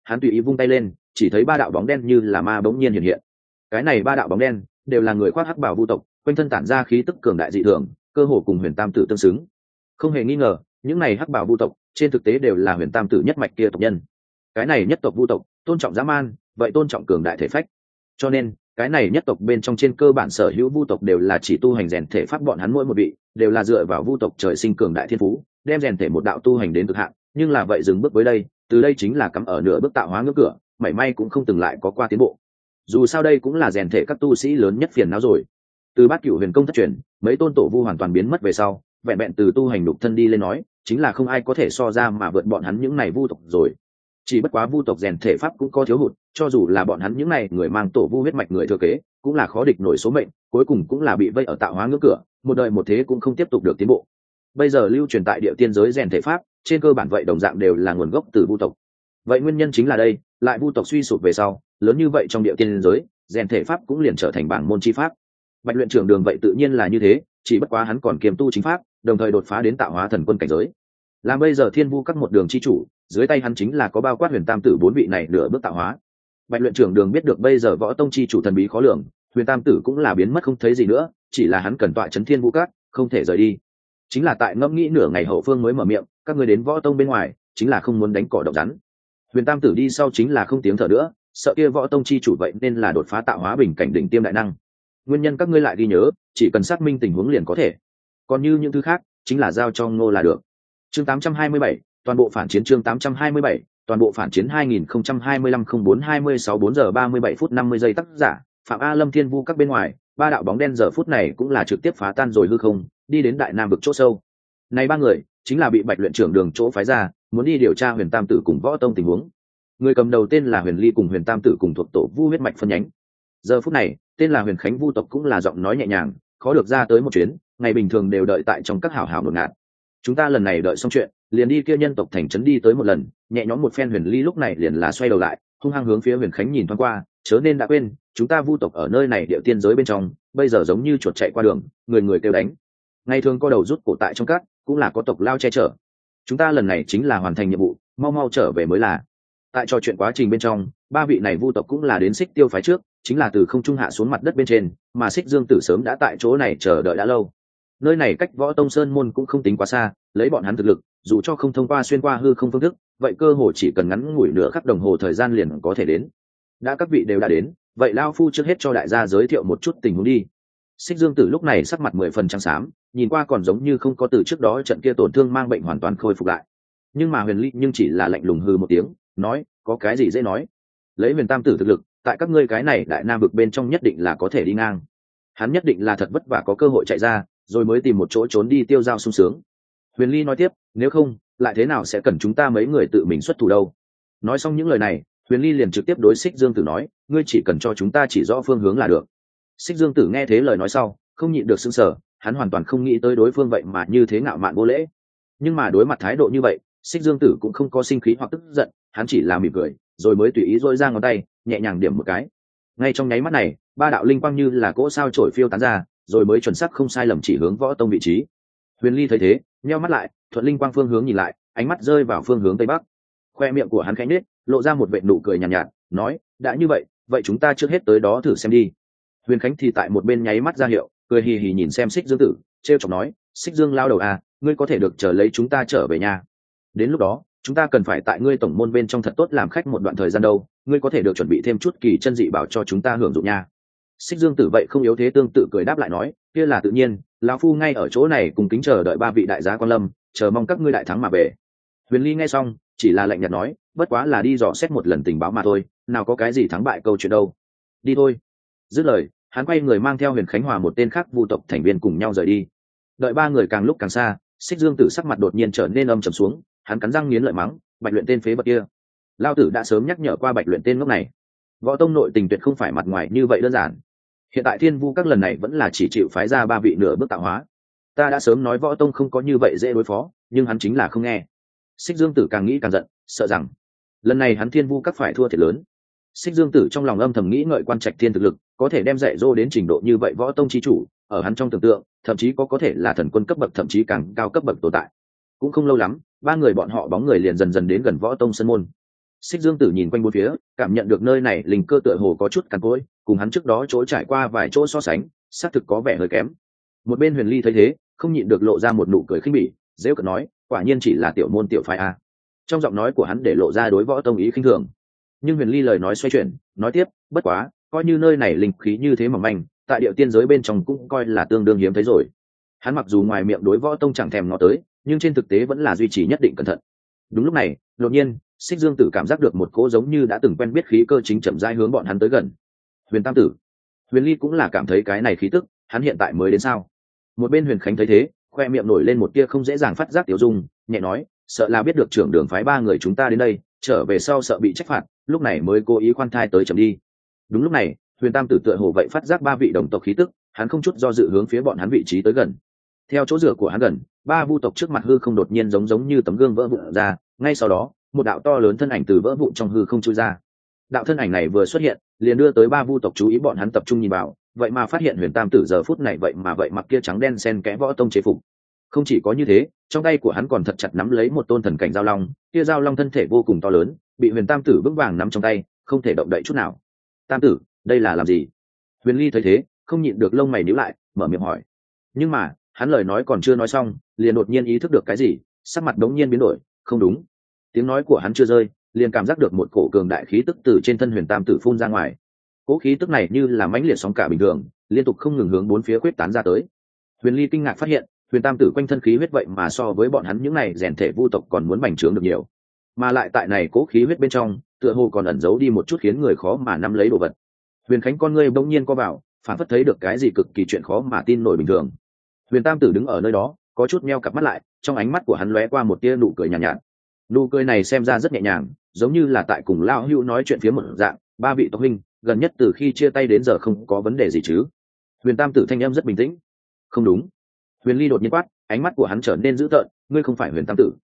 hắn tùy ý vung tay lên, chỉ thấy ba đạo bóng đen như là ma bỗng nhiên hiện hiện. Cái này ba đạo bóng đen đều là người khoác hắc bào vu tộc, quanh thân tản ra khí tức cường đại dị thường, cơ hồ cùng Huyền Tam Tử tương xứng. Không hề nghi ngờ, những này hắc bào vu tộc trên thực tế đều là Huyền Tam Tử nhất mạch kia tộc nhân. Cái này nhất tộc vu tộc tôn trọng dã man, vậy tôn trọng cường đại thể phách. Cho nên cái này nhất tộc bên trong trên cơ bản sở hữu vu tộc đều là chỉ tu hành rèn thể pháp, bọn hắn mỗi một vị đều là dựa vào vu tộc trời sinh cường đại thiên phú, đem rèn thể một đạo tu hành đến cực hạn, nhưng là vậy dừng bước với đây, từ đây chính là cắm ở nửa bước tạo hóa ngưỡng cửa, mảy may cũng không từng lại có qua tiến bộ. Dù sao đây cũng là rèn thể các tu sĩ lớn nhất phiền não rồi. Từ Bát Cửu Huyền Công thất truyền, mấy tôn tổ vu hoàn toàn biến mất về sau, vẹn vẹn từ tu hành đục thân đi lên nói, chính là không ai có thể so ra mà vượt bọn hắn những này vu tộc rồi. Chỉ bất quá vu tộc rèn thể pháp cũng có thiếu hụt, cho dù là bọn hắn những này người mang tổ vu huyết mạch người thừa kế, cũng là khó địch nổi số mệnh, cuối cùng cũng là bị vây ở tạo hóa ngưỡng cửa, một đời một thế cũng không tiếp tục được tiến bộ. Bây giờ lưu truyền tại địa tiên giới rèn thể pháp, trên cơ bản vậy đồng dạng đều là nguồn gốc từ vu tộc. Vậy nguyên nhân chính là đây, lại vu tộc suy sụp về sau, lớn như vậy trong địa tiên giới, rèn thể pháp cũng liền trở thành bảng môn chi pháp. Bạch luyện trưởng đường vậy tự nhiên là như thế, chỉ bất quá hắn còn kiềm tu chính pháp, đồng thời đột phá đến tạo hóa thần quân cảnh giới. Làm bây giờ thiên vu các một đường chi chủ, dưới tay hắn chính là có bao quát Huyền Tam Tử bốn vị này nửa bước tạo hóa. Bạch luyện trưởng đường biết được bây giờ võ tông chi chủ thần bí khó lường, Huyền Tam Tử cũng là biến mất không thấy gì nữa, chỉ là hắn cần tọa chấn thiên vu các, không thể rời đi. Chính là tại ngẫm nghĩ nửa ngày hậu phương mới mở miệng, các ngươi đến võ tông bên ngoài, chính là không muốn đánh cỏ động rắn. Huyền Tam Tử đi sau chính là không tiếng thở nữa, sợ kia võ tông chi chủ vậy nên là đột phá tạo hóa bình cảnh đỉnh tiêm đại năng. Nguyên nhân các ngươi lại ghi nhớ, chỉ cần xác minh tình huống liền có thể. Còn như những thứ khác, chính là giao cho Ngô là được. Chương 827, toàn bộ phản chiến. Chương 827, toàn bộ phản chiến 2025-04-26 4 giờ 37 phút 50 giây. Tác giả Phạm A Lâm. Thiên vu các bên ngoài, ba đạo bóng đen giờ phút này cũng là trực tiếp phá tan rồi hư không, đi đến đại nam vực chỗ sâu. Này ba người chính là bị Bạch luyện trưởng đường chỗ phái ra, muốn đi điều tra Huyền Tam Tử cùng võ tông tình huống. Người cầm đầu tên là Huyền Ly, cùng Huyền Tam Tử cùng thuộc tổ vu huyết mạch phân nhánh. Giờ phút này tên là Huyền Khánh vu tộc cũng là giọng nói nhẹ nhàng, khó được ra tới một chuyến, ngày bình thường đều đợi tại trong các hảo hảo ngột ngạt. Chúng ta lần này đợi xong chuyện, liền đi kia nhân tộc thành trấn đi tới một lần, nhẹ nhõm một phen. Huyền Ly lúc này liền là xoay đầu lại, hung hăng hướng phía Huyền Khánh nhìn thoáng qua, chớ nên đã quên, chúng ta vu tộc ở nơi này địa tiên giới bên trong, bây giờ giống như chuột chạy qua đường, người người kêu đánh. Ngày thường co đầu rút cổ tại trong các, cũng là có tộc lao che chở. Chúng ta lần này chính là hoàn thành nhiệm vụ, mau mau trở về mới là. Tại trò chuyện quá trình bên trong, ba vị này vu tộc cũng là đến Xích Tiêu phái trước, chính là từ không trung hạ xuống mặt đất bên trên, mà Xích Dương Tử sớm đã tại chỗ này chờ đợi đã lâu. Nơi này cách Võ Tông Sơn môn cũng không tính quá xa, lấy bọn hắn thực lực, dù cho không thông qua xuyên qua hư không phương thức, vậy cơ hồ chỉ cần ngắn ngủi nửa khắc đồng hồ thời gian liền có thể đến. Đã các vị đều đã đến, vậy lao phu trước hết cho đại gia giới thiệu một chút tình huống đi. Xích Dương Tử lúc này sắc mặt 10 phần trắng xám, nhìn qua còn giống như không có từ trước đó trận kia tổn thương mang bệnh hoàn toàn khôi phục lại. Nhưng mà Huyền Ly nhưng chỉ là lạnh lùng hừ một tiếng, nói, có cái gì dễ nói. Lấy Huyền Tam Tử thực lực, tại các ngươi cái này đại nam vực bên trong nhất định là có thể đi ngang. Hắn nhất định là thật vất vả có cơ hội chạy ra, rồi mới tìm một chỗ trốn đi tiêu dao sung sướng. Huyền Ly nói tiếp, nếu không, lại thế nào sẽ cần chúng ta mấy người tự mình xuất thủ đâu. Nói xong những lời này, Huyền Ly liền trực tiếp đối Xích Dương Tử nói, ngươi chỉ cần cho chúng ta chỉ rõ phương hướng là được. Xích Dương Tử nghe thế lời nói sau, không nhịn được sững sờ, hắn hoàn toàn không nghĩ tới đối phương vậy mà như thế ngạo mạn vô lễ. Nhưng mà đối mặt thái độ như vậy, Xích Dương Tử cũng không có sinh khí hoặc tức giận, hắn chỉ là mỉm cười, rồi mới tùy ý duỗi ra ngón tay, nhẹ nhàng điểm một cái. Ngay trong nháy mắt này, ba đạo linh quang như là cỗ sao chổi phiêu tán ra, rồi mới chuẩn xác không sai lầm chỉ hướng Võ Tông vị trí. Huyền Ly thấy thế, nheo mắt lại, thuận linh quang phương hướng nhìn lại, ánh mắt rơi vào phương hướng tây bắc. Khoe miệng của hắn khẽ nhếch, lộ ra một vệt nụ cười nhàn nhạt, nói, đã như vậy chúng ta trước hết tới đó thử xem đi. Huyền Khánh thì tại một bên nháy mắt ra hiệu, cười hì hì nhìn xem Xích Dương Tử, trêu chọc nói, Xích Dương lao đầu à, ngươi có thể được chờ lấy chúng ta trở về nhà. Đến lúc đó, chúng ta cần phải tại ngươi tổng môn bên trong thật tốt làm khách một đoạn thời gian đâu, ngươi có thể được chuẩn bị thêm chút kỳ chân dị bảo cho chúng ta hưởng dụng nha. Xích Dương Tử vậy không yếu thế tương tự cười đáp lại nói, kia là tự nhiên, lão phu ngay ở chỗ này cùng kính chờ đợi ba vị đại giá quan lâm, chờ mong các ngươi đại thắng mà về. Huyền Ly nghe xong, chỉ là lạnh nhạt nói, bất quá là đi dò xét một lần tình báo mà thôi, nào có cái gì thắng bại câu chuyện đâu. Đi thôi. Dứt lời, hắn quay người mang theo Huyền Khánh Hòa một tên khác vu tộc thành viên cùng nhau rời đi. Đợi ba người càng lúc càng xa, Xích Dương Tử sắc mặt đột nhiên trở nên âm trầm xuống, hắn cắn răng nghiến lợi mắng, Bạch luyện tên phế vật kia. Lao tử đã sớm nhắc nhở qua Bạch luyện tên ngốc này, Võ Tông nội tình tuyệt không phải mặt ngoài như vậy đơn giản. Hiện tại Thiên Vu các lần này vẫn là chỉ chịu phái ra ba vị nửa bước tạo hóa. Ta đã sớm nói Võ Tông không có như vậy dễ đối phó, nhưng hắn chính là không nghe. Xích Dương Tử càng nghĩ càng giận, sợ rằng lần này hắn Thiên Vu các phải thua thiệt lớn. Xích Dương Tử trong lòng âm thầm nghĩ ngợi Quan Trạch Thiên thực lực, có thể đem dạy dỗ đến trình độ như vậy Võ Tông chi chủ, ở hắn trong tưởng tượng, thậm chí có thể là thần quân cấp bậc, thậm chí càng cao cấp bậc tồn tại. Cũng không lâu lắm, ba người bọn họ bóng người liền dần dần đến gần Võ Tông sân môn. Xích Dương Tử nhìn quanh bốn phía, cảm nhận được nơi này linh cơ tựa hồ có chút cằn cỗi, cùng hắn trước đó chỗ trải qua vài chỗ so sánh, xác thực có vẻ hơi kém. Một bên Huyền Ly thấy thế, không nhịn được lộ ra một nụ cười khinh bỉ, dễ cợt nói, quả nhiên chỉ là tiểu môn tiểu phái a. Trong giọng nói của hắn để lộ ra đối võ tông ý khinh thường. Nhưng Huyền Ly lời nói xoay chuyển, nói tiếp, bất quá, coi như nơi này linh khí như thế mỏng manh, tại địa tiên giới bên trong cũng coi là tương đương hiếm thấy rồi. Hắn mặc dù ngoài miệng đối võ tông chẳng thèm ngó tới, nhưng trên thực tế vẫn là duy trì nhất định cẩn thận. Đúng lúc này, đột nhiên, Xích Dương Tử cảm giác được một cỗ giống như đã từng quen biết khí cơ chính chậm rãi hướng bọn hắn tới gần. Huyền Tam Tử, Huyền Ly cũng là cảm thấy cái này khí tức, hắn hiện tại mới đến sao? Một bên Huyền Khánh thấy thế, khoe miệng nổi lên một tia không dễ dàng phát giác tiểu dung, nhẹ nói, sợ là biết được trưởng đường phái ba người chúng ta đến đây, trở về sau sợ bị trách phạt, lúc này mới cố ý khoan thai tới chậm đi. Đúng lúc này, Huyền Tam Tử tựa hồ vậy phát giác ba vị đồng tộc khí tức, hắn không chút do dự hướng phía bọn hắn vị trí tới gần. Theo chỗ rửa của hắn gần, ba vu tộc trước mặt hư không đột nhiên giống như tấm gương vỡ vụn ra, ngay sau đó, một đạo to lớn thân ảnh từ vỡ vụn trong hư không chui ra. Đạo thân ảnh này vừa xuất hiện, liền đưa tới ba vu tộc chú ý, bọn hắn tập trung nhìn vào, vậy mà phát hiện Huyền Tam Tử giờ phút này vậy mặc kia trắng đen xen kẽ võ tông chế phục. Không chỉ có như thế, trong tay của hắn còn thật chặt nắm lấy một tôn thần cảnh giao long, kia giao long thân thể vô cùng to lớn, bị Huyền Tam Tử vững vàng nắm trong tay, không thể động đậy chút nào. Tam Tử, đây là làm gì? Huyền Ly thấy thế, không nhịn được lông mày nhíu lại, mở miệng hỏi. Nhưng mà, hắn lời nói còn chưa nói xong, liền đột nhiên ý thức được cái gì, sắc mặt đống nhiên biến đổi, không đúng. Tiếng nói của hắn chưa rơi, liền cảm giác được một cổ cường đại khí tức từ trên thân Huyền Tam Tử phun ra ngoài. Cỗ khí tức này như là mãnh liệt sóng cả bình thường, liên tục không ngừng hướng bốn phía quyết tán ra tới. Huyền Ly kinh ngạc phát hiện, Huyền Tam Tử quanh thân khí huyết vậy mà so với bọn hắn những này rèn thể vu tộc còn muốn bành trướng được nhiều, mà lại tại này cỗ khí huyết bên trong, tựa hồ còn ẩn giấu đi một chút khiến người khó mà nắm lấy đồ vật. Huyền Khánh con ngươi bỗng nhiên co vào, phản phất thấy được cái gì cực kỳ chuyện khó mà tin nổi bình thường. Huyền Tam Tử đứng ở nơi đó, có chút meo cặp mắt lại, trong ánh mắt của hắn lóe qua một tia nụ cười nhàn nhạt. Nụ cười này xem ra rất nhẹ nhàng, giống như là tại cùng lão hữu nói chuyện phía một dạng, ba vị tộc huynh, gần nhất từ khi chia tay đến giờ không có vấn đề gì chứ? Huyền Tam Tử thanh âm rất bình tĩnh. Không đúng. Huyền Ly đột nhiên quát, ánh mắt của hắn trở nên dữ tợn, ngươi không phải Huyền Tam Tử.